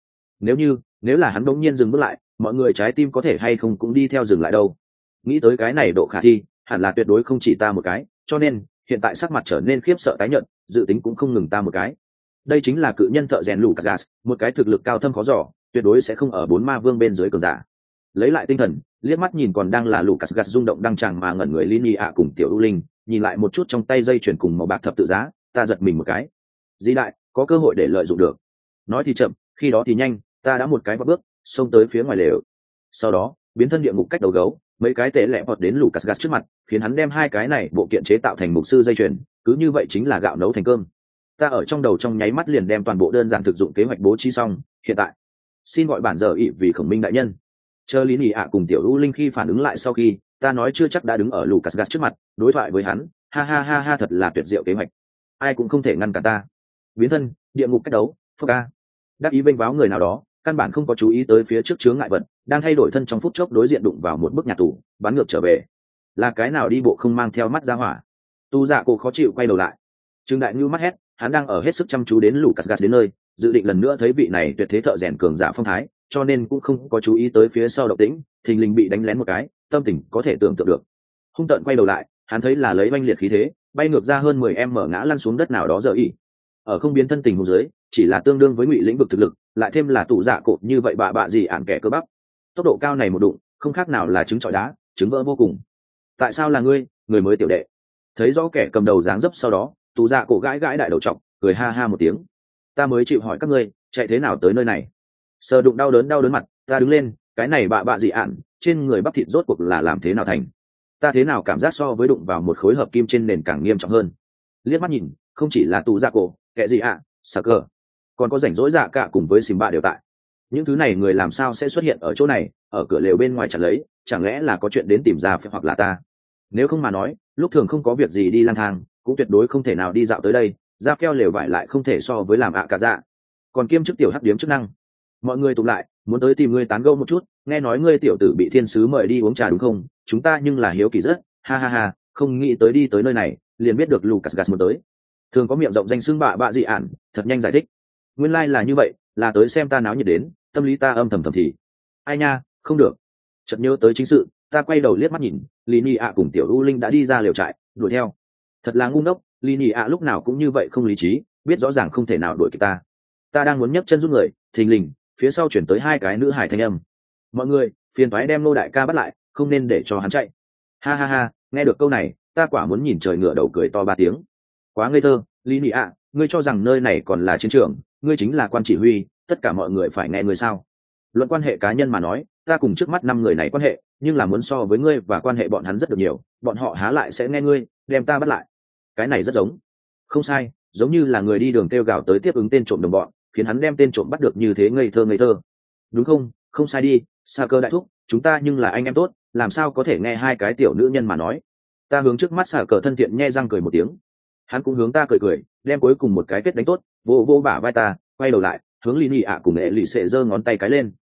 Nếu là hắn đống nhiên dừng bước lại, mọi người trái tim có thể hay không cũng đi theo dừng lại đâu. Nghĩ tới cái này độ khả thi, hẳn là tuyệt đối không chỉ ta một cái, cho nên hiện tại sắc mặt trở nên khiếp sợ tái nhợt, dự tính cũng không ngừng ta một cái. Đây chính là cự nhân thợ rèn Lucas Gas, một cái thực lực cao thâm khó dò, tuyệt đối sẽ không ở 4 ma vương bên dưới cường giả. Lấy lại tinh thần, liếc mắt nhìn còn đang là Lucas Gas rung động đang chàng mà ngẩn người Lini ạ cùng tiểu U Linh, nhìn lại một chút trong tay dây chuyền cùng màu bạc thập tự giá, ta giật mình một cái. Di đại, có cơ hội để lợi dụng được. Nói thì chậm, khi đó thì nhanh, ta đã một cái vào bước, xông tới phía ngoài lều. Sau đó, biến thân địa ngục cách đầu gấu, mấy cái tệ lẹ vọt đến Lucas Gas trước mặt, khiến hắn đem hai cái này bộ kiện chế tạo thành mục sư dây chuyền, cứ như vậy chính là gạo nấu thành cơm. Ta ở trong đầu trong nháy mắt liền đem toàn bộ đơn giản thực dụng kế hoạch bố trí xong, hiện tại xin gọi bản giờ ị vì Khổng Minh đại nhân. Chờ Lý Nhĩ ạ cùng tiểu U Linh khi phản ứng lại sau khi, ta nói chưa chắc đã đứng ở Lucas Gas trước mặt, đối thoại với hắn, ha ha ha ha, thật là tuyệt diệu kế hoạch, ai cũng không thể ngăn cản ta. Biến thân, địa ngục cách đấu, phơ ca. Đắc ý vênh váo người nào đó, căn bản không có chú ý tới phía trước chướng ngại vật, đang thay đổi thân trong phút chốc đối diện đụng vào một bức nhà tù, bắn ngược trở về. Là cái nào đi bộ không mang theo mắt ra hỏa. Tu Dạ Cổ khó chịu quay đầu lại. Trương Đại Nhu mắt hét, hắn đang ở hết sức chăm chú đến Lucas Gas đến nơi, dự định lần nữa thấy vị này tuyệt thế thợ rèn cường giả phong thái, cho nên cũng không có chú ý tới phía sau động tĩnh, thình lình bị đánh lén một cái, tâm tình có thể tưởng tượng được. Hung tợn quay đầu lại, hắn thấy là lấy oanh liệt khí thế, bay ngược ra hơn 10 em mở ngã lăn xuống đất nào đó giờ ỉ. Ở không biến thân tình huống dưới, chỉ là tương đương với ngụy lĩnh vực thực lực, lại thêm là tụ dạ cột như vậy bạ gì ản kẻ cơ bắp. Tốc độ cao này một đụng, không khác nào là trứng trọi đá, trứng vỡ vô cùng. Tại sao là ngươi, người mới tiểu đệ? Thấy rõ kẻ cầm đầu dáng dấp sau đó, tụ dạ cổ gãi gãi đại đầu trọc, cười ha ha một tiếng. Ta mới chịu hỏi các ngươi, chạy thế nào tới nơi này? Sờ đụng đau đớn mặt, ta đứng lên, cái này bạ gì ản, trên người bắp thịt rốt cuộc là làm thế nào thành? Ta thế nào cảm giác so với đụng vào một khối hợp kim trên nền càng nghiêm trọng hơn? Liếc mắt nhìn, không chỉ là tụ dạ cổ, kẻ gì ạ, sờ cờ, còn có rảnh rỗi dạ cả cùng với Simba đều tại. Những thứ này người làm sao sẽ xuất hiện ở chỗ này, ở cửa lều bên ngoài chẳng lấy, chẳng lẽ là có chuyện đến tìm ra hoặc là ta? Nếu không mà nói, lúc thường không có việc gì đi lang thang, cũng tuyệt đối không thể nào đi dạo tới đây, ra phèo lều vải lại không thể so với làm ạ cả dạ. Còn kiêm chức tiểu hắc điếm chức năng. Mọi người tụ lại, muốn tới tìm ngươi tán gẫu một chút, nghe nói ngươi tiểu tử bị thiên sứ mời đi uống trà đúng không? Chúng ta nhưng là hiếu kỳ rất, ha ha ha, không nghĩ tới đi tới nơi này, liền biết được Lucas Gas muốn tới. Thường có miệng rộng danh xưng bạ gì ản, thật nhanh giải thích. Nguyên lai là như vậy, là tới xem ta náo nhiệt đến, tâm lý ta âm thầm thì. Ai nha, không được. Chợt nhớ tới chính sự, ta quay đầu liếc mắt nhìn, Lini ạ cùng tiểu U Linh đã đi ra liều trại, đuổi theo. Thật là ngu ngốc, Lini ạ lúc nào cũng như vậy không lý trí, biết rõ ràng không thể nào đuổi kịp ta. Ta đang muốn nhấc chân rút người, thình lình, phía sau chuyển tới hai cái nữ hài thanh âm. Mọi người, phiền toái đem Nô đại ca bắt lại, không nên để cho hắn chạy. Ha ha ha, nghe được câu này, ta quả muốn nhìn trời ngửa đầu cười to 3 tiếng. Quá ngây thơ, Lini ạ, ngươi cho rằng nơi này còn là chiến trường, ngươi chính là quan chỉ huy, tất cả mọi người phải nghe ngươi sao? Luận quan hệ cá nhân mà nói, ta cùng trước mắt 5 người này quan hệ, nhưng là muốn so với ngươi và quan hệ bọn hắn rất được nhiều, bọn họ há lại sẽ nghe ngươi đem ta bắt lại? Cái này rất giống. Không sai, giống như là người đi đường kêu gào tới tiếp ứng tên trộm đồng bọn, khiến hắn đem tên trộm bắt được như thế ngây thơ. Đúng không? Không sai đi, Sa Cơ đại thúc, chúng ta nhưng là anh em tốt, làm sao có thể nghe hai cái tiểu nữ nhân mà nói? Ta hướng trước mắt Sa Cơ thân thiện nhe răng cười một tiếng. Hắn cũng hướng ta cười, đem cuối cùng một cái kết đánh tốt, vô bả vai ta, quay đầu lại, hướng Lini ạ cùng lì xệ giơ ngón tay cái lên.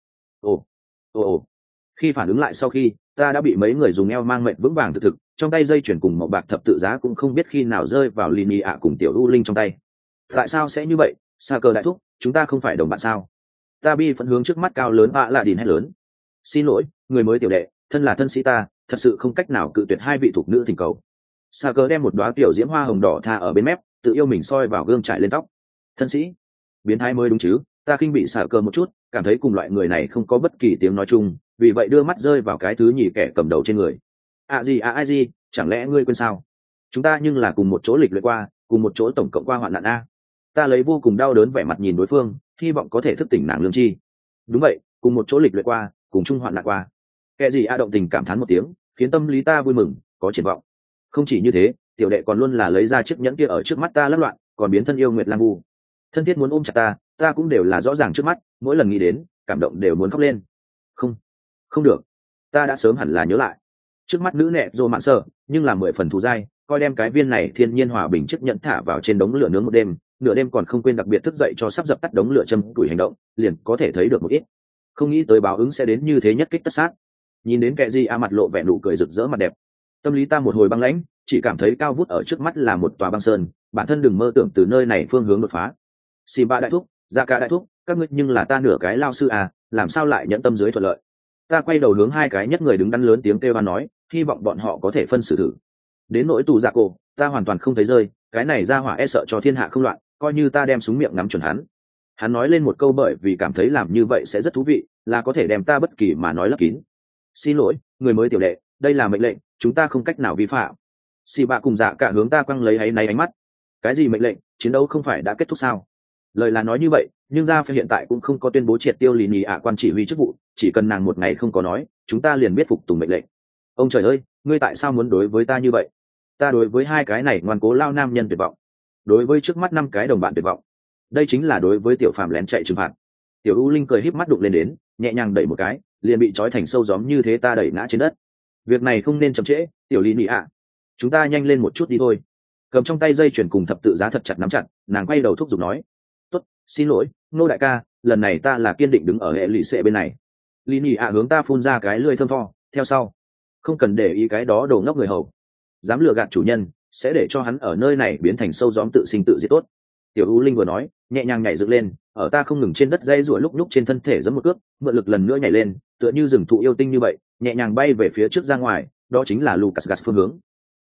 Ồ. Khi phản ứng lại sau khi, ta đã bị mấy người dùng eo mang mệnh vững vàng thực, trong tay dây chuyển cùng màu bạc thập tự giá cũng không biết khi nào rơi vào Lini ạ cùng tiểu U Linh trong tay. Tại sao sẽ như vậy? Sa Cơ đại thúc, chúng ta không phải đồng bạn sao? Ta bi phẫn hướng trước mắt cao lớn ạ là đìn hét lớn. Xin lỗi, người mới tiểu đệ, thân là thân sĩ ta, thật sự không cách nào cự tuyệt hai vị thuộc nữ thỉnh cầu. Xạ cờ đem một đoá tiểu diễm hoa hồng đỏ tha ở bên mép, tự yêu mình soi vào gương trải lên tóc. Thân sĩ, biến thái mới đúng chứ, ta khinh bị xạ cờ một chút, cảm thấy cùng loại người này không có bất kỳ tiếng nói chung, vì vậy đưa mắt rơi vào cái thứ nhì kẻ cầm đầu trên người. Ai gì, chẳng lẽ ngươi quên sao? Chúng ta nhưng là cùng một chỗ lịch luyện qua, cùng một chỗ tổng cộng qua hoạn nạn a. Ta lấy vô cùng đau đớn vẻ mặt nhìn đối phương, hy vọng có thể thức tỉnh nàng lương chi. Đúng vậy, cùng một chỗ lịch luyện qua, cùng chung hoạn nạn qua. Kẻ gì động tình cảm thán một tiếng, khiến tâm lý ta vui mừng, có triển vọng. Không chỉ như thế, tiểu đệ còn luôn là lấy ra chiếc nhẫn kia ở trước mắt ta lắc loạn, còn biến thân yêu Nguyệt Lang Vu. Thân thiết muốn ôm chặt ta cũng đều là rõ ràng trước mắt, mỗi lần nghĩ đến, cảm động đều muốn khóc lên. Không được, ta đã sớm hẳn là nhớ lại. Trước mắt nữ nẹ Dô Mạn Sơ, nhưng là 10 phần thù dai, coi đem cái viên này thiên nhiên hòa bình chiếc nhẫn thả vào trên đống lửa nướng một đêm, nửa đêm còn không quên đặc biệt thức dậy cho sắp dập tắt đống lửa châm tuổi hành động, liền có thể thấy được một ít. Không nghĩ tới báo ứng sẽ đến như thế nhất kích tất sát. Nhìn đến kẻ gì mặt lộ vẻ nụ cười rực rỡ mặt đẹp, tâm lý ta một hồi băng lãnh, chỉ cảm thấy cao vút ở trước mắt là một tòa băng sơn, bản thân đừng mơ tưởng từ nơi này phương hướng đột phá. Simba đại thúc, Zaka đại thúc, các ngươi nhưng là ta nửa cái lao sư làm sao lại nhẫn tâm dưới thuận lợi. Ta quay đầu hướng hai cái nhất người đứng đắn lớn tiếng kêu van nói, hy vọng bọn họ có thể phân xử thử. Đến nỗi tù dạ cổ, ta hoàn toàn không thấy rơi, cái này ra hỏa e sợ cho thiên hạ không loạn, coi như ta đem súng miệng ngắm chuẩn hắn. Hắn nói lên một câu bởi vì cảm thấy làm như vậy sẽ rất thú vị, là có thể đem ta bất kỳ mà nói lấp kín. Xin lỗi, người mới tiểu đệ, đây là mệnh lệnh, chúng ta không cách nào vi phạm. Xì bạ cùng dạ cả hướng ta quăng lấy áy náy ánh mắt. Cái gì mệnh lệnh, chiến đấu không phải đã kết thúc sao? Lời là nói như vậy, nhưng ra phía hiện tại cũng không có tuyên bố triệt tiêu lì nhì quan chỉ huy chức vụ, chỉ cần nàng một ngày không có nói, chúng ta liền biết phục tùng mệnh lệnh. Ông trời ơi, ngươi tại sao muốn đối với ta như vậy? Ta đối với hai cái này ngoan cố lao nam nhân tuyệt vọng, đối với trước mắt 5 cái đồng bạn tuyệt vọng. Đây chính là đối với tiểu phàm lén chạy trừng phạt. Tiểu U Linh cười híp mắt đụng lên đến, nhẹ nhàng đẩy một cái, liền bị trói thành sâu gióm như thế ta đẩy ngã trên đất. Việc này không nên chậm trễ, tiểu Lý Nị chúng ta nhanh lên một chút đi thôi. Cầm trong tay dây chuyền cùng thập tự giá thật chặt nắm chặt, nàng quay đầu thúc giục nói, tốt, xin lỗi, Nô đại ca, lần này ta là kiên định đứng ở hệ lụy xệ bên này. Lý Nị hướng ta phun ra cái lưỡi thơm tho, theo sau, không cần để ý cái đó đồ ngốc người hầu, dám lừa gạt chủ nhân, sẽ để cho hắn ở nơi này biến thành sâu gióm tự sinh tự diệt tốt. Tiểu U Linh vừa nói, nhẹ nhàng nhảy dựng lên, ở ta không ngừng trên đất dây ruổi lúc nhúc trên thân thể giẫm một cước, mượn lực lần nữa nhảy lên, tựa như rừng thụ yêu tinh như vậy, nhẹ nhàng bay về phía trước ra ngoài, đó chính là Lucas Gas phương hướng.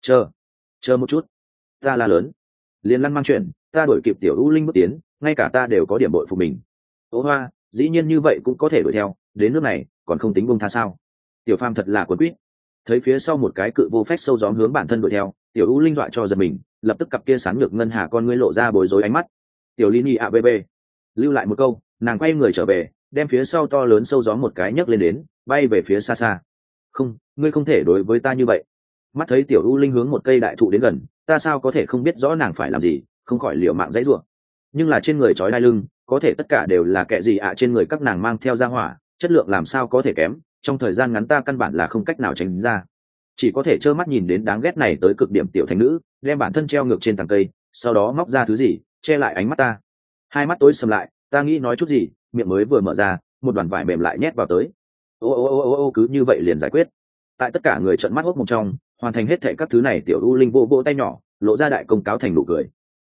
Chờ một chút, ta la lớn, liền lăn mang chuyện, ta đuổi kịp Tiểu U Linh bước tiến, ngay cả ta đều có điểm bội phục mình. Ô hoa, dĩ nhiên như vậy cũng có thể đuổi theo, đến nước này còn không tính buông tha sao? Tiểu Phàm thật là cuốn quýt. Thấy phía sau một cái cự vô phách sâu gióm hướng bản thân đuổi theo, Tiểu U Linh dọa cho giật mình, lập tức cặp kia sáng ngược ngân hà con ngươi lộ ra bối rối ánh mắt. Tiểu Lini bb lưu lại một câu, nàng quay người trở về, đem phía sau to lớn sâu gió một cái nhấc lên đến, bay về phía xa xa. Không, ngươi không thể đối với ta như vậy. Mắt thấy Tiểu U Linh hướng một cây đại thụ đến gần, ta sao có thể không biết rõ nàng phải làm gì, không khỏi liều mạng dãy rủa. Nhưng là trên người trói đai lưng, có thể tất cả đều là kẻ gì trên người các nàng mang theo ra hỏa, chất lượng làm sao có thể kém, trong thời gian ngắn ta căn bản là không cách nào tránh ra, chỉ có thể trơ mắt nhìn đến đáng ghét này tới cực điểm tiểu thành nữ đem bản thân treo ngược trên tàng cây, sau đó móc ra thứ gì che lại ánh mắt ta. Hai mắt tối sầm lại, ta nghĩ nói chút gì, miệng mới vừa mở ra, một đoàn vải mềm lại nhét vào tới. Ô, cứ như vậy liền giải quyết. Tại tất cả người trợn mắt hốc một trong, hoàn thành hết thệ các thứ này, Tiểu U Linh vô vỗ tay nhỏ, lộ ra đại công cáo thành nụ cười.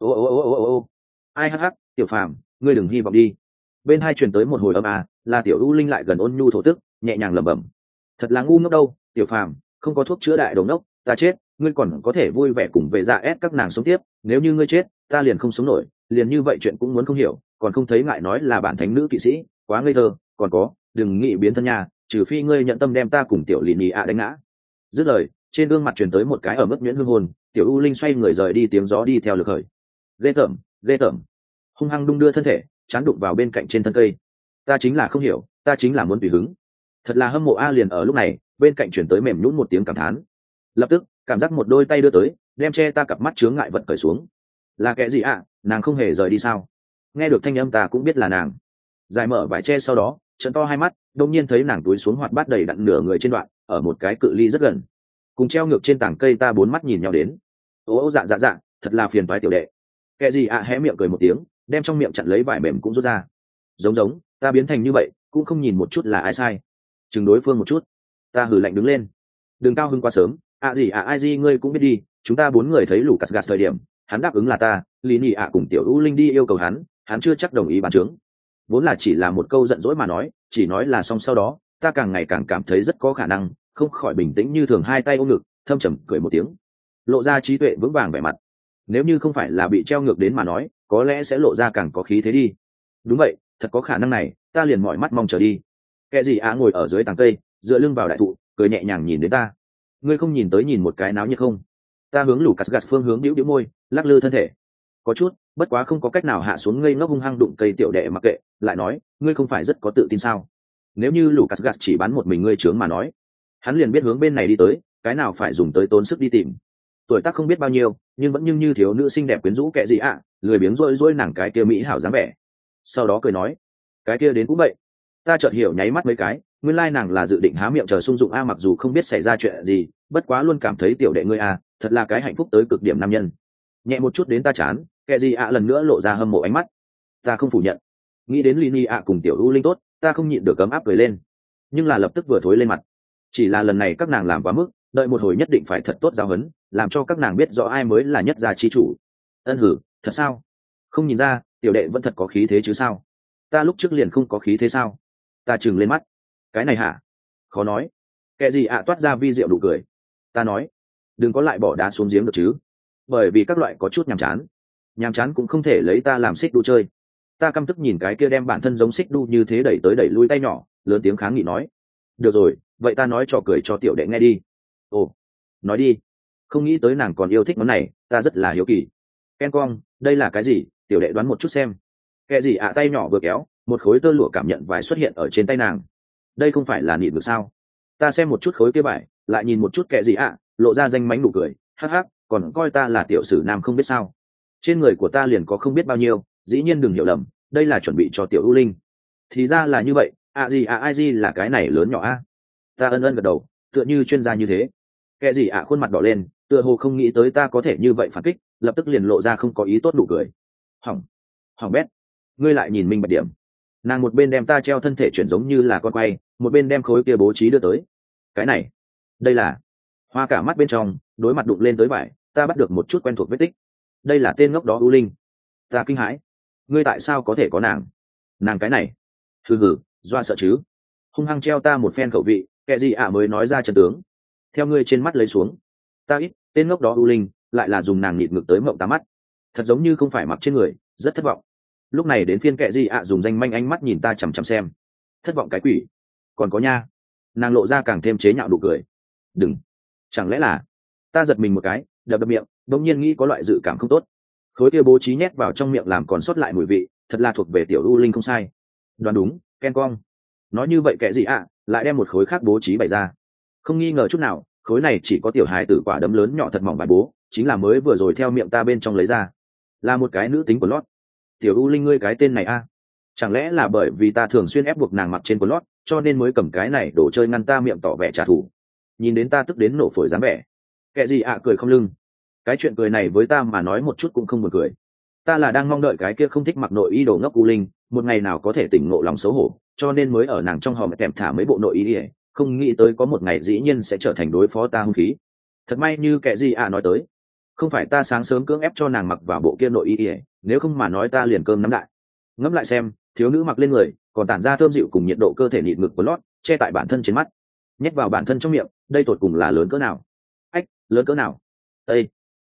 Ô, ai hắc, Tiểu Phàm, ngươi đừng hy vọng đi. Bên hai truyền tới một hồi âm là Tiểu U Linh lại gần ôn nhu thổ tức, nhẹ nhàng lẩm bẩm, thật là ngu ngốc đâu, Tiểu Phàm, không có thuốc chữa đại đồng đốc, ta chết, ngươi còn có thể vui vẻ cùng về dạ ép các nàng sống tiếp, nếu như ngươi chết, ta liền không sống nổi, liền như vậy chuyện cũng muốn không hiểu, còn không thấy ngại nói là bản thánh nữ kỵ sĩ, quá ngây thơ, còn có, đừng nghĩ biến thân nhà, trừ phi ngươi nhận tâm đem ta cùng Tiểu Lì Nì đánh ngã. Dứt lời, trên gương mặt truyền tới một cái ở mức nhuyễn hương hồn, Tiểu U Linh xoay người rời đi, tiếng gió đi theo lực khởi. Ghê tởm, hung hăng đung đưa thân thể, chán đụng vào bên cạnh trên thân cây. Ta chính là không hiểu, ta chính là muốn tùy hứng. Thật là hâm mộ liền ở lúc này, bên cạnh chuyển tới mềm nhũn một tiếng cảm thán. Lập tức, cảm giác một đôi tay đưa tới, đem che ta cặp mắt chướng ngại vật cởi xuống. Là kẻ gì nàng không hề rời đi sao? Nghe được thanh âm ta cũng biết là nàng. Giải mở vải che sau đó, trợn to hai mắt, đột nhiên thấy nàng túi xuống hoạt bát đầy đặn nửa người trên đoạn, ở một cái cự ly rất gần. Cùng treo ngược trên tảng cây, ta 4 mắt nhìn nhau đến. Dạ, thật là phiền toái tiểu đệ. Kẻ gì hé miệng cười một tiếng, đem trong miệng chặn lấy vải mềm cũng rút ra. Giống, ta biến thành như vậy, cũng không nhìn một chút là ai sai. Chừng đối phương một chút, ta hừ lạnh đứng lên. Đừng cao hưng quá sớm, ai gì ngươi cũng biết đi, chúng ta 4 người thấy Lucas Gas thời điểm, hắn đáp ứng là ta, Lý Nhị cùng Tiểu U Linh đi yêu cầu hắn chưa chắc đồng ý bán trướng. Vốn là chỉ là một câu giận dỗi mà nói, chỉ nói là xong, sau đó ta càng ngày càng cảm thấy rất có khả năng, không khỏi bình tĩnh như thường, hai tay ôm ngực, thâm trầm cười một tiếng. lộ ra trí tuệ vững vàng vẻ mặt. Nếu như không phải là bị treo ngược đến mà nói, có lẽ sẽ lộ ra càng có khí thế đi. Đúng vậy, thật có khả năng này, ta liền mỏi mắt mong chờ đi. Kẻ gì ạ ngồi ở dưới tàng cây, dựa lưng vào đại thụ, cười nhẹ nhàng nhìn đến ta. Ngươi không nhìn tới nhìn một cái náo nhiệt không? Ta hướng Lucas gạt phương hướng bĩu bĩu môi, lắc lư thân thể. Có chút, bất quá không có cách nào hạ xuống ngây ngốc hung hăng đụng cây tiểu đệ mặc kệ, lại nói, ngươi không phải rất có tự tin sao? Nếu như Lucas gạt chỉ bắn một mình ngươi trướng mà nói, hắn liền biết hướng bên này đi tới, cái nào phải dùng tới tốn sức đi tìm. Tuổi tác không biết bao nhiêu, nhưng vẫn như thiếu nữ xinh đẹp quyến rũ kệ gì ạ, lười biếng rôi rôi nàng cái kia mỹ hảo dáng vẻ. Sau đó cười nói, cái kia đến cũng vậy. Ta chợt hiểu nháy mắt mấy cái, nguyên lai nàng là dự định há miệng chờ sung dụng a, mặc dù không biết xảy ra chuyện gì, bất quá luôn cảm thấy tiểu đệ ngươi a, thật là cái hạnh phúc tới cực điểm nam nhân. Nhẹ một chút đến ta chán, kệ gì ạ lần nữa lộ ra hâm mộ ánh mắt. Ta không phủ nhận, nghĩ đến Lini ạ cùng tiểu U Linh tốt, ta không nhịn được cấm áp cười lên, nhưng là lập tức vừa thối lên mặt. Chỉ là lần này các nàng làm quá mức, đợi một hồi nhất định phải thật tốt giáo huấn, làm cho các nàng biết rõ ai mới là nhất gia chi chủ. Ân hử, thật sao? Không nhìn ra, tiểu đệ vẫn thật có khí thế chứ sao? Ta lúc trước liền không có khí thế sao? Ta chừng lên mắt. Cái này hả? Khó nói. Kệ gì ạ toát ra vi diệu đủ cười. Ta nói, đừng có lại bỏ đá xuống giếng được chứ, bởi vì các loại có chút nhàm chán. Nhàm chán cũng không thể lấy ta làm xích đu chơi. Ta căm tức nhìn cái kia đem bản thân giống xích đu như thế đẩy tới đẩy lui tay nhỏ, lớn tiếng kháng nghị nói, được rồi, vậy ta nói trò cười cho tiểu đệ nghe đi. Ồ, nói đi. Không nghĩ tới nàng còn yêu thích món này, ta rất là hiếu kỳ. Ken cong, đây là cái gì? Tiểu đệ đoán một chút xem. Kệ gì ạ tay nhỏ vừa kéo, một khối tơ lụa cảm nhận vải xuất hiện ở trên tay nàng. Đây không phải là nịt ngược sao? Ta xem một chút khối kia vải, lại nhìn một chút kệ gì ạ, lộ ra danh mánh nụ cười, hắc hắc, còn coi ta là tiểu sử nam không biết sao? Trên người của ta liền có không biết bao nhiêu, dĩ nhiên đừng hiểu lầm, đây là chuẩn bị cho tiểu U Linh. Thì ra là như vậy, ai gì là cái này lớn nhỏ a? Ta ân ân gật đầu, tựa như chuyên gia như thế. Kệ gì ạ khuôn mặt đỏ lên, tựa hồ không nghĩ tới ta có thể như vậy phản kích, lập tức liền lộ ra không có ý tốt nụ cười. Hỏng, hỏng bét, ngươi lại nhìn minh bạch điểm. Nàng một bên đem ta treo thân thể chuyển giống như là con quay, một bên đem khối kia bố trí đưa tới. Cái này, đây là hoa cả mắt bên trong, đối mặt đụng lên tới vải, ta bắt được một chút quen thuộc vết tích. Đây là tên ngốc đó U Linh. Ta kinh hãi, ngươi tại sao có thể có nàng? Nàng cái này, hừ hừ, doa sợ chứ? Hung hăng treo ta một phen khẩu vị, kệ gì ạ mới nói ra chân tướng. Theo ngươi trên mắt lấy xuống. Ta ít, tên ngốc đó U Linh, lại là dùng nàng nịt ngược tới mộng tá mắt, thật giống như không phải mặc trên người, rất thất vọng. Lúc này đến phiên kệ gì ạ dùng danh manh ánh mắt nhìn ta chằm chằm xem. Thất vọng cái quỷ. Còn có nha. Nàng lộ ra càng thêm chế nhạo nụ cười. Đừng, chẳng lẽ là? Ta giật mình một cái, đập miệng, đống nhiên nghĩ có loại dự cảm không tốt. Khối kia bố trí nhét vào trong miệng làm còn sót lại mùi vị, thật là thuộc về tiểu U Linh không sai. Đoán đúng, Ken cong. Nói như vậy kệ gì ạ, lại đem một khối khác bố trí bày ra. Không nghi ngờ chút nào, khối này chỉ có tiểu hài tử quả đấm lớn nhỏ thật mỏng bài bố, chính là mới vừa rồi theo miệng ta bên trong lấy ra, là một cái nữ tính của lót. Tiểu U Linh ngươi cái tên này a, chẳng lẽ là bởi vì ta thường xuyên ép buộc nàng mặc trên quần lót, cho nên mới cầm cái này đồ chơi ngăn ta miệng tỏ vẻ trả thù? Nhìn đến ta tức đến nổ phổi dáng vẻ. Kệ gì ạ cười không lưng. Cái chuyện cười này với ta mà nói một chút cũng không buồn cười. Ta là đang mong đợi cái kia không thích mặc nội y đồ ngốc U Linh một ngày nào có thể tỉnh ngộ lòng xấu hổ, cho nên mới ở nàng trong hòm kèm thả mấy bộ nội y, không nghĩ tới có một ngày dĩ nhiên sẽ trở thành đối phó ta hung khí. Thật may như kệ gì ạ nói tới, không phải ta sáng sớm cưỡng ép cho nàng mặc vào bộ kia nội y, nếu không mà nói ta liền cơm nắm lại. Ngẫm lại xem, thiếu nữ mặc lên người còn tản ra thơm dịu cùng nhiệt độ cơ thể nịt ngực của lót che tại bản thân trên mắt, nhét vào bản thân trong miệng, đây tột cùng là lớn cỡ nào? Ách, lớn cỡ nào? Ê,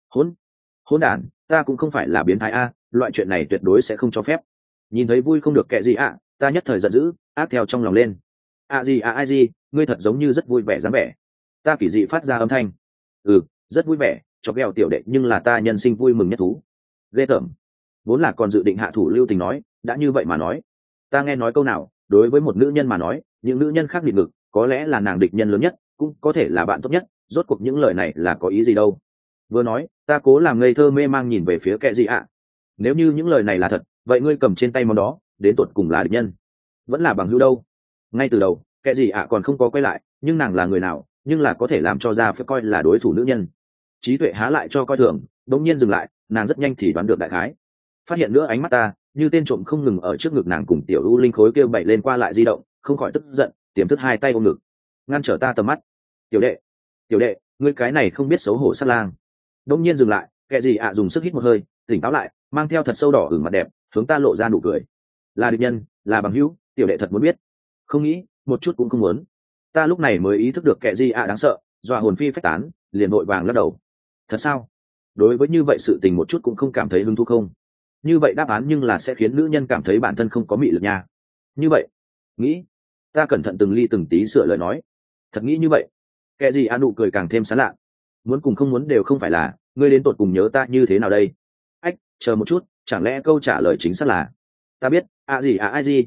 hỗn đản, ta cũng không phải là biến thái a, loại chuyện này tuyệt đối sẽ không cho phép. Nhìn thấy vui không được kệ gì ạ, ta nhất thời giận dữ, ác theo trong lòng lên. Ai gì, ngươi thật giống như rất vui vẻ dáng vẻ. Ta kỳ dị phát ra âm thanh. Rất vui vẻ, cho gheo tiểu đệ, nhưng là ta nhân sinh vui mừng nhất thú. Ghê tởm. Vốn là còn dự định hạ thủ lưu tình nói, đã như vậy mà nói. Ta nghe nói câu nào, đối với một nữ nhân mà nói, những nữ nhân khác địch ngực, có lẽ là nàng địch nhân lớn nhất, cũng có thể là bạn tốt nhất, rốt cuộc những lời này là có ý gì đâu. Vừa nói, ta cố làm ngây thơ mê mang nhìn về phía kệ gì ạ. Nếu như những lời này là thật, vậy ngươi cầm trên tay món đó, đến tột cùng là địch nhân, vẫn là bằng hữu đâu? Ngay từ đầu, kệ gì ạ còn không có quay lại, nhưng nàng là người nào, nhưng là có thể làm cho ra phải coi là đối thủ nữ nhân. Trí tuệ há lại cho coi thường, đống nhiên dừng lại, nàng rất nhanh thì đoán được đại khái. Phát hiện nữa ánh mắt ta, như tên trộm không ngừng ở trước ngực nàng cùng tiểu U Linh khối kêu bậy lên qua lại di động, không khỏi tức giận, tiềm thức hai tay ôm ngực, ngăn trở ta tầm mắt. Tiểu đệ, ngươi cái này không biết xấu hổ sát lang. Đống nhiên dừng lại, kệ gì ạ dùng sức hít một hơi, tỉnh táo lại, mang theo thật sâu đỏ ửng mặt đẹp, hướng ta lộ ra nụ cười. Là địch nhân, là bằng hữu, tiểu đệ thật muốn biết. Không nghĩ, một chút cũng không muốn. Ta lúc này mới ý thức được kệ gì ạ đáng sợ, dọa hồn phi phách tán, liền vội vàng lắc đầu. Thật sao? Đối với như vậy sự tình một chút cũng không cảm thấy hứng thú không? Như vậy đáp án nhưng là sẽ khiến nữ nhân cảm thấy bản thân không có mị lực nha. Như vậy, nghĩ, ta cẩn thận từng ly từng tí sửa lời nói. Thật nghĩ như vậy. Kẻ gì a nụ cười càng thêm sán lạ. Muốn cùng không muốn đều không phải là, ngươi đến tột cùng nhớ ta như thế nào đây? Ách, chờ một chút, chẳng lẽ câu trả lời chính xác là ta biết gì ai gì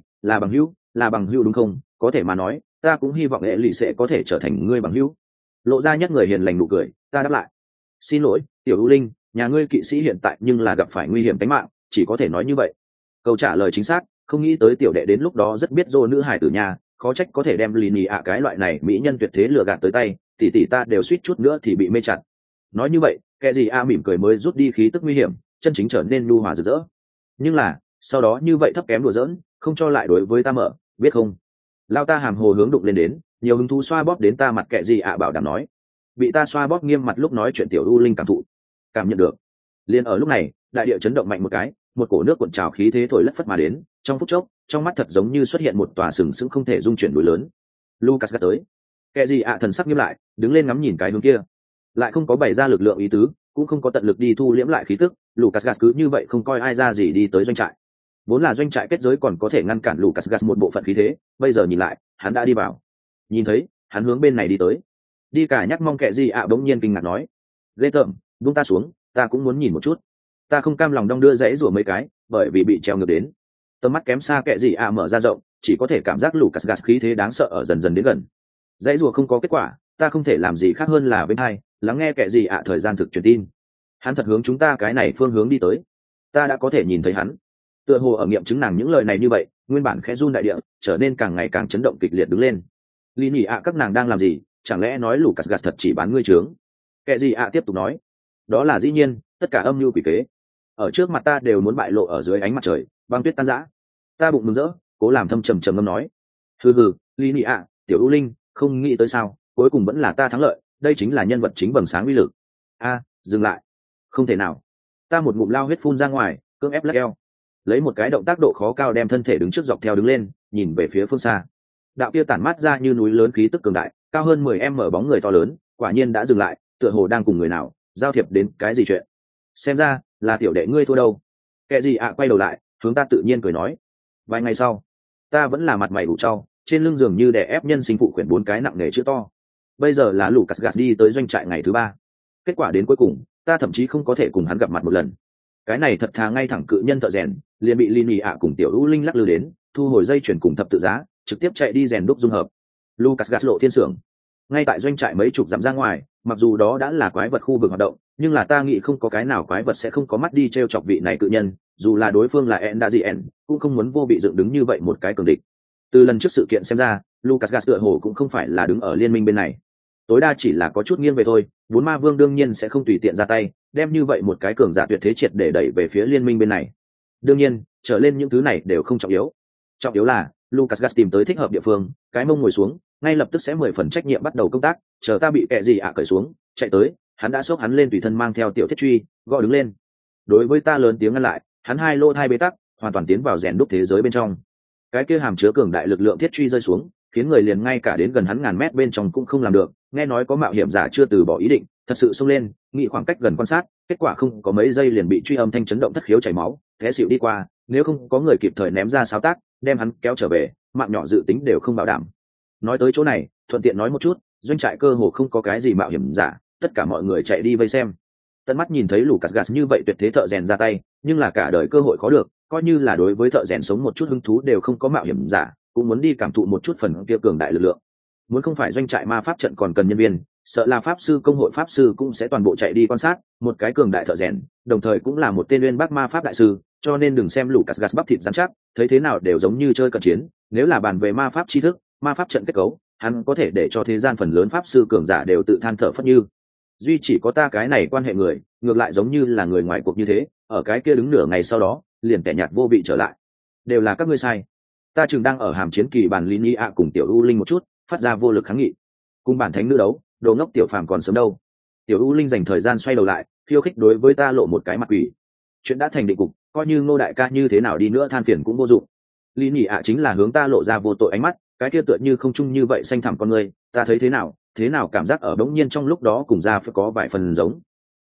là bằng hữu đúng không? Có thể mà nói, ta cũng hy vọng hệ lụy sẽ có thể trở thành ngươi bằng hữu. Lộ ra nhất người hiền lành nụ cười, ta đáp lại. Xin lỗi, tiểu ưu linh, nhà ngươi kỵ sĩ hiện tại nhưng là gặp phải nguy hiểm tính mạng, chỉ có thể nói như vậy. Câu trả lời chính xác, không nghĩ tới tiểu đệ đến lúc đó rất biết dô nữ hài tử nhà, khó trách có thể đem lì nhì ạ cái loại này mỹ nhân tuyệt thế lừa gạt tới tay, tỷ tỷ ta đều suýt chút nữa thì bị mê chặt. Nói như vậy, kẻ gì mỉm cười mới rút đi khí tức nguy hiểm, chân chính trở nên nhu hòa rực rỡ. Nhưng là, sau đó như vậy thấp kém đùa giỡn, không cho lại đối với ta mở, biết không? Lao ta hàm hồ hướng đụng lên đến, nhiều hứng thú xoa bóp đến ta mặt kẻ gì bảo đảm nói. Bị ta xoa bóp nghiêm mặt lúc nói chuyện tiểu u linh cảm nhận được. Liên ở lúc này, đại địa chấn động mạnh một cái, một cổ nước cuộn trào khí thế thổi lất phất mà đến, trong phút chốc, trong mắt thật giống như xuất hiện một tòa sừng sững không thể dung chuyển núi lớn. Lucas gắt tới. Kẻ gì thần sắc nghiêm lại, đứng lên ngắm nhìn cái hướng kia, lại không có bày ra lực lượng ý tứ, cũng không có tận lực đi thu liễm lại khí tức. Lucas cứ như vậy không coi ai ra gì đi tới doanh trại. Vốn là doanh trại kết giới còn có thể ngăn cản Lucas một bộ phận khí thế, bây giờ nhìn lại, hắn đã đi vào. Nhìn thấy, hắn hướng bên này đi tới. Đi cả nhắc mong kẻ gì bỗng nhiên kinh ngạc nói, ghê tởm, buông ta xuống, ta cũng muốn nhìn một chút. Ta không cam lòng đong đưa dãy rủa mấy cái, bởi vì bị treo ngược đến. Tầm mắt kém xa kẻ gì mở ra rộng, chỉ có thể cảm giác Lucas khí thế đáng sợ ở dần dần đến gần. Dãy rủa không có kết quả, ta không thể làm gì khác hơn là bên hai lắng nghe kẻ gì thời gian thực truyền tin. Hắn thật hướng chúng ta cái này phương hướng đi tới. Ta đã có thể nhìn thấy hắn. Tựa hồ ở nghiệm chứng nàng những lời này như vậy, nguyên bản khẽ run đại địa, trở nên càng ngày càng chấn động kịch liệt đứng lên. Lý nhỉ các nàng đang làm gì? Chẳng lẽ nói Lucas thật chỉ bán ngươi trướng? Kẻ gì tiếp tục nói, đó là dĩ nhiên, tất cả âm mưu quỷ kế ở trước mặt ta đều muốn bại lộ ở dưới ánh mặt trời, băng tuyết tan rã. Ta bụng mừng rỡ, cố làm thâm trầm trầm ngâm nói, hừ, Lý nhỉ tiểu ưu linh, không nghĩ tới sao, cuối cùng vẫn là ta thắng lợi, đây chính là nhân vật chính vầng sáng uy lực. Dừng lại, không thể nào. Ta một ngụm lao huyết phun ra ngoài, cưỡng ép lắc eo, lấy một cái động tác độ khó cao đem thân thể đứng trước dọc theo đứng lên, nhìn về phía phương xa. Đạo kia tản mát ra như núi lớn khí tức cường đại, cao hơn 10 mở bóng người to lớn, quả nhiên đã dừng lại, tựa hồ đang cùng người nào giao thiệp đến cái gì chuyện. Xem ra là tiểu đệ ngươi thua đâu. Kẻ gì quay đầu lại, hướng ta tự nhiên cười nói. Vài ngày sau, ta vẫn là mặt mày ủ trau, trên lưng giường như đè ép nhân sinh phụ quyển 4 cái nặng nề chữ to. Bây giờ là Lucas đi tới doanh trại ngày thứ 3. Kết quả đến cuối cùng, ta thậm chí không có thể cùng hắn gặp mặt một lần. Cái này thật thà ngay thẳng cự nhân thợ rèn, liền bị Lini cùng tiểu U Linh lắc lư đến, thu hồi dây chuyển cùng thập tự giá, trực tiếp chạy đi rèn đúc dung hợp. Lucas lộ thiên sưởng. Ngay tại doanh trại mấy chục dặm ra ngoài, mặc dù đó đã là quái vật khu vực hoạt động, nhưng là ta nghĩ không có cái nào quái vật sẽ không có mắt đi treo chọc vị này cự nhân, dù là đối phương là Endazien, cũng không muốn vô bị dựng đứng như vậy một cái cường địch. Từ lần trước sự kiện xem ra, Lucas tựa hồ cũng không phải là đứng ở liên minh bên này, tối đa chỉ là có chút nghiêng về thôi. Vốn ma vương đương nhiên sẽ không tùy tiện ra tay, đem như vậy một cái cường giả tuyệt thế triệt để đẩy về phía liên minh bên này. Đương nhiên, trở lên những thứ này đều không trọng yếu. Trọng yếu là Lucas tìm tới thích hợp địa phương, cái mông ngồi xuống, ngay lập tức sẽ 10 phần trách nhiệm bắt đầu công tác. Chờ ta bị kẻ gì cởi xuống, chạy tới, hắn đã xốc hắn lên tùy thân mang theo tiểu thiết truy, gọi đứng lên. Đối với ta lớn tiếng ngăn lại, hắn hai lô hai bế tắc, hoàn toàn tiến vào rèn đúc thế giới bên trong. Cái kia hàm chứa cường đại lực lượng thiết truy rơi xuống, khiến người liền ngay cả đến gần hắn ngàn mét bên trong cũng không làm được. Nghe nói có mạo hiểm giả chưa từ bỏ ý định, thật sự xông lên, nghĩ khoảng cách gần quan sát, kết quả không có mấy giây liền bị truy âm thanh chấn động thất khiếu chảy máu, té xỉu đi qua. Nếu không có người kịp thời ném ra sáo tác, đem hắn kéo trở về, mạng nhỏ dự tính đều không bảo đảm. Nói tới chỗ này, thuận tiện nói một chút, doanh trại cơ hồ không có cái gì mạo hiểm giả, tất cả mọi người chạy đi vây xem. Tận mắt nhìn thấy Lucas như vậy tuyệt thế thợ rèn ra tay, nhưng là cả đời cơ hội khó được, coi như là đối với thợ rèn sống một chút hứng thú đều không có mạo hiểm giả, cũng muốn đi cảm thụ một chút phần kia cường đại lực lượng. Muốn không phải doanh trại ma pháp trận còn cần nhân viên, sợ là pháp sư công hội pháp sư cũng sẽ toàn bộ chạy đi quan sát, một cái cường đại thợ rèn, đồng thời cũng là một tên uyên bác ma pháp đại sư, cho nên đừng xem Lucas bắp thịt rắn chắc, thấy thế nào đều giống như chơi cận chiến, nếu là bàn về ma pháp tri thức, ma pháp trận kết cấu, hắn có thể để cho thế gian phần lớn pháp sư cường giả đều tự than thở phất như. Duy chỉ có ta cái này quan hệ người, ngược lại giống như là người ngoài cuộc như thế, ở cái kia đứng nửa ngày sau đó, liền kẻ nhạt vô vị trở lại. Đều là các ngươi sai. Ta chừng đang ở hàm chiến kỳ bàn Lini cùng tiểu U Linh một chút, phát ra vô lực kháng nghị. Cùng bản thánh nữ đấu, đồ ngốc tiểu phàm còn sớm đâu. Tiểu U Linh dành thời gian xoay đầu lại, khiêu khích đối với ta lộ một cái mặt quỷ. Chuyện đã thành định cục, coi như Ngô đại ca như thế nào đi nữa than phiền cũng vô dụng. Lini chính là hướng ta lộ ra vô tội ánh mắt, cái kia tựa như không chung như vậy xanh thẳm con người, ta thấy thế nào cảm giác ở đống nhiên trong lúc đó cùng ra phải có vài phần giống.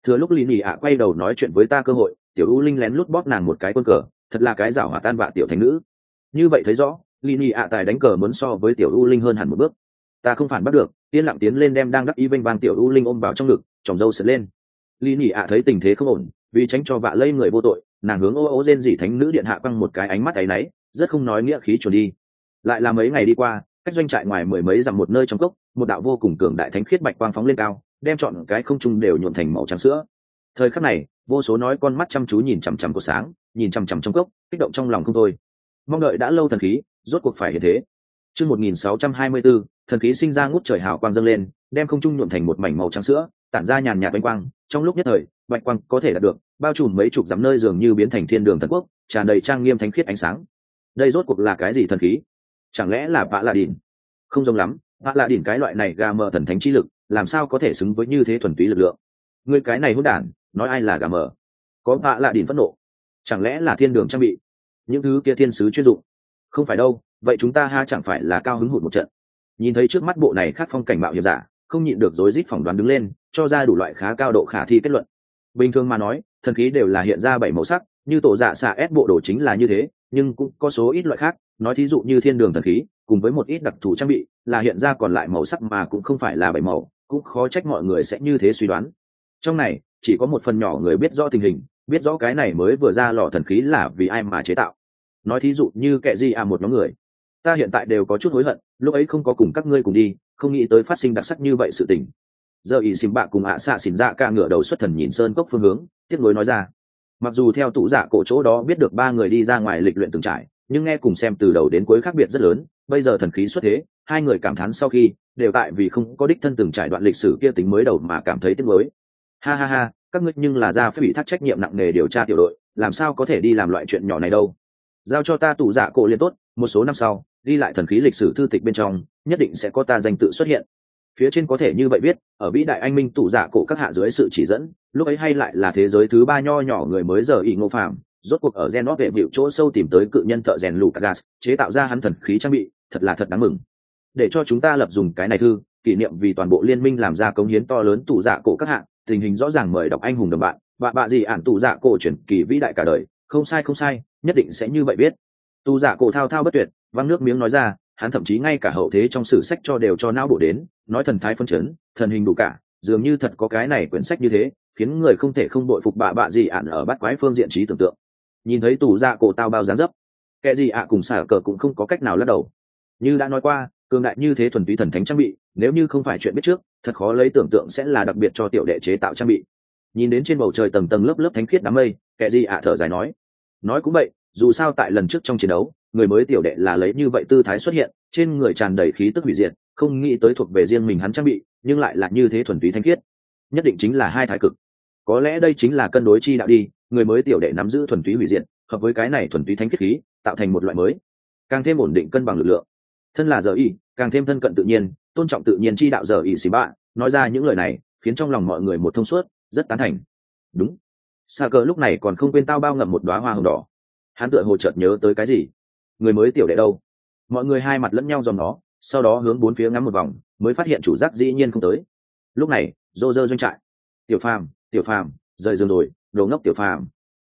Thừa lúc Lý Nhị ạ quay đầu nói chuyện với ta cơ hội, tiểu u linh lén lút bóp nàng một cái quân cờ, thật là cái giảo hòa tan vạ tiểu thành nữ. Như vậy thấy rõ, Lý Nhị ạ tài đánh cờ muốn so với tiểu u linh hơn hẳn một bước. Ta không phản bắt được, yên lặng tiến lên đem đang đắc ý vênh vang tiểu u linh ôm vào trong ngực, tròng râu sượt lên. Lý Nhị ạ thấy tình thế không ổn, vì tránh cho vạ lây người vô tội, nàng hướng ô ô rên rỉ thánh nữ điện hạ quăng một cái ánh mắt áy náy, rất không nói nghĩa khí chuẩn đi. Lại là mấy ngày đi qua, cách doanh trại ngoài mười mấy dặm một nơi trong cốc, một đạo vô cùng cường đại thánh khiết bạch quang phóng lên cao, đem trọn cái không trung đều nhuộm thành màu trắng sữa. Thời khắc này, vô số nói con mắt chăm chú nhìn chằm chằm của sáng, nhìn chằm chằm trong cốc, kích động trong lòng không thôi. Mong đợi đã lâu thần khí, rốt cuộc phải hiện thế. Chương 1624, thần khí sinh ra ngút trời hào quang dâng lên, đem không trung nhuộm thành một mảnh màu trắng sữa, tản ra nhàn nhạt bạch quang. Trong lúc nhất thời, bạch quang có thể đạt được, bao trùm mấy chục dặm nơi dường như biến thành thiên đường thần quốc, tràn đầy trang nghiêm thánh khiết ánh sáng. Đây rốt cuộc là cái gì thần khí? Chẳng lẽ là vạ lạ đỉnh? Không giống lắm, vạ lạ đỉnh cái loại này gà mờ thần thánh chi lực, làm sao có thể xứng với như thế thuần túy lực lượng? Ngươi cái này hỗn đản, nói ai là gà mờ? Có vạ lạ đỉnh phẫn nộ. Chẳng lẽ là thiên đường trang bị? Những thứ kia thiên sứ chuyên dụng? Không phải đâu, vậy chúng ta ha chẳng phải là cao hứng hụt một trận? Nhìn thấy trước mắt bộ này khác phong cảnh mạo hiểm giả, không nhịn được rối rít phỏng đoán đứng lên, cho ra đủ loại khá cao độ khả thi kết luận. Bình thường mà nói, thần khí đều là hiện ra bảy màu sắc, như tổ dạ xạ ép bộ đồ chính là như thế, nhưng cũng có số ít loại khác, nói thí dụ như thiên đường thần khí, cùng với một ít đặc thù trang bị, là hiện ra còn lại màu sắc mà cũng không phải là bảy màu, cũng khó trách mọi người sẽ như thế suy đoán. Trong này, chỉ có một phần nhỏ người biết rõ tình hình, biết rõ cái này mới vừa ra lò thần khí là vì ai mà chế tạo. Nói thí dụ như kệ gì một nhóm người. Ta hiện tại đều có chút hối hận, lúc ấy không có cùng các ngươi cùng đi, không nghĩ tới phát sinh đặc sắc như vậy sự tình. Giờ ý xìm bạ cùng xạ xỉn dạ ca ngửa đầu xuất thần nhìn sơn cốc phương hướng, tiếc nuối nói ra. Mặc dù theo tủ giả cổ chỗ đó biết được ba người đi ra ngoài lịch luyện từng trải, nhưng nghe cùng xem từ đầu đến cuối khác biệt rất lớn. Bây giờ thần khí xuất thế, hai người cảm thán sau khi đều tại vì không có đích thân từng trải đoạn lịch sử kia tính mới đầu mà cảm thấy tiếc nuối. Ha ha ha, các ngươi nhưng là ra phải bị thác trách nhiệm nặng nề điều tra tiểu đội, làm sao có thể đi làm loại chuyện nhỏ này đâu? Giao cho ta tủ giả cổ liền tốt, một số năm sau đi lại thần khí lịch sử thư tịch bên trong nhất định sẽ có ta danh tự xuất hiện. Phía trên có thể như vậy viết, ở vĩ đại anh minh tủ giả cổ các hạ dưới sự chỉ dẫn, lúc ấy hay lại là thế giới thứ ba nho nhỏ người mới giờ ỷ ngô phàm, rốt cuộc ở Genos vệ vịu chỗ sâu tìm tới cự nhân thợ rèn Lucas, chế tạo ra hắn thần khí trang bị, thật là thật đáng mừng. Để cho chúng ta lập dùng cái này thư kỷ niệm vì toàn bộ liên minh làm ra cống hiến to lớn tủ giả cổ các hạ, tình hình rõ ràng mời đọc anh hùng đồng bạn, bạ gì ản tủ giả cổ chuyển kỳ vĩ đại cả đời, không sai, nhất định sẽ như vậy viết. Tủ giả cổ thao thao bất tuyệt, văng nước miếng nói ra, hắn thậm chí ngay cả hậu thế trong sử sách cho đều cho não bộ đến, nói thần thái phân chấn, thần hình đủ cả, dường như thật có cái này quyển sách như thế, khiến người không thể không bội phục bạ gì ản ở bắt quái phương diện trí tưởng tượng. Nhìn thấy tủ dạ cổ tao bao dáng dấp, kẻ gì cùng xả cờ cũng không có cách nào lắc đầu. Như đã nói qua, cường đại như thế thuần túy thần thánh trang bị, nếu như không phải chuyện biết trước, thật khó lấy tưởng tượng sẽ là đặc biệt cho tiểu đệ chế tạo trang bị. Nhìn đến trên bầu trời tầng tầng lớp lớp thánh khiết đám mây, kẻ gì thở dài nói cũng vậy, dù sao tại lần trước trong chiến đấu, người mới tiểu đệ là lấy như vậy tư thái xuất hiện, trên người tràn đầy khí tức hủy diệt, không nghĩ tới thuộc về riêng mình hắn trang bị, nhưng lại là như thế thuần túy thanh khiết, nhất định chính là hai thái cực. Có lẽ đây chính là cân đối chi đạo đi, người mới tiểu đệ nắm giữ thuần túy hủy diệt, hợp với cái này thuần túy thanh khiết khí, tạo thành một loại mới, càng thêm ổn định cân bằng lực lượng. Thân là giờ y, càng thêm thân cận tự nhiên, tôn trọng tự nhiên chi đạo giờ y xì bạ, nói ra những lời này, khiến trong lòng mọi người một thông suốt, rất tán thành. Đúng. Sa cờ lúc này còn không quên tao bao ngậm một đóa hoa hồng đỏ. Hắn tựa hồ chợt nhớ tới cái gì. Người mới tiểu đệ đâu? Mọi người hai mặt lẫn nhau dòm nó, sau đó hướng bốn phía ngắm một vòng, mới phát hiện chủ giác dĩ nhiên không tới. Lúc này, rô rơ doanh trại. Tiểu phàm, rời giường rồi, đồ ngốc tiểu phàm.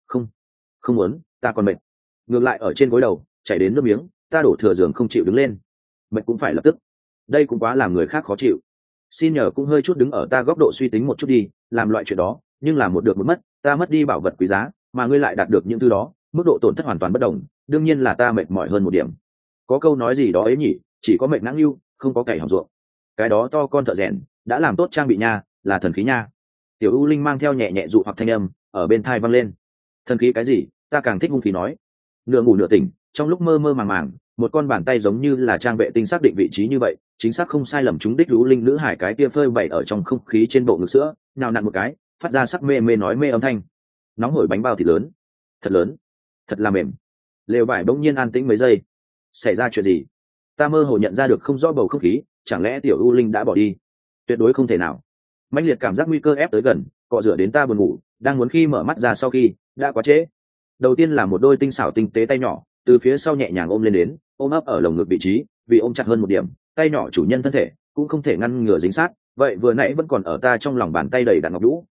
Không muốn, ta còn mệt. Ngược lại ở trên gối đầu, chảy đến nước miếng, ta đổ thừa giường không chịu đứng lên. Mệt cũng phải lập tức. Đây cũng quá làm người khác khó chịu. Xin nhờ cũng hơi chút đứng ở ta góc độ suy tính một chút đi, làm loại chuyện đó, nhưng làm một được một mất, ta mất đi bảo vật quý giá, mà ngươi lại đạt được những thứ đó, mức độ tổn thất hoàn toàn bất đồng, đương nhiên là ta mệt mỏi hơn một điểm. Có câu nói gì đó ấy nhỉ, chỉ có mệt nắng yêu, không có cày hỏng ruộng. Cái đó to con thợ rèn đã làm tốt trang bị nha, là thần khí nha. Tiểu U Linh mang theo nhẹ nhẹ dụ hoặc thanh âm ở bên tai vang lên. Thần khí cái gì? Ta càng thích hung khí nói. Nửa ngủ nửa tỉnh, trong lúc mơ mơ màng màng, một con bàn tay giống như là trang vệ tinh xác định vị trí như vậy, chính xác không sai lầm trúng đích. U Linh nữ hải cái kia phơi bày ở trong không khí trên bộ ngực sữa, nào nặn một cái, phát ra sắc mê mê nói mê âm thanh. Nóng hổi bánh bao thịt lớn, thật là mềm. Lều vải bỗng nhiên an tĩnh mấy giây. Xảy ra chuyện gì? Ta mơ hồ nhận ra được không rõ bầu không khí, chẳng lẽ tiểu U Linh đã bỏ đi? Tuyệt đối không thể nào. Mãnh liệt cảm giác nguy cơ ép tới gần, cọ rửa đến ta buồn ngủ, đang muốn khi mở mắt ra sau khi đã quá trễ. Đầu tiên là một đôi tinh xảo tinh tế tay nhỏ từ phía sau nhẹ nhàng ôm lên đến, ôm ấp ở lồng ngực vị trí, vì ôm chặt hơn một điểm, tay nhỏ chủ nhân thân thể cũng không thể ngăn ngừa dính sát, vậy vừa nãy vẫn còn ở ta trong lòng bàn tay đầy đặn ngọc lũ,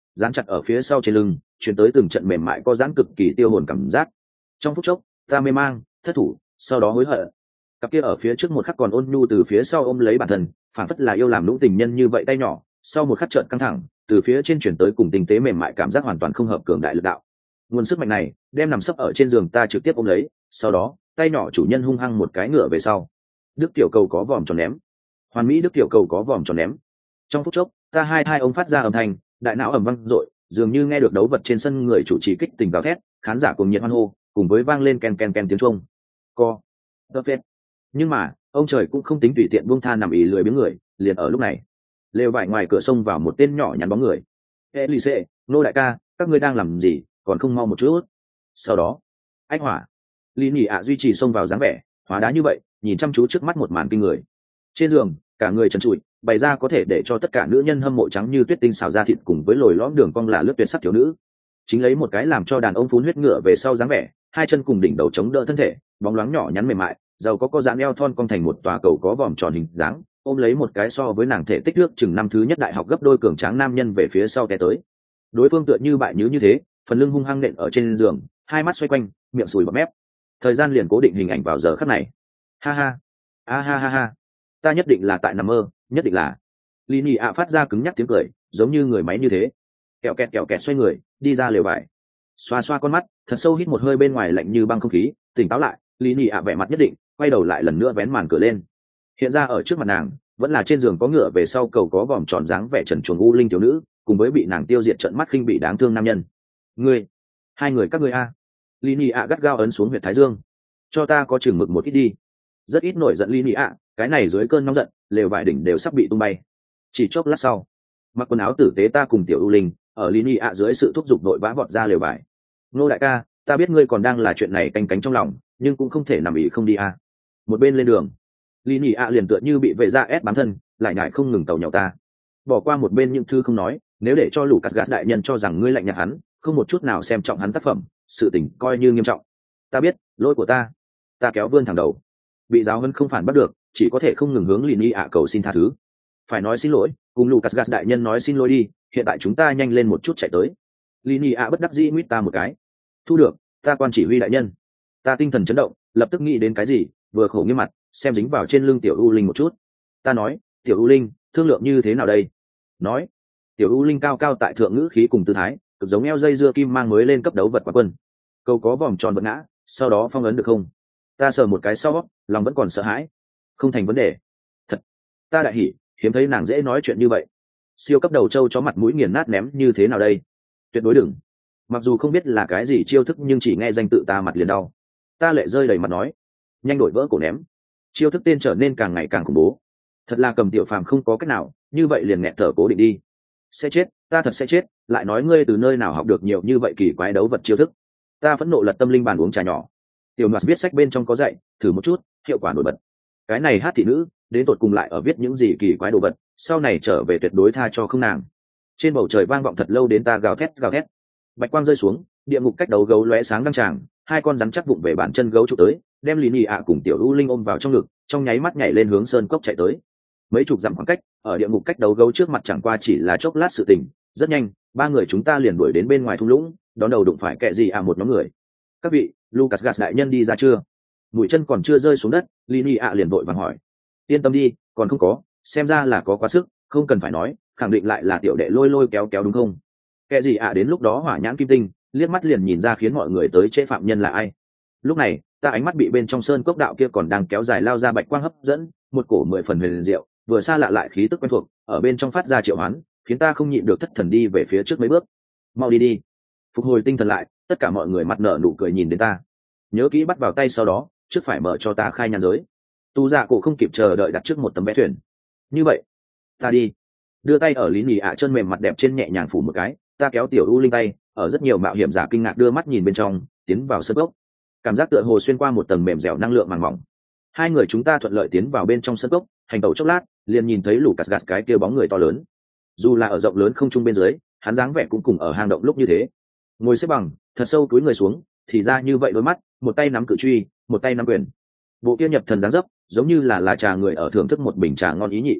dán chặt ở phía sau trên lưng, chuyển tới từng trận mềm mại có giãn cực kỳ tiêu hồn cảm giác. Trong phút chốc ta mê mang thất thủ, sau đó hối hận. Cặp kia ở phía trước một khắc còn ôn nhu từ phía sau ôm lấy bản thân, phản phất là yêu làm lũng tình nhân như vậy tay nhỏ, sau một khắc trợn căng thẳng từ phía trên chuyển tới cùng tinh tế mềm mại cảm giác hoàn toàn không hợp cường đại lực đạo. Nguồn sức mạnh này đem nằm sấp ở trên giường ta trực tiếp ôm lấy, sau đó tay nhỏ chủ nhân hung hăng một cái ngựa về sau. Đức tiểu cầu có vòm tròn ném, hoàn mỹ đức tiểu cầu có vòm tròn ném. Trong phút chốc ta hai ông phát ra âm thanh, đại não ầm vang dội, dường như nghe được đấu vật trên sân người chủ trì kích tình gào thét, khán giả cùng nhiệt hoan hô, cùng với vang lên ken ken ken tiếng chuông. Co, đơ phết. Nhưng mà ông trời cũng không tính tùy tiện buông tha nằm ỉ lười biếng người, liền ở lúc này lều vải ngoài cửa sông vào một tên nhỏ nhắn bóng người. Elise, nô đại ca, các ngươi đang làm gì, còn không mau một chút. Sau đó anh hỏa lý nhị ạ duy trì xông vào dáng vẻ hóa đá như vậy, nhìn chăm chú trước mắt một màn kinh người. Trên giường cả người trần trụi, bày ra có thể để cho tất cả nữ nhân hâm mộ trắng như tuyết tinh xào ra thịt cùng với lồi lõm đường cong là lướt tuyệt sắc thiếu nữ, chính lấy một cái làm cho đàn ông phun huyết ngựa về sau dáng vẻ, hai chân cùng đỉnh đầu chống đỡ thân thể, bóng loáng nhỏ nhắn mềm mại, giàu có dáng eo thon cong thành một tòa cầu có vòm tròn hình dáng, ôm lấy một cái so với nàng thể tích nước chừng năm thứ nhất đại học gấp đôi cường tráng nam nhân về phía sau té tới. Đối phương tựa như bại nhứ như thế, phần lưng hung hăng nện ở trên giường, hai mắt xoay quanh, miệng sùi bọt mép. Thời gian liền cố định hình ảnh vào giờ khắc này. Ha ha, ha ha ha, ta nhất định là tại nằm mơ, nhất định là. Lý Nhị ạ phát ra cứng nhắc tiếng cười, giống như người máy như thế. Kẹo kẹt xoay người, đi ra lều vải. Xoa xoa con mắt, thật sâu hít một hơi bên ngoài lạnh như băng không khí, tỉnh táo lại, Lý Nhị ạ vẻ mặt nhất định, quay đầu lại lần nữa vén màn cửa lên. Hiện ra ở trước mặt nàng, vẫn là trên giường có ngựa về sau cầu có vòm tròn dáng vẻ trần truồng u linh thiếu nữ, cùng với bị nàng tiêu diệt trận mắt khinh bị đáng thương nam nhân. Ngươi, hai người các ngươi a. Lý Nhị ạ gắt gao ấn xuống huyệt thái dương. Cho ta có chừng mực một ít đi. Rất ít nổi giận Lý Nhị ạ, cái này dưới cơn nóng giận, lều vải đỉnh đều sắp bị tung bay. Chỉ chốc lát sau, mặc quần áo tử tế ta cùng tiểu u linh ở Lý Nhị ạ dưới sự thúc giục đội vã vọt ra lều vải. Nô đại ca, ta biết ngươi còn đang là chuyện này canh cánh trong lòng, nhưng cũng không thể nằm ỉ không đi a. Một bên lên đường, Lý Nhị ạ liền tựa như bị vệ ra ép bám thân, lại ngại không ngừng tàu nhậu ta. Bỏ qua một bên những thư không nói, nếu để cho Lucas Gas đại nhân cho rằng ngươi lạnh nhạt hắn, không một chút nào xem trọng hắn tác phẩm, sự tình coi như nghiêm trọng. Ta biết, lỗi của ta kéo vươn thẳng đầu, bị giáo huấn không phản bắt được, chỉ có thể không ngừng hướng Lý Nhị ạ cầu xin tha thứ. Phải nói xin lỗi, cùng Lucas Gas đại nhân nói xin lỗi đi, hiện tại chúng ta nhanh lên một chút chạy tới. Lý Nhị ạ bất đắc dĩ nguyết ta một cái. Thu được, ta quan chỉ huy đại nhân. Ta tinh thần chấn động, lập tức nghĩ đến cái gì, vừa khổ nghiêm mặt, xem dính vào trên lưng tiểu u linh một chút. Ta nói, tiểu u linh, thương lượng như thế nào đây? Nói, tiểu u linh cao cao tại thượng ngữ khí cùng tư thái, cực giống eo dây dưa kim mang mới lên cấp đấu vật quán quân. Câu có vòng tròn vật ngã, sau đó phong ấn được không? Ta sờ một cái sau, lòng vẫn còn sợ hãi. Không thành vấn đề. Thật, ta đại hỉ, hiếm thấy nàng dễ nói chuyện như vậy. Siêu cấp đầu trâu chó mặt mũi nghiền nát ném như thế nào đây? Tuyệt đối đừng. Mặc dù không biết là cái gì chiêu thức nhưng chỉ nghe danh tự ta mặt liền đau. Ta lệ rơi đầy mặt nói, nhanh đổi vỡ cổ ném. Chiêu thức tên trở nên càng ngày càng khủng bố. Thật là cầm tiểu phàm không có cách nào, như vậy liền nghẹt thở cố định đi. Sẽ chết, ta thật sẽ chết, lại nói ngươi từ nơi nào học được nhiều như vậy kỳ quái đấu vật chiêu thức. Ta phẫn nộ lật tâm linh bàn uống trà nhỏ. Tiểu Mạt biết sách bên trong có dạy, thử một chút, hiệu quả nổi bật. Cái này hát thị nữ, đến tột cùng lại ở viết những gì kỳ quái đồ vật, sau này trở về tuyệt đối tha cho không nàng. Trên bầu trời vang vọng thật lâu đến ta gào thét gào thét. Bạch quang rơi xuống, địa ngục cách đấu gấu lóe sáng đăng tràng, hai con rắn chắc vụng về bàn chân gấu trụ tới, đem Lý Nhị ạ cùng tiểu u linh ôm vào trong ngực, trong nháy mắt nhảy lên hướng sơn cốc chạy tới. Mấy chục dặm khoảng cách, ở địa ngục cách đấu gấu trước mặt chẳng qua chỉ là chốc lát sự tình, rất nhanh, ba người chúng ta liền đuổi đến bên ngoài thung lũng, đón đầu đụng phải kẻ gì một nhóm người. Các vị, Lucas Gas đại nhân đi ra chưa? Mũi chân còn chưa rơi xuống đất, Lý Nhị ạ liền vội vàng hỏi. Yên tâm đi, còn không có, xem ra là có quá sức, không cần phải nói, khẳng định lại là tiểu đệ lôi kéo đúng không? Kẻ gì đến lúc đó hỏa nhãn kim tinh, liếc mắt liền nhìn ra khiến mọi người tới chế phạm nhân là ai. Lúc này, ta ánh mắt bị bên trong sơn cốc đạo kia còn đang kéo dài lao ra bạch quang hấp dẫn, một cổ 10 phần huyền diệu, vừa xa lạ lại khí tức quen thuộc, ở bên trong phát ra triệu hoán, khiến ta không nhịn được thất thần đi về phía trước mấy bước. Mau đi đi. Phục hồi tinh thần lại, tất cả mọi người mặt nở nụ cười nhìn đến ta. Nhớ kỹ bắt vào tay sau đó, trước phải mở cho ta khai nhan giới. Tu Dạ cổ không kịp chờ đợi đặt trước một tấm vé thuyền. Như vậy, ta đi. Đưa tay ở Lý Nhị ạ chân mềm mặt đẹp trên nhẹ nhàng phủ một cái, ta kéo tiểu u linh tay, ở rất nhiều mạo hiểm giả kinh ngạc đưa mắt nhìn bên trong, tiến vào sân cốc. Cảm giác tựa hồ xuyên qua một tầng mềm dẻo năng lượng màng mỏng. Hai người chúng ta thuận lợi tiến vào bên trong sân cốc, hành tẩu chốc lát, liền nhìn thấy Lucas Gas cái kia bóng người to lớn. Dù là ở rộng lớn không trung bên dưới, hắn dáng vẻ cũng cùng ở hang động lúc như thế. Ngồi xếp bằng, thật sâu túi người xuống, thì ra như vậy đôi mắt, một tay nắm cự truy, một tay nắm quyền. Bộ kia nhập thần dáng dấp, giống như là trà người ở thưởng thức một bình trà ngon ý nhị.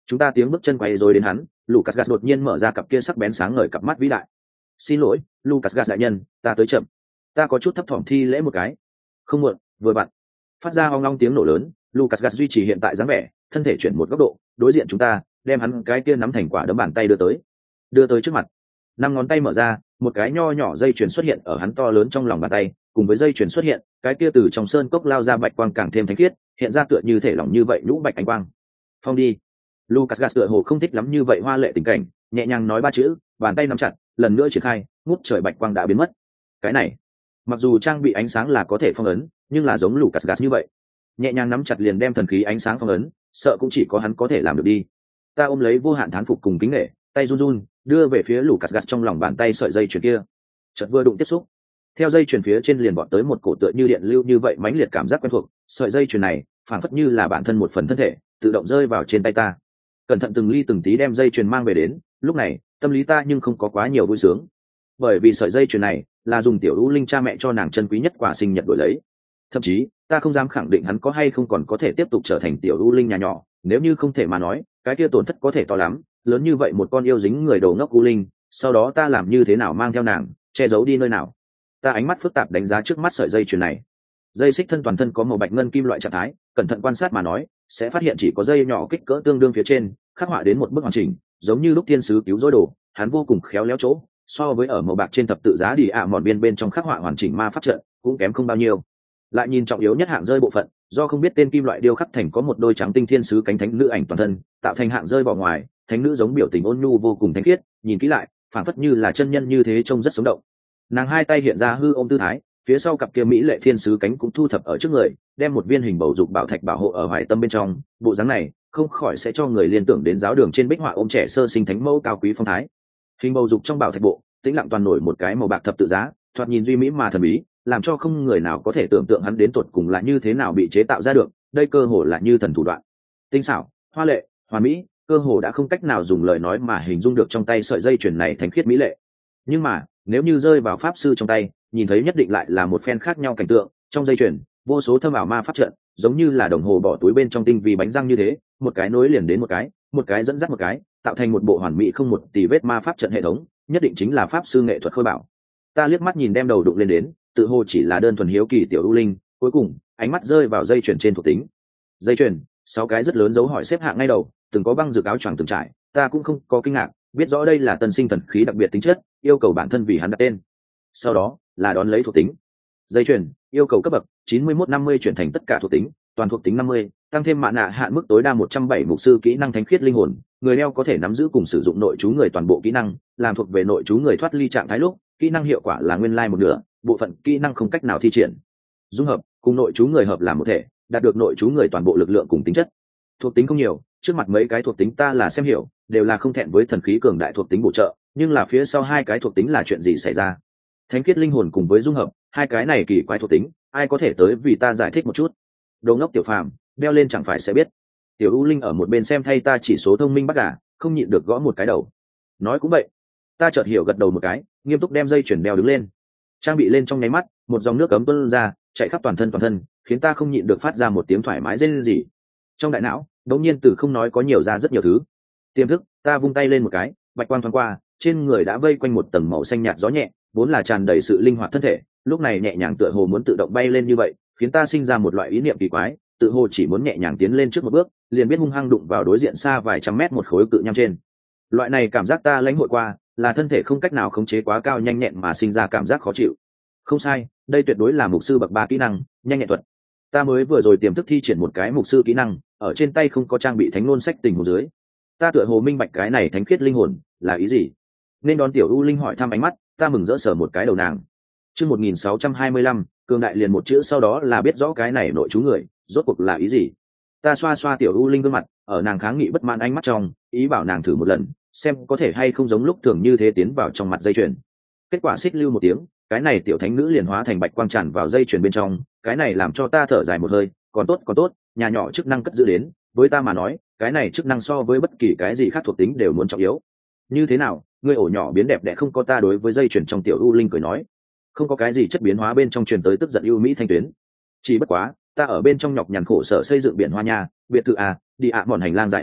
Chúng ta tiếng bước chân quay rồi đến hắn, Lucas Gas đột nhiên mở ra cặp kia sắc bén sáng ngời cặp mắt vĩ đại. Xin lỗi, Lucas Gas đại nhân, ta tới chậm. Ta có chút thấp thỏm thi lễ một cái. Không muộn, vừa vặn. Phát ra ong long tiếng nổ lớn, Lucas Gas duy trì hiện tại dáng vẻ, thân thể chuyển một góc độ, đối diện chúng ta, đem hắn cái kia nắm thành quả đấm bàn tay đưa tới trước mặt. Năm ngón tay mở ra, một cái nho nhỏ dây chuyền xuất hiện ở hắn to lớn trong lòng bàn tay, cùng với dây chuyền xuất hiện, cái kia từ trong sơn cốc lao ra bạch quang càng thêm thánh khiết, hiện ra tựa như thể lỏng như vậy nhũ bạch ánh quang. Phong đi. Lucas Gas tựa hồ không thích lắm như vậy hoa lệ tình cảnh, nhẹ nhàng nói ba chữ, bàn tay nắm chặt, lần nữa triển khai, ngút trời bạch quang đã biến mất. Cái này, mặc dù trang bị ánh sáng là có thể phong ấn, nhưng là giống Lucas Gas như vậy, nhẹ nhàng nắm chặt liền đem thần khí ánh sáng phong ấn, sợ cũng chỉ có hắn có thể làm được đi. Ta ôm lấy vô hạn thán phục cùng kính nể, tay run run, đưa về phía Lucas Gas trong lòng bàn tay sợi dây chuyền kia. Chợt vừa đụng tiếp xúc, theo dây chuyền phía trên liền bọt tới một cổ tựa như điện lưu như vậy mãnh liệt cảm giác quen thuộc, sợi dây chuyền này phảng phất như là bản thân một phần thân thể, tự động rơi vào trên tay ta. Cẩn thận từng ly từng tí đem dây chuyền mang về đến, lúc này tâm lý ta nhưng không có quá nhiều vui sướng, bởi vì sợi dây chuyền này là dùng tiểu U Linh cha mẹ cho nàng chân quý nhất quả sinh nhật đổi lấy. Thậm chí ta không dám khẳng định hắn có hay không còn có thể tiếp tục trở thành tiểu U Linh nhà nhỏ, nếu như không thể mà nói, cái kia tổn thất có thể to lắm, lớn như vậy một con yêu dính người đồ ngốc U Linh, sau đó ta làm như thế nào mang theo nàng, che giấu đi nơi nào? Ta ánh mắt phức tạp đánh giá trước mắt sợi dây chuyền này. Dây xích thân toàn thân có màu bạch ngân kim loại trạng thái, cẩn thận quan sát mà nói, sẽ phát hiện chỉ có dây nhỏ kích cỡ tương đương phía trên, khắc họa đến một bức hoàn chỉnh, giống như lúc thiên sứ cứu rỗi đồ, hắn vô cùng khéo léo chỗ, so với ở màu bạc trên thập tự giá đi mòn biên bên trong khắc họa hoàn chỉnh ma pháp trận, cũng kém không bao nhiêu. Lại nhìn trọng yếu nhất hạng rơi bộ phận, do không biết tên kim loại điêu khắc thành có một đôi trắng tinh thiên sứ cánh thánh nữ ảnh toàn thân, tạo thành hạng rơi vào ngoài, thánh nữ giống biểu tình ôn nhu vô cùng thánh khiết, nhìn kỹ lại, phảng phất như là chân nhân như thế, trông rất sống động. Nàng hai tay hiện ra hư ôm tư thái, phía sau cặp kia mỹ lệ thiên sứ cánh cũng thu thập ở trước người, đem một viên hình bầu dục bảo thạch bảo hộ ở hoài tâm bên trong, bộ dáng này không khỏi sẽ cho người liên tưởng đến giáo đường trên bích họa ôm trẻ sơ sinh thánh mẫu cao quý phong thái. Hình bầu dục trong bảo thạch bộ, tĩnh lặng toàn nổi một cái màu bạc thập tự giá, thoạt nhìn duy mỹ mà thần bí, làm cho không người nào có thể tưởng tượng hắn đến tột cùng là như thế nào bị chế tạo ra được, đây cơ hồ là như thần thủ đoạn. Tinh xảo, hoa lệ, hoàn mỹ, cơ hồ đã không cách nào dùng lời nói mà hình dung được trong tay sợi dây chuyền này thánh khiết mỹ lệ. Nhưng mà, nếu như rơi vào pháp sư trong tay, nhìn thấy nhất định lại là một phen khác nhau cảnh tượng, trong dây chuyền, vô số thâm ảo ma pháp trận, giống như là đồng hồ bỏ túi bên trong tinh vi bánh răng như thế, một cái nối liền đến một cái dẫn dắt một cái, tạo thành một bộ hoàn mỹ không một tì vết ma pháp trận hệ thống, nhất định chính là pháp sư nghệ thuật khôi bảo. Ta liếc mắt nhìn đem đầu đụng lên đến, tự hồ chỉ là đơn thuần hiếu kỳ tiểu U Linh, cuối cùng, ánh mắt rơi vào dây chuyền trên thuộc tính. Dây chuyền, 6 cái rất lớn dấu hỏi xếp hạng ngay đầu, từng có băng rực áo choàng từng trải, ta cũng không có kinh ngạc, biết rõ đây là tân sinh thần khí đặc biệt tính chất, yêu cầu bản thân vì hắn đặt tên. Sau đó là đón lấy thuộc tính. Dây chuyền yêu cầu cấp bậc 91-50 chuyển thành tất cả thuộc tính, toàn thuộc tính 50, tăng thêm mạ nạ hạn mức tối đa 170 mục sư kỹ năng thánh khiết linh hồn, người đeo có thể nắm giữ cùng sử dụng nội chú người toàn bộ kỹ năng, làm thuộc về nội chú người thoát ly trạng thái lúc, kỹ năng hiệu quả là nguyên lai một nửa, bộ phận kỹ năng không cách nào thi triển. Dung hợp cùng nội chú người hợp làm một thể, đạt được nội chú người toàn bộ lực lượng cùng tính chất. Thuộc tính không nhiều, trước mặt mấy cái thuộc tính ta là xem hiểu, đều là không thẹn với thần khí cường đại thuộc tính bổ trợ, nhưng là phía sau hai cái thuộc tính là chuyện gì xảy ra? Thánh khiết linh hồn cùng với dung hợp, hai cái này kỳ quái thuộc tính, ai có thể tới vì ta giải thích một chút? Đồ ngốc tiểu phàm, đeo lên chẳng phải sẽ biết. Tiểu U Linh ở một bên xem thay ta chỉ số thông minh bắt gà, không nhịn được gõ một cái đầu. Nói cũng vậy. Ta chợt hiểu gật đầu một cái, nghiêm túc đem dây chuyền đeo đứng lên. Trang bị lên trong nháy mắt, một dòng nước cấm tuôn ra, chạy khắp toàn thân, khiến ta không nhịn được phát ra một tiếng thoải mái rên rỉ. Trong đại não, đột nhiên từ không nói có nhiều ra rất nhiều thứ. Tiềm thức, ta vung tay lên một cái, bạch quang thoáng qua, trên người đã vây quanh một tầng màu xanh nhạt gió nhẹ, vốn là tràn đầy sự linh hoạt thân thể, lúc này nhẹ nhàng tựa hồ muốn tự động bay lên như vậy, khiến ta sinh ra một loại ý niệm kỳ quái, tự hồ chỉ muốn nhẹ nhàng tiến lên trước một bước, liền biết hung hăng đụng vào đối diện xa vài trăm mét một khối cự nham trên. Loại này cảm giác ta lãnh hội qua, là thân thể không cách nào khống chế quá cao nhanh nhẹn mà sinh ra cảm giác khó chịu. Không sai, đây tuyệt đối là mục sư bậc 3 kỹ năng, nhanh nhẹn thuật. Ta mới vừa rồi tiềm thức thi triển một cái mục sư kỹ năng, ở trên tay không có trang bị thánh ngôn sách tình huống dưới. Ta tựa hồ minh bạch cái này thánh khiết linh hồn là ý gì. Nên đón tiểu U Linh hỏi thăm ánh mắt, ta mừng rỡ sờ một cái đầu nàng. Chương 1625, cường đại liền một chữ sau đó là biết rõ cái này nội chú người, rốt cuộc là ý gì. Ta xoa xoa tiểu U Linh gương mặt, ở nàng kháng nghị bất mãn ánh mắt trong, ý bảo nàng thử một lần, xem có thể hay không giống lúc thường như thế tiến vào trong mặt dây chuyền. Kết quả xích lưu một tiếng, cái này tiểu thánh nữ liền hóa thành bạch quang tràn vào dây chuyền bên trong, cái này làm cho ta thở dài một hơi, còn tốt, nhà nhỏ chức năng cất giữ đến, với ta mà nói, cái này chức năng so với bất kỳ cái gì khác thuộc tính đều muốn trọng yếu. Như thế nào, ngươi ổ nhỏ biến đẹp đẽ không có ta đối với dây chuyền trong tiểu U Linh cười nói, không có cái gì chất biến hóa bên trong truyền tới tức giận ưu mỹ thanh tuyến. Chỉ bất quá, ta ở bên trong nhọc nhằn khổ sở xây dựng biển hoa nha, biệt thự a, đi ạ mòn hành lang dài a,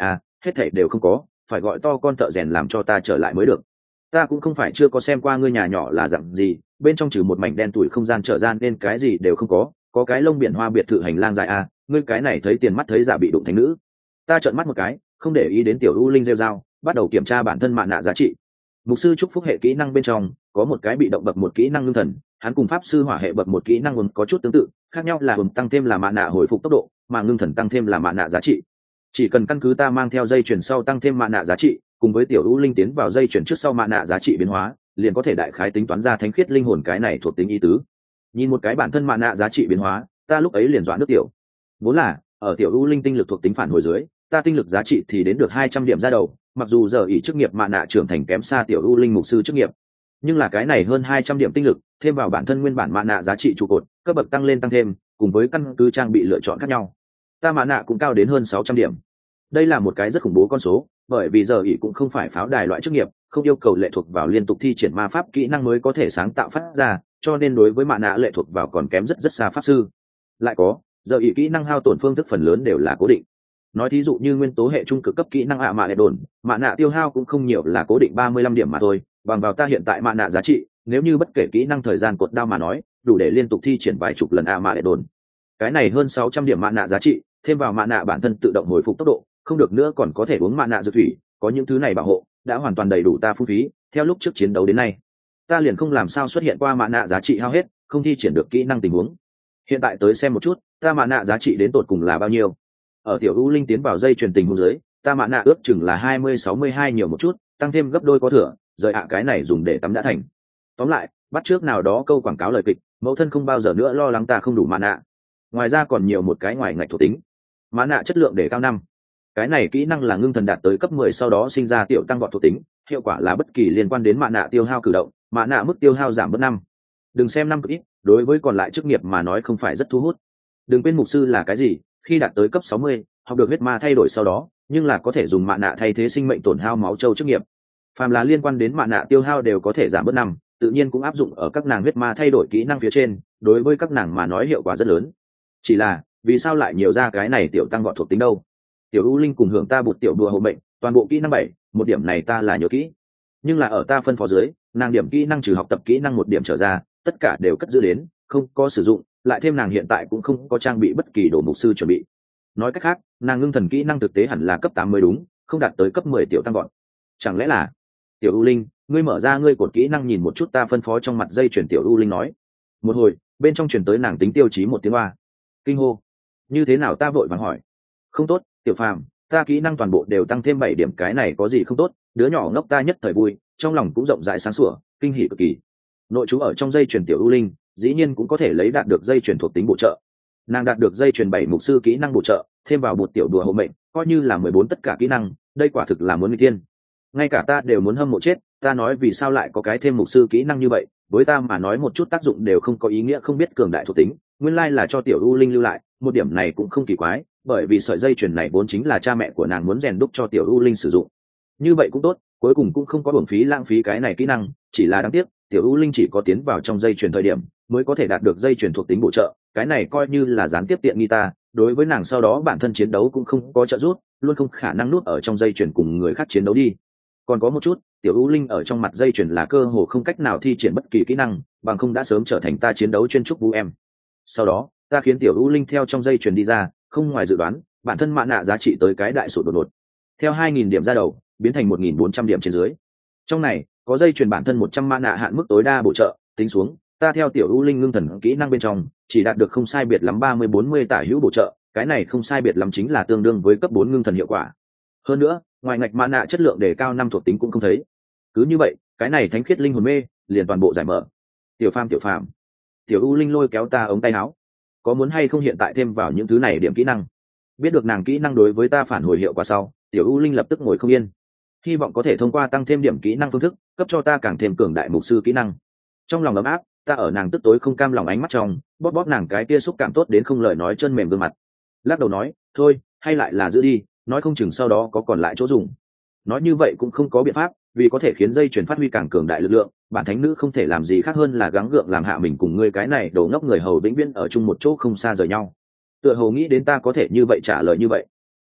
hết thảy đều không có, phải gọi to con thợ rèn làm cho ta trở lại mới được. Ta cũng không phải chưa có xem qua ngươi nhà nhỏ là dạng gì, bên trong trừ một mảnh đen tủi không gian trở gian nên cái gì đều không có cái lông biển hoa biệt thự hành lang dài à, ngươi cái này thấy tiền mắt thấy giả bị đụng thành nữ. Ta trợn mắt một cái, không để ý đến tiểu u linh rêu dao, bắt đầu kiểm tra bản thân mạ nạ giá trị. Mục sư chúc phúc hệ kỹ năng bên trong có một cái bị động bậc một kỹ năng ngưng thần, hắn cùng pháp sư hỏa hệ bậc một kỹ năng có chút tương tự, khác nhau là tăng thêm là mạ nạ hồi phục tốc độ, mà ngưng thần tăng thêm là mạ nạ giá trị. Chỉ cần căn cứ ta mang theo dây chuyển sau tăng thêm mạ nạ giá trị, cùng với tiểu u linh tiến vào dây chuyển trước sau mạ nạ giá trị biến hóa, liền có thể đại khái tính toán ra thánh khiết linh hồn cái này thuộc tính ý tứ. Nhìn một cái bản thân mạ nạ giá trị biến hóa, ta lúc ấy liền dọa nước tiểu. Vốn là ở tiểu u linh tinh lực thuộc tính phản hồi dưới, ta tinh lực giá trị thì đến được 200 điểm ra đầu, mặc dù giờ ý chức nghiệp mạ nạ trưởng thành kém xa tiểu u linh mục sư chức nghiệp, nhưng là cái này hơn 200 điểm tinh lực thêm vào bản thân nguyên bản mạ nạ giá trị trụ cột, cấp bậc tăng lên tăng thêm, cùng với căn cứ trang bị lựa chọn khác nhau, ta mạ nạ cũng cao đến hơn 600 điểm. Đây là một cái rất khủng bố con số, bởi vì giờ ý cũng không phải pháo đài loại chức nghiệp, không yêu cầu lệ thuộc vào liên tục thi triển ma pháp kỹ năng mới có thể sáng tạo phát ra, cho nên đối với mạ nạ lệ thuộc vào còn kém rất rất xa pháp sư. Lại có, giờ ý kỹ năng hao tổn phương thức phần lớn đều là cố định. Nói thí dụ như nguyên tố hệ trung cực cấp kỹ năng ạ mạ hệ đồn, mạ nạ tiêu hao cũng không nhiều, là cố định 35 điểm mà thôi, bằng vào ta hiện tại mạ nạ giá trị, nếu như bất kể kỹ năng thời gian cột đao mà nói, đủ để liên tục thi triển vài chục lần ạ mạ hệ đồn. Cái này hơn 600 điểm mạ nạ giá trị, thêm vào mạ nạ bản thân tự động hồi phục tốc độ, không được nữa còn có thể uống mạ nạ dược thủy, có những thứ này bảo hộ, đã hoàn toàn đầy đủ ta phung phí. Theo lúc trước chiến đấu đến nay, ta liền không làm sao xuất hiện qua mạ nạ giá trị hao hết, không thi triển được kỹ năng tình huống. Hiện tại tới xem một chút, ta mạ nạ giá trị đến tột cùng là bao nhiêu. Ở tiểu u linh tiến vào dây truyền tình huống dưới, ta mạ nạ ước chừng là 20-62 nhiều một chút, tăng thêm gấp đôi có thừa, rời ạ cái này dùng để tắm đã thành. Tóm lại, bắt trước nào đó câu quảng cáo lời kịch, mẫu thân không bao giờ nữa lo lắng ta không đủ mạ nạ. Ngoài ra còn nhiều một cái ngoài ngạch thuộc tính, mạ nạ chất lượng để cao 5. Cái này kỹ năng là ngưng thần đạt tới cấp 10 sau đó sinh ra tiểu tăng vọt thuộc tính, hiệu quả là bất kỳ liên quan đến mạ nạ tiêu hao cử động, mạ nạ mức tiêu hao giảm bớt 5. Đừng xem 5 cực ít, đối với còn lại chức nghiệp mà nói không phải rất thu hút. Đừng quên mục sư là cái gì, khi đạt tới cấp 60, học được huyết ma thay đổi sau đó, nhưng là có thể dùng mạ nạ thay thế sinh mệnh tổn hao máu châu chức nghiệp. Phàm là liên quan đến mạ nạ tiêu hao đều có thể giảm bớt 5, tự nhiên cũng áp dụng ở các nàng huyết ma thay đổi kỹ năng phía trên, đối với các nàng mà nói hiệu quả rất lớn. Chỉ là, vì sao lại nhiều ra cái này tiểu tăng vọt thuộc tính đâu? Tiểu u linh cùng hưởng ta bụt tiểu đùa hộ mệnh, toàn bộ kỹ năng 7, một điểm này ta là nhớ kỹ. Nhưng là ở ta phân phó dưới, nàng điểm kỹ năng trừ học tập kỹ năng một điểm trở ra, tất cả đều cất giữ đến, không có sử dụng, lại thêm nàng hiện tại cũng không có trang bị bất kỳ đồ mục sư chuẩn bị. Nói cách khác, nàng ngưng thần kỹ năng thực tế hẳn là cấp 8 mới đúng, không đạt tới cấp 10 tiểu tăng vọt. Chẳng lẽ là tiểu u linh, ngươi mở ra ngươi cột kỹ năng nhìn một chút, ta phân phó trong mặt dây chuyển. Tiểu u linh nói. Một hồi, bên trong chuyển tới nàng tính tiêu chí một tiếng oa. Kinh hô. Như thế nào? Ta vội vàng hỏi. Không tốt, tiểu phàm, ta kỹ năng toàn bộ đều tăng thêm 7 điểm, cái này có gì không tốt? Đứa nhỏ ngốc ta nhất thời vui, trong lòng cũng rộng rãi sáng sủa, kinh hỉ cực kỳ. Nội chú ở trong dây chuyển tiểu u linh, dĩ nhiên cũng có thể lấy đạt được dây chuyển thuộc tính bổ trợ. Nàng đạt được dây chuyển 7 mục sư kỹ năng bổ trợ, thêm vào một tiểu đùa hộ mệnh, coi như là 14 tất cả kỹ năng, đây quả thực là muốn nguy tiên. Ngay cả ta đều muốn hâm mộ chết, ta nói vì sao lại có cái thêm mục sư kỹ năng như vậy, với ta mà nói một chút tác dụng đều không có, ý nghĩa không biết cường đại thuộc tính, nguyên lai là cho tiểu u linh lưu lại, một điểm này cũng không kỳ quái, bởi vì sợi dây chuyền này vốn chính là cha mẹ của nàng muốn rèn đúc cho tiểu u linh sử dụng. Như vậy cũng tốt, cuối cùng cũng không có uổng phí lãng phí cái này kỹ năng, chỉ là đáng tiếc, tiểu u linh chỉ có tiến vào trong dây chuyền thời điểm mới có thể đạt được dây chuyền thuộc tính bổ trợ, cái này coi như là gián tiếp tiện nghi ta, đối với nàng sau đó bản thân chiến đấu cũng không có trợ giúp, luôn không khả năng nuốt ở trong dây chuyền cùng người khác chiến đấu đi. Còn có một chút, tiểu u linh ở trong mặt dây chuyền là cơ hồ không cách nào thi triển bất kỳ kỹ năng, bằng không đã sớm trở thành ta chiến đấu chuyên trúc vũ em. Sau đó ta khiến tiểu u linh theo trong dây chuyền đi ra, không ngoài dự đoán, bản thân mạ nạ giá trị tới cái đại sụt đột ngột, theo 2.000 điểm ra đầu biến thành 1.400 điểm trên dưới. Trong này có dây chuyền bản thân 100 mạ nạ hạn mức tối đa bổ trợ, tính xuống ta theo tiểu u linh ngưng thần kỹ năng bên trong chỉ đạt được không sai biệt lắm 30-40 tả hữu bổ trợ, cái này không sai biệt lắm chính là tương đương với cấp 4 ngưng thần hiệu quả. Hơn nữa, ngoài ngạch mạ nạ chất lượng đề cao 5 thuộc tính cũng không thấy. Cứ như vậy, cái này thánh khiết linh hồn mê liền toàn bộ giải mở. Tiểu phàm, tiểu u linh lôi kéo ta ống tay áo. Có muốn hay không hiện tại thêm vào những thứ này điểm kỹ năng? Biết được nàng kỹ năng đối với ta phản hồi hiệu quả sau, tiểu u linh lập tức ngồi không yên, hy vọng có thể thông qua tăng thêm điểm kỹ năng phương thức cấp cho ta càng thêm cường đại mục sư kỹ năng. Trong lòng ấm áp, ta ở nàng tức tối không cam lòng ánh mắt trong bóp bóp nàng cái kia xúc cảm tốt đến không lời nói chân mềm gương mặt, lắc đầu nói thôi, hay lại là giữ đi, nói không chừng sau đó có còn lại chỗ dùng. Nói như vậy cũng không có biện pháp, vì có thể khiến dây chuyển phát huy càng cường đại lực lượng, bản thánh nữ không thể làm gì khác hơn là gắng gượng làm hạ mình cùng ngươi cái này đồ ngốc người hầu vĩnh viễn ở chung một chỗ không xa rời nhau. Tựa hồ nghĩ đến ta có thể như vậy trả lời như vậy.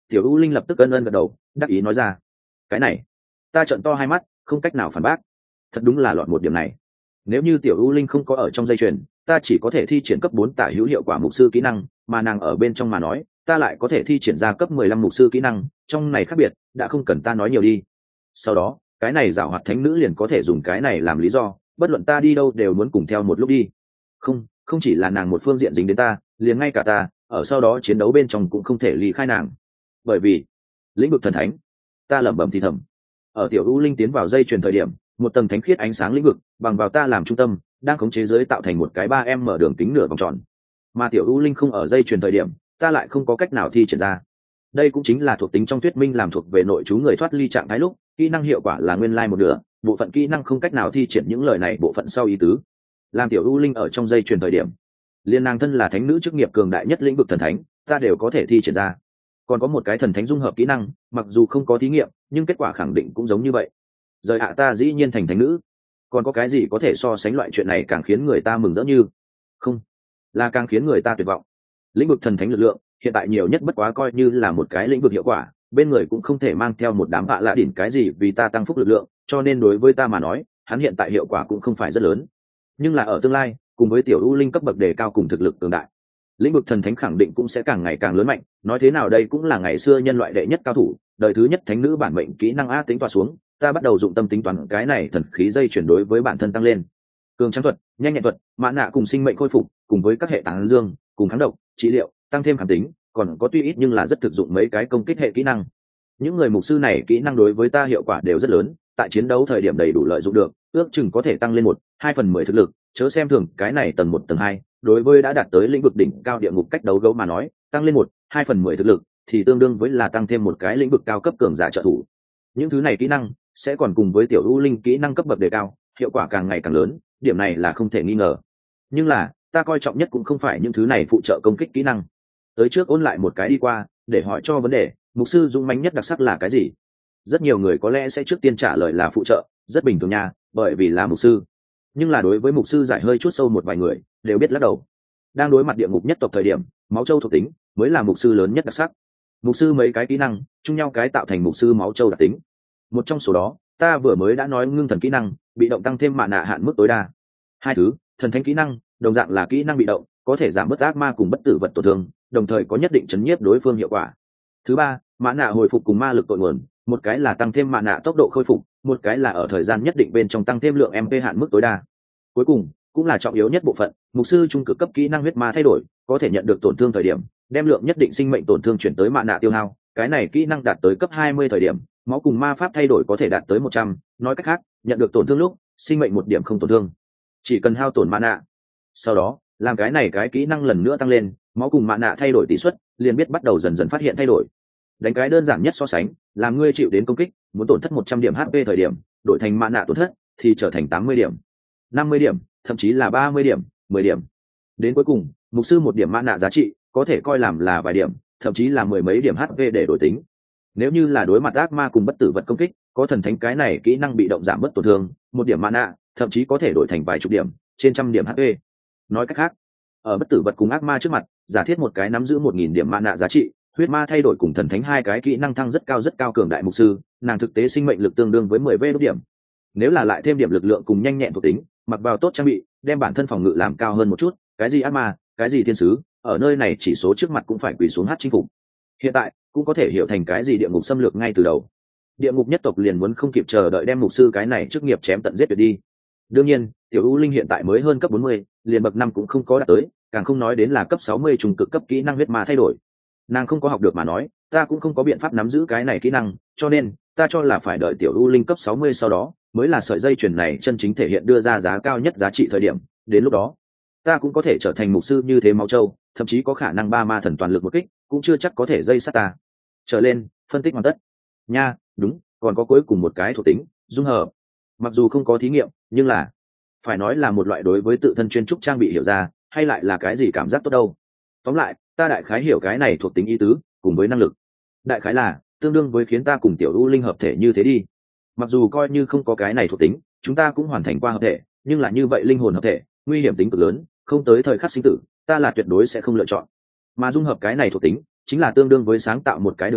Tiểu U Linh lập tức ân ân gật đầu, đắc ý nói ra. Cái này, ta trợn to hai mắt, không cách nào phản bác. Thật đúng là lọt một điểm này. Nếu như Tiểu U Linh không có ở trong dây chuyền, ta chỉ có thể thi triển cấp 4 tả hữu hiệu quả mục sư kỹ năng, mà nàng ở bên trong mà nói, ta lại có thể thi triển ra cấp 15 mục sư kỹ năng, trong này khác biệt, đã không cần ta nói nhiều đi. Sau đó, cái này giảo hoạt thánh nữ liền có thể dùng cái này làm lý do, bất luận ta đi đâu đều muốn cùng theo một lúc đi. Không chỉ là nàng một phương diện dính đến ta, liền ngay cả ta, ở sau đó chiến đấu bên trong cũng không thể ly khai nàng. Bởi vì, lĩnh vực thần thánh, ta lẩm bẩm thì thầm. Ở Tiểu U Linh tiến vào dây chuyền thời điểm, một tầng thánh khiết ánh sáng lĩnh vực bằng vào ta làm trung tâm, đang khống chế giới tạo thành một cái 3M mở đường kính nửa vòng tròn. Mà Tiểu U Linh không ở dây chuyền thời điểm, ta lại không có cách nào thi triển ra. Đây cũng chính là thuộc tính trong thuyết minh làm thuộc về nội chú người thoát ly trạng thái lúc, kỹ năng hiệu quả là nguyên lai một nửa, bộ phận kỹ năng không cách nào thi triển những lời này bộ phận sau ý tứ. Làm Tiểu U Linh ở trong dây chuyền thời điểm, liên nàng thân là thánh nữ chức nghiệp cường đại nhất lĩnh vực thần thánh, ta đều có thể thi triển ra. Còn có một cái thần thánh dung hợp kỹ năng, mặc dù không có thí nghiệm, nhưng kết quả khẳng định cũng giống như vậy. Rời ạ ta dĩ nhiên thành thánh nữ, còn có cái gì có thể so sánh loại chuyện này càng khiến người ta mừng rỡ như? Không, là càng khiến người ta tuyệt vọng. Lĩnh vực thần thánh lực lượng hiện tại nhiều nhất bất quá coi như là một cái lĩnh vực hiệu quả, bên người cũng không thể mang theo một đám vạ lạ đỉnh cái gì vì ta tăng phúc lực lượng, cho nên đối với ta mà nói, hắn hiện tại hiệu quả cũng không phải rất lớn. Nhưng là ở tương lai, cùng với Tiểu U Linh cấp bậc đề cao cùng thực lực cường đại, lĩnh vực thần thánh khẳng định cũng sẽ càng ngày càng lớn mạnh. Nói thế nào đây cũng là ngày xưa nhân loại đệ nhất cao thủ, đời thứ nhất thánh nữ bản mệnh kỹ năng a tính toán xuống, ta bắt đầu dụng tâm tính toán cái này thần khí dây chuyển đối với bản thân tăng lên. Cường tráng thuật, nhanh nhẹn thuật, mã nạ cùng sinh mệnh khôi phục, cùng với các hệ tán dương, cùng kháng độc, trị liệu, tăng thêm kháng tính, còn có tuy ít nhưng là rất thực dụng mấy cái công kích hệ kỹ năng. Những người mục sư này kỹ năng đối với ta hiệu quả đều rất lớn, tại chiến đấu thời điểm đầy đủ lợi dụng được, ước chừng có thể tăng lên 1-2/10 thực lực, chớ xem thường cái này tầng 1 tầng 2, đối với đã đạt tới lĩnh vực đỉnh cao địa ngục cách đấu gấu mà nói, tăng lên 1-2/10 thực lực thì tương đương với là tăng thêm một cái lĩnh vực cao cấp cường giả trợ thủ. Những thứ này kỹ năng sẽ còn cùng với Tiểu U Linh kỹ năng cấp bậc đề cao, hiệu quả càng ngày càng lớn, điểm này là không thể nghi ngờ. Nhưng là, ta coi trọng nhất cũng không phải những thứ này phụ trợ công kích kỹ năng. Tới trước ôn lại một cái đi qua, để hỏi cho vấn đề, mục sư dũng mãnh nhất đặc sắc là cái gì? Rất nhiều người có lẽ sẽ trước tiên trả lời là phụ trợ, rất bình thường nha, bởi vì là mục sư. Nhưng là đối với mục sư giải hơi chút sâu một vài người, đều biết lắc đầu. Đang đối mặt địa ngục nhất tộc thời điểm, máu châu thuộc tính mới là mục sư lớn nhất đặc sắc. Mục sư mấy cái kỹ năng, chung nhau cái tạo thành mục sư máu châu đặc tính. Một trong số đó, ta vừa mới đã nói ngưng thần kỹ năng, bị động tăng thêm mạ nạ hạn mức tối đa. Hai thứ, thần thánh kỹ năng, đồng dạng là kỹ năng bị động, có thể giảm bớt ác ma cùng bất tử vật tổn thương, đồng thời có nhất định chấn nhiếp đối phương hiệu quả. Thứ ba, mạ nạ hồi phục cùng ma lực tội nguồn, một cái là tăng thêm mạ nạ tốc độ khôi phục, một cái là ở thời gian nhất định bên trong tăng thêm lượng MP hạn mức tối đa. Cuối cùng, cũng là trọng yếu nhất bộ phận, mục sư trung cực cấp kỹ năng huyết ma thay đổi, có thể nhận được tổn thương thời điểm, đem lượng nhất định sinh mệnh tổn thương chuyển tới mạ nạ tiêu hao, cái này kỹ năng đạt tới cấp 20 thời điểm, máu cùng ma pháp thay đổi có thể đạt tới 100, nói cách khác, nhận được tổn thương lúc, sinh mệnh một điểm không tổn thương, chỉ cần hao tổn mạ nạ. Sau đó, làm cái này cái kỹ năng lần nữa tăng lên, máu cùng mạ nạ thay đổi tỷ suất, liền biết bắt đầu dần dần phát hiện thay đổi. Đánh cái đơn giản nhất so sánh, làm ngươi chịu đến công kích, muốn tổn thất 100 điểm HP thời điểm, đổi thành mạ nạ tổn thất thì trở thành 80 điểm, 50 điểm, thậm chí là 30 điểm, 10 điểm. Đến cuối cùng, mục sư một điểm mạ nạ giá trị có thể coi làm là vài điểm, thậm chí là mười mấy điểm HP để đổi tính. Nếu như là đối mặt ác ma cùng bất tử vật công kích, có thần thánh cái này kỹ năng bị động giảm bớt tổn thương, một điểm mana, thậm chí có thể đổi thành vài chục điểm, trên trăm điểm HP. Nói cách khác, ở bất tử vật cùng ác ma trước mặt, giả thiết một cái nắm giữ 1000 điểm mana giá trị, huyết ma thay đổi cùng thần thánh hai cái kỹ năng thăng rất cao cường đại mục sư, nàng thực tế sinh mệnh lực tương đương với 10V đốt điểm. Nếu là lại thêm điểm lực lượng cùng nhanh nhẹn thuộc tính, mặc vào tốt trang bị, đem bản thân phòng ngự làm cao hơn một chút, cái gì ác ma, cái gì thiên sứ, ở nơi này chỉ số trước mặt cũng phải quỳ xuống hát chinh phục. Hiện tại cũng có thể hiểu thành cái gì địa ngục xâm lược ngay từ đầu. Địa ngục nhất tộc liền muốn không kịp chờ đợi đem mục sư cái này chức nghiệp chém tận giết tuyệt đi. Đương nhiên, Tiểu U Linh hiện tại mới hơn cấp 40, liền bậc 5 cũng không có đạt tới, càng không nói đến là cấp 60 trùng cực cấp kỹ năng huyết ma thay đổi. Nàng không có học được mà nói, ta cũng không có biện pháp nắm giữ cái này kỹ năng, cho nên ta cho là phải đợi Tiểu U Linh cấp 60 sau đó, mới là sợi dây chuyền này chân chính thể hiện đưa ra giá cao nhất giá trị thời điểm, đến lúc đó, ta cũng có thể trở thành mục sư như thế máu châu, thậm chí có khả năng 3 ma thần toàn lực một kích, cũng chưa chắc có thể dây sát ta. Trở lên, phân tích hoàn tất. Nha, đúng, còn có cuối cùng một cái thuộc tính, dung hợp. Mặc dù không có thí nghiệm, nhưng là phải nói là một loại đối với tự thân chuyên trúc trang bị hiểu ra, hay lại là cái gì cảm giác tốt đâu. Tóm lại, ta đại khái hiểu cái này thuộc tính ý tứ, cùng với năng lực. Đại khái là tương đương với khiến ta cùng Tiểu U Linh hợp thể như thế đi. Mặc dù coi như không có cái này thuộc tính, chúng ta cũng hoàn thành qua hợp thể, nhưng là như vậy linh hồn hợp thể, nguy hiểm tính cực lớn, không tới thời khắc sinh tử, ta là tuyệt đối sẽ không lựa chọn. Mà dung hợp cái này thuộc tính, chính là tương đương với sáng tạo một cái đường tắt,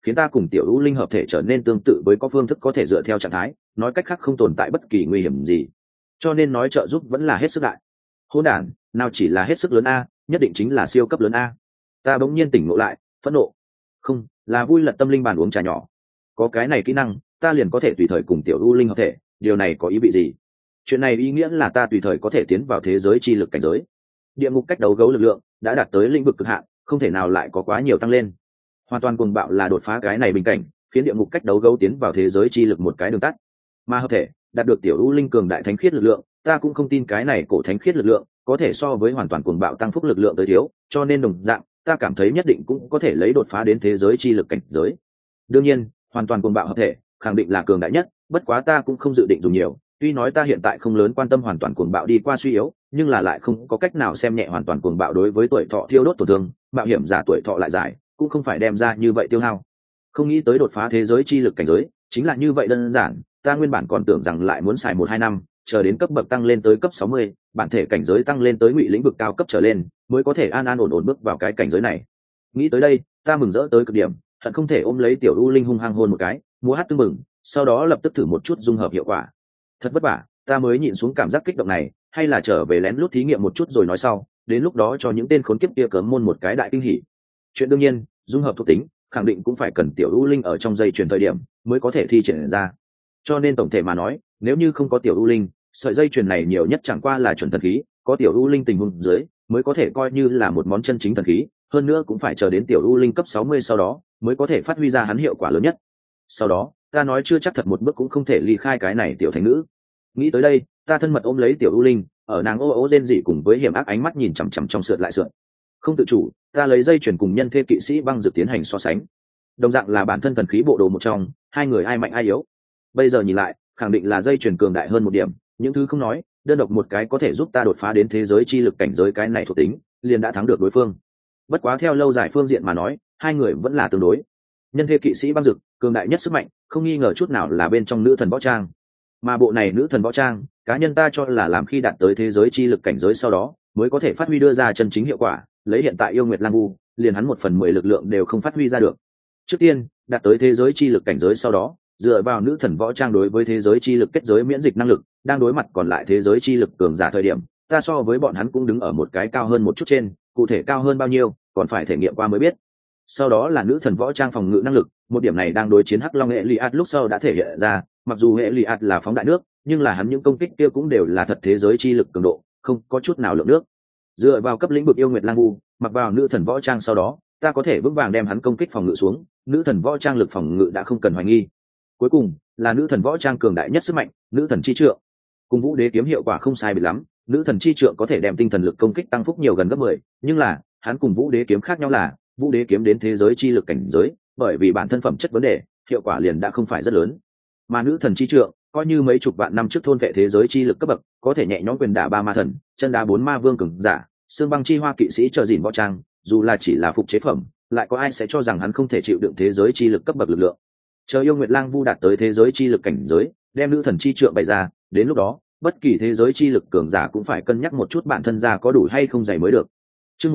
khiến ta cùng tiểu u linh hợp thể trở nên tương tự với có phương thức có thể dựa theo trạng thái, nói cách khác không tồn tại bất kỳ nguy hiểm gì, cho nên nói trợ giúp vẫn là hết sức đại. Hỗn đản, nào chỉ là hết sức lớn a, nhất định chính là siêu cấp lớn a. Ta bỗng nhiên tỉnh ngộ lại, phẫn nộ, không là vui lật tâm linh bàn uống trà nhỏ. Có cái này kỹ năng, ta liền có thể tùy thời cùng tiểu u linh hợp thể, điều này có ý vị gì? Chuyện này ý nghĩa là ta tùy thời có thể tiến vào thế giới chi lực cảnh giới. Địa ngục cách đấu gấu lực lượng đã đạt tới lĩnh vực cực hạn, không thể nào lại có quá nhiều tăng lên. Hoàn toàn cuồng bạo là đột phá cái này bình cảnh, khiến địa ngục cách đấu gấu tiến vào thế giới chi lực một cái đường tắt. Mà hợp thể đạt được tiểu u linh cường đại thánh khiết lực lượng, ta cũng không tin cái này cổ thánh khiết lực lượng có thể so với hoàn toàn cuồng bạo tăng phúc lực lượng tới thiếu, cho nên đồng dạng ta cảm thấy nhất định cũng có thể lấy đột phá đến thế giới chi lực cảnh giới. Đương nhiên hoàn toàn cuồng bạo hợp thể khẳng định là cường đại nhất, bất quá ta cũng không dự định dùng nhiều. Tuy nói ta hiện tại không lớn quan tâm hoàn toàn cuồng bạo đi qua suy yếu, nhưng là lại không có cách nào xem nhẹ hoàn toàn cuồng bạo đối với tuổi thọ thiêu đốt tổn thương, mạo hiểm giả tuổi thọ lại dài cũng không phải đem ra như vậy tiêu hao. Không nghĩ tới đột phá thế giới chi lực cảnh giới chính là như vậy đơn giản, ta nguyên bản còn tưởng rằng lại muốn xài 1-2 năm, chờ đến cấp bậc tăng lên tới cấp 60, bản thể cảnh giới tăng lên tới ngụy lĩnh vực cao cấp trở lên, mới có thể an an ổn ổn bước vào cái cảnh giới này. Nghĩ tới đây, ta mừng rỡ tới cực điểm, hận không thể ôm lấy tiểu u linh hung hăng hôn một cái, múa hát tưng mừng, sau đó lập tức thử một chút dung hợp hiệu quả. Thật vất vả, ta mới nhịn xuống cảm giác kích động này, hay là trở về lén lút thí nghiệm một chút rồi nói sau, đến lúc đó cho những tên khốn kiếp kia cớm môn một cái đại kinh hỉ. Chuyện đương nhiên, dung hợp thuộc tính khẳng định cũng phải cần tiểu u linh ở trong dây chuyền thời điểm mới có thể thi triển ra. Cho nên tổng thể mà nói, nếu như không có tiểu u linh, sợi dây chuyền này nhiều nhất chẳng qua là chuẩn thần khí, có tiểu u linh tình huống dưới mới có thể coi như là một món chân chính thần khí, hơn nữa cũng phải chờ đến tiểu u linh cấp 60 sau đó mới có thể phát huy ra hắn hiệu quả lớn nhất. Sau đó ta nói chưa chắc thật một bước cũng không thể ly khai cái này tiểu thánh nữ. Nghĩ tới đây, ta thân mật ôm lấy tiểu u linh, ở nàng ô ô rên rỉ cùng với hiểm ác ánh mắt nhìn chằm chằm trong sượt lại sượt. Không tự chủ, ta lấy dây chuyền cùng nhân thê kỵ sĩ băng dược tiến hành so sánh. Đồng dạng là bản thân thần khí bộ đồ một trong, hai người ai mạnh ai yếu. Bây giờ nhìn lại, khẳng định là dây chuyền cường đại hơn một điểm, những thứ không nói, đơn độc một cái có thể giúp ta đột phá đến thế giới chi lực cảnh giới cái này thuộc tính, liền đã thắng được đối phương. Bất quá theo lâu dài phương diện mà nói, hai người vẫn là tương đối. Nhân thê kỵ sĩ băng dực cường đại nhất sức mạnh, không nghi ngờ chút nào là bên trong nữ thần võ trang. Mà bộ này nữ thần võ trang, cá nhân ta cho là làm khi đạt tới thế giới chi lực cảnh giới sau đó, mới có thể phát huy đưa ra chân chính hiệu quả. Lấy hiện tại yêu nguyệt lang u, liền hắn 1/10 lực lượng đều không phát huy ra được. Trước tiên, đạt tới thế giới chi lực cảnh giới sau đó, dựa vào nữ thần võ trang đối với thế giới chi lực kết giới miễn dịch năng lực, đang đối mặt còn lại thế giới chi lực cường giả thời điểm, ta so với bọn hắn cũng đứng ở một cái cao hơn một chút trên, cụ thể cao hơn bao nhiêu, còn phải thể nghiệm qua mới biết. Sau đó là nữ thần võ trang phòng ngự năng lực, một điểm này đang đối chiến Hắc Long Eliad lúc sau đã thể hiện ra, mặc dù Eliad là phóng đại nước, nhưng là hắn những công kích kia cũng đều là thật thế giới chi lực cường độ, không có chút nào lượng nước. Dựa vào cấp lĩnh vực yêu nguyệt lang u, mặc vào nữ thần võ trang sau đó, ta có thể vững vàng đem hắn công kích phòng ngự xuống, nữ thần võ trang lực phòng ngự đã không cần hoài nghi. Cuối cùng là nữ thần võ trang cường đại nhất sức mạnh, nữ thần chi trượng. Cùng vũ đế kiếm hiệu quả không sai biệt lắm, nữ thần chi trượng có thể đem tinh thần lực công kích tăng phúc nhiều gần gấp 10, nhưng là hắn cùng vũ đế kiếm khác nhau là vũ đế kiếm đến thế giới chi lực cảnh giới, bởi vì bản thân phẩm chất vấn đề, hiệu quả liền đã không phải rất lớn. Mà nữ thần chi trượng coi như mấy chục vạn năm trước thôn vệ thế giới chi lực cấp bậc, có thể nhẹ nhõm quyền đả 3 ma thần, chân đá 4 ma vương cường giả, xương băng chi hoa kỵ sĩ chờ gìn võ trang, dù là chỉ là phục chế phẩm, lại có ai sẽ cho rằng hắn không thể chịu đựng thế giới chi lực cấp bậc lực lượng. Chờ yêu nguyệt lang vu đạt tới thế giới chi lực cảnh giới, đem nữ thần chi trượng bày ra, đến lúc đó bất kỳ thế giới chi lực cường giả cũng phải cân nhắc một chút bản thân ra có đủ hay không dày mới được. Chương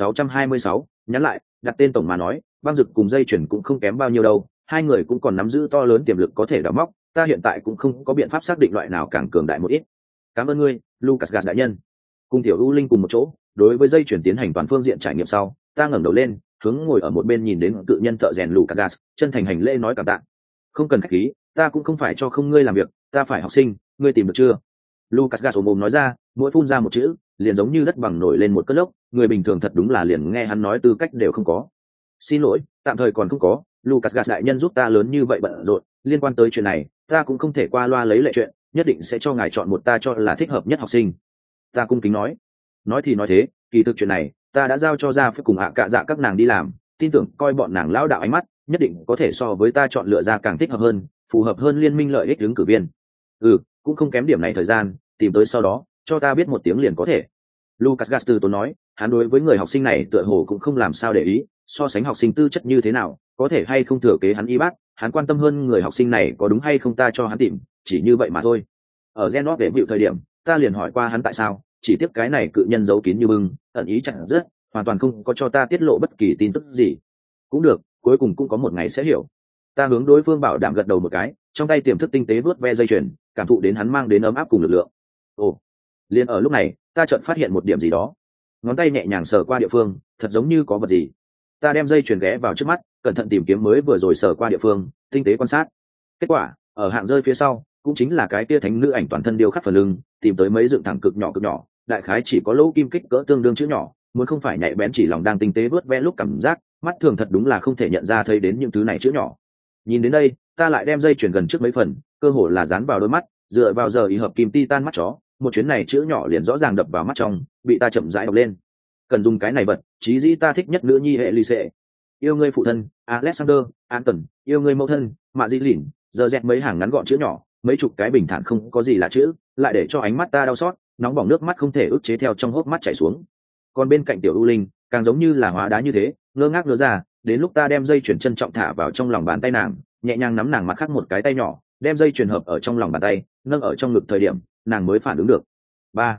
1626, nhắn lại, đặt tên tổng mà nói, băng dực cùng dây chuyển cũng không kém bao nhiêu đâu, hai người cũng còn nắm giữ to lớn tiềm lực có thể đào móc, ta hiện tại cũng không có biện pháp xác định loại nào càng cường đại một ít. Cảm ơn ngươi, Lucas Gas đại nhân. Cùng tiểu U Linh cùng một chỗ, đối với dây chuyển tiến hành toàn phương diện trải nghiệm sau, ta ngẩng đầu lên, hướng ngồi ở một bên nhìn đến cự nhân thợ rèn Lucas Gas, chân thành hành lễ nói cảm tạ. Không cần khách khí, ta cũng không phải cho không ngươi làm việc, ta phải học sinh, ngươi tìm được chưa? Lucas Gas ồm ồm nói ra, mỗi phun ra một chữ, liền giống như đất bằng nổi lên một cơn lốc, người bình thường thật đúng là liền nghe hắn nói tư cách đều không có. Xin lỗi, tạm thời còn không có, Lucas Gas đại nhân giúp ta lớn như vậy bận rộn, liên quan tới chuyện này, ta cũng không thể qua loa lấy lệ chuyện, nhất định sẽ cho ngài chọn một ta cho là thích hợp nhất học sinh. Ta cung kính nói. Nói thì nói thế, kỳ thực chuyện này, ta đã giao cho ra phải cùng cạ dạ các nàng đi làm, tin tưởng coi bọn nàng lão đạo ánh mắt, nhất định có thể so với ta chọn lựa ra càng thích hợp hơn, phù hợp hơn liên minh lợi ích ứng cử viên. Cũng không kém điểm này thời gian, tìm tới sau đó, cho ta biết một tiếng liền có thể. Lucas Gas từ tốn nói, hắn đối với người học sinh này tựa hồ cũng không làm sao để ý, so sánh học sinh tư chất như thế nào, có thể hay không thừa kế hắn y bác, hắn quan tâm hơn người học sinh này có đúng hay không ta cho hắn tìm, chỉ như vậy mà thôi. Ở Genot về vịu thời điểm, ta liền hỏi qua hắn tại sao, chỉ tiếc cái này cự nhân giấu kín như bưng, ẩn ý chẳng rất, hoàn toàn không có cho ta tiết lộ bất kỳ tin tức gì. Cũng được, cuối cùng cũng có một ngày sẽ hiểu. Ta hướng đối phương bảo đảm gật đầu một cái, trong tay tiềm thức tinh tế vuốt ve dây chuyền, cảm thụ đến hắn mang đến ấm áp cùng lực lượng. Ồ, liền ở lúc này ta chợt phát hiện một điểm gì đó, ngón tay nhẹ nhàng sờ qua địa phương, thật giống như có vật gì. Ta đem dây chuyền ghé vào trước mắt, cẩn thận tìm kiếm mới vừa rồi sờ qua địa phương, tinh tế quan sát. Kết quả ở hạng rơi phía sau cũng chính là cái tia thánh nữ ảnh toàn thân điêu khắc phần lưng, tìm tới mấy dựng thẳng cực nhỏ, đại khái chỉ có lỗ kim kích cỡ tương đương chữ nhỏ, muốn không phải nhạy bén chỉ lòng đang tinh tế vớt vẽ lúc cảm giác mắt thường thật đúng là không thể nhận ra thấy đến những thứ này chữ nhỏ. Nhìn đến đây ta lại đem dây chuyền gần trước mấy phần, cơ hồ là dán vào đôi mắt, dựa vào giờ y hợp kim titan mắt chó, một chuyến này chữ nhỏ liền rõ ràng đập vào mắt trong, bị ta chậm rãi đọc lên. Cần dùng cái này vật, chí dĩ ta thích nhất nữ nhi hệ Lyse. Yêu ngươi phụ thân Alexander Anton, yêu ngươi mẫu thân Mạ Di Lìn. Giờ dẹt mấy hàng ngắn gọn chữ nhỏ, mấy chục cái bình thản không có gì là chữ, lại để cho ánh mắt ta đau xót, nóng bỏng nước mắt không thể ức chế theo trong hốc mắt chảy xuống. Còn bên cạnh tiểu U Linh càng giống như là hóa đá như thế, ngơ ngác ngớ ra. Đến lúc ta đem dây chuyền trân trọng thả vào trong lòng bàn tay nàng, nhẹ nhàng nắm nàng mặt khác một cái tay nhỏ, đem dây chuyền hợp ở trong lòng bàn tay, nâng ở trong ngực thời điểm, nàng mới phản ứng được. Ba,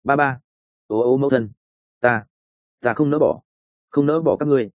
ô mẫu thân, ta không nỡ bỏ các ngươi.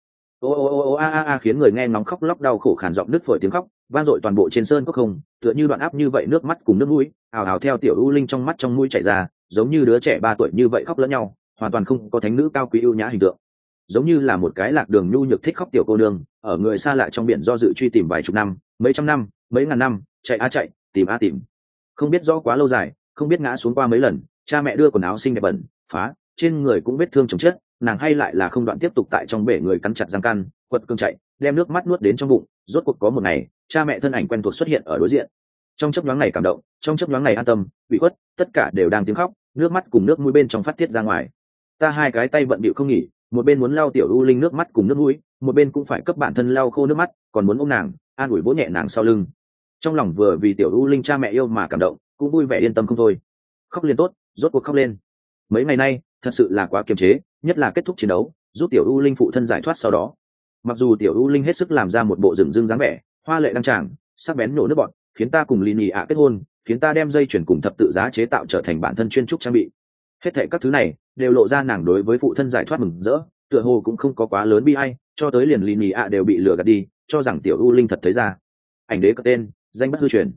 Ô a khiến người nghe nóng khóc lóc đau khổ khàn giọng nứt phổi tiếng khóc vang dội toàn bộ trên sơn cốc không, tựa như đoạn áp như vậy, nước mắt cùng nước mũi ào ào theo tiểu U Linh trong mắt trong mũi chảy ra, giống như đứa trẻ 3 tuổi như vậy khóc lẫn nhau, hoàn toàn không có thánh nữ cao quý ưu nhã hình tượng, giống như là một cái lạc đường nhu nhược thích khóc tiểu cô nương ở người xa lạ trong biển do dự truy tìm vài chục năm, mấy trăm năm, mấy ngàn năm, chạy a chạy, tìm a tìm, không biết rõ quá lâu dài, không biết ngã xuống qua mấy lần, cha mẹ đưa quần áo xinh đẹp bẩn phá, trên người cũng vết thương chồng chết, nàng hay lại là không đoạn tiếp tục tại trong bể người cắn chặt răng căn, quật cường chạy, đem nước mắt nuốt đến trong bụng. Rốt cuộc có một ngày, cha mẹ thân ảnh quen thuộc xuất hiện ở đối diện. Trong chớp nhoáng này cảm động, trong chớp nhoáng này an tâm, bị khuất, tất cả đều đang tiếng khóc, nước mắt cùng nước mũi bên trong phát tiết ra ngoài. Ta hai cái tay bận bịu không nghỉ, một bên muốn lau tiểu U Linh nước mắt cùng nước mũi, một bên cũng phải cấp bản thân lau khô nước mắt, còn muốn ôm nàng, an ủi vỗ nhẹ nàng sau lưng. Trong lòng vừa vì tiểu U Linh cha mẹ yêu mà cảm động, cũng vui vẻ yên tâm không thôi. Khóc liền tốt, rốt cuộc khóc lên. Mấy ngày nay thật sự là quá kiềm chế, nhất là kết thúc chiến đấu, giúp tiểu U Linh phụ thân giải thoát sau đó. Mặc dù tiểu U Linh hết sức làm ra một bộ rừng rưng dáng vẻ, hoa lệ đăng tràng, sắc bén nổ nước bọn, khiến ta cùng Lini ạ kết hôn, khiến ta đem dây chuyển cùng thập tự giá chế tạo trở thành bản thân chuyên trúc trang bị. Hết thảy các thứ này đều lộ ra nàng đối với phụ thân giải thoát mừng rỡ, tựa hồ cũng không có quá lớn bi ai, cho tới liền Lini ạ đều bị lừa gạt đi, cho rằng tiểu U Linh thật thấy ra. Ảnh đế có tên, danh bất hư truyền.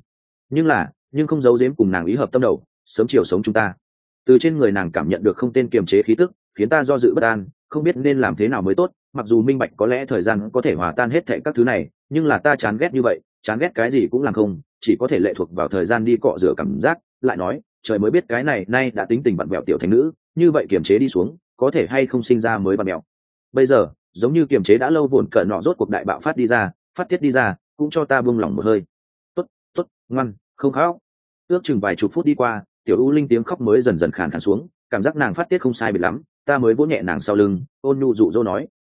Nhưng không giấu giếm cùng nàng ý hợp tâm đầu, sớm chiều sống chúng ta. Từ trên người nàng cảm nhận được không tên kiềm chế khí tức, khiến ta do dự bất an, không biết nên làm thế nào mới tốt. Mặc dù minh bạch có lẽ thời gian có thể hòa tan hết thảy các thứ này, nhưng là ta chán ghét như vậy, chán ghét cái gì cũng làm không, chỉ có thể lệ thuộc vào thời gian đi cọ rửa cảm giác. Lại nói, trời mới biết cái này nay đã tính tình bạn bèo tiểu thành nữ, như vậy kiềm chế đi xuống, có thể hay không sinh ra mới bạn bèo. Bây giờ, giống như kiềm chế đã lâu vồn cỡ nọ rốt cuộc đại bạo phát đi ra, phát tiết đi ra, cũng cho ta buông lỏng một hơi. Tốt, ngoan, không khóc. Ước chừng vài chục phút đi qua, tiểu U Linh tiếng khóc mới dần dần khàn khàn xuống, cảm giác nàng phát tiết không sai biệt lắm, ta mới vỗ nhẹ nàng sau lưng, ôn nhu dụ dỗ nói: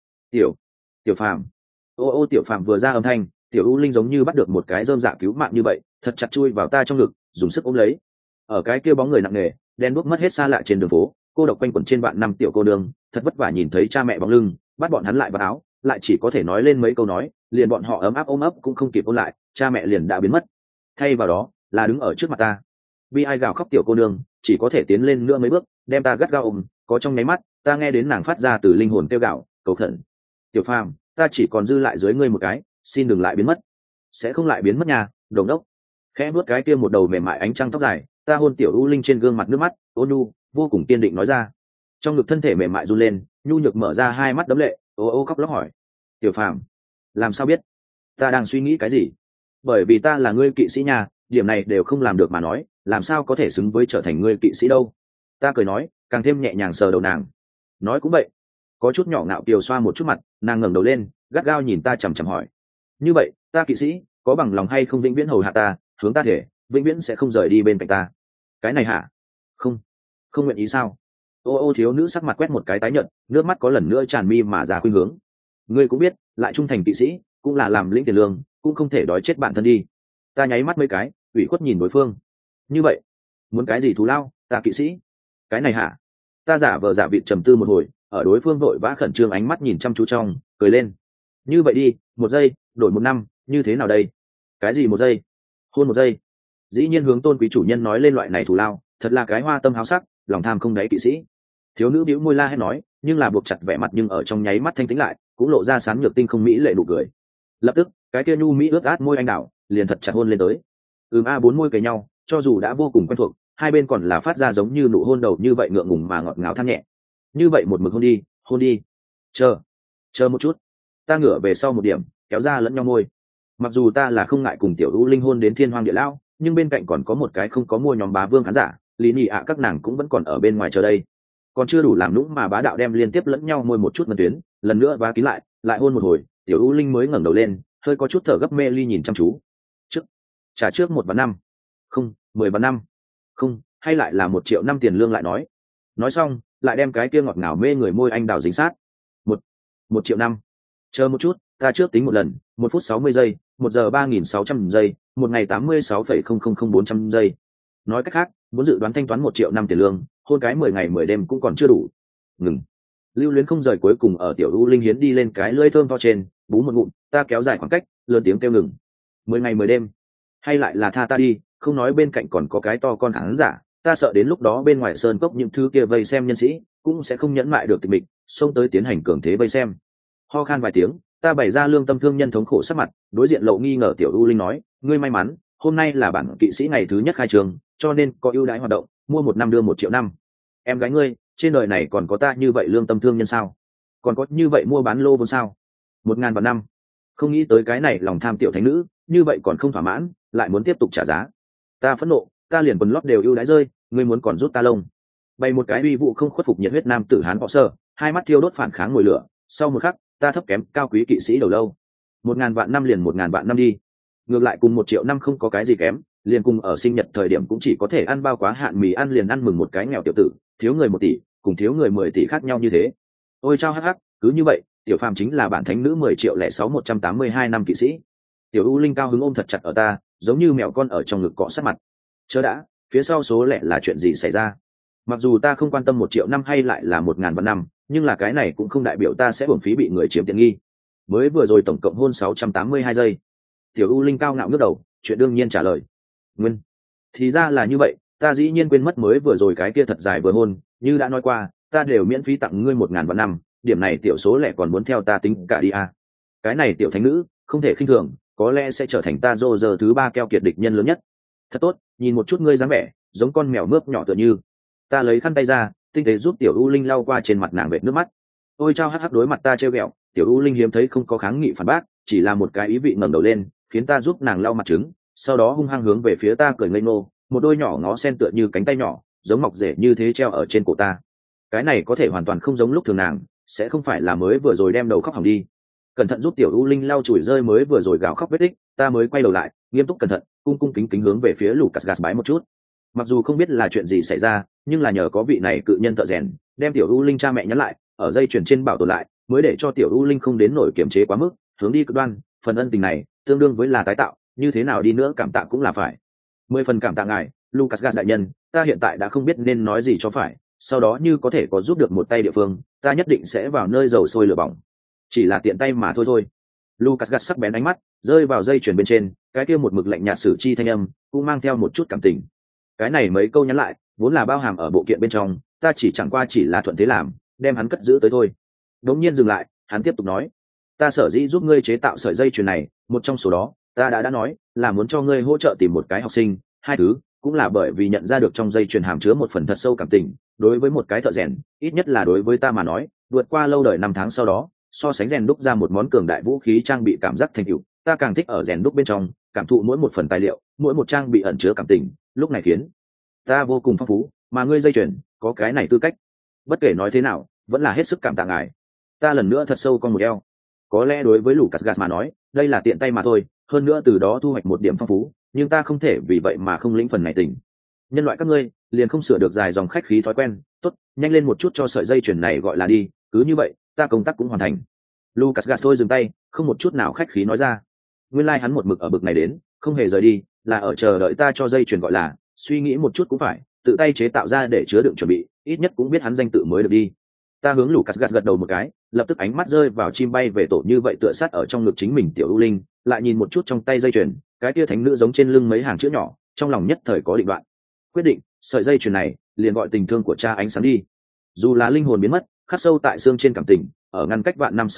tiểu Phàm. Ô tiểu Phàm vừa ra âm thanh, tiểu U Linh giống như bắt được một cái rơm dạ cứu mạng như vậy, thật chặt chui vào ta trong ngực, dùng sức ôm lấy. Ở cái kia bóng người nặng nề, đen đuốc mất hết xa lạ trên đường phố, cô độc quanh quẩn trên vạn năm tiểu cô nương, thật vất vả nhìn thấy cha mẹ bóng lưng, bắt bọn hắn lại vào áo, lại chỉ có thể nói lên mấy câu nói, liền bọn họ ấm áp ôm ấp cũng không kịp ôn lại, cha mẹ liền đã biến mất. Thay vào đó là đứng ở trước mặt ta. Bi ai gào khóc tiểu cô nương chỉ có thể tiến lên nữa mấy bước, đem ta gắt gao ôm, có trong nháy mắt ta nghe đến nàng phát ra từ linh hồn kêu gào cầu khẩn: tiểu Phàm, ta chỉ còn dư lại dưới ngươi một cái, xin đừng lại biến mất. Sẽ không lại biến mất nha, đồng đốc. Khẽ vuốt cái kia một đầu mềm mại ánh trăng tóc dài, ta hôn tiểu U Linh trên gương mặt nước mắt, ôn nhu vô cùng kiên định nói ra. Trong ngực thân thể mềm mại run lên, nhu nhược mở ra hai mắt đẫm lệ, ô khóc lóc hỏi: tiểu Phàm, làm sao biết ta đang suy nghĩ cái gì? Bởi vì ta là ngươi kỵ sĩ nhà, điểm này đều không làm được mà nói, làm sao có thể xứng với trở thành ngươi kỵ sĩ đâu. Ta cười nói, càng thêm nhẹ nhàng sờ đầu nàng. Nói cũng vậy. Có chút nhỏ ngạo kiều xoa một chút mặt, nàng ngẩng đầu lên, gắt gao nhìn ta chằm chằm hỏi: như vậy ta kỵ sĩ có bằng lòng hay không vĩnh viễn hầu hạ ta, hướng ta thể vĩnh viễn sẽ không rời đi bên cạnh ta? Cái này hả? Không nguyện ý sao? Ô thiếu nữ sắc mặt quét một cái tái nhợt, nước mắt có lần nữa tràn mi mà ra khuynh hướng. Ngươi cũng biết, lại trung thành kỵ sĩ cũng là làm lĩnh tiền lương, cũng không thể đói chết bản thân đi. Ta nháy mắt mấy cái, ủy khuất nhìn đối phương. Như vậy muốn cái gì thù lao, ta kỵ sĩ? Cái này hả? Ta giả vờ giả vịt trầm tư một hồi, ở đối phương vội vã khẩn trương ánh mắt nhìn chăm chú trong, cười lên. Như vậy đi, 1 giây đổi 1 năm, như thế nào đây? Cái gì 1 giây? Hôn 1 giây? Dĩ nhiên hướng tôn quý chủ nhân nói lên loại này thù lao, thật là cái hoa tâm háo sắc, lòng tham không đáy kỵ sĩ. Thiếu nữ bĩu môi la hét nói, nhưng là buộc chặt vẻ mặt, nhưng ở trong nháy mắt thanh tĩnh lại, cũng lộ ra sáng nhược tinh không mỹ lệ nụ cười. Lập tức cái kia nhu mỹ ướt át môi anh đào liền thật chặt hôn lên tới. A bốn môi kề nhau, cho dù đã vô cùng quen thuộc, hai bên còn là phát ra giống như nụ hôn đầu như vậy ngượng ngùng mà ngọt ngào than nhẹ. Như vậy một mực hôn đi, hôn đi. Chờ một chút. Ta ngửa về sau một điểm, kéo ra lẫn nhau môi. Mặc dù ta là không ngại cùng tiểu U Linh hôn đến thiên hoang địa lao, nhưng bên cạnh còn có một cái không có mua nhóm bá vương khán giả, lý nhị ạ các nàng cũng vẫn còn ở bên ngoài chờ đây. Còn chưa đủ làm nũng mà bá đạo đem liên tiếp lẫn nhau môi một chút ngân tuyến, lần nữa vá kín lại hôn một hồi, tiểu U Linh mới ngẩng đầu lên, hơi có chút thở gấp mê ly nhìn chăm chú. Trả trước 1 vạn 5, không 10 vạn 5, không hay lại là 1 triệu 5 tiền lương lại nói xong lại đem cái kia ngọt ngào mê người môi anh đào dính sát. 1 triệu 5. Chờ một chút, ta trước tính một lần. 1 phút 60 giây, 1 giờ 3.600 giây, một ngày 86,000400 giây. Nói cách khác, muốn dự đoán thanh toán 1 triệu 5 tiền lương, hôn cái 10 ngày 10 đêm cũng còn chưa đủ. Ngừng. Lưu Luyến không rời cuối cùng ở tiểu U Linh hiến đi lên cái lưỡi thơm to trên, bú một ngụm, ta kéo dài khoảng cách, lớn tiếng kêu ngừng. 10 ngày 10 đêm, hay lại là tha ta đi, không nói bên cạnh còn có cái to con khán giả, ta sợ đến lúc đó bên ngoài sơn cốc những thứ kia vây xem nhân sĩ cũng sẽ không nhẫn mại được tịch mịch, xông tới tiến hành cường thế vây xem. Ho khan vài tiếng, ta bày ra lương tâm thương nhân thống khổ sắc mặt, đối diện Lậu nghi ngờ tiểu U Linh nói, ngươi may mắn, hôm nay là bản kỵ sĩ ngày thứ nhất khai trường, cho nên có ưu đãi hoạt động, mua 1 năm đưa 1 triệu 5. Em gái ngươi, trên đời này còn có ta như vậy lương tâm thương nhân sao? Còn có như vậy mua bán lô vốn sao? 1.000 vạn 5. Không nghĩ tới cái này lòng tham tiểu thánh nữ, như vậy còn không thỏa mãn, lại muốn tiếp tục trả giá. Ta phẫn nộ, ta liền quần lót đều ưu đãi rơi, ngươi muốn còn rút ta lông. Bày một cái uy vụ không khuất phục nhiệt huyết nam tử hán võ sơ, hai mắt thiêu đốt phản kháng ngồi lửa. Sau một khắc, ta thấp kém cao quý kỵ sĩ đầu lâu. 1.000 vạn 5 liền 1.000 vạn 5 đi. Ngược lại cùng 1 triệu 5 không có cái gì kém, liền cùng ở sinh nhật thời điểm cũng chỉ có thể ăn bao quá hạn mì ăn liền ăn mừng một cái nghèo tiểu tử, thiếu người 1 tỷ, cùng thiếu người 10 tỷ khác nhau như thế. Ôi chao hắc hắc, cứ như vậy, tiểu phàm chính là bản thánh nữ 10.06.182 năm kỵ sĩ. Tiểu U Linh cao hứng ôm thật chặt ở ta, giống như mèo con ở trong ngực cọ sát mặt. Chớ đã, phía sau số lẻ là chuyện gì xảy ra? Mặc dù ta không quan tâm 1 triệu 5 hay lại là 1.000 vạn 5, nhưng là cái này cũng không đại biểu ta sẽ uổng phí bị người chiếm tiện nghi. Mới vừa rồi tổng cộng hôn 682 giây. Tiểu U Linh cao ngạo ngước đầu, chuyện đương nhiên trả lời. Nguyên, thì ra là như vậy, ta dĩ nhiên quên mất mới vừa rồi cái kia thật dài vừa hôn, như đã nói qua, ta đều miễn phí tặng ngươi 1.000 vạn 5, điểm này tiểu số lẻ còn muốn theo ta tính cả đi à. Cái này tiểu thánh nữ, không thể khinh thường, có lẽ sẽ trở thành ta rô giờ thứ 3 keo kiệt địch nhân lớn nhất. Thật tốt, nhìn một chút ngươi dáng vẻ, giống con mèo mướp nhỏ tựa như. Ta lấy khăn tay ra, tinh tế giúp tiểu U Linh lau qua trên mặt nàng vệt nước mắt. Ôi chao hắc hắc đối mặt ta trêu ghẹo, tiểu U Linh hiếm thấy không có kháng nghị phản bác, chỉ là một cái ý vị ngẩng đầu lên, khiến ta giúp nàng lau mặt trứng, sau đó hung hăng hướng về phía ta cười ngây ngô, một đôi nhỏ ngó sen tựa như cánh tay nhỏ, giống mọc rễ như thế treo ở trên cổ ta. Cái này có thể hoàn toàn không giống lúc thường nàng, sẽ không phải là mới vừa rồi đem đầu khóc hỏng đi. Cẩn thận giúp tiểu U Linh lau chùi rơi mới vừa rồi gào khóc vết tích, ta mới quay đầu lại, nghiêm túc cẩn thận, cung cung kính kính hướng về phía Lucas Gas bái một chút. Mặc dù không biết là chuyện gì xảy ra, nhưng là nhờ có vị này cự nhân thợ rèn, đem tiểu U Linh cha mẹ nhắn lại, ở dây chuyền trên bảo tồn lại, mới để cho tiểu U Linh không đến nổi kiềm chế quá mức, hướng đi cực đoan, phần ân tình này tương đương với là tái tạo, như thế nào đi nữa cảm tạ cũng là phải. 10 phần cảm tạ ngài, Lucas Gas đại nhân, ta hiện tại đã không biết nên nói gì cho phải, sau đó như có thể có giúp được một tay địa phương, ta nhất định sẽ vào nơi dầu sôi lửa bỏng. Chỉ là tiện tay mà thôi. Lucas Gas sắc bén ánh mắt rơi vào dây chuyền bên trên, cái kia một mực lạnh nhạt xử chi thanh âm cũng mang theo một chút cảm tình. Cái này mấy câu nhắn lại vốn là bao hàm ở bộ kiện bên trong, ta chẳng qua chỉ là thuận thế làm, đem hắn cất giữ tới thôi. Đống nhiên dừng lại, hắn tiếp tục nói, ta sở dĩ giúp ngươi chế tạo sợi dây chuyền này, một trong số đó ta đã nói là muốn cho ngươi hỗ trợ tìm một cái học sinh, hai thứ cũng là bởi vì nhận ra được trong dây chuyền hàm chứa một phần thật sâu cảm tình, đối với một cái thợ rèn, ít nhất là đối với ta mà nói, vượt qua lâu đời năm tháng sau đó, so sánh rèn đúc ra một món cường đại vũ khí trang bị cảm giác thành tựu, ta càng thích ở rèn đúc bên trong cảm thụ mỗi một phần tài liệu, mỗi một trang bị ẩn chứa cảm tình, lúc này khiến ta vô cùng phong phú, mà ngươi dây chuyền có cái này tư cách. Bất kể nói thế nào, vẫn là hết sức cảm tạ ngài. Ta lần nữa thật sâu con một eo. Có lẽ đối với Lucas Gas mà nói, đây là tiện tay mà thôi, hơn nữa từ đó thu hoạch một điểm phong phú, nhưng ta không thể vì vậy mà không lĩnh phần này tình. Nhân loại các ngươi liền không sửa được dài dòng khách khí thói quen, tốt, nhanh lên một chút cho sợi dây chuyền này gọi là đi, cứ như vậy, ta công tác cũng hoàn thành. Lucas Gas thôi dừng tay, không một chút nào khách khí nói ra. Nguyên lai hắn một mực ở bực này đến, không hề rời đi, là ở chờ đợi ta cho dây chuyền gọi là, suy nghĩ một chút cũng phải, tự tay chế tạo ra để chứa đựng chuẩn bị, ít nhất cũng biết hắn danh tự mới được đi. Ta hướng Lucas Gas gật đầu một cái, lập tức ánh mắt rơi vào chim bay về tổ như vậy tựa sát ở trong ngực chính mình tiểu U Linh, lại nhìn một chút trong tay dây chuyền, cái kia thánh nữ giống trên lưng mấy hàng chữ nhỏ, trong lòng nhất thời có định đoạn. Quyết định, sợi dây chuyền này liền gọi tình thương của cha ánh sáng đi. Dù là linh hồn biến mất, khắc sâu tại xương trên cảm tình, ở ngăn cách vạn năm sau đó,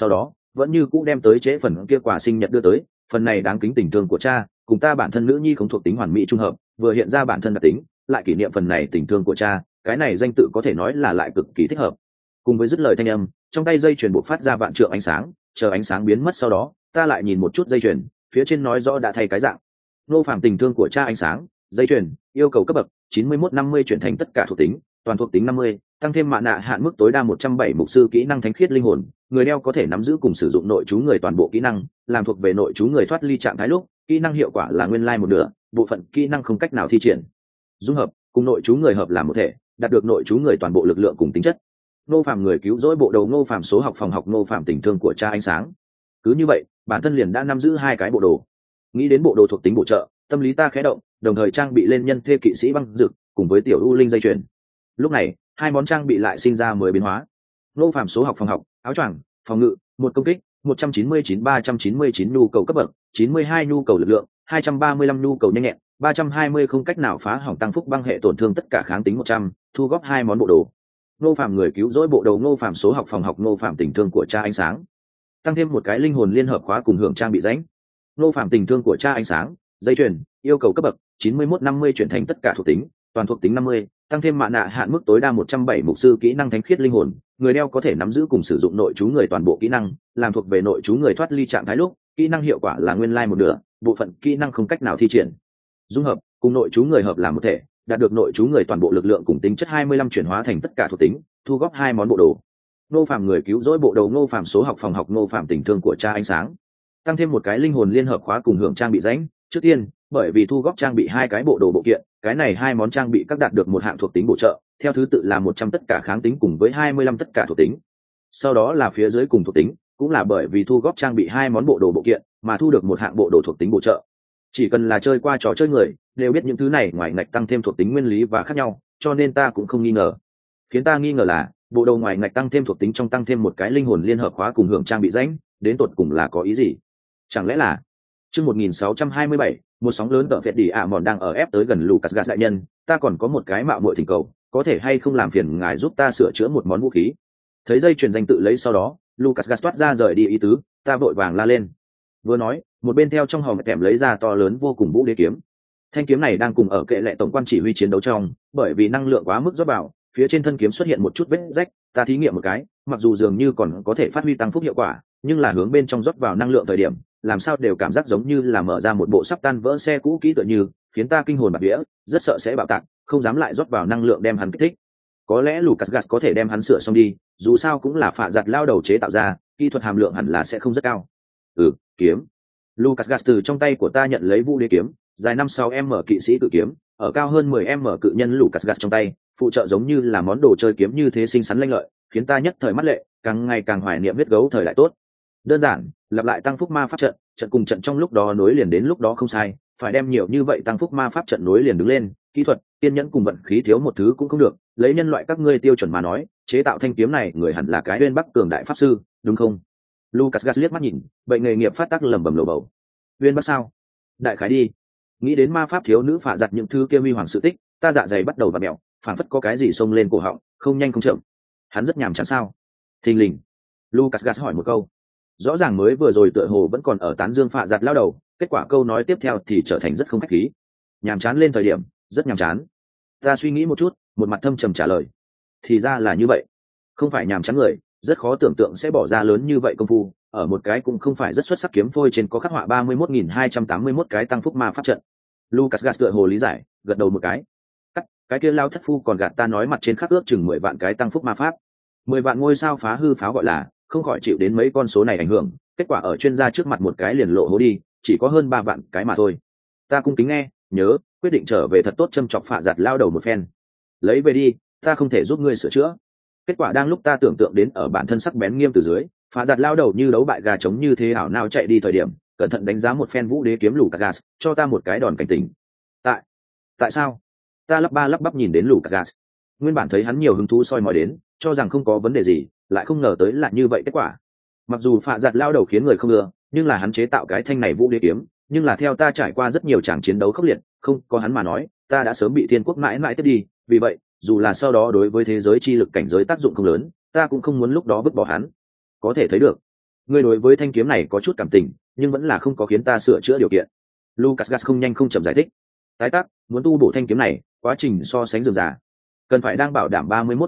vẫn như cũ đem tới trễ phần kia quà sinh nhật đưa tới. Phần này đáng kính tình thương của cha cùng ta bản thân nữ nhi không thuộc tính hoàn mỹ trung hợp, vừa hiện ra bản thân đặc tính lại kỷ niệm phần này tình thương của cha, cái này danh tự có thể nói là lại cực kỳ thích hợp. Cùng với dứt lời thanh âm, trong tay dây chuyền bộc phát ra vạn trượng ánh sáng, chờ ánh sáng biến mất sau đó, ta lại nhìn một chút dây chuyền, phía trên nói rõ đã thay cái dạng. Nô Phàm tình thương của cha ánh sáng, dây chuyền, yêu cầu cấp bậc 9150 chuyển thành tất cả thuộc tính, toàn thuộc tính 50, tăng thêm mạ nạ hạn mức tối đa 107 mục sư kỹ năng thánh khiết linh hồn, người đeo có thể nắm giữ cùng sử dụng nội chú người toàn bộ kỹ năng, làm thuộc về nội chú người thoát ly trạng thái lúc, kỹ năng hiệu quả là nguyên lai một nửa, bộ phận kỹ năng không cách nào thi triển. Dung hợp, cùng nội chú người hợp làm một thể, đạt được nội chú người toàn bộ lực lượng cùng tính chất. Nô Phàm người cứu rỗi bộ đầu Nô Phàm số học phòng học Nô Phàm tình thương của cha ánh sáng. Cứ như vậy, bản thân liền đã nắm giữ hai cái bộ đồ. Nghĩ đến bộ đồ thuộc tính bổ trợ, tâm lý ta khẽ động, đồng thời trang bị lên nhân thê kỵ sĩ băng dực cùng với tiểu u linh dây chuyền. Lúc này, hai món trang bị lại sinh ra mới biến hóa. Nô Phàm số học phòng học, áo choàng, phòng ngự, một công kích, 199-399 nhu cầu cấp bậc, 92 nhu cầu lực lượng, 235 nhu cầu nhanh nhẹn, 320 không cách nào phá hỏng tăng phúc băng hệ tổn thương tất cả kháng tính 100, thu góp hai món bộ đồ. Nô Phàm người cứu rỗi bộ đầu Nô Phàm số học phòng học Nô Phàm tình thương của cha ánh sáng. Tăng thêm một cái linh hồn liên hợp khóa cùng hưởng trang bị rãnh. Nô Phàm tình thương của cha ánh sáng, dây chuyền, yêu cầu cấp bậc 9150 chuyển thành tất cả thuộc tính, toàn thuộc tính 50, tăng thêm mạ nạ hạn mức tối đa 107 mục sư kỹ năng thánh khiết linh hồn, người đeo có thể nắm giữ cùng sử dụng nội chú người toàn bộ kỹ năng, làm thuộc về nội chú người thoát ly trạng thái lúc, kỹ năng hiệu quả là nguyên lai một nửa, bộ phận kỹ năng không cách nào thi triển. Dung hợp, cùng nội chú người hợp làm một thể, đạt được nội chú người toàn bộ lực lượng cùng tính chất 25 chuyển hóa thành tất cả thuộc tính, thu góp hai món bộ đồ. Nô Phàm người cứu rỗi bộ đầu Nô Phàm số học phòng học Nô Phàm tình thương của cha ánh sáng. Tăng thêm một cái linh hồn liên hợp khóa cùng hưởng trang bị rãnh. Trước tiên, bởi vì thu góp trang bị hai cái bộ đồ bộ kiện, cái này hai món trang bị các đạt được một hạng thuộc tính bổ trợ, theo thứ tự là 100 tất cả kháng tính cùng với 25 tất cả thuộc tính. Sau đó là phía dưới cùng thuộc tính, cũng là bởi vì thu góp trang bị hai món bộ đồ bộ kiện mà thu được một hạng bộ đồ thuộc tính bổ trợ. Chỉ cần là chơi qua trò chơi người đều biết những thứ này ngoài ngạch tăng thêm thuộc tính nguyên lý và khác nhau, cho nên ta cũng không nghi ngờ. Khiến ta nghi ngờ là bộ đồ ngoài ngạch tăng thêm thuộc tính trong tăng thêm một cái linh hồn liên hợp khóa cùng hưởng trang bị rãnh, đến tột cùng là có ý gì? Chẳng lẽ là chương 1627, một sóng lớn đỡ phệt đi ạ mòn đang ở ép tới gần Lucas Gas đại nhân, ta còn có một cái mạo muội thỉnh cầu, có thể hay không làm phiền ngài giúp ta sửa chữa một món vũ khí? Thấy dây chuyền danh tự lấy sau đó, Lucas Gas toát ra rời đi ý tứ, ta vội vàng la lên. Vừa nói, một bên theo trong hòm kèm lấy ra to lớn vô cùng vũ đế kiếm. Thanh kiếm này đang cùng ở kệ lệ tổng quan chỉ huy chiến đấu trong, bởi vì năng lượng quá mức rót vào, phía trên thân kiếm xuất hiện một chút vết rách, ta thí nghiệm một cái, mặc dù dường như còn có thể phát huy tăng phúc hiệu quả, nhưng là hướng bên trong rót vào năng lượng thời điểm, làm sao đều cảm giác giống như là mở ra một bộ sắp tan vỡ xe cũ kỹ tựa như, khiến ta kinh hồn bạt vía, rất sợ sẽ bạo tạc, không dám lại rót vào năng lượng đem hắn kích thích. Có lẽ Lucas Gas có thể đem hắn sửa xong đi, dù sao cũng là phạ giặt lao đầu chế tạo ra, kỹ thuật hàm lượng hẳn là sẽ không rất cao. Kiếm. Lucas Gas từ trong tay của ta nhận lấy vũ đế kiếm, dài 5-6m kỵ sĩ cự kiếm, ở cao hơn 10m cự nhân Lucas Gas trong tay, phụ trợ giống như là món đồ chơi kiếm như thế xinh xắn lanh lợi, khiến ta nhất thời mắt lệ, càng ngày càng hoài niệm viết gấu thời đại tốt. Đơn giản, lặp lại tăng phúc ma pháp trận, trận cùng trận trong lúc đó nối liền đến lúc đó không sai, phải đem nhiều như vậy tăng phúc ma pháp trận nối liền đứng lên, kỹ thuật, tiên nhẫn cùng vận khí thiếu một thứ cũng không được, lấy nhân loại các ngươi tiêu chuẩn mà nói, chế tạo thanh kiếm này người hẳn là cái Uyên Bắc cường đại pháp sư, đúng không? Lucas Gas liếc mắt nhìn, bệnh nghề nghiệp phát tác lẩm bẩm lồ bầu. Uyên Bắc sao? Đại khái đi. Nghĩ đến ma pháp thiếu nữ phạ giặt những thứ kia huy hoàng sự tích, ta dạ dày bắt đầu vặn mèo, phảng phất có cái gì xông lên cổ họng, không nhanh không chậm. Hắn rất nhàm chán sao? Thình lình. Lucas Gas hỏi một câu. Rõ ràng mới vừa rồi tựa hồ vẫn còn ở tán dương phạ giặt lao đầu, kết quả câu nói tiếp theo thì trở thành rất không khách khí. Nhàm chán lên thời điểm, rất nhàm chán. Ta suy nghĩ một chút, một mặt thâm trầm trả lời. Thì ra là như vậy. Không phải nhàm chán người, rất khó tưởng tượng sẽ bỏ ra lớn như vậy công phu, ở một cái cũng không phải rất xuất sắc kiếm phôi trên có khắc họa 31.281 cái tăng phúc ma pháp trận. Lucas Gas tựa hồ lý giải, gật đầu một cái. Cái kia lao thất phu còn gạt ta nói mặt trên khắc ước chừng 10 vạn cái tăng phúc ma pháp. 10 vạn ngôi sao phá hư pháo gọi là, không khỏi chịu đến mấy con số này ảnh hưởng, kết quả ở chuyên gia trước mặt một cái liền lộ hố đi, chỉ có hơn 3 vạn cái mà thôi. Ta cung kính nghe, nhớ, quyết định trở về thật tốt châm chọc phạ giặt lao đầu một phen. Lấy về đi, ta không thể giúp ngươi sửa chữa. Kết quả đang lúc ta tưởng tượng đến ở bản thân sắc bén nghiêm từ dưới, phạ giặt lao đầu như đấu bại gà trống như thế ảo nào chạy đi thời điểm, cẩn thận đánh giá một phen vũ đế kiếm Lucas Gas, cho ta một cái đòn cảnh tỉnh. Tại sao? Ta lắp ba lắp bắp nhìn đến Lucas Gas. Nguyên bản thấy hắn nhiều hứng thú soi mói đến, cho rằng không có vấn đề gì, lại không ngờ tới là như vậy kết quả. Mặc dù phạ giặt lao đầu khiến người không ưa, nhưng là hắn chế tạo cái thanh này vũ đế kiếm, nhưng là theo ta trải qua rất nhiều tràng chiến đấu khốc liệt, không có hắn mà nói, ta đã sớm bị thiên quốc mãi mãi tiếp đi. Vì vậy, dù là sau đó đối với thế giới chi lực cảnh giới tác dụng không lớn, ta cũng không muốn lúc đó vứt bỏ hắn. Có thể thấy được, ngươi đối với thanh kiếm này có chút cảm tình nhưng vẫn là không có khiến ta sửa chữa điều kiện. Lucas Gas không nhanh không chậm giải thích. Tái tác, muốn tu bổ thanh kiếm này, quá trình so sánh dườm già, cần phải đang bảo đảm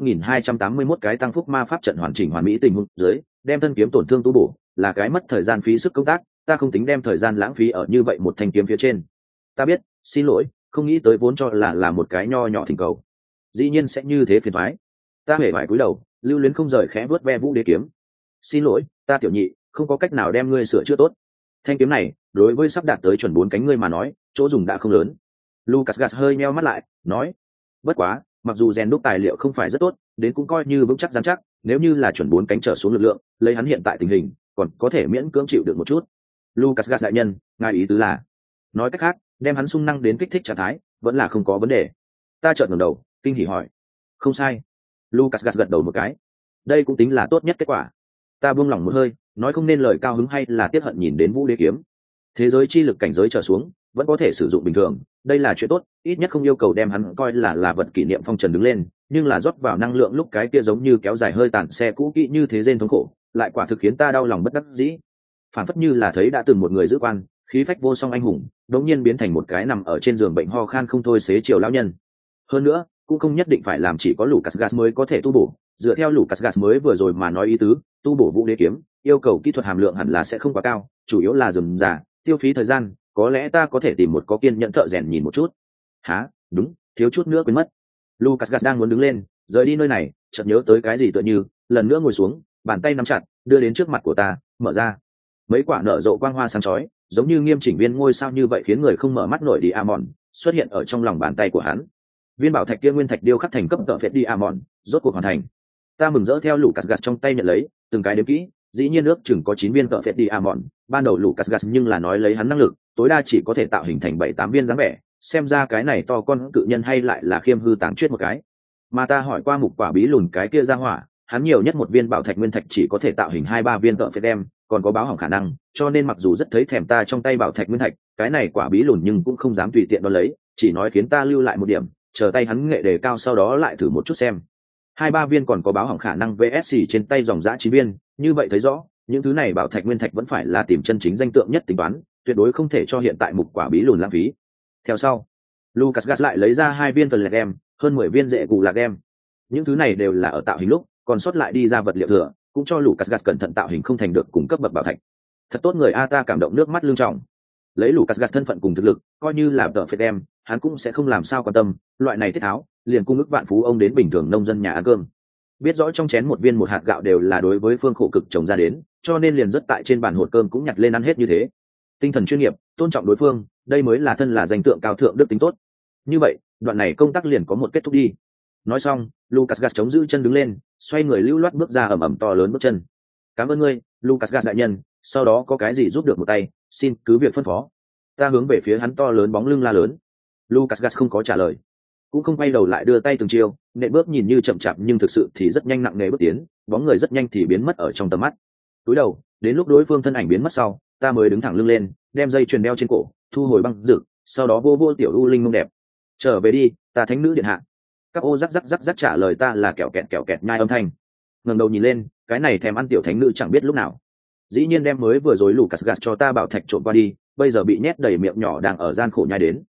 31.281 cái tăng phúc ma pháp trận hoàn chỉnh hoàn mỹ tình huống dưới, đem thân kiếm tổn thương tu bổ, là cái mất thời gian phí sức công tác, ta không tính đem thời gian lãng phí ở như vậy một thanh kiếm phía trên. Ta biết, xin lỗi, không nghĩ tới vốn cho là một cái nho nhỏ thỉnh cầu. Dĩ nhiên sẽ như thế phiền toái. Ta hề vải cúi đầu, lưu luyến không rời khẽ vuốt ve vũ đế kiếm. Xin lỗi, ta tiểu nhị, không có cách nào đem ngươi sửa chữa tốt. Thanh kiếm này, đối với sắp đạt tới chuẩn 4 cánh ngươi mà nói, chỗ dùng đã không lớn. Lucas Gas hơi nheo mắt lại, nói: bất quá, mặc dù rèn đúc tài liệu không phải rất tốt, đến cũng coi như vững chắc rắn chắc, nếu như là chuẩn 4 cánh trở xuống lực lượng, lấy hắn hiện tại tình hình, còn có thể miễn cưỡng chịu được một chút. Lucas Gas đại nhân, ngài ý tứ là, nói cách khác, đem hắn sung năng đến kích thích trạng thái, vẫn là không có vấn đề. Ta chợt ngẩng đầu, kinh hỉ hỏi: không sai. Lucas Gas gật đầu một cái. Đây cũng tính là tốt nhất kết quả. Ta buông lỏng một hơi, nói không nên lời cao hứng hay là tiếc hận nhìn đến vũ đế kiếm. Thế giới chi lực cảnh giới trở xuống, vẫn có thể sử dụng bình thường, đây là chuyện tốt, ít nhất không yêu cầu đem hắn coi là vật kỷ niệm phong trần đứng lên, nhưng là rót vào năng lượng lúc cái kia giống như kéo dài hơi tàn xe cũ kỹ như thế rên thống khổ, lại quả thực khiến ta đau lòng bất đắc dĩ. Phản phất như là thấy đã từng một người giữ quan, khí phách vô song anh hùng, đống nhiên biến thành một cái nằm ở trên giường bệnh ho khan không thôi xế chiều lão nhân. Hơn nữa, cũng không nhất định phải làm chỉ có Lucas Gas mới có thể tu bổ, dựa theo Lucas Gas mới vừa rồi mà nói ý tứ, tu bổ vũ đế kiếm, yêu cầu kỹ thuật hàm lượng hẳn là sẽ không quá cao, chủ yếu là rườm rà, tiêu phí thời gian, có lẽ ta có thể tìm một có kiên nhẫn thợ rèn nhìn một chút. Hả? Đúng, thiếu chút nữa quên mất. Lucas Gas đang muốn đứng lên, rời đi nơi này, chợt nhớ tới cái gì tựa như, lần nữa ngồi xuống, bàn tay nắm chặt, đưa đến trước mặt của ta, mở ra. Mấy quả nở rộ quang hoa sáng chói, giống như nghiêm chỉnh viên ngôi sao như vậy khiến người không mở mắt nổi đi Amon, xuất hiện ở trong lòng bàn tay của hắn. Viên bảo thạch kia nguyên thạch điêu khắc thành cấp tợ phết đi Amon, rốt cuộc hoàn thành. Ta mừng rỡ theo Lucas Gas trong tay nhận lấy, từng cái đếm kỹ, dĩ nhiên ước chừng có 9 viên tợ phết đi Amon, ban đầu Lucas Gas nhưng là nói lấy hắn năng lực, tối đa chỉ có thể tạo hình thành 7-8 viên dáng vẻ, xem ra cái này to con cự nhân hay lại là khiêm hư tàng chuyết một cái. Mà ta hỏi qua mục quả bí lùn cái kia ra hỏa, hắn nhiều nhất một viên bảo thạch nguyên thạch chỉ có thể tạo hình 2-3 viên tợ phết đem, còn có báo hỏng khả năng, cho nên mặc dù rất thấy thèm ta trong tay bảo thạch nguyên thạch, cái này quả bí lùn nhưng cũng không dám tùy tiện đón lấy, chỉ nói khiến ta lưu lại một điểm, chờ tay hắn nghệ đề cao sau đó lại thử một chút xem. 2-3 viên còn có báo hỏng khả năng VSC trên tay dòng dã 9 viên, như vậy thấy rõ, những thứ này bảo thạch nguyên thạch vẫn phải là tìm chân chính danh tượng nhất tính toán, tuyệt đối không thể cho hiện tại mục quả bí lùn lãng phí. Theo sau, Lucas Gas lại lấy ra 2 viên phần lạc em, hơn 10 viên rễ cụ lạc em. Những thứ này đều là ở tạo hình lúc, còn sót lại đi ra vật liệu thừa, cũng cho Lucas Gas cẩn thận tạo hình không thành được cùng cấp bậc bảo thạch. Thật tốt người a, ta cảm động nước mắt lưng tròng. Lấy Lucas Gas thân phận cùng thực lực, coi như là tợ phết đem, hắn cũng sẽ không làm sao quan tâm, loại này thiết tháo, liền cung ức vạn phú ông đến bình thường nông dân nhà ăn cơm. Biết rõ trong chén một viên một hạt gạo đều là đối với phương khổ cực trồng ra đến, cho nên liền rất tại trên bàn hột cơm cũng nhặt lên ăn hết như thế. Tinh thần chuyên nghiệp, tôn trọng đối phương, đây mới là thân là danh tượng cao thượng đức tính tốt. Như vậy, đoạn này công tác liền có một kết thúc đi. Nói xong, Lucas Gas chống giữ chân đứng lên, xoay người lưu loát bước ra ầm ầm to lớn bước chân. Cảm ơn ngươi, Lucas Gas đại nhân, sau đó có cái gì giúp được một tay, xin cứ việc phân phó. Ta hướng về phía hắn to lớn bóng lưng la lớn. Lucas Gas không có trả lời, cũng không quay đầu lại đưa tay từng chiêu, nện bước nhìn như chậm chạp nhưng thực sự thì rất nhanh nặng nề bước tiến, bóng người rất nhanh thì biến mất ở trong tầm mắt. Túi đầu, đến lúc đối phương thân ảnh biến mất sau, ta mới đứng thẳng lưng lên, đem dây chuyền đeo trên cổ, thu hồi băng rực, sau đó vô vô tiểu u linh mông đẹp. Trở về đi, ta thánh nữ điện hạ. Các ô rắc rắc rắc rắc trả lời ta là kẹo kẹt nhai âm thanh. Ngẩng đầu nhìn lên, cái này thèm ăn tiểu thánh nữ chẳng biết lúc nào. Dĩ nhiên đem mới vừa rồi Lucas Gas cho ta bảo thạch trộm qua đi, bây giờ bị nhét đầy miệng nhỏ đang ở gian khổ nhai đến.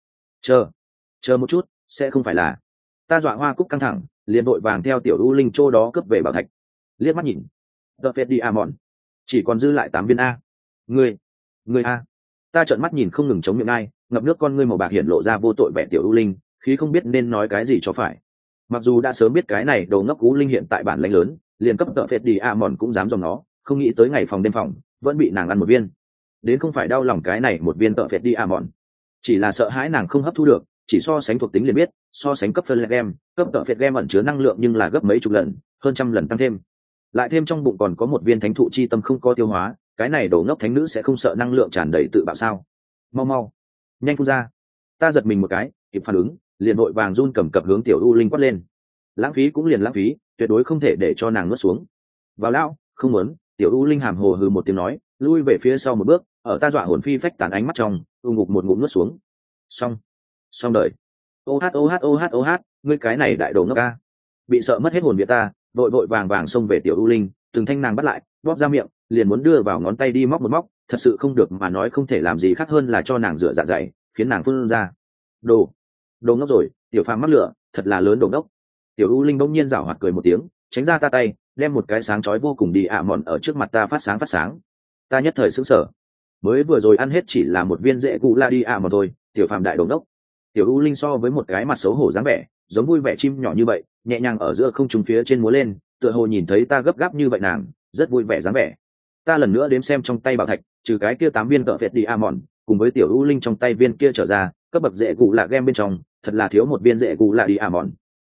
Chờ một chút, sẽ không phải là. Ta dọa hoa cúc căng thẳng, liền vội vàng theo tiểu u linh châu đó cướp về bảo thạch. Liếc mắt nhìn, The Fed đi Amon, chỉ còn dư lại 8 viên a. Ngươi a. Ta trợn mắt nhìn không ngừng chống miệng ai, ngập nước con ngươi màu bạc hiện lộ ra vô tội vẻ tiểu u linh, khí không biết nên nói cái gì cho phải. Mặc dù đã sớm biết cái này đầu ngốc u linh hiện tại bản lãnh lớn, liền cấp The Fed đi Amon cũng dám dòng nó, không nghĩ tới ngày phòng đêm phòng, vẫn bị nàng ăn một viên. Đến không phải đau lòng cái này một viên The Fed đi Amon, chỉ là sợ hãi nàng không hấp thu được, chỉ so sánh thuộc tính liền biết, so sánh cấp phân game, cấp tợ phệt game ẩn chứa năng lượng nhưng là gấp mấy chục lần, hơn trăm lần tăng thêm. Lại thêm trong bụng còn có một viên thánh thụ chi tâm không có tiêu hóa, cái này đổ ngốc thánh nữ sẽ không sợ năng lượng tràn đầy tự bạo sao? Mau, nhanh phun ra! Ta giật mình một cái, kịp phản ứng, liền vội vàng run cầm cập hướng tiểu u linh quát lên. Lãng phí cũng liền lãng phí, tuyệt đối không thể để cho nàng nuốt xuống. Vào lão, không muốn! Tiểu u linh hàm hồ hừ một tiếng nói, lui về phía sau một bước, ở ta dọa hồn phi phách tán ánh mắt trong, ngục một ngụm nuốt xuống. Xong đời. Ô hát, ngươi cái này đại đồ ngốc ca. Bị sợ mất hết hồn vía ta, vội vàng xông về tiểu u linh, từng thanh nàng bắt lại, bóp ra miệng, liền muốn đưa vào ngón tay đi móc một móc, thật sự không được mà nói không thể làm gì khác hơn là cho nàng rửa dạ dày, khiến nàng phun ra. Đồ ngốc rồi, tiểu phàm mắc lửa, thật là lớn đồ ngốc. Tiểu U Linh bỗng nhiên giảo hoạt cười một tiếng, tránh ra ta tay, đem một cái sáng chói vô cùng đi ạ mòn ở trước mặt ta phát sáng. Ta nhất thời sững sờ. Mới vừa rồi ăn hết chỉ là một viên rễ cụ la đi ạ mòn thôi, tiểu phàm đại đồ ngốc. Tiểu U Linh so với một cái mặt xấu hổ dáng vẻ, giống vui vẻ chim nhỏ như vậy, nhẹ nhàng ở giữa không trung phía trên múa lên, tựa hồ nhìn thấy ta gấp gáp như vậy nàng, rất vui vẻ dáng vẻ. Ta lần nữa đếm xem trong tay bảo thạch, trừ cái kia 8 viên cỡ phệt đi ạ mòn, cùng với tiểu U Linh trong tay viên kia trở ra, cấp bậc rễ cụ lạ game bên trong, thật là thiếu một viên rễ cụ lạ đi ạ mòn.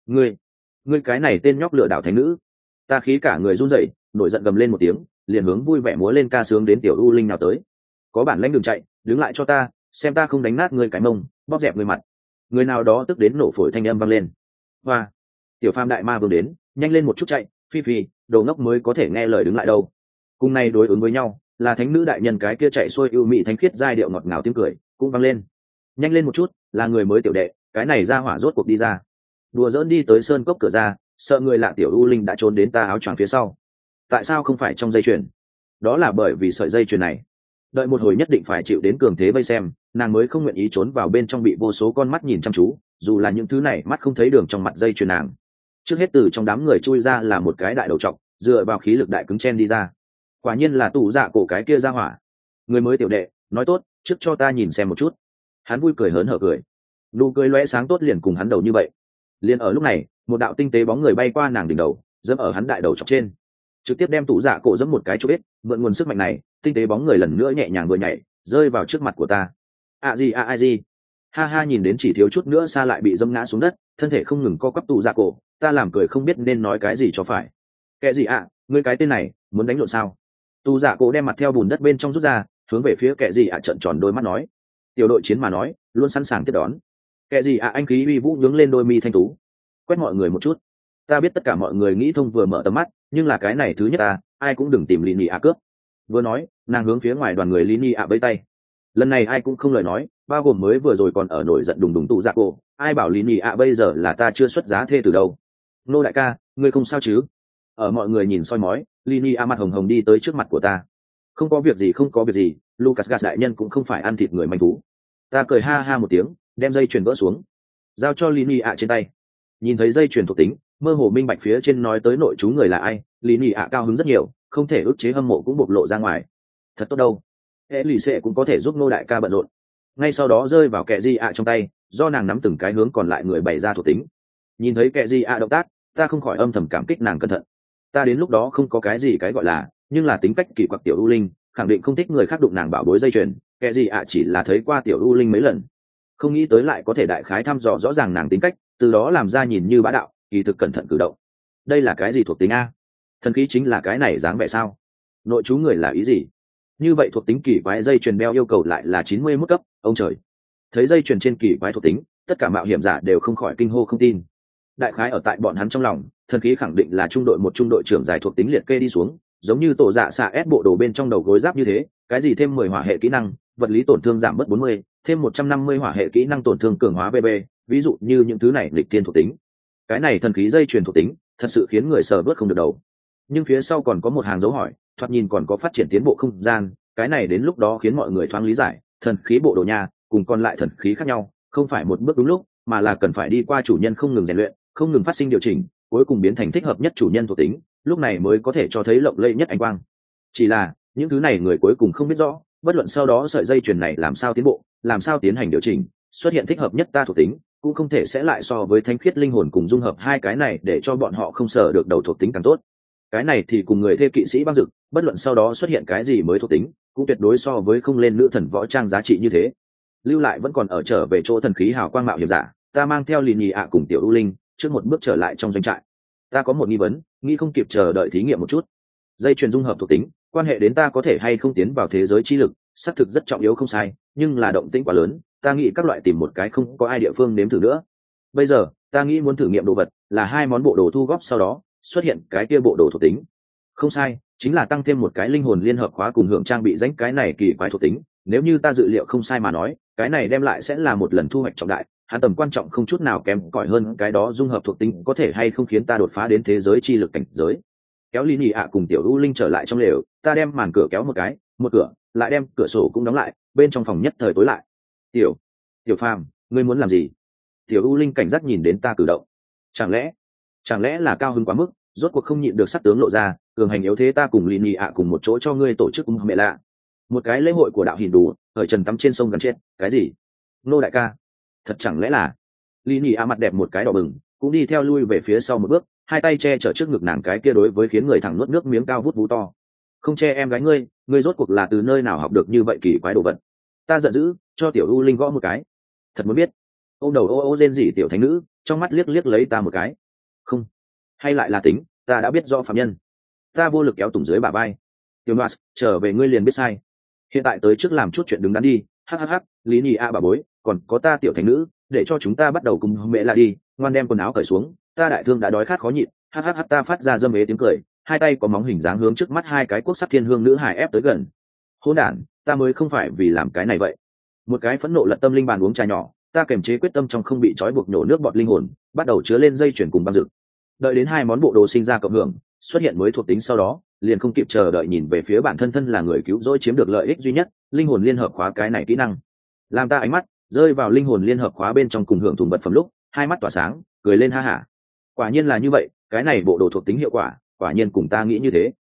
Ngươi cái này tên nhóc lừa đảo thánh nữ. Ta khí cả người run rẩy, nổi giận gầm lên một tiếng, liền hướng vui vẻ múa lên ca sướng đến tiểu U Linh nào tới. Có bản lãnh đừng chạy, đứng lại cho ta, xem ta không đánh nát ngươi cái mông, bóp dẹp ngươi mặt. Người nào đó tức đến nổ phổi thanh âm vang lên. Hoa, tiểu phàm đại ma vương đến, nhanh lên một chút chạy, phi đồ ngốc mới có thể nghe lời đứng lại đâu. Cùng này đối ứng với nhau, là thánh nữ đại nhân cái kia chạy xuôi ưu mị thánh khiết giai điệu ngọt ngào tiếng cười cũng vang lên. Nhanh lên một chút, là người mới tiểu đệ, cái này ra hỏa rốt cuộc đi ra. Đùa dỡn đi tới sơn cốc cửa ra, sợ người lạ tiểu U Linh đã trốn đến ta áo choàng phía sau. Tại sao không phải trong dây chuyền? Đó là bởi vì sợi dây chuyền này, đợi một hồi nhất định phải chịu đến cường thế vây xem, nàng mới không nguyện ý trốn vào bên trong bị vô số con mắt nhìn chăm chú, dù là những thứ này mắt không thấy đường trong mặt dây chuyền nàng. Trước hết từ trong đám người chui ra là một cái đại đầu trọc, dựa vào khí lực đại cứng chen đi ra. Quả nhiên là tủ dạ cổ cái kia ra hỏa. Người mới tiểu đệ, nói tốt, trước cho ta nhìn xem một chút. Hắn vui cười hớn hở cười, nụ cười lóe sáng tốt liền cùng hắn đầu như vậy. Liền ở lúc này, một đạo tinh tế bóng người bay qua nàng đỉnh đầu, dẫm ở hắn đại đầu chọc trên, trực tiếp đem tủ dạ cổ dẫm một cái chỗ ít. Mượn nguồn sức mạnh này, tinh tế bóng người lần nữa nhẹ nhàng vừa nhảy, rơi vào trước mặt của ta. Ai gì, ha ha, nhìn đến chỉ thiếu chút nữa xa lại bị dẫm ngã xuống đất, thân thể không ngừng co quắp tủ dạ cổ, ta làm cười không biết nên nói cái gì cho phải. Kệ gì ạ, ngươi cái tên này muốn đánh lộn sao? Tủ dạ cổ đem mặt theo bùn đất bên trong rút ra, hướng về phía kệ gì ạ trợn tròn đôi mắt nói. Tiểu đội chiến mà nói, luôn sẵn sàng tiếp đón. Kệ gì ạ, anh khí uy vũ nhướng lên đôi mi thanh tú, quét mọi người một chút. Ta biết tất cả mọi người nghĩ thông vừa mở tầm mắt, nhưng là cái này thứ nhất ta, ai cũng đừng tìm Lini ạ cướp. Vừa nói, nàng hướng phía ngoài đoàn người Lini ạ vẫy tay. Lần này ai cũng không lời nói, bao gồm mới vừa rồi còn ở nổi giận đùng đùng tụ dạ cổ, ai bảo Lini ạ bây giờ là ta chưa xuất giá thê từ đâu. Nô đại ca, ngươi không sao chứ? Ở mọi người nhìn soi mói, Lini ạ mặt hồng hồng đi tới trước mặt của ta. Không có việc gì, Lucas Gas đại nhân cũng không phải ăn thịt người manh thú. Ta cười ha ha một tiếng, đem dây chuyền vỡ xuống, giao cho Lini ạ trên tay. Nhìn thấy dây chuyền thuộc tính, mơ hồ minh bạch phía trên nói tới nội chú người là ai, Lini ạ cao hứng rất nhiều, không thể ức chế hâm mộ cũng bộc lộ ra ngoài. Thật tốt đâu, hệ lì xệ cũng có thể giúp nô đại ca bận rộn. Ngay sau đó rơi vào kệ di ạ trong tay, do nàng nắm từng cái hướng còn lại người bày ra thuộc tính. Nhìn thấy kệ di ạ động tác, ta không khỏi âm thầm cảm kích nàng cẩn thận. Ta đến lúc đó không có cái gì cái gọi là, nhưng là tính cách kỳ quặc tiểu U Linh, khẳng định không thích người khác đụng nàng bảo bối dây chuyền. Kệ di ạ chỉ là thấy qua tiểu U Linh mấy lần, không nghĩ tới lại có thể đại khái thăm dò rõ ràng nàng tính cách, từ đó làm ra nhìn như bá đạo, kỳ thực cẩn thận cử động. Đây là cái gì thuộc tính a? Thần khí chính là cái này dáng vẻ sao? Nội chú người là ý gì? Như vậy thuộc tính kỳ quái dây chuyền đeo yêu cầu lại là 91 cấp, ông trời. Thấy dây chuyền trên kỳ quái thuộc tính, tất cả mạo hiểm giả đều không khỏi kinh hô không tin. Đại khái ở tại bọn hắn trong lòng, thần khí khẳng định là trung đội một trung đội trưởng giải thuộc tính liệt kê đi xuống, giống như tổ dạ xạ ép bộ đồ bên trong đầu gối giáp như thế, cái gì thêm 10 hỏa hệ kỹ năng, vật lý tổn thương giảm bớt 40, thêm 150 hỏa hệ kỹ năng tổn thương cường hóa BB, ví dụ như những thứ này lịch tiên thuộc tính. Cái này thần khí dây chuyền thuộc tính, thật sự khiến người sờ vớt không được đầu. Nhưng phía sau còn có một hàng dấu hỏi, thoạt nhìn còn có phát triển tiến bộ không gian, cái này đến lúc đó khiến mọi người thoáng lý giải, thần khí bộ đồ nha, cùng còn lại thần khí khác nhau, không phải một bước đúng lúc, mà là cần phải đi qua chủ nhân không ngừng rèn luyện, không ngừng phát sinh điều chỉnh, cuối cùng biến thành thích hợp nhất chủ nhân thuộc tính, lúc này mới có thể cho thấy lộng lẫy nhất ánh quang. Chỉ là, những thứ này người cuối cùng không biết rõ, bất luận sau đó sợi dây chuyền này làm sao tiến bộ, làm sao tiến hành điều chỉnh, xuất hiện thích hợp nhất ta thuộc tính, cũng không thể sẽ lại so với thánh khiết linh hồn cùng dung hợp hai cái này để cho bọn họ không sở được đầu thuộc tính càng tốt. Cái này thì cùng người thê kỵ sĩ băng dực, bất luận sau đó xuất hiện cái gì mới thuộc tính, cũng tuyệt đối so với không lên nữ thần võ trang giá trị như thế. Lưu lại vẫn còn ở trở về chỗ thần khí hào quang mạo hiểm giả, ta mang theo Lini ạ cùng tiểu U Linh trước một bước trở lại trong doanh trại. Ta có một nghi vấn, nghĩ không kịp chờ đợi thí nghiệm một chút. Dây chuyền dung hợp thuộc tính, quan hệ đến ta có thể hay không tiến vào thế giới chi lực, xác thực rất trọng yếu không sai, nhưng là động tĩnh quá lớn, ta nghĩ các loại tìm một cái không có ai địa phương nếm thử nữa. Bây giờ, ta nghĩ muốn thử nghiệm đồ vật, là 2 món bộ đồ thu góp sau đó xuất hiện cái kia bộ đồ thuộc tính. Không sai, chính là tăng thêm một cái linh hồn liên hợp khóa cùng hưởng trang bị danh cái này kỳ quái thuộc tính. Nếu như ta dự liệu không sai mà nói, cái này đem lại sẽ là một lần thu hoạch trọng đại, hắn tầm quan trọng không chút nào kém cỏi hơn cái đó dung hợp thuộc tính có thể hay không khiến ta đột phá đến thế giới chi lực cảnh giới. kéo Lý Nhị ạ cùng tiểu u linh trở lại trong lều, ta đem màn cửa kéo một cái, một cửa lại đem cửa sổ cũng đóng lại, bên trong phòng nhất thời tối lại. Tiểu Phàm, ngươi muốn làm gì? Tiểu u linh cảnh giác nhìn đến ta cử động. Chẳng lẽ là cao hứng quá mức, rốt cuộc không nhịn được sắc tướng lộ ra, cường hành yếu thế ta cùng Lý Nhị ạ cùng một chỗ cho ngươi tổ chức mẹ lạ, một cái lễ hội của đạo Hindu, ở trần tắm trên sông gần chết. Cái gì? Nô đại ca, thật chẳng lẽ là? Lý Nhị ạ mặt đẹp một cái đỏ bừng, cũng đi theo lui về phía sau một bước, hai tay che chở trước ngực nàng, cái kia đối với khiến người thẳng nuốt nước miếng cao vút vú to. Không che em gái ngươi rốt cuộc là từ nơi nào học được như vậy kỳ quái đồ vật? Ta giận dữ, cho tiểu u linh gõ một cái. Thật muốn biết. Ôm đầu ô rên rỉ tiểu thánh nữ, trong mắt liếc liếc lấy ta một cái. Không, hay lại là tính, ta đã biết rõ phạm nhân. Ta vô lực kéo tùng dưới bả vai. Tiểu Noas, trở về ngươi liền biết sai. Hiện tại tới trước làm chút chuyện đứng đắn đi. Hắc, Lý Nhị a bà bối, còn có ta tiểu thánh nữ, để cho chúng ta bắt đầu cùng mẹ là đi. Ngoan đem quần áo cởi xuống, ta đại thương đã đói khát khó nhịn. Hắc, ta phát ra dâm ế tiếng cười, hai tay có móng hình dáng hướng trước mắt hai cái quốc sắc thiên hương nữ hài ép tới gần. Hỗn đản, ta mới không phải vì làm cái này vậy. Một cái phẫn nộ lật tâm linh bàn uống trà nhỏ, ta kềm chế quyết tâm trong không bị trói buộc nổ nước bọt linh hồn, bắt đầu chứa lên dây chuyển cùng băng rực. Đợi đến hai món bộ đồ sinh ra cộng hưởng xuất hiện mới thuộc tính sau đó, liền không kịp chờ đợi nhìn về phía bản thân là người cứu rỗi chiếm được lợi ích duy nhất, linh hồn liên hợp khóa cái này kỹ năng. Làm ta ánh mắt rơi vào linh hồn liên hợp khóa bên trong cùng hưởng thùng vật phẩm lúc, hai mắt tỏa sáng, cười lên ha hả. Quả nhiên là như vậy, cái này bộ đồ thuộc tính hiệu quả, quả nhiên cùng ta nghĩ như thế.